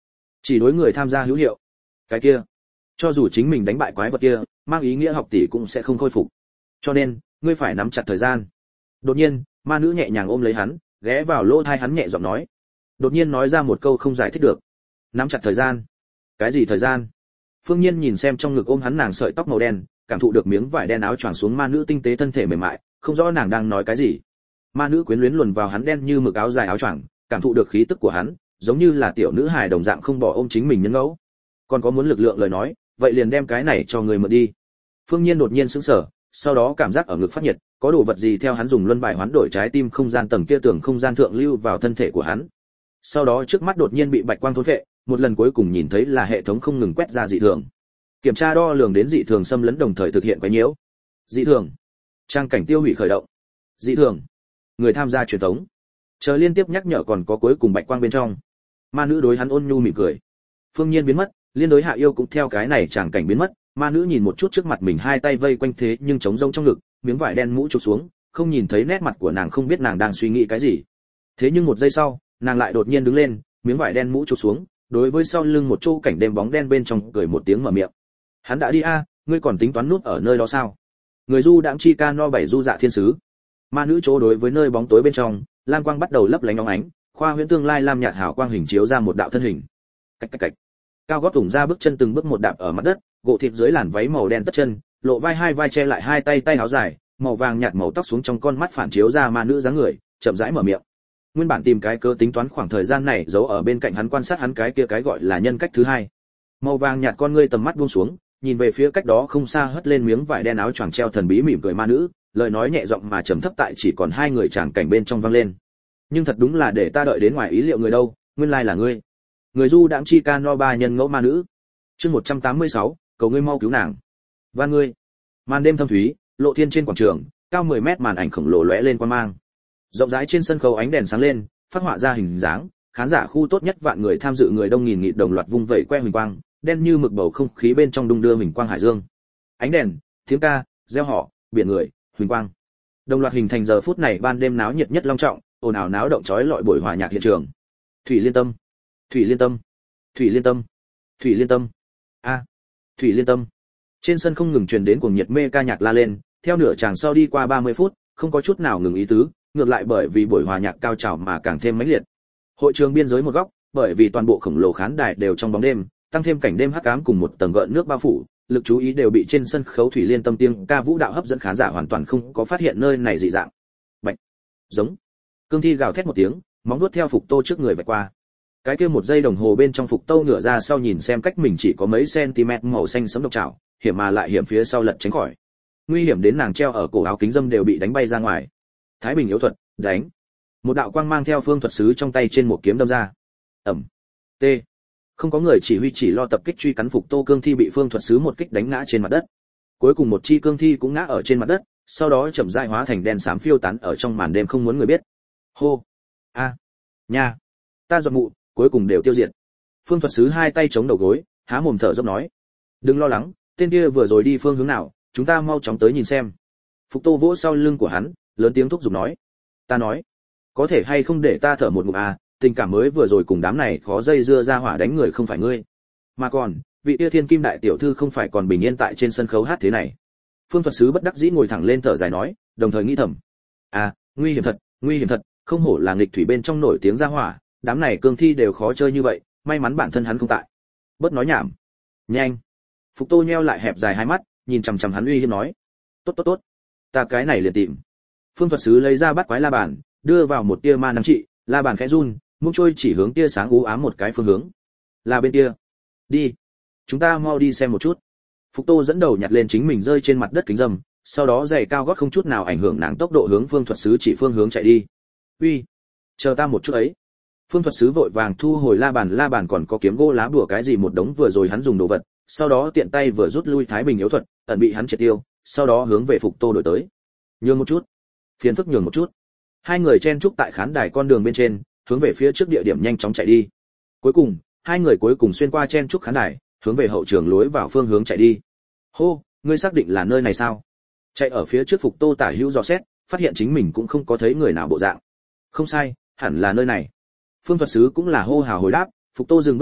chỉ đối người tham gia hữu hiệu. Cái kia, cho dù chính mình đánh bại quái vật kia, mang ý nghĩa học tỷ cũng sẽ không khôi phục. Cho nên, ngươi phải nắm chặt thời gian. Đột nhiên, ma nữ nhẹ nhàng ôm lấy hắn, ghé vào lỗ tai hắn nhẹ giọng nói. Đột nhiên nói ra một câu không giải thích được. Nắm chặt thời gian. Cái gì thời gian? Phương Nhiên nhìn xem trong ngực ôm hắn nàng sợi tóc màu đen, cảm thụ được miếng vải đen áo choàng xuống ma nữ tinh tế thân thể mềm mại, không rõ nàng đang nói cái gì. Ma nữ quyến luyến luồn vào hắn đen như mực áo dài áo choàng, cảm thụ được khí tức của hắn, giống như là tiểu nữ hài đồng dạng không bỏ ôm chính mình nhân ngẫu. Còn có muốn lực lượng lời nói, vậy liền đem cái này cho người mượn đi. Phương Nhiên đột nhiên sững sờ, sau đó cảm giác ở ngực phát nhiệt, có đồ vật gì theo hắn dùng luân bài hoán đổi trái tim không gian tầng kia tưởng không gian thượng lưu vào thân thể của hắn. Sau đó trước mắt đột nhiên bị bạch quang thôn phệ, một lần cuối cùng nhìn thấy là hệ thống không ngừng quét ra dị thường. Kiểm tra đo lường đến dị thường xâm lấn đồng thời thực hiện quấy nhiễu. Dị thường. Trang cảnh tiêu hủy khởi động. Dị thường. Người tham gia truyền tống. Chờ liên tiếp nhắc nhở còn có cuối cùng bạch quang bên trong. Ma nữ đối hắn ôn nhu mỉm cười. Phương Nhiên biến mất, liên đối hạ yêu cũng theo cái này tràng cảnh biến mất. Ma nữ nhìn một chút trước mặt mình hai tay vây quanh thế nhưng trống rỗng trong ngực, miếng vải đen mũ chụp xuống, không nhìn thấy nét mặt của nàng, không biết nàng đang suy nghĩ cái gì. Thế nhưng một giây sau, nàng lại đột nhiên đứng lên, miếng vải đen mũ chụp xuống, đối với sau lưng một chỗ cảnh đêm bóng đen bên trong cười một tiếng mở miệng. Hắn đã đi a, à, ngươi còn tính toán núp ở nơi đó sao? Người du đãng chi ca no bảy du dạ thiên sứ. Ma nữ chỗ đối với nơi bóng tối bên trong, lam quang bắt đầu lấp lánh óng ánh, khoa huyễn tương lai lam nhạt hào quang hình chiếu ra một đạo thân hình. Cách cách cách. Cao gót thủng ra bước chân từng bước một đạp ở mặt đất, gỗ thịt dưới làn váy màu đen tất chân, lộ vai hai vai che lại hai tay tay áo dài, màu vàng nhạt màu tóc xuống trong con mắt phản chiếu ra ma nữ dáng người, chậm rãi mở miệng. Nguyên bản tìm cái cơ tính toán khoảng thời gian này giấu ở bên cạnh hắn quan sát hắn cái kia cái gọi là nhân cách thứ hai. Màu vàng nhạt con ngươi tầm mắt buông xuống, nhìn về phía cách đó không xa hất lên miếng vải đen áo choàng treo thần bí mỉm cười ma nữ, lời nói nhẹ giọng mà trầm thấp tại chỉ còn hai người chàng cảnh bên trong vang lên. Nhưng thật đúng là để ta đợi đến ngoài ý liệu người đâu, nguyên lai là ngươi. Người du đãng chi ca no ba nhân ngẫu ma nữ. Chương một trăm tám mươi sáu, cầu ngươi mau cứu nàng. Van ngươi. Màn đêm thâm thúy, lộ thiên trên quảng trường, cao mười mét màn ảnh khổng lồ lóe lên quang mang. Rộng rãi trên sân khấu ánh đèn sáng lên, phát họa ra hình dáng, khán giả khu tốt nhất vạn người tham dự người đông nghìn nghịt đồng loạt vung vẩy que huỳnh quang, đen như mực bầu không khí bên trong đung đưa huỳnh quang hải dương. Ánh đèn, tiếng ca, reo hò, biển người, huỳnh quang. Đồng loạt hình thành giờ phút này ban đêm náo nhiệt nhất long trọng, ồn ào náo động chói lọi buổi hòa nhạc hiện trường. Thủy Liên Tâm, Thủy Liên Tâm, Thủy Liên Tâm, Thủy Liên Tâm. A, Thủy Liên Tâm. Trên sân không ngừng truyền đến cuồng nhiệt mê ca nhạc la lên, theo nửa chàng sau đi qua ba mươi phút, không có chút nào ngừng ý tứ, ngược lại bởi vì buổi hòa nhạc cao trào mà càng thêm mãnh liệt. Hội trường biên giới một góc, bởi vì toàn bộ khổng lồ khán đài đều trong bóng đêm, tăng thêm cảnh đêm hắc ám cùng một tầng gợn nước bao phủ, lực chú ý đều bị trên sân khấu Thủy Liên Tâm tiếng ca vũ đạo hấp dẫn, khán giả hoàn toàn không có phát hiện nơi này dị dạng. Bạch, giống. Cương thi gào thét một tiếng, móng vuốt theo Phục Tô trước người vạch qua. Cái kia một giây đồng hồ bên trong Phục Tô ngửa ra sau nhìn xem cách mình chỉ có mấy cm màu xanh sẫm độc trảo, hiểm mà lại hiểm phía sau lật tránh khỏi. Nguy hiểm đến nàng treo ở cổ áo kính dâm đều bị đánh bay ra ngoài. Thái Bình yếu thuật, đánh. Một đạo quang mang theo phương thuật sứ trong tay trên một kiếm đâm ra. Ầm. T. Không có người chỉ huy chỉ lo tập kích truy cắn Phục Tô cương thi bị phương thuật sứ một kích đánh ngã trên mặt đất. Cuối cùng một chi cương thi cũng ngã ở trên mặt đất, sau đó chậm rãi hóa thành đen xám phiêu tán ở trong màn đêm không muốn người biết. Hô. A. Nha. Ta giọt mụ, cuối cùng đều tiêu diệt. Phương thuật sứ hai tay chống đầu gối, há mồm thở dốc nói. Đừng lo lắng, tên kia vừa rồi đi phương hướng nào, chúng ta mau chóng tới nhìn xem. Phục Tô vỗ sau lưng của hắn, lớn tiếng thúc giục nói. Ta nói, có thể hay không để ta thở một ngụm à, tình cảm mới vừa rồi cùng đám này khó dây dưa ra hỏa đánh người không phải ngươi. Mà còn, vị tia thiên kim đại tiểu thư không phải còn bình yên tại trên sân khấu hát thế này. Phương thuật sứ bất đắc dĩ ngồi thẳng lên thở dài nói, đồng thời nghĩ thầm. À, nguy hiểm thật, nguy hiểm thật, không hổ là nghịch thủy bên trong nổi tiếng ra hỏa, đám này cương thi đều khó chơi như vậy, may mắn bản thân hắn không tại. Bớt nói nhảm. Nhanh. Phục Tô nheo lại hẹp dài hai mắt, nhìn chằm chằm hắn uy hiếp nói. Tốt tốt tốt, ta cái này liền tìm. Phương thuật sứ lấy ra bắt quái la bàn, đưa vào một tia ma năng trị, la bàn khẽ run, mũi trôi chỉ hướng tia sáng u ám một cái phương hướng. Là bên kia. Đi. Chúng ta mau đi xem một chút. Phục Tô dẫn đầu nhặt lên chính mình rơi trên mặt đất kính râm, sau đó giày cao gót không chút nào ảnh hưởng nàng tốc độ hướng phương thuật sứ chỉ phương hướng chạy đi. Uy, chờ ta một chút ấy. Phương thuật sứ vội vàng thu hồi la bàn, la bàn còn có kiếm gỗ lá bùa cái gì một đống vừa rồi hắn dùng đồ vật, sau đó tiện tay vừa rút lui Thái Bình yếu thuật, ẩn bị hắn triệt tiêu, sau đó hướng về Phục Tô đổi tới. Nhường một chút, phiền phức nhường một chút. Hai người chen chúc tại khán đài con đường bên trên, hướng về phía trước địa điểm nhanh chóng chạy đi. Cuối cùng, hai người cuối cùng xuyên qua chen chúc khán đài, hướng về hậu trường lối vào phương hướng chạy đi. Hô, ngươi xác định là nơi này sao? Chạy ở phía trước Phục Tô tả hữu dò xét, phát hiện chính mình cũng không có thấy người nào bộ dạng. Không sai, hẳn là nơi này. Phương thuật sứ cũng là hô hào hồi đáp. Phục Tô dừng bước lại,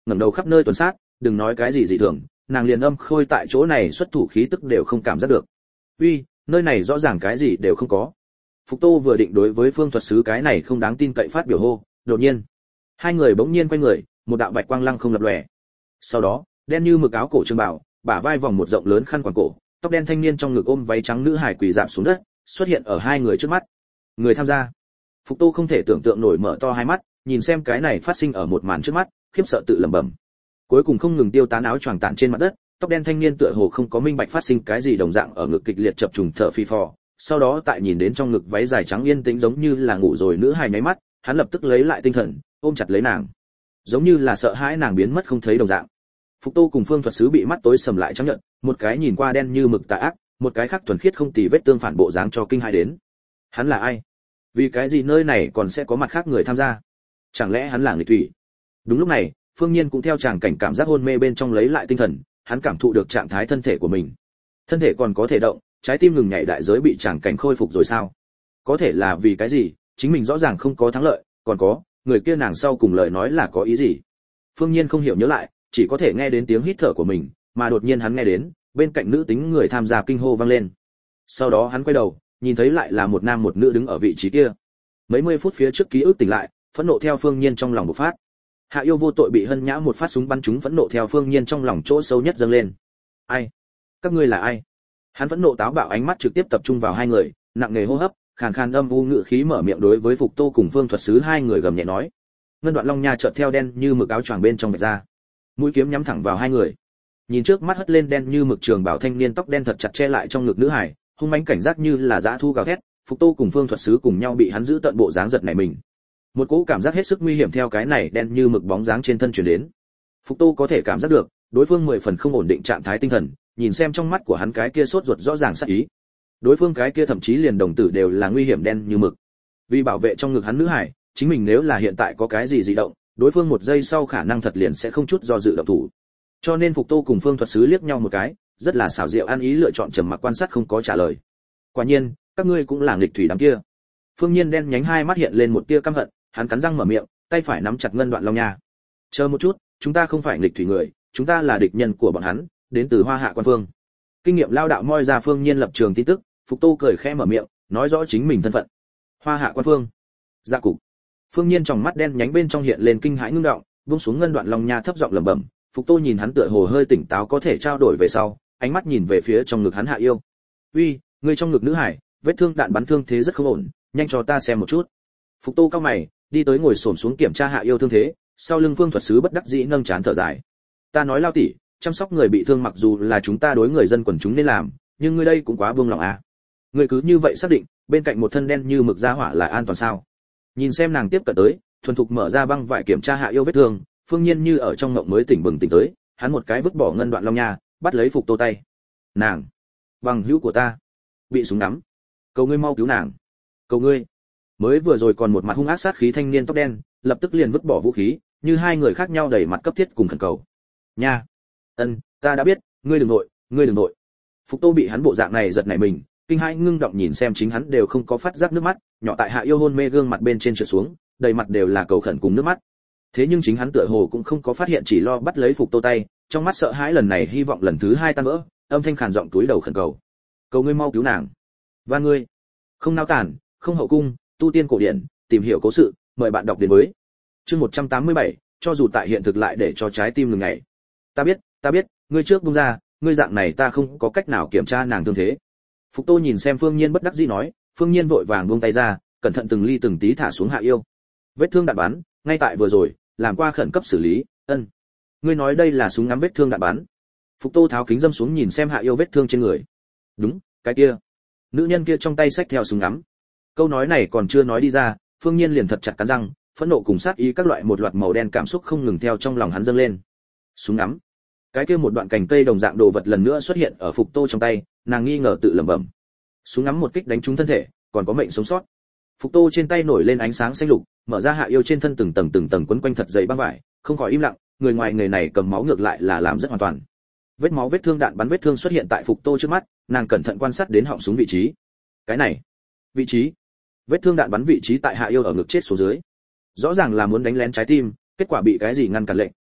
ngẩng đầu khắp nơi tuần sát, đừng nói cái gì dị thường, nàng liền âm khôi tại chỗ này xuất thủ khí tức đều không cảm giác được. Uy, nơi này rõ ràng cái gì đều không có. Phục Tô vừa định đối với Phương thuật sứ cái này không đáng tin cậy phát biểu hô, đột nhiên, hai người bỗng nhiên quay người, một đạo bạch quang lăng không lập lòe. Sau đó, đen như mực áo cổ trường bào, bả vai vòng một rộng lớn khăn quàng cổ, tóc đen thanh niên trong ngực ôm váy trắng nữ hài quỳ rạp xuống đất, xuất hiện ở hai người trước mắt. Người tham gia. Phục Tô không thể tưởng tượng nổi mở to hai mắt, nhìn xem cái này phát sinh ở một màn trước mắt, khiếp sợ tự lẩm bẩm. Cuối cùng không ngừng tiêu tán áo choàng tản trên mặt đất, tóc đen thanh niên tựa hồ không có minh bạch phát sinh cái gì đồng dạng ở ngực kịch liệt chập trùng thở phì phò, sau đó tại nhìn đến trong ngực váy dài trắng yên tĩnh giống như là ngủ rồi nữ hài nháy mắt, hắn lập tức lấy lại tinh thần, ôm chặt lấy nàng, giống như là sợ hãi nàng biến mất không thấy đồng dạng. Phục Tô cùng Phương thuật sứ bị mắt tối sầm lại trắng nhợt, một cái nhìn qua đen như mực tà ác, một cái khác thuần khiết không tì vết tương phản bộ dáng cho kinh hai đến. Hắn là ai? Vì cái gì nơi này còn sẽ có mặt khác người tham gia? Chẳng lẽ hắn là nghịch thủy? Đúng lúc này, Phương Nhiên cũng theo chàng cảnh cảm giác hôn mê bên trong lấy lại tinh thần, hắn cảm thụ được trạng thái thân thể của mình. Thân thể còn có thể động, trái tim ngừng nhảy đại giới bị chàng cảnh khôi phục rồi sao? Có thể là vì cái gì? Chính mình rõ ràng không có thắng lợi, còn có, người kia nàng sau cùng lời nói là có ý gì? Phương Nhiên không hiểu nhớ lại, chỉ có thể nghe đến tiếng hít thở của mình, mà đột nhiên hắn nghe đến, bên cạnh nữ tính người tham gia kinh hô vang lên. Sau đó hắn quay đầu, nhìn thấy lại là một nam một nữ đứng ở vị trí kia. Mấy mươi phút phía trước ký ức tỉnh lại, phẫn nộ theo Phương Nhiên trong lòng bộc phát. Hạ Yêu vô tội bị Hân Nhã một phát súng bắn trúng, phẫn nộ theo Phương Nhiên trong lòng chỗ sâu nhất dâng lên. Ai? Các ngươi là ai? Hắn phẫn nộ táo bạo ánh mắt trực tiếp tập trung vào hai người, nặng nề hô hấp, khàn khàn âm u ngữ khí mở miệng đối với Phục Tô cùng Phương thuật sứ hai người gầm nhẹ nói. Ngân Đoạn Long Nha chợt theo đen như mực áo choàng bên trong vạch ra, mũi kiếm nhắm thẳng vào hai người. Nhìn trước mắt hất lên đen như mực trường bảo thanh niên tóc đen thật chặt che lại trong ngực nữ hải, hung mãnh cảnh giác như là dã thu gào thét, Phục Tô cùng Phương thuật sứ cùng nhau bị hắn giữ tận bộ dáng giật nảy mình. Một cỗ cảm giác hết sức nguy hiểm theo cái này đen như mực bóng dáng trên thân truyền đến. Phục Tô có thể cảm giác được, đối phương mười phần không ổn định trạng thái tinh thần, nhìn xem trong mắt của hắn cái kia sốt ruột rõ ràng sát ý. Đối phương cái kia thậm chí liền đồng tử đều là nguy hiểm đen như mực. Vì bảo vệ trong ngực hắn nữ hải, chính mình nếu là hiện tại có cái gì dị động, đối phương một giây sau khả năng thật liền sẽ không chút do dự động thủ. Cho nên Phục Tô cùng Phương thuật sứ liếc nhau một cái, rất là xảo diệu ăn ý lựa chọn trầm mặc quan sát không có trả lời. Quả nhiên, các ngươi cũng là nghịch thủy đám kia. Phương Nhiên đen nhánh hai mắt hiện lên một tia căm hận, hắn cắn răng mở miệng, tay phải nắm chặt Ngân Đoạn Long Nha. Chờ một chút, chúng ta không phải nghịch thủy người, chúng ta là địch nhân của bọn hắn, đến từ Hoa Hạ Quan Phương. Kinh nghiệm lao đạo moi ra Phương Nhiên lập trường tin tức, Phục Tô cười khẽ mở miệng, nói rõ chính mình thân phận. Hoa Hạ Quan Phương. Dạ cục. Phương Nhiên trong mắt đen nhánh bên trong hiện lên kinh hãi ngưng động, buông xuống Ngân Đoạn Long Nha thấp giọng lẩm bẩm. Phục Tô nhìn hắn tựa hồ hơi tỉnh táo có thể trao đổi về sau, ánh mắt nhìn về phía trong ngực hắn Hạ Yêu. "Uy, ngươi trong ngực nữ hải, vết thương đạn bắn thương thế rất không ổn, nhanh cho ta xem một chút." Phục Tô cao mày, đi tới ngồi xổm xuống kiểm tra Hạ Yêu thương thế, sau lưng Phương thuật sứ bất đắc dĩ nâng chán thở dài. "Ta nói lao tỷ, chăm sóc người bị thương mặc dù là chúng ta đối người dân quần chúng nên làm, nhưng ngươi đây cũng quá buông lỏng à? Ngươi cứ như vậy xác định, bên cạnh một thân đen như mực gia hỏa là an toàn sao?" Nhìn xem nàng tiếp cận tới, thuần thục mở ra băng vải kiểm tra Hạ Yêu vết thương, Phương Nhiên như ở trong mộng mới tỉnh bừng tỉnh tới, hắn một cái vứt bỏ Ngân Đoạn Long Nha, bắt lấy Phục Tô tay. "Nàng, bằng hữu của ta, bị súng đắm, cầu ngươi mau cứu nàng, cầu ngươi." Mới vừa rồi còn một mặt hung ác sát khí thanh niên tóc đen, lập tức liền vứt bỏ vũ khí, như hai người khác nhau đầy mặt cấp thiết cùng khẩn cầu. "Nha, ân, ta đã biết, ngươi đừng nội, ngươi đừng nội." Phục Tô bị hắn bộ dạng này giật nảy mình, kinh hãi ngưng động nhìn xem chính hắn đều không có phát giác nước mắt, nhỏ tại Hạ Yêu hôn mê gương mặt bên trên trượt xuống, đầy mặt đều là cầu khẩn cùng nước mắt. Thế nhưng chính hắn tựa hồ cũng không có phát hiện, chỉ lo bắt lấy Phục Tô tay, trong mắt sợ hãi lần này hy vọng lần thứ hai tan vỡ, âm thanh khàn giọng túi đầu khẩn cầu. "Cầu ngươi mau cứu nàng. Và ngươi, không nao tản, không hậu cung, tu tiên cổ điển, tìm hiểu cố sự, mời bạn đọc đến với." Chương một trăm tám mươi bảy, cho dù tại hiện thực lại để cho trái tim ngừng nhảy. "Ta biết, ta biết, ngươi trước buông ra, ngươi dạng này ta không có cách nào kiểm tra nàng thương thế." Phục Tô nhìn xem Phương Nhiên bất đắc dĩ nói, Phương Nhiên vội vàng buông tay ra, cẩn thận từng ly từng tí thả xuống Hạ Yêu. "Vết thương đạn bắn, ngay tại vừa rồi, làm qua khẩn cấp xử lý." "Ân, ngươi nói đây là súng ngắm vết thương đạn bắn?" Phục Tô tháo kính dâm xuống nhìn xem Hạ Yêu vết thương trên người. "Đúng, cái kia." Nữ nhân kia trong tay xách theo súng ngắm. Câu nói này còn chưa nói đi ra, Phương Nhiên liền thật chặt cắn răng, phẫn nộ cùng sát ý các loại một loạt màu đen cảm xúc không ngừng theo trong lòng hắn dâng lên. Súng ngắm. Cái kia một đoạn cành cây đồng dạng đồ vật lần nữa xuất hiện ở Phục Tô trong tay, nàng nghi ngờ tự lẩm bẩm. Súng ngắm một kích đánh trúng thân thể, còn có mệnh sống sót. Phục Tô trên tay nổi lên ánh sáng xanh lục, mở ra Hạ Yêu trên thân từng tầng từng tầng quấn quanh thật dày băng vải, không khỏi im lặng, người ngoài người này cầm máu ngược lại là làm rất hoàn toàn. Vết máu vết thương đạn bắn vết thương xuất hiện tại Phục Tô trước mắt, nàng cẩn thận quan sát đến họng súng vị trí. Cái này, vị trí, vết thương đạn bắn vị trí tại Hạ Yêu ở ngực chết xuống dưới. Rõ ràng là muốn đánh lén trái tim, kết quả bị cái gì ngăn cản lệnh,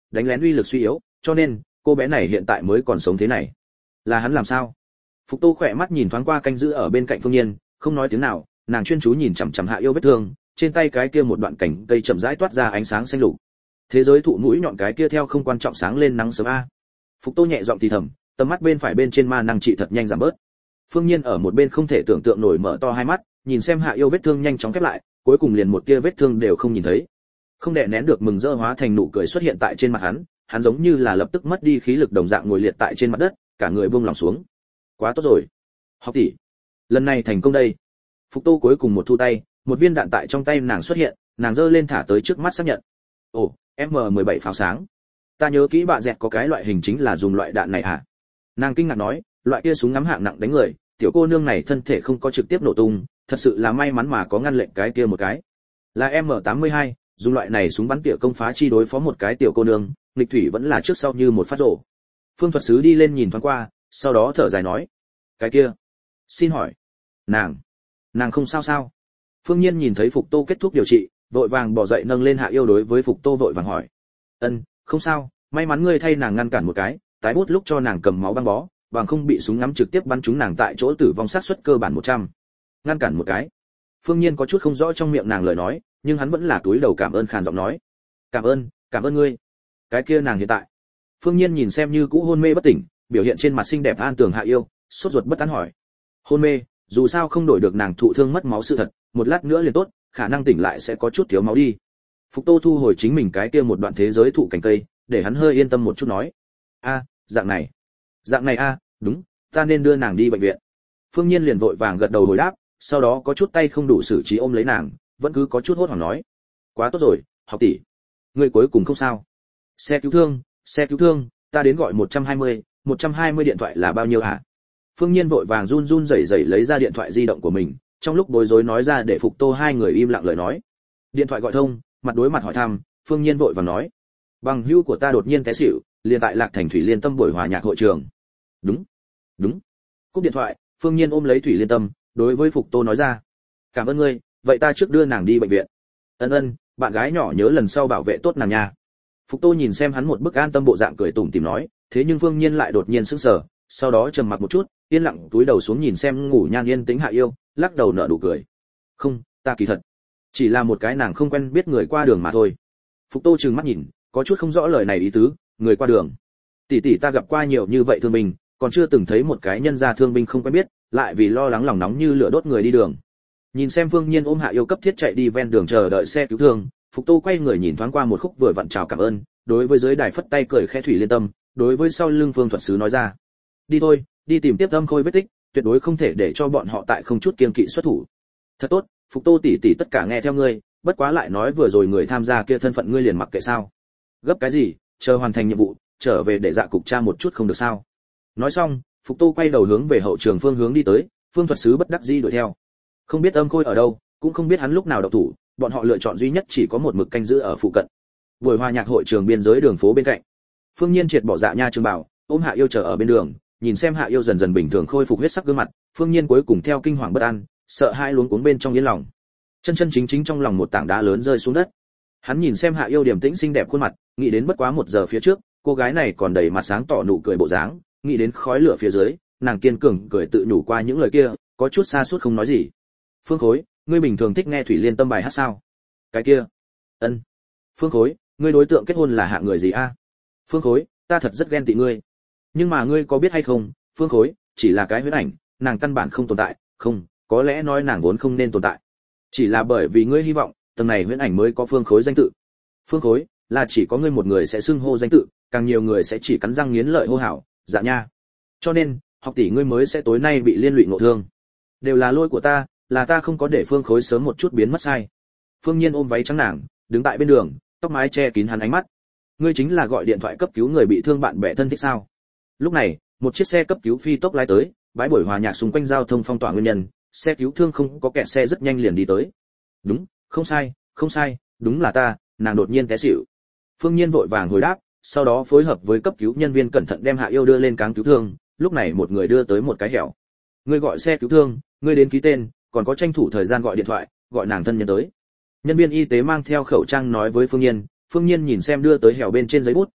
đánh lén uy lực suy yếu, cho nên cô bé này hiện tại mới còn sống thế này. Là hắn làm sao? Phục Tô khỏe mắt nhìn thoáng qua canh giữ ở bên cạnh Phương Nhiên, không nói tiếng nào, nàng chuyên chú nhìn chằm chằm Hạ Yêu vết thương, trên tay cái kia một đoạn cảnh cây chậm rãi toát ra ánh sáng xanh lục. Thế giới thụ mũi nhọn cái kia theo không quan trọng sáng lên nắng sớm a. Phục Tô nhẹ giọng thì thầm, tầm mắt bên phải bên trên ma năng trị thật nhanh giảm bớt. Phương Nhiên ở một bên không thể tưởng tượng nổi mở to hai mắt, nhìn xem Hạ Yêu vết thương nhanh chóng khép lại, cuối cùng liền một tia vết thương đều không nhìn thấy. Không đè nén được mừng rỡ hóa thành nụ cười xuất hiện tại trên mặt hắn, hắn giống như là lập tức mất đi khí lực đồng dạng ngồi liệt tại trên mặt đất, cả người buông lỏng xuống. Quá tốt rồi, học tỷ, lần này thành công đây. Phục Tô cuối cùng một thu tay, một viên đạn tại trong tay nàng xuất hiện, nàng giơ lên thả tới trước mắt xác nhận. Ồ, em mười bảy pháo sáng. Ta nhớ kỹ bạ dẹt có cái loại hình chính là dùng loại đạn này à? Nàng kinh ngạc nói, loại kia súng ngắm hạng nặng đánh người, tiểu cô nương này thân thể không có trực tiếp nổ tung, thật sự là may mắn mà có ngăn lệnh cái kia một cái. Là em tám mươi hai, dùng loại này súng bắn tỉa công phá chi đối phó một cái tiểu cô nương, nghịch thủy vẫn là trước sau như một phát rổ. Phương thuật sứ đi lên nhìn thoáng qua, sau đó thở dài nói, cái kia, xin hỏi, nàng, nàng không sao sao? Phương Nhiên nhìn thấy Phục Tô kết thúc điều trị, vội vàng bỏ dậy nâng lên Hạ Yêu đối với Phục Tô vội vàng hỏi, ân, không sao, may mắn ngươi thay nàng ngăn cản một cái, tái bút lúc cho nàng cầm máu băng bó, bằng không bị súng ngắm trực tiếp bắn trúng nàng tại chỗ tử vong xác suất cơ bản một trăm. Ngăn cản một cái. Phương Nhiên có chút không rõ trong miệng nàng lời nói, nhưng hắn vẫn là túi đầu cảm ơn khàn giọng nói, cảm ơn, cảm ơn ngươi. Cái kia nàng hiện tại. Phương Nhiên nhìn xem như cũ hôn mê bất tỉnh, biểu hiện trên mặt xinh đẹp an tường Hạ Yêu, sốt ruột bất an hỏi, hôn mê, dù sao không đổi được nàng thụ thương mất máu sự thật, một lát nữa liền tốt, khả năng tỉnh lại sẽ có chút thiếu máu đi. Phục Tô thu hồi chính mình cái kia một đoạn thế giới thụ cảnh cây, để hắn hơi yên tâm một chút nói, a, dạng này, dạng này a, đúng, ta nên đưa nàng đi bệnh viện. Phương Nhiên liền vội vàng gật đầu hồi đáp, sau đó có chút tay không đủ xử trí ôm lấy nàng, vẫn cứ có chút hốt hoảng nói, quá tốt rồi, học tỷ, ngươi cuối cùng không sao. Xe cứu thương, xe cứu thương, ta đến gọi một trăm hai mươi, một trăm hai mươi điện thoại là bao nhiêu hả? Phương Nhiên vội vàng run run rẩy rẩy lấy ra điện thoại di động của mình, trong lúc bối rối nói ra để Phục Tô hai người im lặng lời nói. Điện thoại gọi thông, mặt đối mặt hỏi thăm, Phương Nhiên vội vàng nói, bằng hữu của ta đột nhiên té xỉu, liền tại Lạc Thành Thủy Liên Tâm buổi hòa nhạc hội trường. Đúng, đúng. Cúp điện thoại, Phương Nhiên ôm lấy Thủy Liên Tâm, đối với Phục Tô nói ra, cảm ơn ngươi, vậy ta trước đưa nàng đi bệnh viện. Ân ân, bạn gái nhỏ nhớ lần sau bảo vệ tốt nàng nha. Phục Tô nhìn xem hắn một bức an tâm bộ dạng cười tủm tỉm nói, thế nhưng Phương Nhiên lại đột nhiên sững sờ, sau đó trầm mặc một chút, yên lặng túi đầu xuống nhìn xem ngủ nhan yên tĩnh Hạ Yêu, lắc đầu nở nụ cười. Không, ta kỳ thật chỉ là một cái nàng không quen biết người qua đường mà thôi. Phục Tô trừng mắt nhìn, có chút không rõ lời này ý tứ, người qua đường. Tỷ tỷ ta gặp qua nhiều như vậy thương binh, còn chưa từng thấy một cái nhân gia thương binh không quen biết, lại vì lo lắng lòng nóng như lửa đốt người đi đường. Nhìn xem Phương Nhiên ôm Hạ Yêu cấp thiết chạy đi ven đường chờ đợi xe cứu thương, Phục Tô quay người nhìn thoáng qua một khúc vừa vặn chào cảm ơn, đối với dưới đài phất tay cười khẽ Thủy Liên Tâm, đối với sau lưng Phương thuật sứ nói ra, đi thôi, đi tìm tiếp Âm Khôi vết tích, tuyệt đối không thể để cho bọn họ tại không chút kiêng kỵ xuất thủ. Thật tốt, Phục Tô tỷ tỷ tất cả nghe theo ngươi, bất quá lại nói vừa rồi người tham gia kia thân phận ngươi liền mặc kệ sao? Gấp cái gì, chờ hoàn thành nhiệm vụ, trở về để dạ cục tra một chút không được sao? Nói xong, Phục Tô quay đầu hướng về hậu trường phương hướng đi tới, Phương thuật sứ bất đắc dĩ đuổi theo. Không biết Âm Khôi ở đâu, cũng không biết hắn lúc nào động thủ, bọn họ lựa chọn duy nhất chỉ có một mực canh giữ ở phụ cận. Buổi hòa nhạc hội trường biên giới đường phố bên cạnh. Phương Nhiên triệt bỏ dạ nha trường bảo, ôm Hạ Yêu chờ ở bên đường, nhìn xem Hạ Yêu dần dần bình thường khôi phục huyết sắc gương mặt, Phương Nhiên cuối cùng theo kinh hoàng bất an, sợ hãi luống cuống bên trong yên lòng. Chân chân chính chính trong lòng một tảng đá lớn rơi xuống đất. Hắn nhìn xem Hạ Yêu điềm tĩnh xinh đẹp khuôn mặt, nghĩ đến bất quá một giờ phía trước, cô gái này còn đầy mặt sáng tỏ nụ cười bộ dáng, nghĩ đến khói lửa phía dưới, nàng kiên cường cười tự nhủ qua những lời kia, có chút xa suốt không nói gì. Phương Khối, ngươi bình thường thích nghe Thủy Liên Tâm bài hát sao? Cái kia. Ân. Phương Khối, ngươi đối tượng kết hôn là hạng người gì a? Phương Khối, ta thật rất ghen tị ngươi. Nhưng mà ngươi có biết hay không, Phương Khối, chỉ là cái huyễn ảnh, nàng căn bản không tồn tại, không, có lẽ nói nàng vốn không nên tồn tại. Chỉ là bởi vì ngươi hy vọng, tầng này huyễn ảnh mới có Phương Khối danh tự. Phương Khối, là chỉ có ngươi một người sẽ xưng hô danh tự, càng nhiều người sẽ chỉ cắn răng nghiến lợi hô hào, dạ nha. Cho nên, học tỷ ngươi mới sẽ tối nay bị liên lụy ngộ thương. Đều là lỗi của ta, là ta không có để Phương Khối sớm một chút biến mất sai. Phương Nhiên ôm váy trắng nàng, đứng tại bên đường, tóc mái che kín hắn ánh mắt. Ngươi chính là gọi điện thoại cấp cứu người bị thương bạn bè thân thích sao? Lúc này, một chiếc xe cấp cứu phi tốc lái tới, bãi buổi hòa nhạc xung quanh giao thông phong tỏa nguyên nhân, xe cứu thương không có kẹt xe rất nhanh liền đi tới. Đúng, không sai, không sai, đúng là ta, nàng đột nhiên té xỉu. Phương Nhiên vội vàng hồi đáp, sau đó phối hợp với cấp cứu nhân viên cẩn thận đem Hạ Yêu đưa lên cáng cứu thương, lúc này một người đưa tới một cái hẻo. Ngươi gọi xe cứu thương, ngươi đến ký tên, còn có tranh thủ thời gian gọi điện thoại, gọi nàng thân nhân tới. Nhân viên y tế mang theo khẩu trang nói với Phương Nhiên, Phương Nhiên nhìn xem đưa tới hẻo bên trên giấy bút,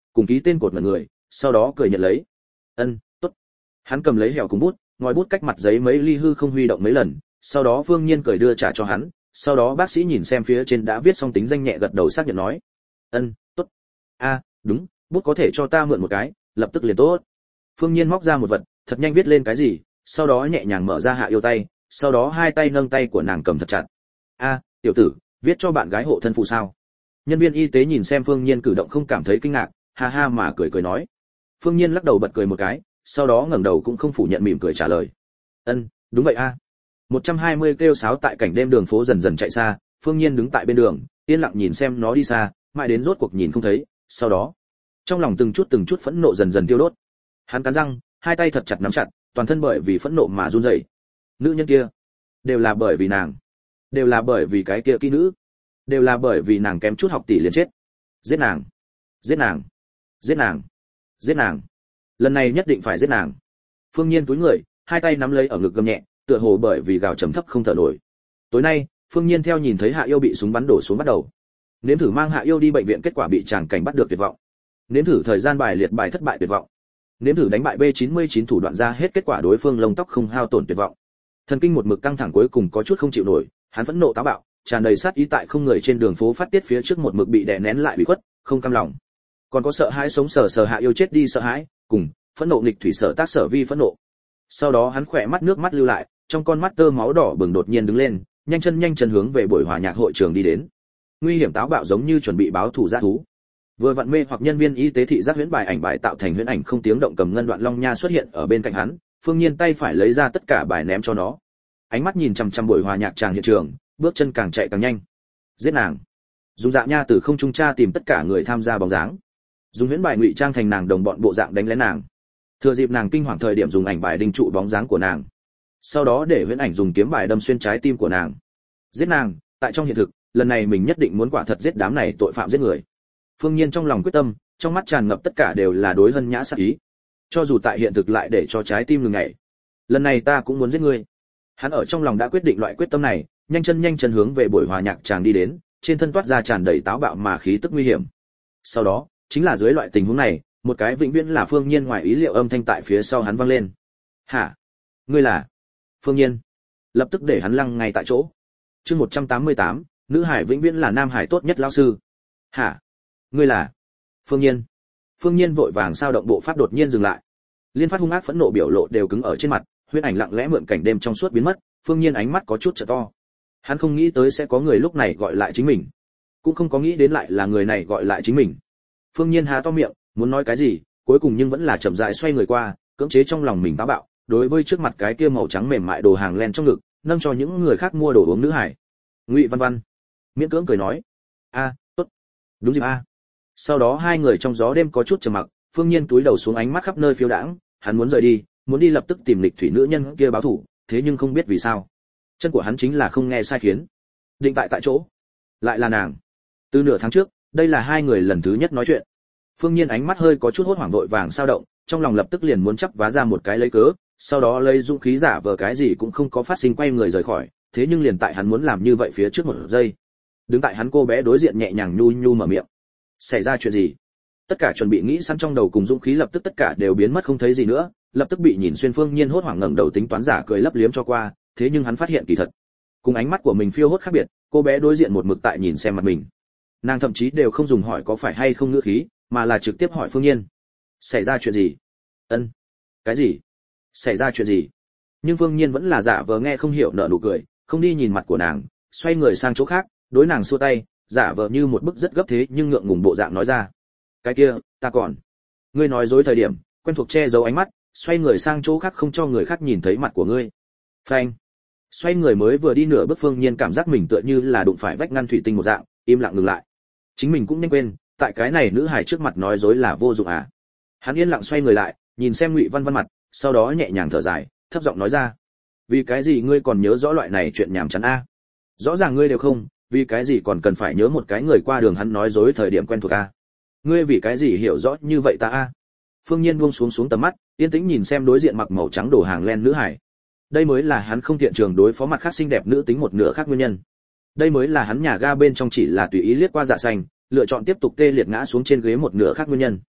cùng ký tên cột mật người, sau đó cười nhận lấy. Ân, tốt. Hắn cầm lấy hẻo cùng bút, ngòi bút cách mặt giấy mấy ly hư không huy động mấy lần, sau đó Phương Nhiên cười đưa trả cho hắn, sau đó bác sĩ nhìn xem phía trên đã viết xong tính danh nhẹ gật đầu xác nhận nói. Ân, tốt. A, đúng, bút có thể cho ta mượn một cái, lập tức liền tốt. Phương Nhiên móc ra một vật, thật nhanh viết lên cái gì, sau đó nhẹ nhàng mở ra Hạ Yêu tay, sau đó hai tay nâng tay của nàng cầm thật chặt. A, tiểu tử, viết cho bạn gái hộ thân phụ sao? Nhân viên y tế nhìn xem Phương Nhiên cử động không cảm thấy kinh ngạc, ha ha mà cười cười nói. Phương Nhiên lắc đầu bật cười một cái, sau đó ngẩng đầu cũng không phủ nhận mỉm cười trả lời. Ân, đúng vậy a. một trăm hai mươi kêu sáo tại cảnh đêm đường phố dần dần chạy xa, Phương Nhiên đứng tại bên đường, yên lặng nhìn xem nó đi xa, mãi đến rốt cuộc nhìn không thấy, sau đó, trong lòng từng chút từng chút phẫn nộ dần dần tiêu đốt. Hắn cắn răng, hai tay thật chặt nắm chặt, toàn thân bởi vì phẫn nộ mà run rẩy. Nữ nhân kia, đều là bởi vì nàng, đều là bởi vì cái kia kỹ nữ, đều là bởi vì nàng kém chút học tỷ liền chết. Giết nàng, giết nàng, giết nàng, giết nàng. Lần này nhất định phải giết nàng. Phương Nhiên túi người, hai tay nắm lấy ở ngực gầm nhẹ, tựa hồ bởi vì gào trầm thấp không thở nổi. Tối nay, Phương Nhiên theo nhìn thấy Hạ Yêu bị súng bắn đổ xuống bắt đầu. Nếm thử mang Hạ Yêu đi bệnh viện, kết quả bị chàng cảnh bắt được tuyệt vọng. Nếm thử thời gian bài liệt bài thất bại tuyệt vọng. Nếm thử đánh bại B chín mươi chín thủ đoạn ra hết, kết quả đối phương lông tóc không hao tổn tuyệt vọng. Thần kinh một mực căng thẳng cuối cùng có chút không chịu nổi, hắn phẫn nộ táo bạo, tràn đầy sát ý tại không người trên đường phố phát tiết phía trước một mực bị đè nén lại bị khuất, không cam lòng. Còn có sợ hãi sống sờ sờ Hạ Yêu chết đi sợ hãi, cùng phẫn nộ nghịch thủy sở tác sở vi phẫn nộ. Sau đó hắn khỏe mắt nước mắt lưu lại, trong con mắt tơ máu đỏ bừng đột nhiên đứng lên, nhanh chân nhanh chân hướng về buổi hòa nhạc hội trường đi đến. Nguy hiểm táo bạo giống như chuẩn bị báo thù dã thú. Vừa vặn mê hoặc nhân viên y tế thị giác huyễn bài ảnh bài tạo thành huyễn ảnh không tiếng động cầm ngân đoạn long nha xuất hiện ở bên cạnh hắn, Phương Nhiên tay phải lấy ra tất cả bài ném cho nó. Ánh mắt nhìn chằm chằm buổi hòa nhạc tràng hiện trường, bước chân càng chạy càng nhanh. Giết nàng. Dùng dạ nha từ không trung tra tìm tất cả người tham gia bóng dáng. Dùng huyễn bài ngụy trang thành nàng đồng bọn bộ dạng đánh lén nàng. Thừa dịp nàng kinh hoàng thời điểm dùng ảnh bài đinh trụ bóng dáng của nàng. Sau đó để huyễn ảnh dùng kiếm bài đâm xuyên trái tim của nàng. Giết nàng, tại trong hiện thực, lần này mình nhất định muốn quả thật giết đám này tội phạm giết người. Phương Nhiên trong lòng quyết tâm, trong mắt tràn ngập tất cả đều là đối Hân Nhã sát ý. Cho dù tại hiện thực lại để cho trái tim ngừng nhảy, lần này ta cũng muốn giết ngươi. Hắn ở trong lòng đã quyết định loại quyết tâm này, nhanh chân nhanh chân hướng về buổi hòa nhạc chàng đi đến, trên thân toát ra tràn đầy táo bạo mà khí tức nguy hiểm. Sau đó, chính là dưới loại tình huống này, một cái vĩnh viễn là Phương Nhiên ngoài ý liệu âm thanh tại phía sau hắn vang lên. "Hả? Ngươi là?" Phương Nhiên lập tức để hắn lăng ngay tại chỗ. Chương một trăm tám mươi tám, nữ hải vĩnh viễn là nam hải tốt nhất lão sư. "Hả? Ngươi là?" Phương Nhiên. Phương Nhiên vội vàng sao động bộ pháp đột nhiên dừng lại. Liên phát hung ác phẫn nộ biểu lộ đều cứng ở trên mặt, huyễn ảnh lặng lẽ mượn cảnh đêm trong suốt biến mất, Phương Nhiên ánh mắt có chút trợ to. Hắn không nghĩ tới sẽ có người lúc này gọi lại chính mình, cũng không có nghĩ đến lại là người này gọi lại chính mình. Phương Nhiên há to miệng, muốn nói cái gì, cuối cùng nhưng vẫn là chậm rãi xoay người qua, cưỡng chế trong lòng mình táo bạo, đối với trước mặt cái kia màu trắng mềm mại đồ hàng len trong ngực, nâng cho những người khác mua đồ uống nữ hải. Ngụy Văn Văn miễn cưỡng cười nói, "A, tốt, đúng dịp a." Sau đó hai người trong gió đêm có chút trầm mặc, Phương Nhiên túi đầu xuống ánh mắt khắp nơi phiêu đãng, hắn muốn rời đi, muốn đi lập tức tìm lịch thủy nữ nhân kia báo thù, thế nhưng không biết vì sao, chân của hắn chính là không nghe sai khiến, định tại tại chỗ. Lại là nàng. Từ nửa tháng trước, đây là hai người lần thứ nhất nói chuyện. Phương Nhiên ánh mắt hơi có chút hốt hoảng vội vàng sao động, trong lòng lập tức liền muốn chắp vá ra một cái lấy cớ, sau đó lấy dũng khí giả vờ cái gì cũng không có phát sinh quay người rời khỏi, thế nhưng liền tại hắn muốn làm như vậy phía trước một giây, đứng tại hắn cô bé đối diện nhẹ nhàng nhu nhu mở miệng. Xảy ra chuyện gì? Tất cả chuẩn bị nghĩ sẵn trong đầu cùng dũng khí lập tức tất cả đều biến mất không thấy gì nữa, lập tức bị nhìn xuyên. Phương Nhiên hốt hoảng ngẩng đầu tính toán giả cười lấp liếm cho qua, thế nhưng hắn phát hiện kỳ thật, cùng ánh mắt của mình phiêu hốt khác biệt, cô bé đối diện một mực tại nhìn xem mặt mình. Nàng thậm chí đều không dùng hỏi có phải hay không ngữ khí, mà là trực tiếp hỏi Phương Nhiên. Xảy ra chuyện gì? Ân. Cái gì? Xảy ra chuyện gì? Nhưng Phương Nhiên vẫn là giả vờ nghe không hiểu nở nụ cười, không đi nhìn mặt của nàng, xoay người sang chỗ khác, đối nàng xua tay, giả vờ như một bức rất gấp thế nhưng ngượng ngùng bộ dạng nói ra. Cái kia, ta còn. Ngươi nói dối thời điểm, quen thuộc che giấu ánh mắt, xoay người sang chỗ khác không cho người khác nhìn thấy mặt của ngươi. Phanh. Xoay người mới vừa đi nửa bước, Phương Nhiên cảm giác mình tựa như là đụng phải vách ngăn thủy tinh một dạng, im lặng ngừng lại. Chính mình cũng nhanh quên, tại cái này nữ hài trước mặt nói dối là vô dụng à? Hắn yên lặng xoay người lại, nhìn xem Ngụy Văn Văn mặt, sau đó nhẹ nhàng thở dài, thấp giọng nói ra. Vì cái gì ngươi còn nhớ rõ loại này chuyện nhảm chán a? Rõ ràng ngươi đều không, vì cái gì còn cần phải nhớ một cái người qua đường hắn nói dối thời điểm quen thuộc a? Ngươi vì cái gì hiểu rõ như vậy ta a? Phương Nhiên buông xuống xuống tầm mắt, yên tĩnh nhìn xem đối diện mặc màu trắng đồ hàng len nữ hải. Đây mới là hắn không thiện trường đối phó mặt khác xinh đẹp nữ tính một nửa khác nguyên nhân. Đây mới là hắn nhà ga bên trong chỉ là tùy ý liếc qua dạ xanh, lựa chọn tiếp tục tê liệt ngã xuống trên ghế một nửa khác nguyên nhân.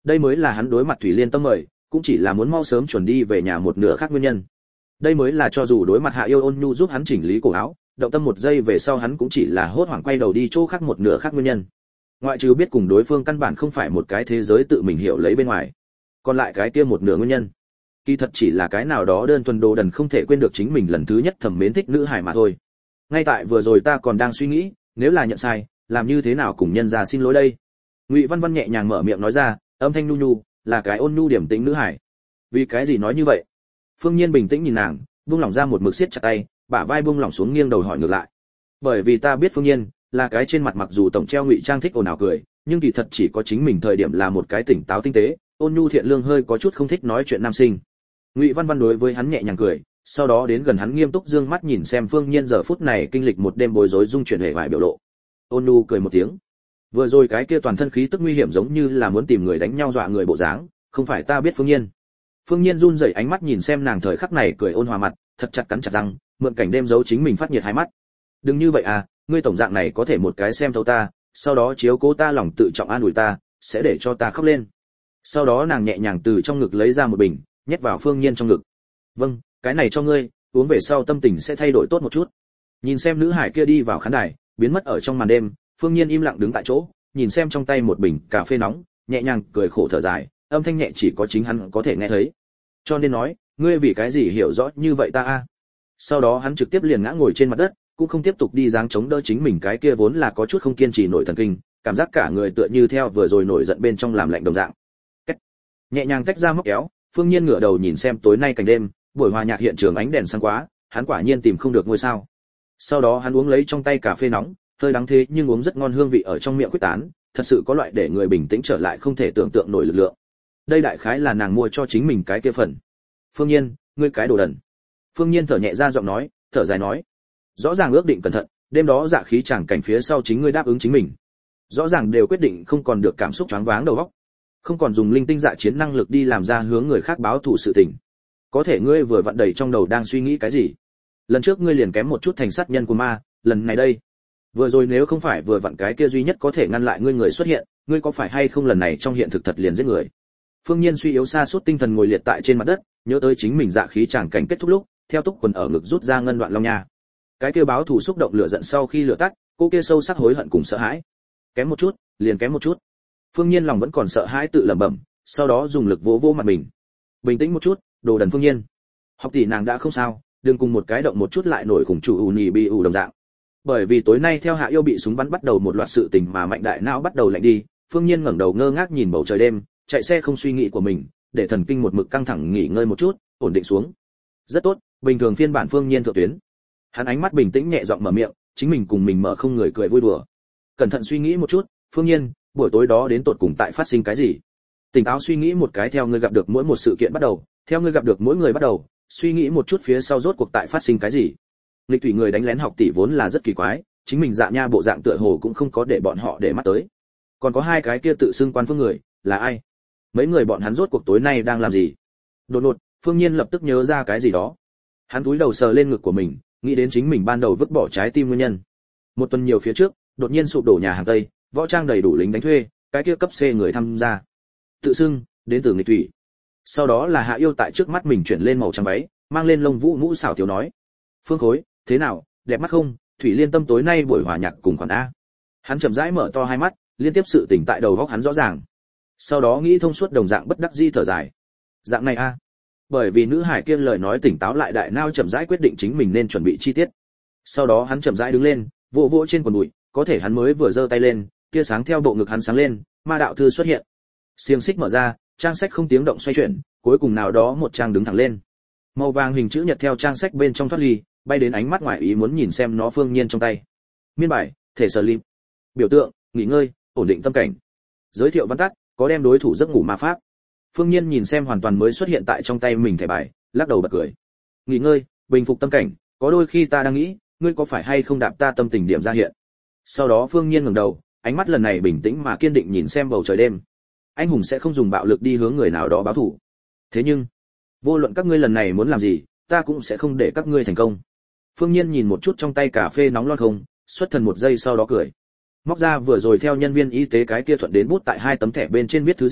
Đây mới là hắn đối mặt Thủy Liên Tâm mời, cũng chỉ là muốn mau sớm chuẩn đi về nhà một nửa khác nguyên nhân. Đây mới là cho dù đối mặt Hạ Yêu Ôn Nhu giúp hắn chỉnh lý cổ áo, động tâm một giây về sau hắn cũng chỉ là hốt hoảng quay đầu đi chỗ khác một nửa khác nguyên nhân. Ngoại trừ biết cùng đối phương căn bản không phải một cái thế giới tự mình hiểu lấy bên ngoài, còn lại cái kia một nửa nguyên nhân, kỳ thật chỉ là cái nào đó đơn thuần đồ đần không thể quên được chính mình lần thứ nhất thầm mến thích nữ hải mà thôi. Ngay tại vừa rồi ta còn đang suy nghĩ, nếu là nhận sai, làm như thế nào cùng nhân gia xin lỗi đây. Ngụy Văn Văn nhẹ nhàng mở miệng nói ra, âm thanh nhu nhu, là cái ôn nhu điểm tĩnh nữ hải. Vì cái gì nói như vậy? Phương Nhiên bình tĩnh nhìn nàng, buông lỏng ra một mực siết chặt tay, bả vai buông lỏng xuống nghiêng đầu hỏi ngược lại. Bởi vì ta biết Phương Nhiên là cái trên mặt mặc dù tổng treo ngụy trang thích ồn ào cười, nhưng kỳ thật chỉ có chính mình thời điểm là một cái tỉnh táo tinh tế, ôn nhu thiện lương hơi có chút không thích nói chuyện nam sinh. Ngụy Văn Văn đối với hắn nhẹ nhàng cười, sau đó đến gần hắn nghiêm túc dương mắt nhìn xem Phương Nhiên giờ phút này kinh lịch một đêm bối rối dung chuyển hệ vải biểu lộ. Ôn nhu cười một tiếng. Vừa rồi cái kia toàn thân khí tức nguy hiểm giống như là muốn tìm người đánh nhau dọa người bộ dáng, không phải ta biết Phương Nhiên. Phương Nhiên run rẩy ánh mắt nhìn xem nàng thời khắc này cười ôn hòa mặt, thật chặt cắn chặt răng, mượn cảnh đêm giấu chính mình phát nhiệt hai mắt. Đừng như vậy à, ngươi tổng dạng này có thể một cái xem thấu ta, sau đó chiếu cố ta lòng tự trọng an ủi ta, sẽ để cho ta khóc lên. Sau đó nàng nhẹ nhàng từ trong ngực lấy ra một bình, nhét vào Phương Nhiên trong ngực. Vâng, cái này cho ngươi, uống về sau tâm tình sẽ thay đổi tốt một chút. Nhìn xem nữ hải kia đi vào khán đài, biến mất ở trong màn đêm, Phương Nhiên im lặng đứng tại chỗ, nhìn xem trong tay một bình cà phê nóng, nhẹ nhàng cười khổ thở dài, âm thanh nhẹ chỉ có chính hắn có thể nghe thấy. Cho nên nói, ngươi vì cái gì hiểu rõ như vậy ta a? Sau đó hắn trực tiếp liền ngã ngồi trên mặt đất, cũng không tiếp tục đi dáng chống đỡ chính mình cái kia vốn là có chút không kiên trì nổi thần kinh, cảm giác cả người tựa như theo vừa rồi nổi giận bên trong làm lạnh đồng dạng. Cách. Nhẹ nhàng tách ra móc kéo, Phương Nhiên ngửa đầu nhìn xem tối nay cảnh đêm, buổi hòa nhạc hiện trường ánh đèn sáng quá, hắn quả nhiên tìm không được ngôi sao. Sau đó hắn uống lấy trong tay cà phê nóng, hơi đắng thế nhưng uống rất ngon, hương vị ở trong miệng quyết tán, thật sự có loại để người bình tĩnh trở lại không thể tưởng tượng nổi lực lượng. Đây đại khái là nàng mua cho chính mình cái kia phần. Phương Nhiên, ngươi cái đồ đần. Phương Nhiên thở nhẹ ra giọng nói, thở dài nói, rõ ràng ước định cẩn thận, đêm đó dạ khí chẳng cảnh phía sau chính ngươi đáp ứng chính mình. Rõ ràng đều quyết định không còn được cảm xúc choáng váng đầu óc, không còn dùng linh tinh dạ chiến năng lực đi làm ra hướng người khác báo thù sự tình. Có thể ngươi vừa vặn đầy trong đầu đang suy nghĩ cái gì? Lần trước ngươi liền kém một chút thành sát nhân của ma, lần này đây, vừa rồi nếu không phải vừa vặn cái kia duy nhất có thể ngăn lại ngươi người xuất hiện, ngươi có phải hay không lần này trong hiện thực thật liền giết người? Phương Nhiên suy yếu sa sút tinh thần ngồi liệt tại trên mặt đất, nhớ tới chính mình dạ khí chẳng cảnh kết thúc lúc, theo túc quần ở ngực rút ra ngân đoạn long nha. Cái kia báo thù xúc động lửa giận sau khi lửa tắt, cô kia sâu sắc hối hận cùng sợ hãi. Kém một chút, liền kém một chút. Phương Nhiên lòng vẫn còn sợ hãi tự lẩm bẩm, sau đó dùng lực vỗ vỗ mặt mình. Bình tĩnh một chút, đồ đần Phương Nhiên. Học tỷ nàng đã không sao, đừng cùng một cái động một chút lại nổi khủng chủ ù nhì bi ù đồng dạng. Bởi vì tối nay theo Hạ Yêu bị súng bắn bắt đầu một loạt sự tình mà mạnh đại não bắt đầu lạnh đi, Phương Nhiên ngẩng đầu ngơ ngác nhìn bầu trời đêm, chạy xe không suy nghĩ của mình, để thần kinh một mực căng thẳng nghỉ ngơi một chút, ổn định xuống. Rất tốt, bình thường phiên bản Phương Nhiên thượng tuyến. Hắn ánh mắt bình tĩnh nhẹ giọng mở miệng, chính mình cùng mình mở không người cười vui đùa. Cẩn thận suy nghĩ một chút, Phương Nhiên, buổi tối đó đến tột cùng tại phát sinh cái gì? Tỉnh táo suy nghĩ một cái, theo ngươi gặp được mỗi một sự kiện bắt đầu, theo ngươi gặp được mỗi người bắt đầu, suy nghĩ một chút phía sau rốt cuộc tại phát sinh cái gì. Lịch Thủy người đánh lén học tỷ vốn là rất kỳ quái, chính mình dạ nha bộ dạng tựa hồ cũng không có để bọn họ để mắt tới. Còn có hai cái kia tự xưng quan phương người, là ai? Mấy người bọn hắn rốt cuộc tối nay đang làm gì? Đột ngột, Phương Nhiên lập tức nhớ ra cái gì đó. Hắn cúi đầu sờ lên ngực của mình, nghĩ đến chính mình ban đầu vứt bỏ trái tim nguyên nhân. Một tuần nhiều phía trước, đột nhiên sụp đổ nhà hàng Tây, võ trang đầy đủ lính đánh thuê, cái kia cấp C người tham gia. Tự xưng đến từ Nghịch Thủy. Sau đó là Hạ Yêu tại trước mắt mình chuyển lên màu trắng váy, mang lên lông vũ mũ xảo thiếu nói: "Phương Khối, thế nào, đẹp mắt không? Thủy Liên Tâm tối nay buổi hòa nhạc cùng khoản a." Hắn chậm rãi mở to hai mắt, liên tiếp sự tỉnh tại đầu óc hắn rõ ràng. Sau đó nghĩ thông suốt đồng dạng bất đắc dĩ thở dài. Dạng này a. Bởi vì nữ hải kia lời nói tỉnh táo lại đại nao chậm rãi quyết định chính mình nên chuẩn bị chi tiết. Sau đó hắn chậm rãi đứng lên, vỗ vỗ trên quần bụi, có thể hắn mới vừa giơ tay lên, tia sáng theo bộ ngực hắn sáng lên, ma đạo thư xuất hiện. Xiềng xích mở ra, trang sách không tiếng động xoay chuyển, cuối cùng nào đó một trang đứng thẳng lên. Màu vàng hình chữ nhật theo trang sách bên trong thoát ly, bay đến ánh mắt ngoài ý muốn nhìn xem nó Phương Nhiên trong tay. Miên bài, thể sở lim. Biểu tượng, nghỉ ngơi, ổn định tâm cảnh. Giới thiệu văn tắt, có đem đối thủ giấc ngủ ma pháp. Phương Nhiên nhìn xem hoàn toàn mới xuất hiện tại trong tay mình thẻ bài, lắc đầu bật cười. Nghỉ ngơi, bình phục tâm cảnh, có đôi khi ta đang nghĩ, ngươi có phải hay không đạp ta tâm tình điểm ra hiện. Sau đó Phương Nhiên ngẩng đầu, ánh mắt lần này bình tĩnh mà kiên định nhìn xem bầu trời đêm. Anh hùng sẽ không dùng bạo lực đi hướng người nào đó báo thù. Thế nhưng, vô luận các ngươi lần này muốn làm gì, ta cũng sẽ không để các ngươi thành công. Phương Nhiên nhìn một chút trong tay cà phê nóng lon không, xuất thần một giây sau đó cười. Móc ra vừa rồi theo nhân viên y tế cái kia thuận đến bút tại hai tấm thẻ bên trên viết thứ gì,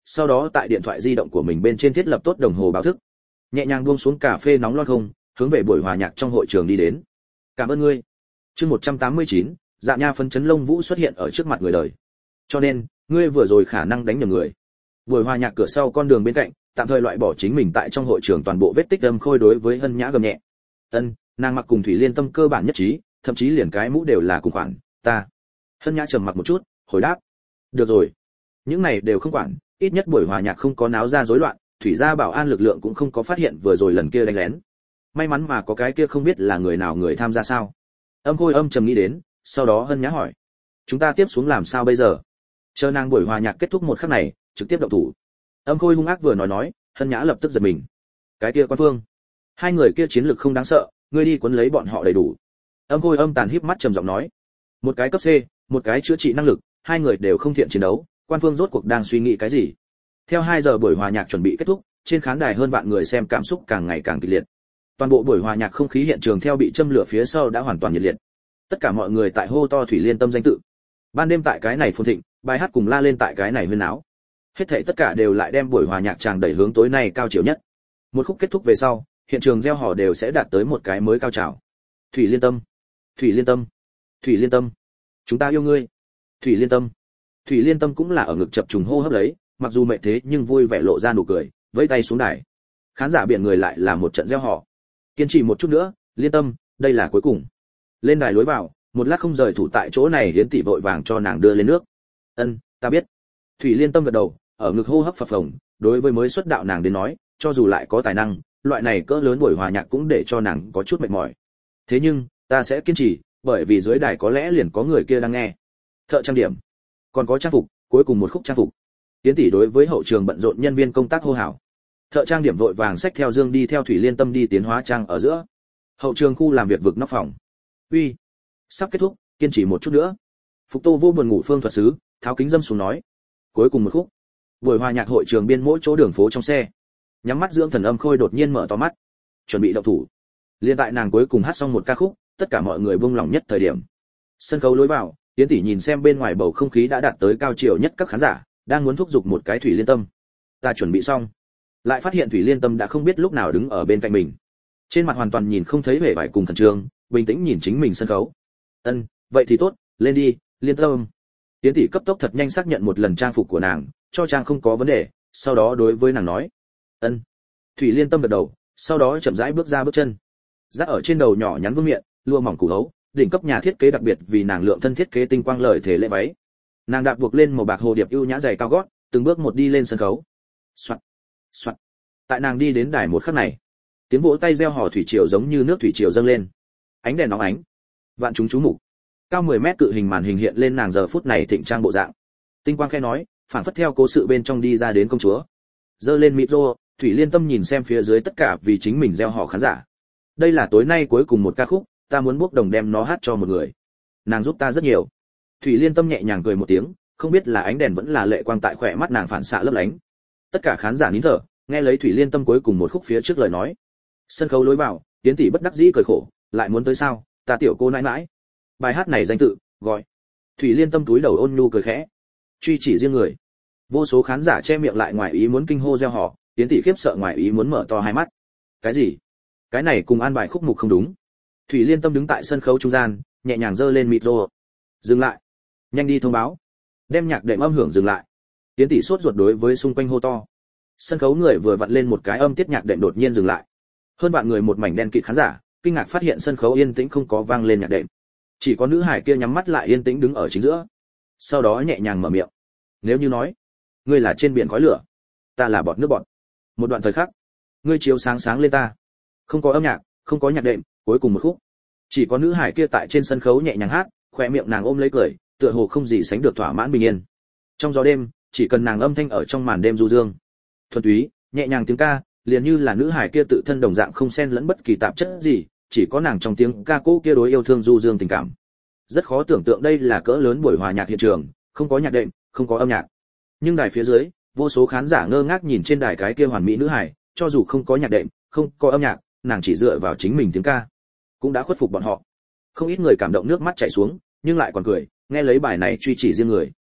sau đó tại điện thoại di động của mình bên trên thiết lập tốt đồng hồ báo thức, nhẹ nhàng buông xuống cà phê nóng lon không, hướng về buổi hòa nhạc trong hội trường đi đến. Cảm ơn ngươi. Chương một trăm tám mươi chín, Dạ Nha phấn chấn lông vũ xuất hiện ở trước mặt người đời. Cho nên, ngươi vừa rồi khả năng đánh nhầm người. Buổi hòa nhạc cửa sau con đường bên cạnh, tạm thời loại bỏ chính mình tại trong hội trường toàn bộ vết tích âm khôi đối với Hân Nhã gầm nhẹ. Ân, nàng mặc cùng Thủy Liên Tâm cơ bản nhất trí, thậm chí liền cái mũ đều là cùng khoản, ta. Hân Nhã trầm mặc một chút, hồi đáp. Được rồi. Những này đều không quản, ít nhất buổi hòa nhạc không có náo ra rối loạn, thủy gia bảo an lực lượng cũng không có phát hiện vừa rồi lần kia đánh lén. May mắn mà có cái kia không biết là người nào người tham gia sao. Âm Khôi âm trầm nghĩ đến, sau đó Hân Nhã hỏi. Chúng ta tiếp xuống làm sao bây giờ? Chờ nàng buổi hòa nhạc kết thúc một khắc này, trực tiếp động thủ. Âm Khôi hung ác vừa nói nói, Hân Nhã lập tức giật mình. Cái kia Quan Phương, hai người kia chiến lực không đáng sợ, ngươi đi cuốn lấy bọn họ đầy đủ. Âm Khôi âm tàn híp mắt trầm giọng nói. Một cái cấp C, một cái chữa trị năng lực, hai người đều không thiện chiến đấu, Quan Phương rốt cuộc đang suy nghĩ cái gì? Theo hai giờ buổi hòa nhạc chuẩn bị kết thúc, trên khán đài hơn vạn người xem cảm xúc càng ngày càng kịch liệt. Toàn bộ buổi hòa nhạc không khí hiện trường theo bị châm lửa phía sau đã hoàn toàn nhiệt liệt. Tất cả mọi người tại hô to Thủy Liên Tâm danh tự. Ban đêm tại cái này phồn thịnh, bài hát cùng la lên tại cái này huyên náo. Hết thảy tất cả đều lại đem buổi hòa nhạc tràng đẩy hướng tối nay cao chiều nhất. Một khúc kết thúc về sau, hiện trường reo hò đều sẽ đạt tới một cái mới cao trào. Thủy Liên Tâm, Thủy Liên Tâm, Thủy Liên Tâm, chúng ta yêu ngươi. Thủy Liên Tâm. Thủy Liên Tâm cũng là ở ngực chập trùng hô hấp lấy, mặc dù mệt thế nhưng vui vẻ lộ ra nụ cười, vẫy tay xuống đài. Khán giả biển người lại là một trận reo hò. Kiên trì một chút nữa, Liên Tâm, đây là cuối cùng. Lên đài lối vào, một lát không rời thủ tại chỗ này Hiến tỷ vội vàng cho nàng đưa lên nước. Ân, ta biết. Thủy Liên Tâm gật đầu, ở ngực hô hấp phập phồng, đối với mới xuất đạo nàng đến nói, cho dù lại có tài năng, loại này cỡ lớn buổi hòa nhạc cũng để cho nàng có chút mệt mỏi. Thế nhưng, ta sẽ kiên trì, bởi vì dưới đài có lẽ liền có người kia đang nghe. Thợ trang điểm, còn có trang phục, cuối cùng một khúc trang phục. Tiến tỷ đối với hậu trường bận rộn nhân viên công tác hô hào. Thợ trang điểm vội vàng xách theo dương đi theo Thủy Liên Tâm đi tiến hóa trang ở giữa. Hậu trường khu làm việc vực nóc phòng. Uy, sắp kết thúc, kiên trì một chút nữa. Phục Tô vô buồn ngủ phương thuật sứ, tháo kính dâm xuống nói. Cuối cùng một khúc. Buổi hòa nhạc hội trường biên mỗi chỗ đường phố trong xe. Nhắm mắt dưỡng thần Âm Khôi đột nhiên mở to mắt, chuẩn bị động thủ. Liên tại nàng cuối cùng hát xong một ca khúc, tất cả mọi người buông lòng nhất thời điểm. Sân khấu lối vào, Tiến tỷ nhìn xem bên ngoài bầu không khí đã đạt tới cao chiều nhất các khán giả, đang muốn thúc giục một cái Thủy Liên Tâm. Ta chuẩn bị xong, lại phát hiện Thủy Liên Tâm đã không biết lúc nào đứng ở bên cạnh mình. Trên mặt hoàn toàn nhìn không thấy vẻ vải cùng khẩn trương, bình tĩnh nhìn chính mình sân khấu. Ân, vậy thì tốt, lên đi, Liên Tâm. Tiến tỷ cấp tốc thật nhanh xác nhận một lần trang phục của nàng, cho trang không có vấn đề, sau đó đối với nàng nói. Ân. Thủy Liên Tâm gật đầu, sau đó chậm rãi bước ra bước chân. Rác ở trên đầu nhỏ nhắn vương miệng, lụa mỏng củ hấu, đỉnh cấp nhà thiết kế đặc biệt vì nàng lượng thân thiết kế tinh quang lời thể lễ váy. Nàng đạp buộc lên màu bạc hồ điệp ưu nhã giày cao gót, từng bước một đi lên sân khấu. Soạt, soạt. Tại nàng đi đến đài một khắc này, tiếng vỗ tay reo hò thủy triều giống như nước thủy triều dâng lên. Ánh đèn nóng ánh, vạn chúng chú mục. Cao mười mét cự hình màn hình hiện lên nàng giờ phút này thịnh trang bộ dạng. Tinh quang khẽ nói, phản phất theo cố sự bên trong đi ra đến công chúa. Giơ lên micro, Thủy Liên Tâm nhìn xem phía dưới tất cả vì chính mình reo hò khán giả. Đây là tối nay cuối cùng một ca khúc, ta muốn bốc đồng đem nó hát cho một người. Nàng giúp ta rất nhiều. Thủy Liên Tâm nhẹ nhàng cười một tiếng, không biết là ánh đèn vẫn là lệ quang tại khỏe mắt nàng phản xạ lấp lánh. Tất cả khán giả nín thở, nghe lấy Thủy Liên Tâm cuối cùng một khúc phía trước lời nói. Sân khấu lối vào, Tiến tỷ bất đắc dĩ cười khổ, lại muốn tới sao, ta tiểu cô nãi nãi. Bài hát này danh tự, gọi. Thủy Liên Tâm túi đầu ôn nhu cười khẽ. Truy chỉ riêng người. Vô số khán giả che miệng lại ngoài ý muốn kinh hô reo hò, Tiến tỷ khiếp sợ ngoài ý muốn mở to hai mắt. Cái gì? Cái này cùng an bài khúc mục không đúng. Thủy Liên Tâm đứng tại sân khấu trung gian, nhẹ nhàng giơ lên micro. Dừng lại. Nhanh đi thông báo. Đem nhạc đệm âm hưởng dừng lại. Tiến tỷ sốt ruột đối với xung quanh hô to. Sân khấu người vừa vặn lên một cái âm tiết nhạc đệm đột nhiên dừng lại. Hơn vạn người một mảnh đen kịt khán giả, kinh ngạc phát hiện sân khấu yên tĩnh không có vang lên nhạc đệm. Chỉ có nữ hải kia nhắm mắt lại yên tĩnh đứng ở chính giữa. Sau đó nhẹ nhàng mở miệng. Nếu như nói, ngươi là trên biển khói lửa, ta là bọt nước bọt. Một đoạn thời khắc, ngươi chiếu sáng sáng lên ta. Không có âm nhạc, không có nhạc đệm, cuối cùng một khúc. Chỉ có nữ hải kia tại trên sân khấu nhẹ nhàng hát, khóe miệng nàng ôm lấy cười, tựa hồ không gì sánh được thỏa mãn bình yên. Trong gió đêm, chỉ cần nàng âm thanh ở trong màn đêm du dương, thuần túy, nhẹ nhàng tiếng ca, liền như là nữ hải kia tự thân đồng dạng không xen lẫn bất kỳ tạp chất gì, chỉ có nàng trong tiếng ca cố kia đối yêu thương du dương tình cảm. Rất khó tưởng tượng đây là cỡ lớn buổi hòa nhạc hiện trường, không có nhạc đệm, không có âm nhạc. Nhưng đài phía dưới, vô số khán giả ngơ ngác nhìn trên đài cái kia hoàn mỹ nữ hải, cho dù không có nhạc đệm, không có âm nhạc, nàng chỉ dựa vào chính mình tiếng ca, cũng đã khuất phục bọn họ. Không ít người cảm động nước mắt chảy xuống, nhưng lại còn cười, nghe lấy bài này truy chỉ riêng người.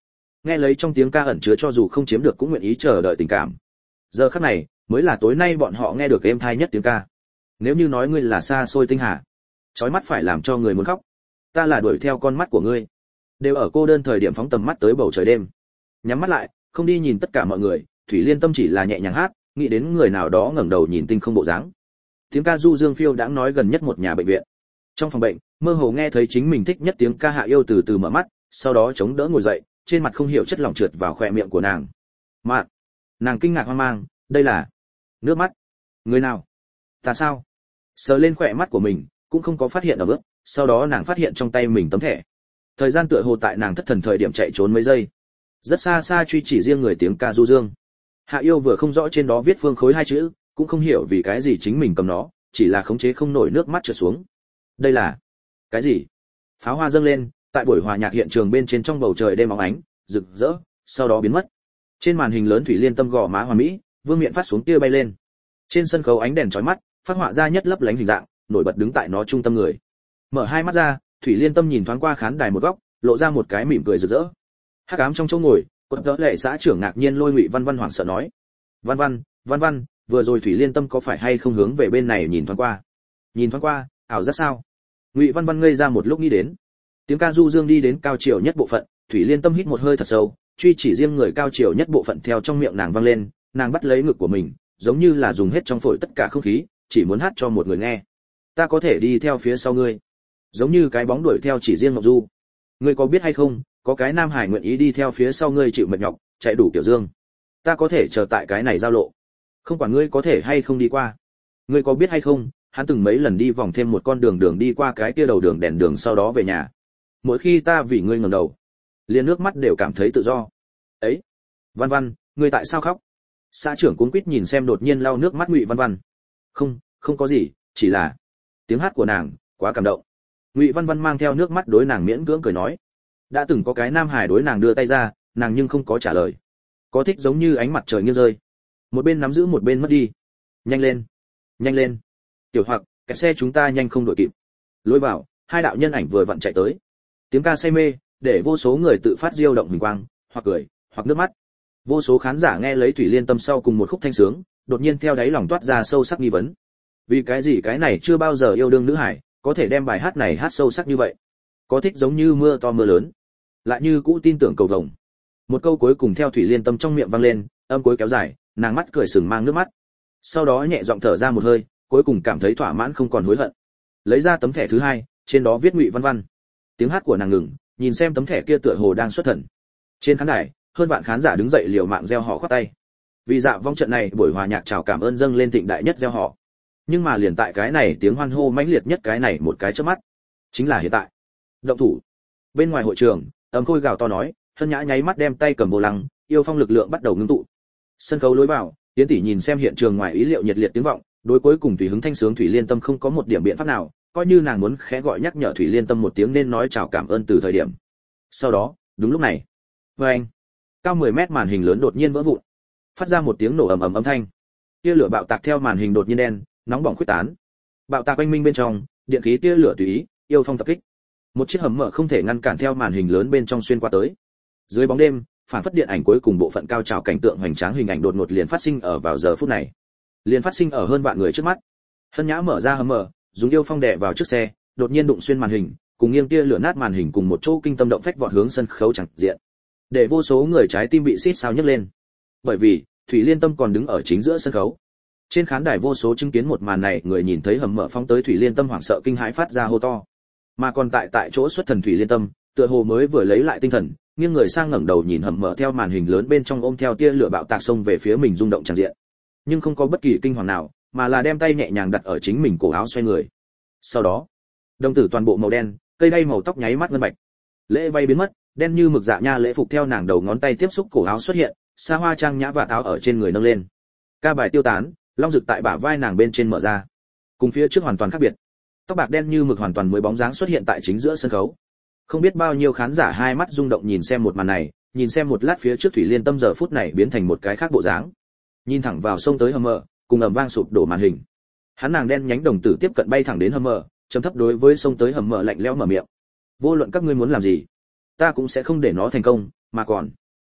nghe lấy trong tiếng ca ẩn chứa cho dù không chiếm được cũng nguyện ý chờ đợi tình cảm. Giờ khắc này mới là tối nay bọn họ nghe được êm tai nhất tiếng ca. Nếu như nói ngươi là xa xôi tinh hà, chói mắt phải làm cho người muốn khóc, ta là đuổi theo con mắt của ngươi, đều ở cô đơn thời điểm phóng tầm mắt tới bầu trời đêm. Nhắm mắt lại, không đi nhìn tất cả mọi người, Thủy Liên Tâm chỉ là nhẹ nhàng hát, nghĩ đến người nào đó ngẩng đầu nhìn tinh không bộ dáng. Tiếng ca du dương phiêu đãng nói gần nhất một nhà bệnh viện. Trong phòng bệnh, mơ hồ nghe thấy chính mình thích nhất tiếng ca Hạ Yêu từ từ mở mắt, sau đó chống đỡ ngồi dậy, trên mặt không hiểu chất lỏng trượt vào khóe miệng của nàng. Mạn, nàng kinh ngạc hoang mang, đây là nước mắt. Người nào? Ta sao? Sờ lên khóe mắt của mình, cũng không có phát hiện ở bước, sau đó nàng phát hiện trong tay mình tấm thẻ. Thời gian tựa hồ tại nàng thất thần thời điểm chạy trốn mấy giây. Rất xa xa truy chỉ riêng người tiếng ca du dương. Hạ Yêu vừa không rõ trên đó viết phương khối hai chữ, cũng không hiểu vì cái gì chính mình cầm nó, chỉ là khống chế không nổi nước mắt trượt xuống. Đây là cái gì? Pháo hoa dâng lên, tại buổi hòa nhạc hiện trường bên trên trong bầu trời đêm óng ánh, rực rỡ, sau đó biến mất. Trên màn hình lớn Thủy Liên Tâm gò má hoàn mỹ, vương miện phát xuống tia bay lên. Trên sân khấu ánh đèn chói mắt, phát họa ra nhất lấp lánh hình dạng, nổi bật đứng tại nó trung tâm người. Mở hai mắt ra, Thủy Liên Tâm nhìn thoáng qua khán đài một góc, lộ ra một cái mỉm cười rực rỡ. Hắc ám trong chỗ ngồi, quận đỡ lệ xã trưởng ngạc nhiên lôi Ngụy Văn Văn hoảng sợ nói: "Văn Văn, Văn Văn, vừa rồi Thủy Liên Tâm có phải hay không hướng về bên này nhìn thoáng qua?" Nhìn thoáng qua, ảo giác sao? Ngụy Văn Văn ngây ra một lúc nghĩ đến. Tiếng ca du dương đi đến cao chiều nhất bộ phận, Thủy Liên Tâm hít một hơi thật sâu, truy chỉ riêng người cao chiều nhất bộ phận theo trong miệng nàng vang lên, nàng bắt lấy ngực của mình, giống như là dùng hết trong phổi tất cả không khí, chỉ muốn hát cho một người nghe. Ta có thể đi theo phía sau ngươi, giống như cái bóng đuổi theo chỉ riêng Ngọc Du. Ngươi có biết hay không, có cái nam hải nguyện ý đi theo phía sau ngươi chịu mệt nhọc, chạy đủ kiểu dương. Ta có thể chờ tại cái này giao lộ, không quản ngươi có thể hay không đi qua. Ngươi có biết hay không, hắn từng mấy lần đi vòng thêm một con đường đường đi qua cái kia đầu đường đèn đường sau đó về nhà. Mỗi khi ta vì ngươi ngẩng đầu, liền nước mắt đều cảm thấy tự do. Ấy, Văn Văn, ngươi tại sao khóc? Xã trưởng cuống quýt nhìn xem đột nhiên lau nước mắt Ngụy Văn Văn. Không, không có gì, chỉ là tiếng hát của nàng quá cảm động. Ngụy Văn Văn mang theo nước mắt đối nàng miễn cưỡng cười nói, đã từng có cái nam hải đối nàng đưa tay ra, nàng nhưng không có trả lời. Có thích giống như ánh mặt trời nghiêng rơi, một bên nắm giữ một bên mất đi. Nhanh lên, nhanh lên, tiểu Hoặc, cái xe chúng ta nhanh không đuổi kịp. Lối vào, hai đạo nhân ảnh vừa vặn chạy tới. Tiếng ca say mê, để vô số người tự phát diêu động huỳnh quang, hoặc cười, hoặc nước mắt. Vô số khán giả nghe lấy Thủy Liên Tâm sau cùng một khúc thanh sướng, đột nhiên theo đáy lòng toát ra sâu sắc nghi vấn. Vì cái gì cái này chưa bao giờ yêu đương nữ hải, có thể đem bài hát này hát sâu sắc như vậy? Có thích giống như mưa to mưa lớn, lại như cũ tin tưởng cầu vồng. Một câu cuối cùng theo Thủy Liên Tâm trong miệng vang lên, âm cuối kéo dài, nàng mắt cười sừng mang nước mắt. Sau đó nhẹ giọng thở ra một hơi, cuối cùng cảm thấy thỏa mãn không còn hối hận. Lấy ra tấm thẻ thứ hai, trên đó viết Ngụy Văn Văn. Tiếng hát của nàng ngừng, nhìn xem tấm thẻ kia tựa hồ đang xuất thần. Trên khán đài, hơn vạn khán giả đứng dậy liều mạng reo hò khoát tay. Vì dạ vong trận này, buổi hòa nhạc chào cảm ơn dâng lên thịnh đại nhất reo hò. Nhưng mà liền tại cái này tiếng hoan hô mãnh liệt nhất cái này một cái chớp mắt, chính là hiện tại. Động thủ. Bên ngoài hội trường, Ấm Khôi gào to nói, Hân Nhã nháy mắt đem tay cầm vô lăng, yêu phong lực lượng bắt đầu ngưng tụ. Sân khấu lối vào, Tiến tỷ nhìn xem hiện trường ngoài ý liệu nhiệt liệt tiếng vọng, đối cuối cùng tùy hứng thanh sướng Thủy Liên Tâm không có một điểm biện pháp nào, coi như nàng muốn khẽ gọi nhắc nhở Thủy Liên Tâm một tiếng nên nói chào cảm ơn từ thời điểm. Sau đó, đúng lúc này, vâng, cao mười mét màn hình lớn đột nhiên vỡ vụn, phát ra một tiếng nổ ầm ầm âm thanh. Tia lửa bạo tạc theo màn hình đột nhiên đen, nóng bỏng khuếch tán. Bạo tạc quanh minh bên trong, điện khí tia lửa tùy ý, yêu phong tập kích. Một chiếc hầm mở không thể ngăn cản theo màn hình lớn bên trong xuyên qua tới. Dưới bóng đêm, phản phất điện ảnh cuối cùng bộ phận cao trào cảnh tượng hoành tráng hình ảnh đột ngột liền phát sinh ở vào giờ phút này. Liền phát sinh ở hơn vạn người trước mắt. Hân Nhã mở ra hầm mở, dùng yêu phong đè vào trước xe, đột nhiên đụng xuyên màn hình, cùng nghiêng tia lửa nát màn hình cùng một chỗ kinh tâm động phách vọt hướng sân khấu chẳng diện. Để vô số người trái tim bị xít sao nhấc lên. Bởi vì, Thủy Liên Tâm còn đứng ở chính giữa sân khấu. Trên khán đài vô số chứng kiến một màn này, người nhìn thấy hầm mở phóng tới Thủy Liên Tâm hoảng sợ kinh hãi phát ra hô to. Mà còn tại tại chỗ xuất thần Thủy Liên Tâm, tựa hồ mới vừa lấy lại tinh thần, nghiêng người sang ngẩng đầu nhìn hầm mở theo màn hình lớn bên trong ôm theo tia lửa bạo tạc xông về phía mình rung động tràn diện. Nhưng không có bất kỳ kinh hoàng nào, mà là đem tay nhẹ nhàng đặt ở chính mình cổ áo xoay người. Sau đó, đồng tử toàn bộ màu đen, cây đay màu tóc nháy mắt ngân bạch. Lễ vay biến mất, đen như mực dạ nha lễ phục theo nàng đầu ngón tay tiếp xúc cổ áo xuất hiện, xa hoa trang nhã và áo ở trên người nâng lên. Ca bài tiêu tán, long rực tại bả vai nàng bên trên mở ra, cùng phía trước hoàn toàn khác biệt. Tóc bạc đen như mực hoàn toàn mới bóng dáng xuất hiện tại chính giữa sân khấu. Không biết bao nhiêu khán giả hai mắt rung động nhìn xem một màn này, nhìn xem một lát phía trước Thủy Liên Tâm giờ phút này biến thành một cái khác bộ dáng. Nhìn thẳng vào sông tới hầm mở, cùng ầm vang sụp đổ màn hình. Hắn nàng đen nhánh đồng tử tiếp cận bay thẳng đến hầm mở, trầm thấp đối với sông tới hầm mở lạnh lẽo mở miệng. Vô luận các ngươi muốn làm gì, ta cũng sẽ không để nó thành công, mà còn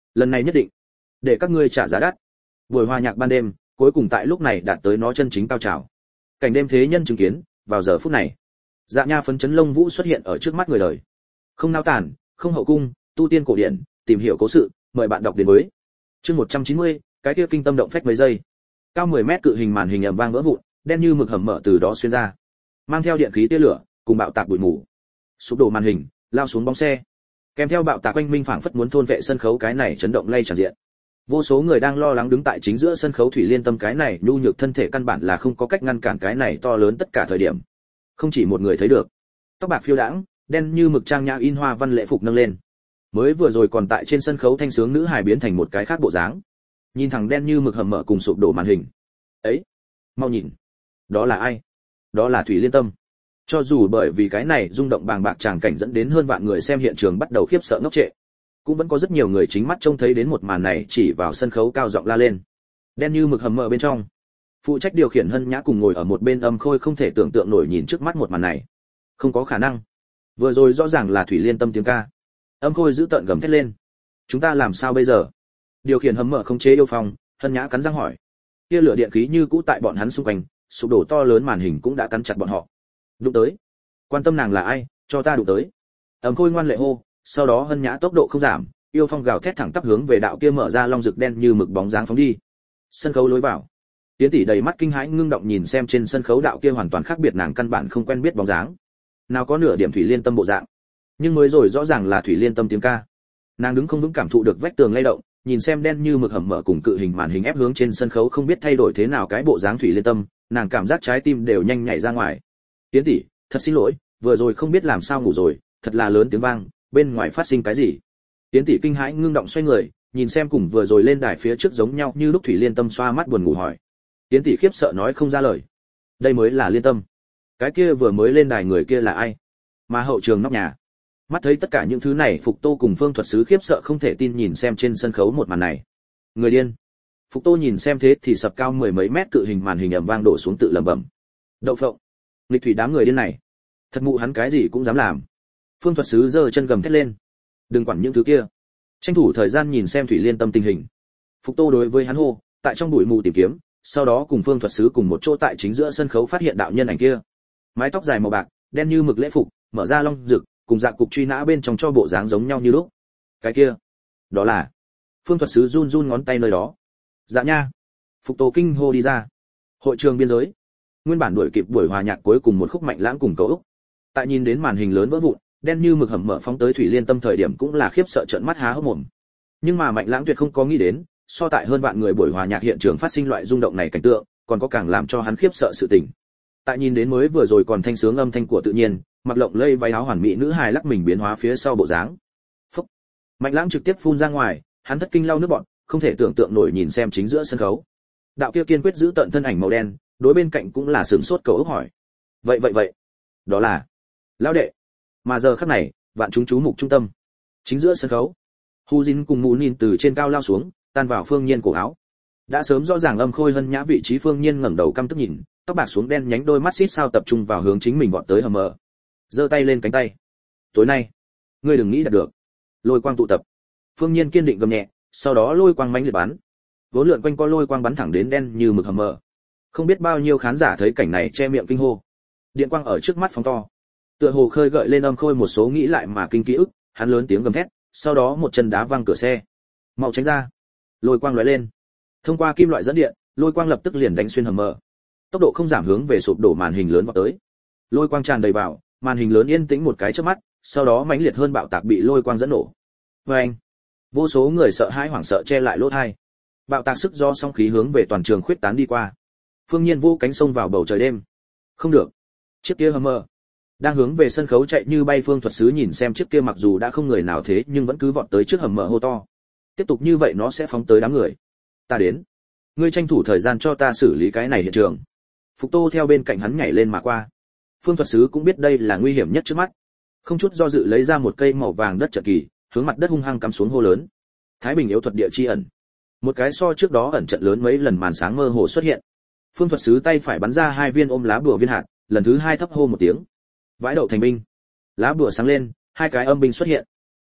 lần này nhất định để các ngươi trả giá đắt. Buổi hòa nhạc ban đêm cuối cùng tại lúc này đạt tới nó chân chính cao trào. Cảnh đêm thế nhân chứng kiến, vào giờ phút này, Dạ Nha phấn chấn lông vũ xuất hiện ở trước mắt người đời. Không nao tản, không hậu cung, tu tiên cổ điển, tìm hiểu cố sự, mời bạn đọc đến với. Chương một trăm chín mươi, cái kia kinh tâm động phách mấy giây. Cao mười mét cự hình màn hình ầm vang vỡ vụn, đen như mực hầm mở từ đó xuyên ra, mang theo điện khí tia lửa, cùng bạo tạc bụi mù. Sụp đổ màn hình, lao xuống bóng xe. Kèm theo bạo tạc quanh minh phảng phất muốn thôn vệ sân khấu cái này chấn động lay tràn diện. Vô số người đang lo lắng đứng tại chính giữa sân khấu Thủy Liên Tâm cái này nhu nhược thân thể căn bản là không có cách ngăn cản cái này to lớn tất cả thời điểm. Không chỉ một người thấy được. Tóc bạc phiêu đãng, đen như mực trang nhã in hoa văn lễ phục nâng lên. Mới vừa rồi còn tại trên sân khấu thanh sướng nữ hài biến thành một cái khác bộ dáng. Nhìn thẳng đen như mực hầm mở cùng sụp đổ màn hình. Ấy, mau nhìn. Đó là ai? Đó là Thủy Liên Tâm. Cho dù bởi vì cái này rung động bàng bạc tràng cảnh dẫn đến hơn vạn người xem hiện trường bắt đầu khiếp sợ ngốc trệ, cũng vẫn có rất nhiều người chính mắt trông thấy đến một màn này chỉ vào sân khấu cao giọng la lên. Đen như mực hầm mở bên trong, phụ trách điều khiển Hân Nhã cùng ngồi ở một bên Âm Khôi không thể tưởng tượng nổi nhìn trước mắt một màn này. Không có khả năng. Vừa rồi rõ ràng là Thủy Liên Tâm tiếng ca. Âm Khôi giữ tợn gầm thét lên. Chúng ta làm sao bây giờ? Điều khiển hầm mở không chế yêu phong, Hân Nhã cắn răng hỏi. Tia lửa điện khí như cũ tại bọn hắn xung quanh, sụp đổ to lớn màn hình cũng đã cắn chặt bọn họ. Đụng tới. Quan tâm nàng là ai, cho ta đụng tới. Âm Khôi ngoan lệ hô, sau đó Hân Nhã tốc độ không giảm, yêu phong gào thét thẳng tắp hướng về đạo kia mở ra long rực đen như mực bóng dáng phóng đi. Sân khấu lối vào. Tiến tỷ đầy mắt kinh hãi ngưng động nhìn xem trên sân khấu đạo kia hoàn toàn khác biệt nàng căn bản không quen biết bóng dáng. Nào có nửa điểm Thủy Liên Tâm bộ dạng. Nhưng mới rồi rõ ràng là Thủy Liên Tâm tiếng ca. Nàng đứng không vững cảm thụ được vách tường lay động, nhìn xem đen như mực hầm mở cùng cự hình màn hình ép hướng trên sân khấu không biết thay đổi thế nào cái bộ dáng Thủy Liên Tâm, nàng cảm giác trái tim đều nhanh nhảy ra ngoài. Tiến tỷ, thật xin lỗi, vừa rồi không biết làm sao ngủ rồi, thật là lớn tiếng vang, bên ngoài phát sinh cái gì? Tiến tỷ kinh hãi ngưng động xoay người, nhìn xem cùng vừa rồi lên đài phía trước giống nhau như lúc Thủy Liên Tâm xoa mắt buồn ngủ hỏi. Tiến tỷ khiếp sợ nói không ra lời. Đây mới là Liên Tâm. Cái kia vừa mới lên đài người kia là ai? Mà hậu trường nóc nhà. Mắt thấy tất cả những thứ này, Phục Tô cùng Phương Thuật Sứ khiếp sợ không thể tin nhìn xem trên sân khấu một màn này. Người điên. Phục Tô nhìn xem thế thì sập cao mười mấy mét cự hình màn hình ầm vang đổ xuống tự lẩm bẩm. Đậu phộng. Nghịch thủy đám người điên này. Thật mụ hắn cái gì cũng dám làm. Phương Thuật Sứ giơ chân gầm thét lên. Đừng quản những thứ kia. Tranh thủ thời gian nhìn xem Thủy Liên Tâm tình hình. Phục Tô đối với hắn hô, tại trong bụi mù tìm kiếm, sau đó cùng Phương Thuật Sứ cùng một chỗ tại chính giữa sân khấu phát hiện đạo nhân ảnh kia. Mái tóc dài màu bạc, đen như mực lễ phục, mở ra long rực, cùng dạng cục truy nã bên trong cho bộ dáng giống nhau như lúc. Cái kia, đó là. Phương Thuật Sứ run run ngón tay nơi đó. Dạ Nha. Phục Tô kinh hô đi ra. Hội trường biên giới. Nguyên bản đuổi kịp buổi hòa nhạc cuối cùng một khúc Mạnh Lãng cùng Cậu Úc. Tại nhìn đến màn hình lớn vỡ vụn, đen như mực hầm mở phóng tới Thủy Liên Tâm thời điểm cũng là khiếp sợ trợn mắt há hốc mồm. Nhưng mà Mạnh Lãng tuyệt không có nghĩ đến, so tại hơn vạn người buổi hòa nhạc hiện trường phát sinh loại rung động này cảnh tượng, còn có càng làm cho hắn khiếp sợ sự tình. Tại nhìn đến mới vừa rồi còn thanh sướng âm thanh của tự nhiên, mặc lộng lây váy áo hoàn mỹ nữ hài lắc mình biến hóa phía sau bộ dáng. Phúc. Mạnh Lãng trực tiếp phun ra ngoài, hắn thất kinh lau nước bọt, không thể tưởng tượng nổi nhìn xem chính giữa sân khấu. Đạo kia kiên quyết giữ tận thân ảnh màu đen, đối bên cạnh cũng là sửng sốt Cậu Úc hỏi. Vậy vậy vậy, đó là lão đệ. Mà giờ khắc này, vạn chúng chú mục trung tâm, chính giữa sân khấu, Hu Jin cùng Mù Nin từ trên cao lao xuống, tan vào Phương Nhiên cổ áo. Đã sớm rõ ràng Âm Khôi Hân Nhã vị trí Phương Nhiên ngẩng đầu căm tức nhìn, tóc bạc xuống đen nhánh đôi mắt xít sao tập trung vào hướng chính mình vọt tới hầm mờ. Giơ tay lên cánh tay. Tối nay, ngươi đừng nghĩ đạt được. Lôi quang tụ tập. Phương Nhiên kiên định gầm nhẹ, sau đó lôi quang mãnh liệt bắn. Vốn lượn quanh co lôi quang bắn thẳng đến đen như mực hầm mờ. Không biết bao nhiêu khán giả thấy cảnh này che miệng kinh hô. Điện quang ở trước mắt phóng to. Tựa hồ khơi gợi lên Âm Khôi một số nghĩ lại mà kinh ký ức, hắn lớn tiếng gầm thét, sau đó một chân đá văng cửa xe. Mau tránh ra. Lôi quang lóe lên. Thông qua kim loại dẫn điện, lôi quang lập tức liền đánh xuyên hầm mờ. Tốc độ không giảm hướng về sụp đổ màn hình lớn vọt tới. Lôi quang tràn đầy vào, màn hình lớn yên tĩnh một cái chớp mắt, sau đó mãnh liệt hơn bạo tạc bị lôi quang dẫn nổ. Oeng! Vô số người sợ hãi hoảng sợ che lại lỗ tai. Bạo tạc sức do sóng khí hướng về toàn trường khuyết tán đi qua. Phương Nhiên vô cánh sông vào bầu trời đêm. Không được. Chiếc kia hầm mờ đang hướng về sân khấu chạy như bay. Phương Thuật Sứ nhìn xem chiếc kia mặc dù đã không người nào thế nhưng vẫn cứ vọt tới trước hầm mờ hô to. Tiếp tục như vậy nó sẽ phóng tới đám người. Ta đến. Ngươi tranh thủ thời gian cho ta xử lý cái này hiện trường. Phục Tô theo bên cạnh hắn nhảy lên mà qua. Phương Thuật Sứ cũng biết đây là nguy hiểm nhất trước mắt, không chút do dự lấy ra một cây màu vàng đất trận kỳ, hướng mặt đất hung hăng cắm xuống hô lớn. Thái Bình yếu thuật địa chi ẩn. Một cái so trước đó ẩn trận lớn mấy lần màn sáng mơ hồ xuất hiện. Phương Thuật Sứ tay phải bắn ra hai viên ôm lá bùa viên hạt, lần thứ hai thấp hô một tiếng. Vãi đậu thành binh. Lá bùa sáng lên, hai cái âm binh xuất hiện.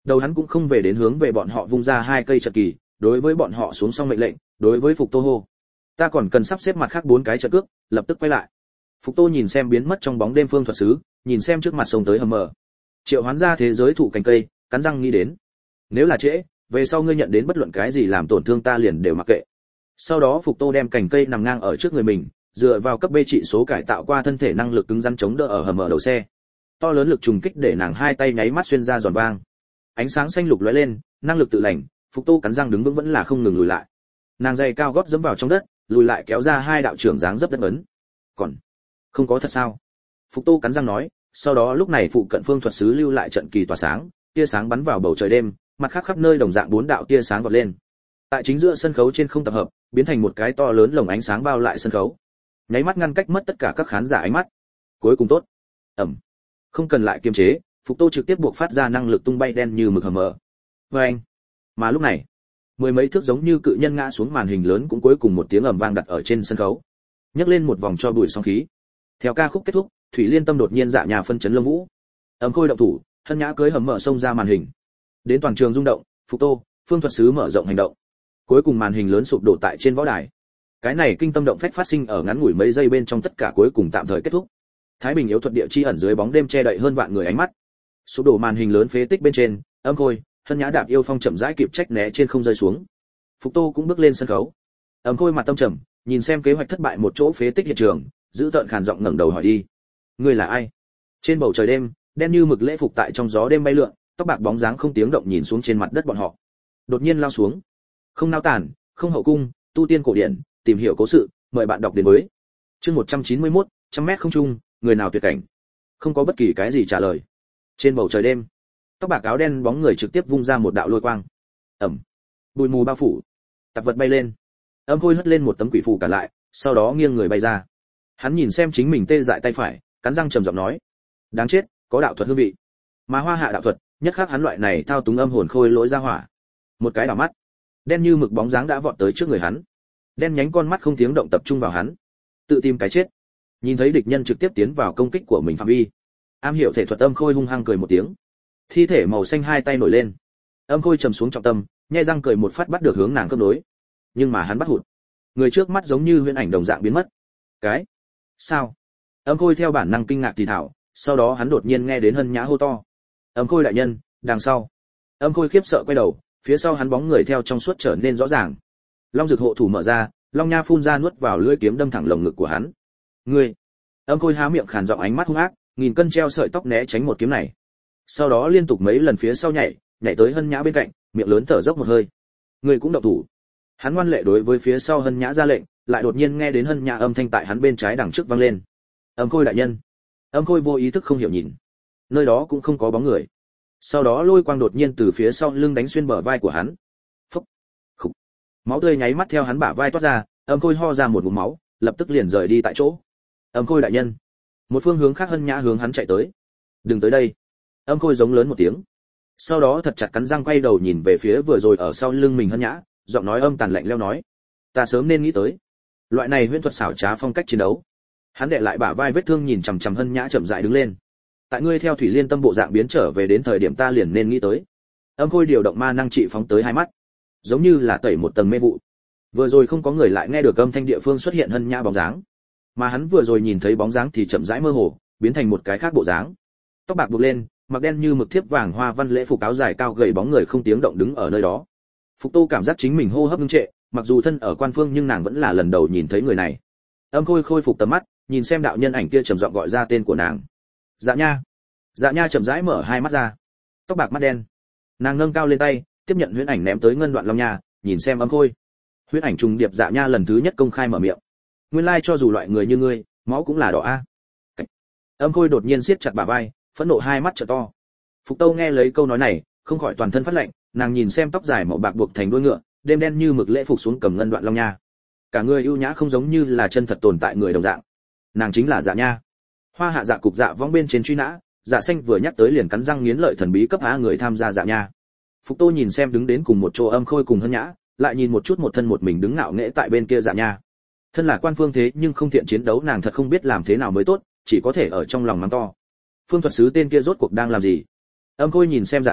Đầu hắn cũng không về đến hướng về bọn họ vung ra hai cây trận kỳ, đối với bọn họ xuống xong mệnh lệnh, đối với Phục Tô hô: "Ta còn cần sắp xếp mặt khác bốn cái trận cước, lập tức quay lại." Phục Tô nhìn xem biến mất trong bóng đêm phương thuật sứ, nhìn xem trước mặt sông tới hầm mở. Triệu Hoán ra thế giới thụ cành cây, cắn răng nghĩ đến: "Nếu là trễ, về sau ngươi nhận đến bất luận cái gì làm tổn thương ta liền đều mặc kệ." Sau đó Phục Tô đem cành cây nằm ngang ở trước người mình, dựa vào cấp B trị số cải tạo qua thân thể năng lực cứng rắn chống đỡ ở hầm mở đầu xe. To lớn lực trùng kích để nàng hai tay nháy mắt xuyên ra giòn vang. Ánh sáng xanh lục lóe lên, năng lực tự lành, Phục Tô cắn răng đứng vững vẫn là không ngừng lùi lại. Nàng giày cao gót dẫm vào trong đất, lùi lại kéo ra hai đạo trưởng dáng dấp đất ấn. Còn không có thật sao? Phục Tô cắn răng nói, sau đó lúc này phụ cận phương thuật sứ lưu lại trận kỳ tỏa sáng, tia sáng bắn vào bầu trời đêm, mặt khác khắp nơi đồng dạng bốn đạo tia sáng vọt lên. Tại chính giữa sân khấu trên không tập hợp, biến thành một cái to lớn lồng ánh sáng bao lại sân khấu. Nháy mắt ngăn cách mất tất cả các khán giả ánh mắt. Cuối cùng tốt. Ầm. Không cần lại kiềm chế, Phục Tô trực tiếp buộc phát ra năng lực tung bay đen như mực hầm mờ. Oeng. Mà lúc này, mười mấy thước giống như cự nhân ngã xuống màn hình lớn cũng cuối cùng một tiếng ầm vang đặt ở trên sân khấu. Nhấc lên một vòng cho bụi sóng khí. Theo ca khúc kết thúc, Thủy Liên Tâm đột nhiên dạ nhà phân chấn Lâm Vũ. Ấm Khôi động thủ, Hân Nhã cưới hầm mở xông ra màn hình. Đến toàn trường rung động, Phục Tô, phương thuật sứ mở rộng hành động. Cuối cùng màn hình lớn sụp đổ tại trên võ đài. Cái này kinh tâm động phách phát sinh ở ngắn ngủi mấy giây bên trong, tất cả cuối cùng tạm thời kết thúc. Thái Bình yếu thuật địa chi ẩn dưới bóng đêm che đậy hơn vạn người ánh mắt. Sụp đổ màn hình lớn phế tích bên trên, Âm Khôi, Hân Nhã đạp yêu phong chậm rãi kịp trách né trên không rơi xuống. Phục Tô cũng bước lên sân khấu. Âm Khôi mặt tâm trầm, nhìn xem kế hoạch thất bại một chỗ phế tích hiện trường, giữ tợn khàn giọng ngẩng đầu hỏi đi: "Ngươi là ai?" Trên bầu trời đêm, đen như mực lễ phục tại trong gió đêm bay lượn, tóc bạc bóng dáng không tiếng động nhìn xuống trên mặt đất bọn họ. Đột nhiên lao xuống. Không nao tản, không hậu cung, tu tiên cổ điển, tìm hiểu cố sự, mời bạn đọc đến với. Chương một trăm chín mươi mốt, trăm mét không trung, người nào tuyệt cảnh. Không có bất kỳ cái gì trả lời. Trên bầu trời đêm, tóc bạc áo đen bóng người trực tiếp vung ra một đạo lôi quang. Ầm. Bụi mù bao phủ, tạp vật bay lên. Âm Khôi hất lên một tấm quỷ phù cả lại, sau đó nghiêng người bay ra. Hắn nhìn xem chính mình tê dại tay phải, cắn răng trầm giọng nói: "Đáng chết, có đạo thuật hương vị." Mà Hoa Hạ đạo thuật, nhất khắc hắn loại này thao túng âm hồn khôi lỗi ra hỏa. Một cái đảo mắt, đen như mực bóng dáng đã vọt tới trước người hắn. Đen nhánh con mắt không tiếng động tập trung vào hắn, tự tìm cái chết. Nhìn thấy địch nhân trực tiếp tiến vào công kích của mình phạm vi, am hiểu thể thuật Âm Khôi hung hăng cười một tiếng. Thi thể màu xanh hai tay nổi lên. Âm Khôi trầm xuống trọng tâm, nhếch răng cười một phát bắt được hướng nàng cấp đối. Nhưng mà hắn bắt hụt. Người trước mắt giống như huyễn ảnh đồng dạng biến mất. Cái? Sao? Âm Khôi theo bản năng kinh ngạc thì thảo, sau đó hắn đột nhiên nghe đến Hân Nhã hô to: "Âm Khôi đại nhân, đằng sau." Âm Khôi khiếp sợ quay đầu, phía sau hắn bóng người theo trong suốt trở nên rõ ràng. Long Dực hộ thủ mở ra, long nha phun ra nuốt vào lưỡi kiếm đâm thẳng lồng ngực của hắn. "Ngươi!" Âm Khôi há miệng khàn giọng, ánh mắt hung ác, nghìn cân treo sợi tóc né tránh một kiếm này. Sau đó liên tục mấy lần phía sau nhảy, nhảy tới Hân Nhã bên cạnh, miệng lớn thở dốc một hơi. "Ngươi cũng động thủ." Hắn ngoan lệ đối với phía sau Hân Nhã ra lệnh, lại đột nhiên nghe đến Hân Nhã âm thanh tại hắn bên trái đằng trước vang lên: "Âm Khôi đại nhân." Âm Khôi vô ý thức không hiểu nhìn, nơi đó cũng không có bóng người. Sau đó lôi quang đột nhiên từ phía sau lưng đánh xuyên bờ vai của hắn. Phốc, khục, máu tươi nháy mắt theo hắn bả vai toát ra. Âm Khôi ho ra một ngụm máu, lập tức liền rời đi tại chỗ. "Âm Khôi đại nhân." Một phương hướng khác Hân Nhã hướng hắn chạy tới. "Đừng tới đây." Âm Khôi giống lớn một tiếng, sau đó thật chặt cắn răng quay đầu nhìn về phía vừa rồi ở sau lưng mình Hân Nhã, giọng nói âm tàn lạnh lẽo nói: "Ta sớm nên nghĩ tới loại này huyễn thuật xảo trá phong cách chiến đấu." Hắn đệ lại bả vai vết thương, nhìn chằm chằm Hân Nhã chậm rãi đứng lên. "Tại ngươi theo Thủy Liên Tâm bộ dạng biến trở về đến thời điểm ta liền nên nghĩ tới." Âm Khôi điều động ma năng trị phóng tới hai mắt, giống như là tẩy một tầng mê vụ. Vừa rồi không có người lại nghe được âm thanh địa phương xuất hiện Hân Nhã bóng dáng, mà hắn vừa rồi nhìn thấy bóng dáng thì chậm rãi mơ hồ, biến thành một cái khác bộ dáng. Tóc bạc buộc lên, mặc đen như mực thiếp vàng hoa văn lễ phục áo dài cao gầy bóng người không tiếng động đứng ở nơi đó. Phục Tô cảm giác chính mình hô hấp ngưng trệ, mặc dù thân ở quan phương nhưng nàng vẫn là lần đầu nhìn thấy người này. Âm Khôi khôi phục tầm mắt, nhìn xem đạo nhân ảnh kia trầm giọng gọi ra tên của nàng: "Dạ Nha." Dạ Nha chậm rãi mở hai mắt ra, tóc bạc mắt đen. Nàng nâng cao lên tay, tiếp nhận huyễn ảnh ném tới ngân đoạn long nha, nhìn xem Âm Khôi. Huyễn ảnh trùng điệp Dạ Nha lần thứ nhất công khai mở miệng: "Nguyên lai cho dù loại người như ngươi, máu cũng là đỏ a." Cảnh. Âm Khôi đột nhiên siết chặt bả vai, phẫn nộ hai mắt trợ to. Phục Tâu nghe lấy câu nói này, không khỏi toàn thân phát lạnh, nàng nhìn xem tóc dài màu bạc buộc thành đuôi ngựa, đêm đen như mực lễ phục xuống cầm ngân đoạn long nha. Cả người ưu nhã không giống như là chân thật tồn tại người đồng dạng. Nàng chính là Dạ Nha. Hoa Hạ Dạ cục Dạ vong bên trên truy nã, Dạ xanh vừa nhắc tới liền cắn răng nghiến lợi thần bí cấp á người tham gia Dạ Nha. Phục Tô nhìn xem đứng đến cùng một chỗ Âm Khôi cùng Hân Nhã, lại nhìn một chút một thân một mình đứng ngạo nghễ tại bên kia Dạ Nha. Thân là quan phương thế nhưng không thiện chiến đấu, nàng thật không biết làm thế nào mới tốt, chỉ có thể ở trong lòng mắng to. Phương thuật sứ tên kia rốt cuộc đang làm gì? Âm Khôi nhìn xem Dạ Nha,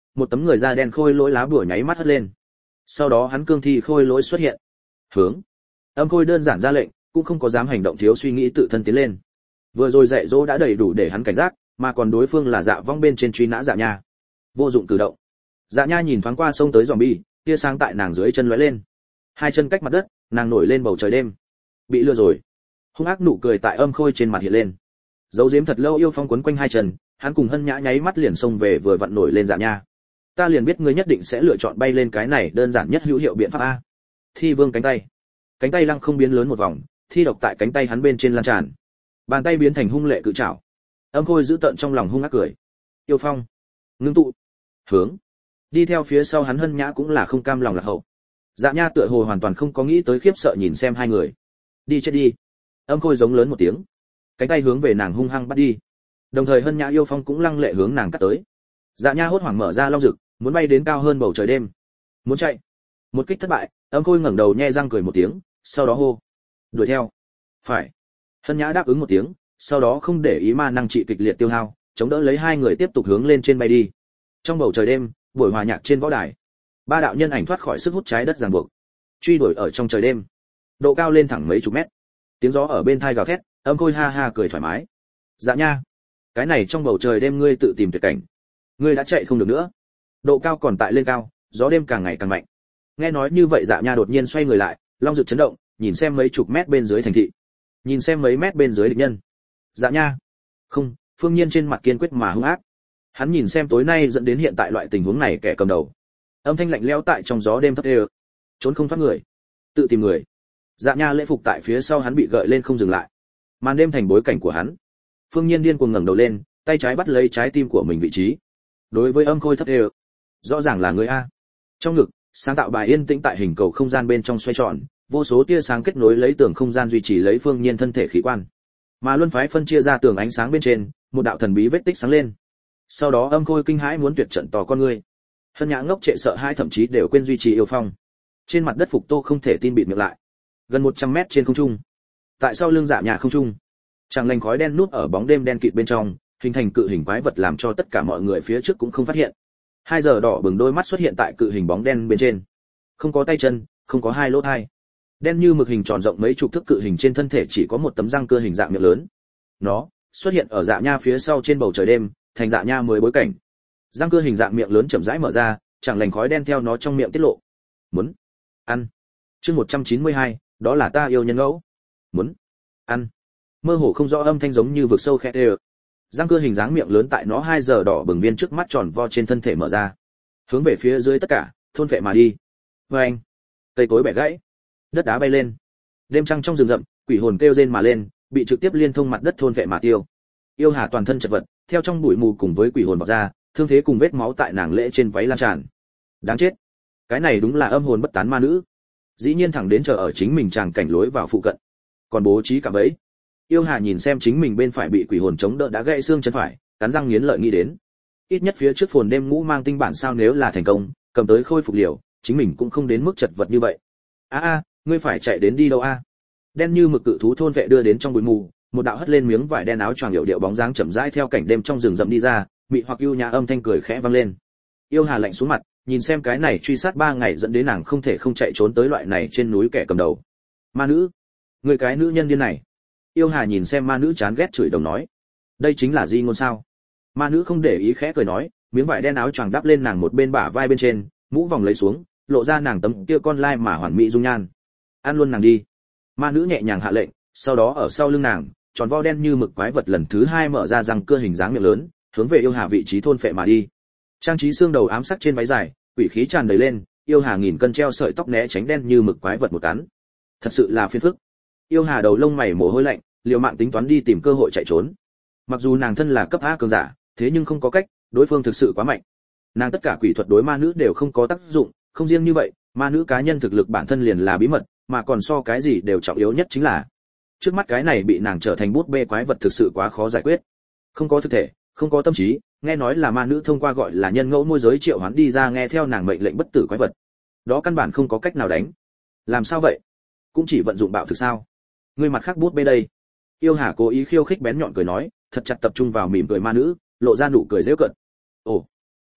một tấm người da đen khôi lỗi lá bùa nháy mắt hất lên. Sau đó hắn cương thi khôi lỗi xuất hiện. Hướng. Âm Khôi đơn giản ra lệnh, cũng không có dám hành động thiếu suy nghĩ tự thân tiến lên. Vừa rồi dạy dỗ đã đầy đủ để hắn cảnh giác, mà còn đối phương là Dạ Vong bên trên truy nã Dạ Nha. Vô dụng cử động. Dạ Nha nhìn thoáng qua sông tới zombie, tia sáng tại nàng dưới chân lóe lên. Hai chân cách mặt đất, nàng nổi lên bầu trời đêm. Bị lừa rồi. Hung ác nụ cười tại Âm Khôi trên mặt hiện lên. Giấu giếm thật lâu yêu phong quấn quanh hai chân, hắn cùng Hân Nhã nháy mắt liền xông về vừa vặn nổi lên Dạ Nha. Ta liền biết ngươi nhất định sẽ lựa chọn bay lên cái này đơn giản nhất hữu hiệu biện pháp a. Thi Vương cánh tay. Cánh tay lăng không biến lớn một vòng, thi độc tại cánh tay hắn bên trên lan tràn. Bàn tay biến thành hung lệ cự trảo. Âm Khôi giữ tận trong lòng hung ác cười. Yêu phong. Ngưng tụ. Hướng. Đi theo phía sau hắn Hân Nhã cũng là không cam lòng lạc hậu. Dạ Nha tựa hồ hoàn toàn không có nghĩ tới khiếp sợ nhìn xem hai người. Đi chết đi. Âm Khôi giống lớn một tiếng. Cánh tay hướng về nàng hung hăng bắt đi. Đồng thời Hân Nhã yêu phong cũng lăng lệ hướng nàng cắt tới. Dạ Nha hốt hoảng mở ra long rực, muốn bay đến cao hơn bầu trời đêm. Muốn chạy. Một kích thất bại, Âm Khôi ngẩng đầu nhe răng cười một tiếng, sau đó hô. Đuổi theo. Phải. Hân Nhã đáp ứng một tiếng, sau đó không để ý ma năng trị kịch liệt tiêu hao, chống đỡ lấy hai người tiếp tục hướng lên trên bay đi. Trong bầu trời đêm, buổi hòa nhạc trên võ đài, ba đạo nhân ảnh thoát khỏi sức hút trái đất ràng buộc, truy đuổi ở trong trời đêm, độ cao lên thẳng mấy chục mét. Tiếng gió ở bên tai gào thét, Âm Khôi ha ha cười thoải mái. Dạ Nha, cái này trong bầu trời đêm ngươi tự tìm tuyệt cảnh, ngươi đã chạy không được nữa. Độ cao còn tại lên cao, gió đêm càng ngày càng mạnh. Nghe nói như vậy Dạ Nha đột nhiên xoay người lại, long rực chấn động, nhìn xem mấy chục mét bên dưới thành thị, nhìn xem mấy mét bên dưới địch nhân. Dạ Nha. Không, Phương Nhiên trên mặt kiên quyết mà hung ác. Hắn nhìn xem tối nay dẫn đến hiện tại loại tình huống này kẻ cầm đầu. Âm thanh lạnh lẽo tại trong gió đêm thấp đều. Trốn không thoát người, tự tìm người. Dạ Nha lễ phục tại phía sau hắn bị gợi lên không dừng lại. Màn đêm thành bối cảnh của hắn. Phương Nhiên điên cuồng ngẩng đầu lên, tay trái bắt lấy trái tim của mình vị trí. Đối với Âm Khôi thấp đều, rõ ràng là người a. Trong ngực, sáng tạo bài yên tĩnh tại hình cầu không gian bên trong xoay tròn, vô số tia sáng kết nối lấy tường không gian duy trì lấy Phương Nhiên thân thể khí quan. Mà luân phái phân chia ra tường ánh sáng bên trên, một đạo thần bí vết tích sáng lên. Sau đó Âm Khôi kinh hãi muốn tuyệt trận tỏ con người. Hân Nhã ngốc trệ sợ hãi thậm chí đều quên duy trì yêu phong. Trên mặt đất Phục Tô không thể tin bịt miệng lại. Gần một trăm mét trên không trung, tại sau lưng Dạ Nha không trung, chẳng lành khói đen núp ở bóng đêm đen kịt bên trong, hình thành cự hình quái vật làm cho tất cả mọi người phía trước cũng không phát hiện. Hai giờ đỏ bừng đôi mắt xuất hiện tại cự hình bóng đen bên trên. Không có tay chân, không có hai lỗ tai. Đen như mực hình tròn rộng mấy chục thước cự hình trên thân thể chỉ có một tấm răng cưa hình dạng miệng lớn. Nó xuất hiện ở Dạ Nha phía sau trên bầu trời đêm, thành Dạ Nha mới bối cảnh. Răng cưa hình dạng miệng lớn chậm rãi mở ra, chẳng lành khói đen theo nó trong miệng tiết lộ. Muốn ăn. Chương một trăm chín mươi hai, đó là ta yêu nhân ngẫu. Muốn ăn. Mơ hồ không rõ âm thanh giống như vực sâu khẽ đều. Răng cưa hình dáng miệng lớn tại nó hai giờ đỏ bừng viên trước mắt tròn vo trên thân thể mở ra, hướng về phía dưới tất cả, thôn vệ mà đi. Oeng. Cây cối bẻ gãy, đất đá bay lên. Đêm trăng trong rừng rậm, quỷ hồn kêu rên mà lên, bị trực tiếp liên thông mặt đất thôn vệ mà tiêu. Yêu Hà toàn thân chật vật, theo trong bụi mù cùng với quỷ hồn vọt ra, thương thế cùng vết máu tại nàng lễ trên váy lan tràn. Đáng chết, cái này đúng là âm hồn bất tán ma nữ. Dĩ nhiên thẳng đến chờ ở chính mình tràng cảnh lối vào phụ cận, còn bố trí cả bẫy. Yêu Hà nhìn xem chính mình bên phải bị quỷ hồn chống đỡ đã gãy xương chân phải, cắn răng nghiến lợi nghĩ đến. Ít nhất phía trước phồn đêm ngũ mang tinh bản sao nếu là thành công, cầm tới khôi phục liều, chính mình cũng không đến mức chật vật như vậy. A a, ngươi phải chạy đến đi đâu a? Đen như mực cự thú thôn vệ đưa đến trong bụi mù, một đạo hất lên miếng vải đen áo choàng hiệu điệu bóng dáng chậm rãi theo cảnh đêm trong rừng rậm đi ra, mị hoặc ưu nhã âm thanh cười khẽ vang lên. Yêu Hà lạnh xuống mặt, nhìn xem cái này truy sát ba ngày dẫn đến nàng không thể không chạy trốn tới loại này trên núi kẻ cầm đầu. Ma nữ, người cái nữ nhân điên này. Yêu Hà nhìn xem ma nữ chán ghét chửi đồng nói, đây chính là di ngôn sao? Ma nữ không để ý khẽ cười nói, miếng vải đen áo choàng đắp lên nàng một bên bả vai bên trên, mũ vòng lấy xuống, lộ ra nàng tấm kia con lai mà hoàn mỹ dung nhan. Ăn luôn nàng đi. Ma nữ nhẹ nhàng hạ lệnh, sau đó ở sau lưng nàng, tròn vo đen như mực quái vật lần thứ hai mở ra răng cưa hình dáng miệng lớn, hướng về Yêu Hà vị trí thôn phệ mà đi. Trang trí xương đầu ám sắc trên váy dài, quỷ khí tràn đầy lên, Yêu Hà nghìn cân treo sợi tóc né tránh đen như mực quái vật một cắn. Thật sự là phiền phức. Yêu Hà đầu lông mày mồ hôi lạnh, liều mạng tính toán đi tìm cơ hội chạy trốn. Mặc dù nàng thân là cấp A cường giả, thế nhưng không có cách, đối phương thực sự quá mạnh. Nàng tất cả quỷ thuật đối ma nữ đều không có tác dụng, không riêng như vậy, ma nữ cá nhân thực lực bản thân liền là bí mật, mà còn so cái gì đều trọng yếu nhất chính là trước mắt cái này bị nàng trở thành bút bê quái vật thực sự quá khó giải quyết. Không có thực thể, không có tâm trí, nghe nói là ma nữ thông qua gọi là nhân ngẫu môi giới triệu hoán đi ra nghe theo nàng mệnh lệnh bất tử quái vật. Đó căn bản không có cách nào đánh. Làm sao vậy? Cũng chỉ vận dụng bạo thực sao? Ngươi mặt khác bút bê đây. Yêu Hà cố ý khiêu khích bén nhọn cười nói, thật chặt tập trung vào mỉm cười ma nữ, lộ ra nụ cười giễu cợt. Ồ,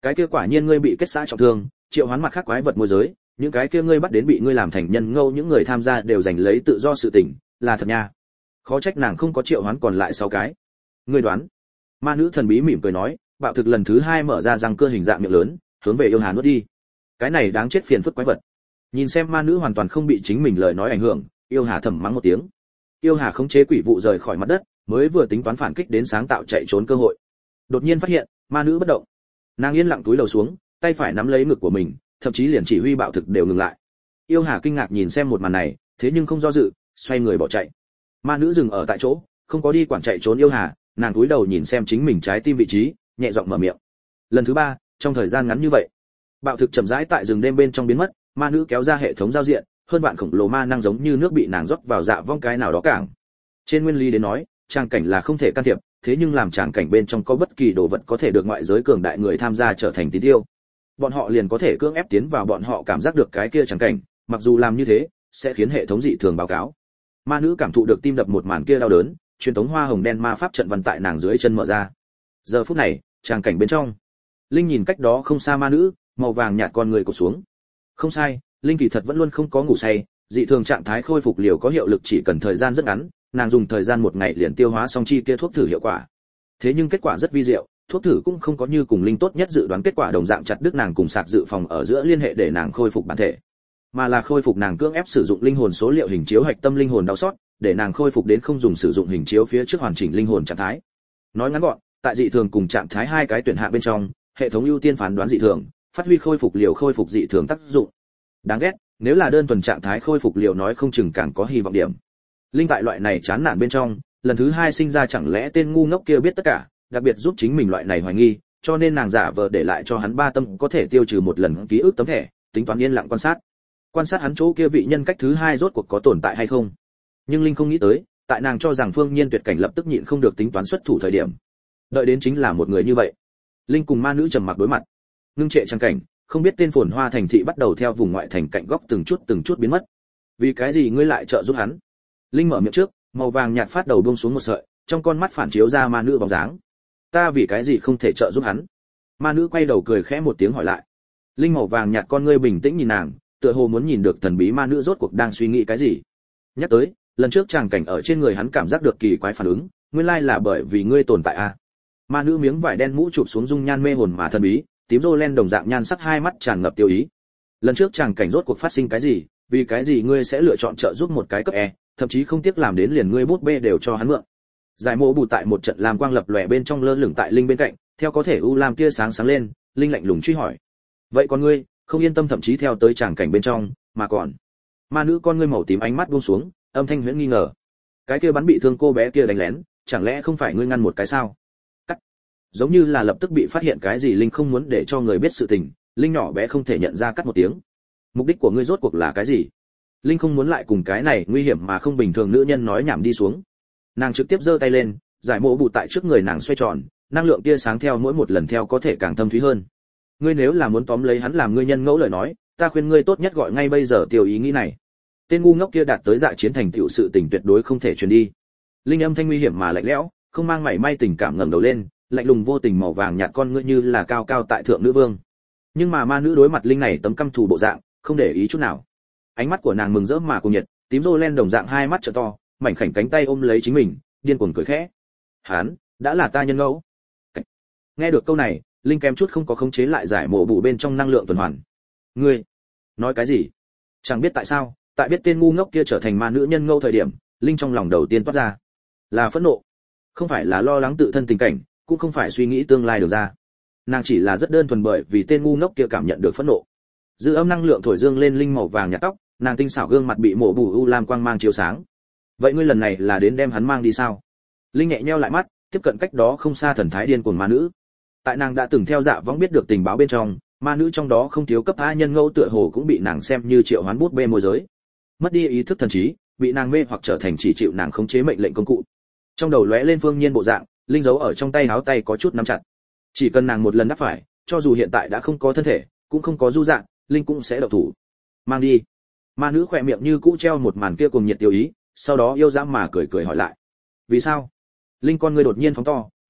Cái kia quả nhiên ngươi bị kết xã trọng thương, triệu hoán mặt khác quái vật môi giới, những cái kia ngươi bắt đến bị ngươi làm thành nhân ngâu, những người tham gia đều giành lấy tự do sự tỉnh, là thật nha. Khó trách nàng không có triệu hoán còn lại sáu cái. Ngươi đoán? Ma nữ thần bí mỉm cười nói, bạo thực lần thứ hai mở ra răng cưa hình dạng miệng lớn, hướng về yêu hà nuốt đi. Cái này đáng chết phiền phức quái vật. Nhìn xem ma nữ hoàn toàn không bị chính mình lời nói ảnh hưởng, yêu hà thầm mắng một tiếng. Yêu hà khống chế quỷ vụ rời khỏi mặt đất, mới vừa tính toán phản kích đến sáng tạo chạy trốn cơ hội. Đột nhiên phát hiện, ma nữ bất động. Nàng yên lặng túi đầu xuống, tay phải nắm lấy ngực của mình, thậm chí liền chỉ huy bạo thực đều ngừng lại. Yêu hà kinh ngạc nhìn xem một màn này, thế nhưng không do dự, xoay người bỏ chạy. Ma nữ dừng ở tại chỗ, không có đi quản chạy trốn yêu hà, nàng cúi đầu nhìn xem chính mình trái tim vị trí, nhẹ giọng mở miệng. Lần thứ ba, trong thời gian ngắn như vậy, bạo thực chậm rãi tại rừng đêm bên trong biến mất, ma nữ kéo ra hệ thống giao diện, hơn vạn khổng lồ ma năng giống như nước bị nàng rót vào dạ vong cái nào đó cảng. Trên nguyên lý đến nói, trang cảnh là không thể can thiệp, thế nhưng làm tràng cảnh bên trong có bất kỳ đồ vật có thể được ngoại giới cường đại người tham gia trở thành tín tiêu, bọn họ liền có thể cưỡng ép tiến vào, bọn họ cảm giác được cái kia tràng cảnh, mặc dù làm như thế sẽ khiến hệ thống dị thường báo cáo. Ma nữ cảm thụ được tim đập một màn kia đau đớn, truyền thống hoa hồng đen ma pháp trận văn tại nàng dưới chân mở ra. Giờ phút này, tràng cảnh bên trong, linh nhìn cách đó không xa ma nữ, màu vàng nhạt con người cụp xuống. Không sai, linh kỳ thật vẫn luôn không có ngủ say, dị thường trạng thái khôi phục liều có hiệu lực chỉ cần thời gian rất ngắn, nàng dùng thời gian một ngày liền tiêu hóa xong chi kia thuốc thử hiệu quả. Thế nhưng kết quả rất vi diệu, thuốc thử cũng không có như cùng linh tốt nhất dự đoán kết quả đồng dạng chặt đứt nàng cùng sạc dự phòng ở giữa liên hệ để nàng khôi phục bản thể, mà là khôi phục nàng cưỡng ép sử dụng linh hồn số liệu hình chiếu hạch tâm linh hồn đau sót, để nàng khôi phục đến không dùng sử dụng hình chiếu phía trước hoàn chỉnh linh hồn trạng thái. Nói ngắn gọn, tại dị thường cùng trạng thái hai cái tuyển hạ bên trong, hệ thống ưu tiên phán đoán dị thường, phát huy khôi phục liều khôi phục dị thường tác dụng. Đáng ghét, nếu là đơn thuần trạng thái khôi phục liều nói không chừng càng có hy vọng điểm. Linh tại loại này chán nản bên trong, lần thứ hai sinh ra chẳng lẽ tên ngu ngốc kia biết tất cả, đặc biệt giúp chính mình loại này hoài nghi, cho nên nàng giả vờ để lại cho hắn ba tâm có thể tiêu trừ một lần ký ức tấm thẻ, tính toán yên lặng quan sát. Quan sát hắn chỗ kia vị nhân cách thứ hai rốt cuộc có tồn tại hay không. Nhưng Linh không nghĩ tới, tại nàng cho rằng Phương Nhiên tuyệt cảnh lập tức nhịn không được tính toán xuất thủ thời điểm, đợi đến chính là một người như vậy. Linh cùng ma nữ trầm mặc đối mặt, ngưng trệ trang cảnh, không biết tên phồn hoa thành thị bắt đầu theo vùng ngoại thành cạnh góc từng chút từng chút biến mất. Vì cái gì ngươi lại trợ giúp hắn? Linh mở miệng trước, màu vàng nhạt phát đầu buông xuống một sợi, trong con mắt phản chiếu ra ma nữ bóng dáng. Ta vì cái gì không thể trợ giúp hắn? Ma nữ quay đầu cười khẽ một tiếng hỏi lại. Linh màu vàng nhạt con ngươi bình tĩnh nhìn nàng, tựa hồ muốn nhìn được thần bí ma nữ rốt cuộc đang suy nghĩ cái gì. Nhắc tới, lần trước tràng cảnh ở trên người hắn cảm giác được kỳ quái phản ứng, nguyên lai là bởi vì ngươi tồn tại a. À. Ma nữ miếng vải đen mũ chụp xuống dung nhan mê hồn mà thần bí, tím rô len đồng dạng nhan sắc hai mắt tràn ngập tiêu ý. Lần trước tràng cảnh rốt cuộc phát sinh cái gì, vì cái gì ngươi sẽ lựa chọn trợ giúp một cái cấp E, thậm chí không tiếc làm đến liền ngươi bút bê đều cho hắn mượn. Giải mộ bù tại một trận làm quang lập lòe bên trong lơ lửng tại Linh bên cạnh, theo có thể u lam tia sáng sáng lên, Linh lạnh lùng truy hỏi. Vậy còn ngươi, không yên tâm thậm chí theo tới tràng cảnh bên trong, mà còn. Ma nữ con ngươi màu tím ánh mắt buông xuống, âm thanh huyễn nghi ngờ. Cái kia bắn bị thương cô bé kia đánh lén, chẳng lẽ không phải ngươi ngăn một cái sao? Cắt. Giống như là lập tức bị phát hiện cái gì Linh không muốn để cho người biết sự tình, Linh nhỏ bé không thể nhận ra cắt một tiếng. Mục đích của ngươi rốt cuộc là cái gì? Linh không muốn lại cùng cái này nguy hiểm mà không bình thường nữ nhân nói nhảm đi xuống. Nàng trực tiếp giơ tay lên, giải mộ bù tại trước người nàng xoay tròn, năng lượng tia sáng theo mỗi một lần theo có thể càng thâm thúy hơn. Ngươi nếu là muốn tóm lấy hắn làm ngươi nhân ngẫu lời nói, ta khuyên ngươi tốt nhất gọi ngay bây giờ tiêu ý nghĩ này. Tên ngu ngốc kia đạt tới dạ chiến thành tựu sự tình tuyệt đối không thể truyền đi. Linh âm thanh nguy hiểm mà lạnh lẽo, không mang mảy may tình cảm ngẩng đầu lên, lạnh lùng vô tình màu vàng nhạt con ngươi như là cao cao tại thượng nữ vương. Nhưng mà ma nữ đối mặt Linh này tấm căm thù bộ dạng, không để ý chút nào. Ánh mắt của nàng mừng rỡ mà cùng nhiệt, tím rô len đồng dạng hai mắt trợ to, mảnh khảnh cánh tay ôm lấy chính mình, điên cuồng cười khẽ. Hắn đã là ta nhân ngẫu. Nghe được câu này, Linh kém chút không có khống chế lại giải mộ bù bên trong năng lượng tuần hoàn. Ngươi nói cái gì? Chẳng biết tại sao, tại biết tên ngu ngốc kia trở thành ma nữ nhân ngẫu thời điểm, Linh trong lòng đầu tiên toát ra là phẫn nộ, không phải là lo lắng tự thân tình cảnh, cũng không phải suy nghĩ tương lai được ra. Nàng chỉ là rất đơn thuần bởi vì tên ngu ngốc kia cảm nhận được phẫn nộ. Dư âm năng lượng thổi dương lên Linh màu vàng nhạt tóc, nàng tinh xảo gương mặt bị mổ bù u lam quang mang chiếu sáng. Vậy ngươi lần này là đến đem hắn mang đi sao? Linh nhẹ nheo lại mắt, tiếp cận cách đó không xa thần thái điên cuồng ma nữ. Tại nàng đã từng theo dạ võng biết được tình báo bên trong, ma nữ trong đó không thiếu cấp A nhân ngẫu tựa hồ cũng bị nàng xem như triệu hoán bút bê môi giới. Mất đi ý thức thần trí, bị nàng mê hoặc trở thành chỉ chịu nàng khống chế mệnh lệnh công cụ. Trong đầu lóe lên Phương Nhiên bộ dạng, Linh giấu ở trong tay áo tay có chút nắm chặt. Chỉ cần nàng một lần đáp phải, cho dù hiện tại đã không có thân thể, cũng không có du dạng, Linh cũng sẽ động thủ. Mang đi. Ma nữ khỏe miệng như cũ treo một màn kia cùng nhiệt tiêu ý, sau đó yêu dã mà cười cười hỏi lại. Vì sao? Linh con ngươi đột nhiên phóng to,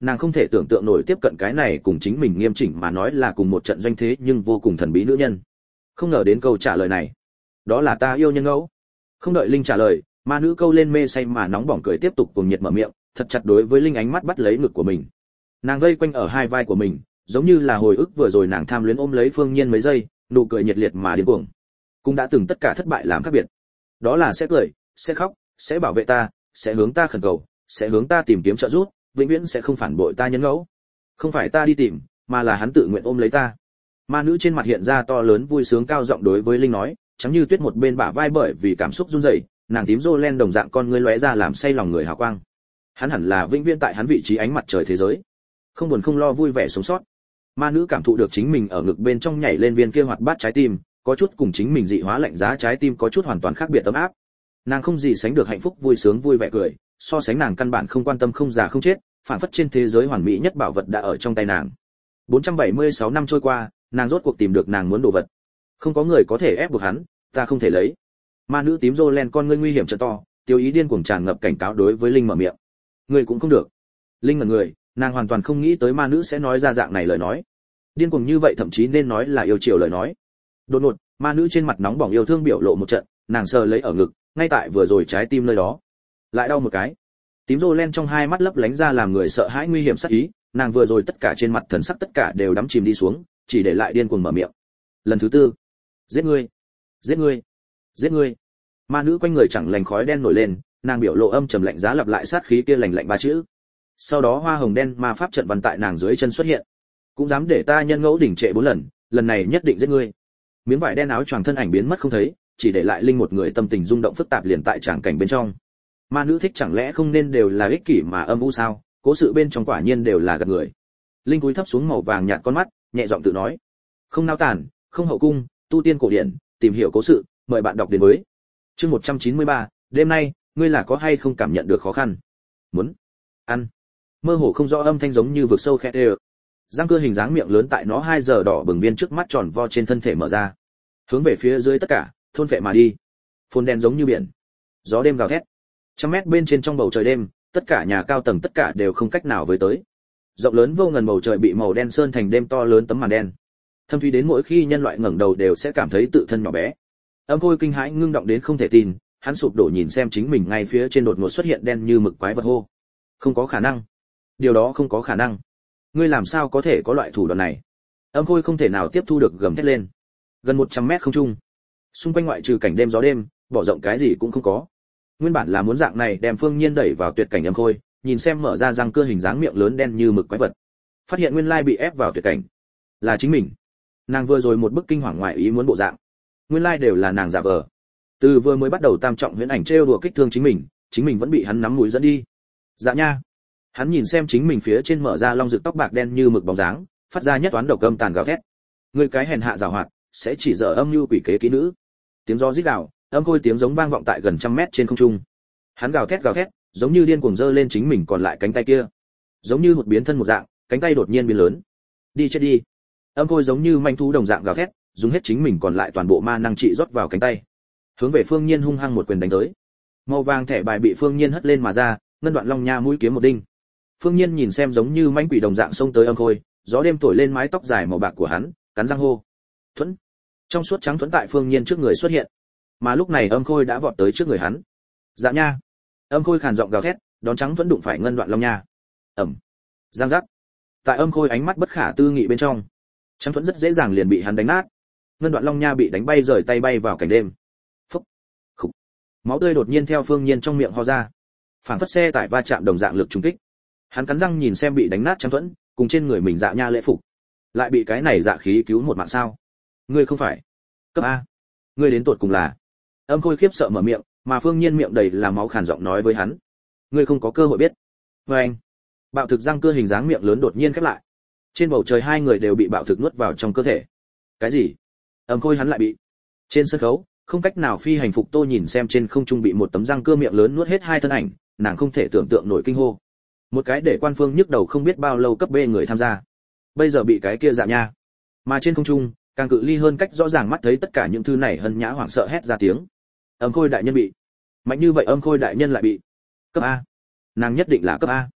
Nàng không thể tưởng tượng nổi tiếp cận cái này cùng chính mình nghiêm chỉnh mà nói là cùng một trận doanh thế nhưng vô cùng thần bí nữ nhân. Không ngờ đến câu trả lời này, đó là ta yêu nhân ngẫu. Không đợi Linh trả lời, ma nữ câu lên mê say mà nóng bỏng cười tiếp tục cuồng nhiệt mở miệng, thật chặt đối với Linh ánh mắt bắt lấy ngực của mình. Nàng vây quanh ở hai vai của mình, giống như là hồi ức vừa rồi nàng tham luyến ôm lấy Phương Nhiên mấy giây, nụ cười nhiệt liệt mà điên cuồng. Cũng đã từng tất cả thất bại làm khác biệt. Đó là sẽ cười, sẽ khóc, sẽ bảo vệ ta, sẽ hướng ta khẩn cầu, sẽ hướng ta tìm kiếm trợ giúp, vĩnh viễn sẽ không phản bội ta nhân ngẫu. Không phải ta đi tìm, mà là hắn tự nguyện ôm lấy ta. Ma nữ trên mặt hiện ra to lớn vui sướng cao giọng đối với Linh nói, trắng như tuyết một bên bả vai bởi vì cảm xúc run rẩy, nàng tím rô len đồng dạng con ngươi lóe ra làm say lòng người hào quang. Hắn hẳn là vĩnh viễn tại hắn vị trí ánh mặt trời thế giới, không buồn không lo vui vẻ sống sót. Ma nữ cảm thụ được chính mình ở ngực bên trong nhảy lên viên kia hoạt bát trái tim, có chút cùng chính mình dị hóa lạnh giá trái tim có chút hoàn toàn khác biệt ấm áp. Nàng không gì sánh được hạnh phúc vui sướng vui vẻ cười, so sánh nàng căn bản không quan tâm không già không chết, phản phất trên thế giới hoàn mỹ nhất bảo vật đã ở trong tay nàng. bốn trăm bảy mươi sáu năm trôi qua, nàng rốt cuộc tìm được nàng muốn đồ vật. Không có người có thể ép buộc hắn, ta không thể lấy. Ma nữ tím rô len con ngươi nguy hiểm trợ to, tiêu ý điên cuồng tràn ngập cảnh cáo đối với Linh mở miệng. Ngươi cũng không được. Linh ngẩn người, nàng hoàn toàn không nghĩ tới ma nữ sẽ nói ra dạng này lời nói. Điên cuồng như vậy thậm chí nên nói là yêu chiều lời nói. Đột ngột, ma nữ trên mặt nóng bỏng yêu thương biểu lộ một trận, nàng sờ lấy ở ngực, ngay tại vừa rồi trái tim nơi đó. Lại đau một cái. Tím rô len trong hai mắt lấp lánh ra làm người sợ hãi nguy hiểm sắc ý, nàng vừa rồi tất cả trên mặt thần sắc tất cả đều đắm chìm đi xuống, chỉ để lại điên cuồng mở miệng. Lần thứ tư, giết ngươi, giết ngươi, giết ngươi. Ma nữ quanh người chẳng lành khói đen nổi lên, nàng biểu lộ âm trầm lạnh giá lặp lại sát khí kia lạnh lạnh ba chữ. Sau đó hoa hồng đen ma pháp trận văn tại nàng dưới chân xuất hiện. Cũng dám để ta nhân ngẫu đỉnh trệ bốn lần, lần này nhất định giết ngươi. Miếng vải đen áo choàng thân ảnh biến mất không thấy, chỉ để lại Linh một người tâm tình rung động phức tạp liền tại tràng cảnh bên trong. Ma nữ thích chẳng lẽ không nên đều là ích kỷ mà âm u sao? Cố sự bên trong quả nhiên đều là gạt người. Linh cúi thấp xuống màu vàng nhạt con mắt, nhẹ giọng tự nói: không nao tản, không hậu cung, tu tiên cổ điển, tìm hiểu cố sự, mời bạn đọc đến với. Chương một trăm chín mươi ba, đêm nay, ngươi là có hay không cảm nhận được khó khăn? Muốn ăn. Mơ hồ không rõ âm thanh giống như vực sâu khẽ ê. Răng cưa hình dáng miệng lớn tại nó hai giờ đỏ bừng viên trước mắt tròn vo trên thân thể mở ra, hướng về phía dưới tất cả, thôn phệ mà đi. Phồn đen giống như biển. Gió đêm gào thét. Trăm mét bên trên trong bầu trời đêm, tất cả nhà cao tầng tất cả đều không cách nào với tới. Rộng lớn vô ngần bầu trời bị màu đen sơn thành đêm to lớn tấm màn đen. Thâm thúy đến mỗi khi nhân loại ngẩng đầu đều sẽ cảm thấy tự thân nhỏ bé. Âm Khôi kinh hãi ngưng động đến không thể tin, hắn sụp đổ nhìn xem chính mình ngay phía trên đột ngột xuất hiện đen như mực quái vật hô. Không có khả năng. Điều đó không có khả năng. Ngươi làm sao có thể có loại thủ đoạn này? Âm Khôi không thể nào tiếp thu được gầm thét lên. Gần một trăm mét không trung. Xung quanh ngoại trừ cảnh đêm gió đêm, bỏ rộng cái gì cũng không có. Nguyên bản là muốn dạng này đem Phương Nhiên đẩy vào tuyệt cảnh Âm Khôi, nhìn xem mở ra răng cưa hình dáng miệng lớn đen như mực quái vật. Phát hiện nguyên lai bị ép vào tuyệt cảnh. Là chính mình. Nàng vừa rồi một bức kinh hoàng ngoại ý muốn bộ dạng. Nguyên lai đều là nàng giả vờ. Từ vừa mới bắt đầu tam trọng huyễn ảnh trêu đùa kích thương chính mình, chính mình vẫn bị hắn nắm mũi dẫn đi. Dạ nha. Hắn nhìn xem chính mình phía trên mở ra long rực tóc bạc đen như mực bóng dáng, phát ra nhất toán độc âm tàn gào thét. Người cái hèn hạ giàu hoạt, sẽ chỉ dở âm như quỷ kế kỹ nữ. Tiếng gió rít gào, âm khôi tiếng giống vang vọng tại gần trăm mét trên không trung. Hắn gào thét gào thét, giống như điên cuồng giơ lên chính mình còn lại cánh tay kia, giống như một biến thân một dạng, cánh tay đột nhiên biến lớn. Đi chết đi. Âm khôi giống như manh thú đồng dạng gào thét, dùng hết chính mình còn lại toàn bộ ma năng trị rót vào cánh tay, hướng về Phương Nhiên hung hăng một quyền đánh tới. Màu vàng thẻ bài bị Phương Nhiên hất lên mà ra, ngân đoạn long nha mũi kiếm một đinh. Phương Nhiên nhìn xem giống như mãnh quỷ đồng dạng xông tới Âm Khôi, gió đêm thổi lên mái tóc dài màu bạc của hắn, cắn răng hô. Thuẫn. Trong suốt trắng thuẫn tại Phương Nhiên trước người xuất hiện. Mà lúc này Âm Khôi đã vọt tới trước người hắn. Dạ nha. Âm Khôi khàn giọng gào thét, đón trắng thuẫn đụng phải ngân đoạn long nha. Ầm. Giang giác. Tại Âm Khôi ánh mắt bất khả tư nghị bên trong, trắng thuẫn rất dễ dàng liền bị hắn đánh nát. Ngân đoạn long nha bị đánh bay rời tay bay vào cảnh đêm. Phúc. Khục. Máu tươi đột nhiên theo Phương Nhiên trong miệng ho ra. Phản phất xe tải va chạm đồng dạng lực trùng kích. Hắn cắn răng nhìn xem bị đánh nát trắng thuẫn, cùng trên người mình dạ nha lễ phục, lại bị cái này dạ khí cứu một mạng sao? Ngươi không phải cấp a? Ngươi đến tột cùng là? Âm Khôi khiếp sợ mở miệng, mà Phương Nhiên miệng đầy là máu khàn giọng nói với hắn, ngươi không có cơ hội biết. Và anh, bạo thực răng cưa hình dáng miệng lớn đột nhiên khép lại. Trên bầu trời hai người đều bị bạo thực nuốt vào trong cơ thể. Cái gì? Âm Khôi hắn lại bị. Trên sân khấu, không cách nào phi hành phục Tô nhìn xem trên không trung bị một tấm răng cưa miệng lớn nuốt hết hai thân ảnh, nàng không thể tưởng tượng nổi kinh hô. Một cái để quan phương nhức đầu không biết bao lâu cấp B người tham gia, bây giờ bị cái kia dạ nha. Mà trên không trung, càng cự ly hơn cách rõ ràng mắt thấy tất cả những thứ này Hân Nhã hoảng sợ hét ra tiếng. Âm Khôi đại nhân bị. Mạnh như vậy Âm Khôi đại nhân lại bị. Cấp A. Nàng nhất định là cấp A.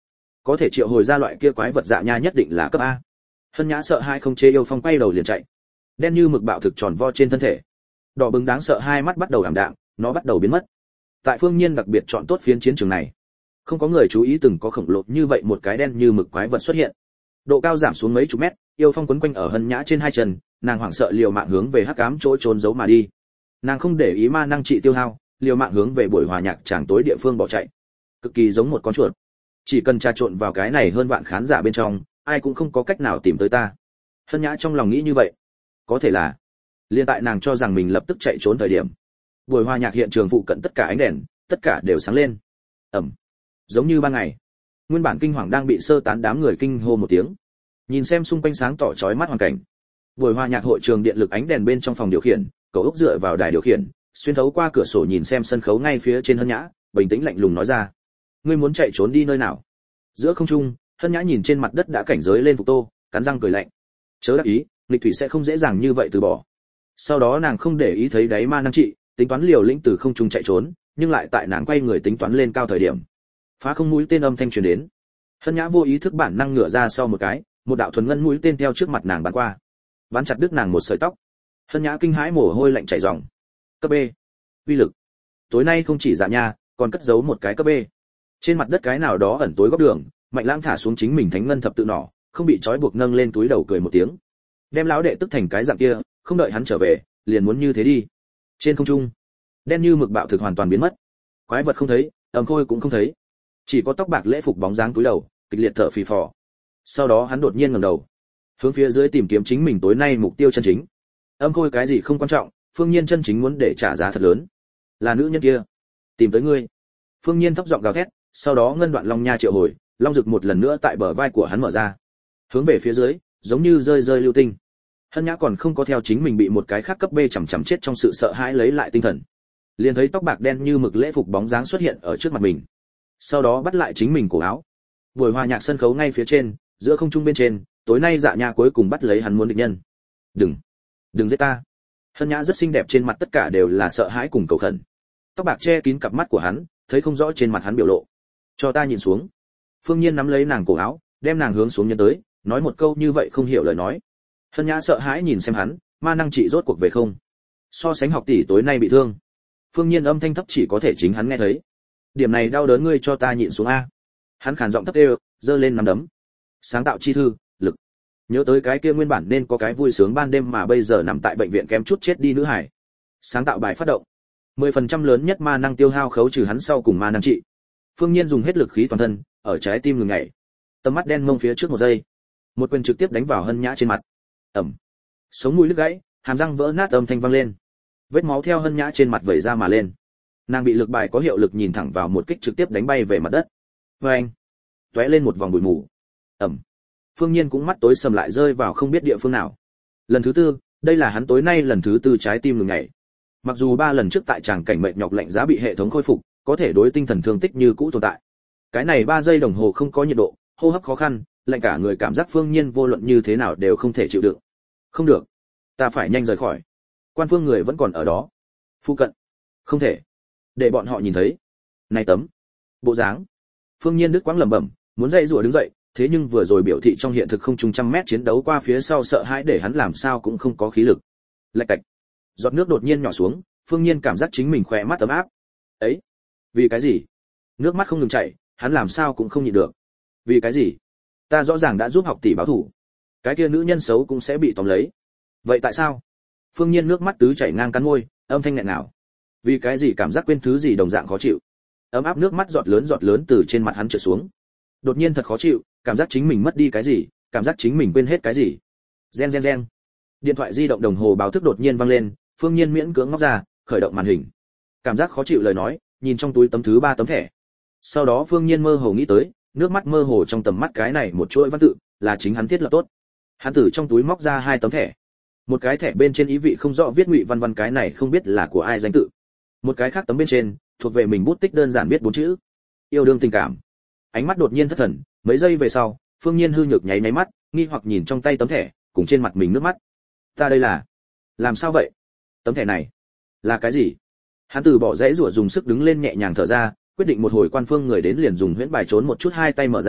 có thể triệu hồi ra loại kia quái vật dạ nha nhất định là cấp A. Hân Nhã sợ hai không chế yêu phong quay đầu liền chạy. Đen như mực bạo thực tròn vo trên thân thể, đỏ bừng đáng sợ hai mắt bắt đầu ảm đạm, nó bắt đầu biến mất. Tại Phương Nhiên đặc biệt chọn tốt phiến chiến trường này, không có người chú ý từng có khổng lồ như vậy một cái đen như mực quái vật xuất hiện. Độ cao giảm xuống mấy chục mét, yêu phong quấn quanh ở Hân Nhã trên hai chân, nàng hoảng sợ liều mạng hướng về hắc ám chỗ trốn giấu mà đi. Nàng không để ý ma năng trị tiêu hao, liều mạng hướng về buổi hòa nhạc tràng tối địa phương bỏ chạy, cực kỳ giống một con chuột. Chỉ cần trà trộn vào cái này hơn vạn khán giả bên trong, ai cũng không có cách nào tìm tới ta. Hân Nhã trong lòng nghĩ như vậy. Có thể là, liên tại nàng cho rằng mình lập tức chạy trốn thời điểm, buổi hòa nhạc hiện trường phụ cận tất cả ánh đèn, tất cả đều sáng lên. Ầm. Giống như ban ngày. Nguyên bản kinh hoàng đang bị sơ tán đám người kinh hô một tiếng. Nhìn xem xung quanh sáng tỏ chói mắt hoàn cảnh. Buổi hòa nhạc hội trường điện lực ánh đèn bên trong phòng điều khiển, cậu ốc dựa vào đài điều khiển, xuyên thấu qua cửa sổ nhìn xem sân khấu ngay phía trên Hân Nhã, bình tĩnh lạnh lùng nói ra: "Ngươi muốn chạy trốn đi nơi nào?" Giữa không trung, Hân Nhã nhìn trên mặt đất đã cảnh giới lên phục tô, cắn răng cười lạnh. Chớ đắc ý, nghịch thủy sẽ không dễ dàng như vậy từ bỏ. Sau đó nàng không để ý thấy đáy ma năng trị, tính toán liều lĩnh từ không trung chạy trốn, nhưng lại tại nàng quay người tính toán lên cao thời điểm, phá không mũi tên âm thanh truyền đến. Hân Nhã vô ý thức bản năng ngửa ra sau một cái, một đạo thuần ngân mũi tên theo trước mặt nàng bắn qua, bắn chặt đứt nàng một sợi tóc. Hân Nhã kinh hãi mồ hôi lạnh chảy ròng. Cấp B, uy lực. Tối nay không chỉ dạ nha, còn cất giấu một cái cấp B. Trên mặt đất cái nào đó ẩn tối góc đường, Mạnh Lãng thả xuống chính mình thánh ngân thập tự nỏ, không bị trói buộc nâng lên túi đầu cười một tiếng. Đem lão đệ tức thành cái dạng kia, không đợi hắn trở về, liền muốn như thế đi. Trên không trung, đen như mực bạo thực hoàn toàn biến mất. Quái vật không thấy, ầm khôi cũng không thấy, chỉ có tóc bạc lễ phục bóng dáng túi đầu, kịch liệt thở phì phò. Sau đó hắn đột nhiên ngẩng đầu, hướng phía dưới tìm kiếm chính mình tối nay mục tiêu chân chính. Âm khôi cái gì không quan trọng, Phương Nhiên chân chính muốn để trả giá thật lớn. Là nữ nhân kia, tìm tới ngươi. Phương Nhiên thấp giọng gào thét, sau đó ngân đoạn long nha triệu hồi, long rực một lần nữa tại bờ vai của hắn mở ra, hướng về phía dưới, giống như rơi rơi lưu tinh. Hân Nhã còn không có theo chính mình bị một cái khác cấp B chằm chằm chết trong sự sợ hãi lấy lại tinh thần, liền thấy tóc bạc đen như mực lễ phục bóng dáng xuất hiện ở trước mặt mình, sau đó bắt lại chính mình cổ áo. Buổi hòa nhạc sân khấu ngay phía trên, giữa không trung bên trên, tối nay dạ nha cuối cùng bắt lấy hắn muốn địch nhân. Đừng, đừng giết ta. Hân Nhã rất xinh đẹp, trên mặt tất cả đều là sợ hãi cùng cầu khẩn. Tóc bạc che kín cặp mắt của hắn, thấy không rõ trên mặt hắn biểu lộ. Cho ta nhìn xuống. Phương Nhiên nắm lấy nàng cổ áo, đem nàng hướng xuống nhân tới, nói một câu như vậy không hiểu lời nói. Hân Nhã sợ hãi nhìn xem hắn, ma năng trị rốt cuộc về không? So sánh học tỷ tối nay bị thương. Phương Nhiên âm thanh thấp chỉ có thể chính hắn nghe thấy. Điểm này đau đớn ngươi cho ta nhịn xuống a. Hắn khàn giọng thấp đều, giơ lên nắm đấm. Sáng tạo chi thư, lực. Nhớ tới cái kia nguyên bản nên có cái vui sướng ban đêm mà bây giờ nằm tại bệnh viện kém chút chết đi nữ hải. Sáng tạo bài phát động. mười phần trăm lớn nhất ma năng tiêu hao khấu trừ hắn sau cùng ma năng trị. Phương Nhiên dùng hết lực khí toàn thân, ở trái tim ngừng nhảy. Tầm mắt đen mông phía trước một giây, một quyền trực tiếp đánh vào Hân Nhã trên mặt. Ầm. Sống mũi đứt gãy, hàm răng vỡ nát âm thanh vang lên. Vết máu theo Hân Nhã trên mặt vẩy ra mà lên. Nàng bị lực bài có hiệu lực nhìn thẳng vào một kích trực tiếp đánh bay về mặt đất. Oeng. Tóe lên một vòng bụi mù. Ầm. Phương Nhiên cũng mắt tối sầm lại rơi vào không biết địa phương nào. Lần thứ tư, đây là hắn tối nay lần thứ tư trái tim ngừng nhảy. Mặc dù ba lần trước tại tràng cảnh mệt nhọc lạnh giá bị hệ thống khôi phục, có thể đối tinh thần thương tích như cũ tồn tại. Cái này ba giây đồng hồ không có nhiệt độ, hô hấp khó khăn, lạnh cả người, cảm giác Phương Nhiên vô luận như thế nào đều không thể chịu đựng. Không được, ta phải nhanh rời khỏi. Quan Phương người vẫn còn ở đó. Phu cận. Không thể để bọn họ nhìn thấy. Này tấm bộ dáng. Phương Nhiên đứt quãng lẩm bẩm, muốn dậy rủa đứng dậy, thế nhưng vừa rồi biểu thị trong hiện thực không trung trăm mét chiến đấu qua phía sau sợ hãi để hắn làm sao cũng không có khí lực. Lạch cạch. Giọt nước đột nhiên nhỏ xuống, Phương Nhiên cảm giác chính mình khỏe mắt ấm áp. Ấy, vì cái gì? Nước mắt không ngừng chảy, hắn làm sao cũng không nhịn được. Vì cái gì? Ta rõ ràng đã giúp học tỷ báo thù, cái kia nữ nhân xấu cũng sẽ bị tóm lấy. Vậy tại sao? Phương Nhiên nước mắt tứ chảy ngang cắn môi, âm thanh nghẹn ngào. Vì cái gì cảm giác quên thứ gì đồng dạng khó chịu. Ấm áp nước mắt giọt lớn giọt lớn từ trên mặt hắn trượt xuống. Đột nhiên thật khó chịu, cảm giác chính mình mất đi cái gì, cảm giác chính mình quên hết cái gì. Gen gen gen. Điện thoại di động đồng hồ báo thức đột nhiên vang lên, Phương Nhiên miễn cưỡng ngóc ra, khởi động màn hình. Cảm giác khó chịu lời nói, nhìn trong túi tấm thứ ba tấm thẻ. Sau đó Phương Nhiên mơ hồ nghĩ tới, nước mắt mơ hồ trong tầm mắt cái này một chuỗi văn tự, là chính hắn thiết lập tốt. Hắn từ trong túi móc ra hai tấm thẻ. Một cái thẻ bên trên ý vị không rõ viết Ngụy Văn Văn, cái này không biết là của ai danh tự. Một cái khác tấm bên trên, thuộc về mình bút tích đơn giản viết bốn chữ: yêu đương tình cảm. Ánh mắt đột nhiên thất thần, mấy giây về sau, Phương Nhiên hư nhược nháy nháy mắt, nghi hoặc nhìn trong tay tấm thẻ, cùng trên mặt mình nước mắt. Ta đây là, làm sao vậy? Tấm thẻ này là cái gì? Hắn từ bỏ dãy rủa dùng sức đứng lên nhẹ nhàng thở ra, quyết định một hồi Quan Phương người đến liền dùng huyễn bài trốn một chút, hai tay mở ra,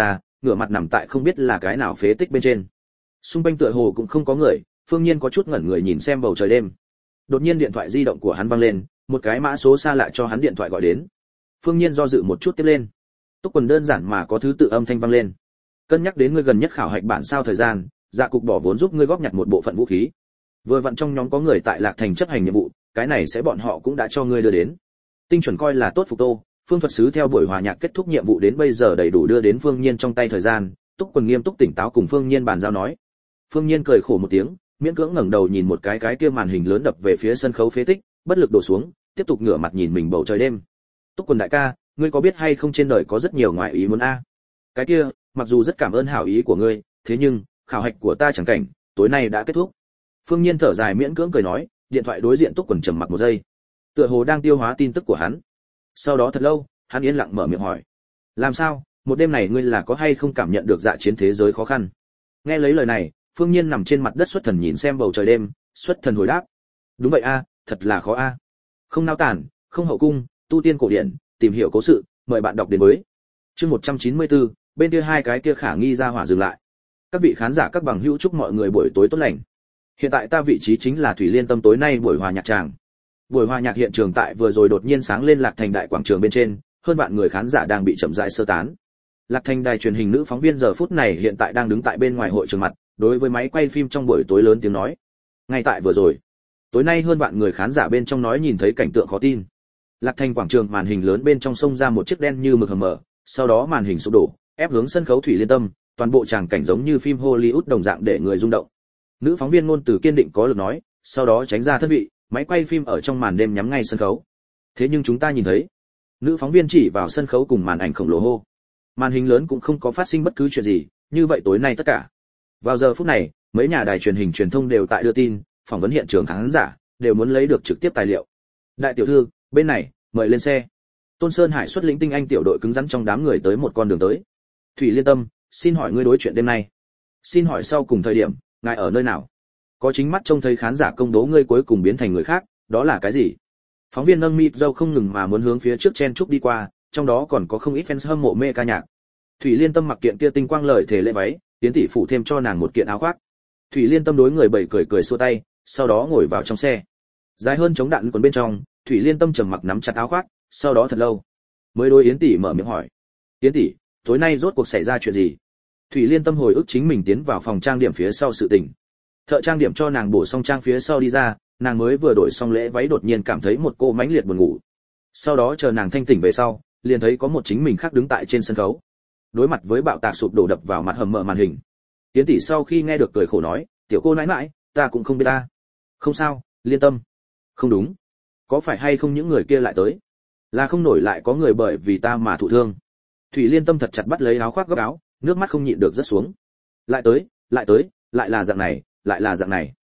ngửa mặt nằm tại không biết là cái nào phế tích bên trên. Xung quanh tựa hồ cũng không có người, Phương Nhiên có chút ngẩn người nhìn xem bầu trời đêm. Đột nhiên điện thoại di động của hắn vang lên, một cái mã số xa lạ cho hắn điện thoại gọi đến. Phương Nhiên do dự một chút tiếp lên. Túc Quần đơn giản mà có thứ tự âm thanh vang lên. Cân nhắc đến ngươi gần nhất khảo hạch bản sao thời gian, Dạ cục bỏ vốn giúp ngươi góp nhặt một bộ phận vũ khí. Vừa vặn trong nhóm có người tại Lạc Thành chấp hành nhiệm vụ, cái này sẽ bọn họ cũng đã cho ngươi đưa đến. Tinh chuẩn coi là tốt phục tô, Phương thuật sứ theo buổi hòa nhạc kết thúc nhiệm vụ đến bây giờ đầy đủ đưa đến Phương Nhiên trong tay thời gian, Túc Quần nghiêm túc tỉnh táo cùng Phương Nhiên bàn giao nói. Phương Nhiên cười khổ một tiếng, miễn cưỡng ngẩng đầu nhìn một cái cái kia màn hình lớn đập về phía sân khấu phế tích, bất lực đổ xuống, tiếp tục ngửa mặt nhìn mình bầu trời đêm. Túc Quần đại ca, ngươi có biết hay không trên đời có rất nhiều ngoại ý muốn a? Cái kia, mặc dù rất cảm ơn hảo ý của ngươi, thế nhưng, khảo hạch của ta chẳng cảnh, tối nay đã kết thúc. Phương Nhiên thở dài miễn cưỡng cười nói, điện thoại đối diện Túc Quần trầm mặc một giây, tựa hồ đang tiêu hóa tin tức của hắn. Sau đó thật lâu, hắn yên lặng mở miệng hỏi, làm sao, một đêm này ngươi là có hay không cảm nhận được dạ chiến thế giới khó khăn? Nghe lấy lời này, Phương Nhiên nằm trên mặt đất xuất thần nhìn xem bầu trời đêm, xuất thần hồi đáp, đúng vậy a, thật là khó a. Không nao tản, không hậu cung, tu tiên cổ điển, tìm hiểu cố sự, mời bạn đọc đến với. Chương một trăm chín mươi tư, bên kia hai cái kia khả nghi ra hỏa dừng lại. Các vị khán giả các bằng hữu chúc mọi người buổi tối tốt lành. Hiện tại ta vị trí chính là Thủy Liên Tâm tối nay buổi hòa nhạc tràng. Buổi hòa nhạc hiện trường tại vừa rồi đột nhiên sáng lên Lạc Thành đại quảng trường bên trên, hơn vạn người khán giả đang bị chậm rãi sơ tán. Lạc Thành đài truyền hình nữ phóng viên giờ phút này hiện tại đang đứng tại bên ngoài hội trường mặt, đối với máy quay phim trong buổi tối lớn tiếng nói. Ngay tại vừa rồi, tối nay hơn vạn người khán giả bên trong nói nhìn thấy cảnh tượng khó tin. Lạc Thành quảng trường màn hình lớn bên trong sông ra một chiếc đen như mực hầm mờ, sau đó màn hình sụp đổ, ép hướng sân khấu Thủy Liên Tâm, toàn bộ tràng cảnh giống như phim Hollywood đồng dạng để người rung động. Nữ phóng viên ngôn từ kiên định có lực nói, sau đó tránh ra thân vị, máy quay phim ở trong màn đêm nhắm ngay sân khấu. Thế nhưng chúng ta nhìn thấy, nữ phóng viên chỉ vào sân khấu cùng màn ảnh khổng lồ hô. Màn hình lớn cũng không có phát sinh bất cứ chuyện gì, như vậy tối nay tất cả. Vào giờ phút này, mấy nhà đài truyền hình truyền thông đều tại đưa tin, phỏng vấn hiện trường khán giả, đều muốn lấy được trực tiếp tài liệu. Đại tiểu thư, bên này, mời lên xe. Tôn Sơn Hải xuất lĩnh tinh anh tiểu đội cứng rắn trong đám người tới một con đường tới. Thủy Liên Tâm, xin hỏi ngươi đối chuyện đêm nay. Xin hỏi sau cùng thời điểm, ngài ở nơi nào? Có chính mắt trông thấy khán giả công bố ngươi cuối cùng biến thành người khác, đó là cái gì? Phóng viên nâng mịt dâu không ngừng mà muốn hướng phía trước chen trúc đi qua, trong đó còn có không ít fans hâm mộ mê ca nhạc. Thủy Liên Tâm mặc kiện kia tinh quang lời thể lễ váy, tiến tỷ phủ thêm cho nàng một kiện áo khoác. Thủy Liên Tâm đối người bầy cười cười xua tay, sau đó ngồi vào trong xe. Dài hơn chống đạn quần bên trong, Thủy Liên Tâm trầm mặc nắm chặt áo khoác, sau đó thật lâu mới đối Yến tỷ mở miệng hỏi, Yến tỷ, tối nay rốt cuộc xảy ra chuyện gì? Thủy Liên Tâm hồi ức chính mình tiến vào phòng trang điểm phía sau sự tình. Thợ trang điểm cho nàng bổ xong trang phía sau đi ra, nàng mới vừa đổi xong lễ váy đột nhiên cảm thấy một cô mãnh liệt buồn ngủ. Sau đó chờ nàng thanh tỉnh về sau, liền thấy có một chính mình khác đứng tại trên sân khấu. Đối mặt với bạo tạc sụp đổ đập vào mặt hầm mở màn hình. Yến tỷ sau khi nghe được cười khổ nói, tiểu cô nãi nãi, ta cũng không biết ta. Không sao, Liên Tâm. Không đúng. Có phải hay không những người kia lại tới? Là không nổi lại có người bởi vì ta mà thụ thương. Thủy Liên Tâm thật chặt bắt lấy áo khoác gấp áo, nước mắt không nhịn được rớt xuống. Lại tới, lại tới, lại là dạng này, lại là dạng này.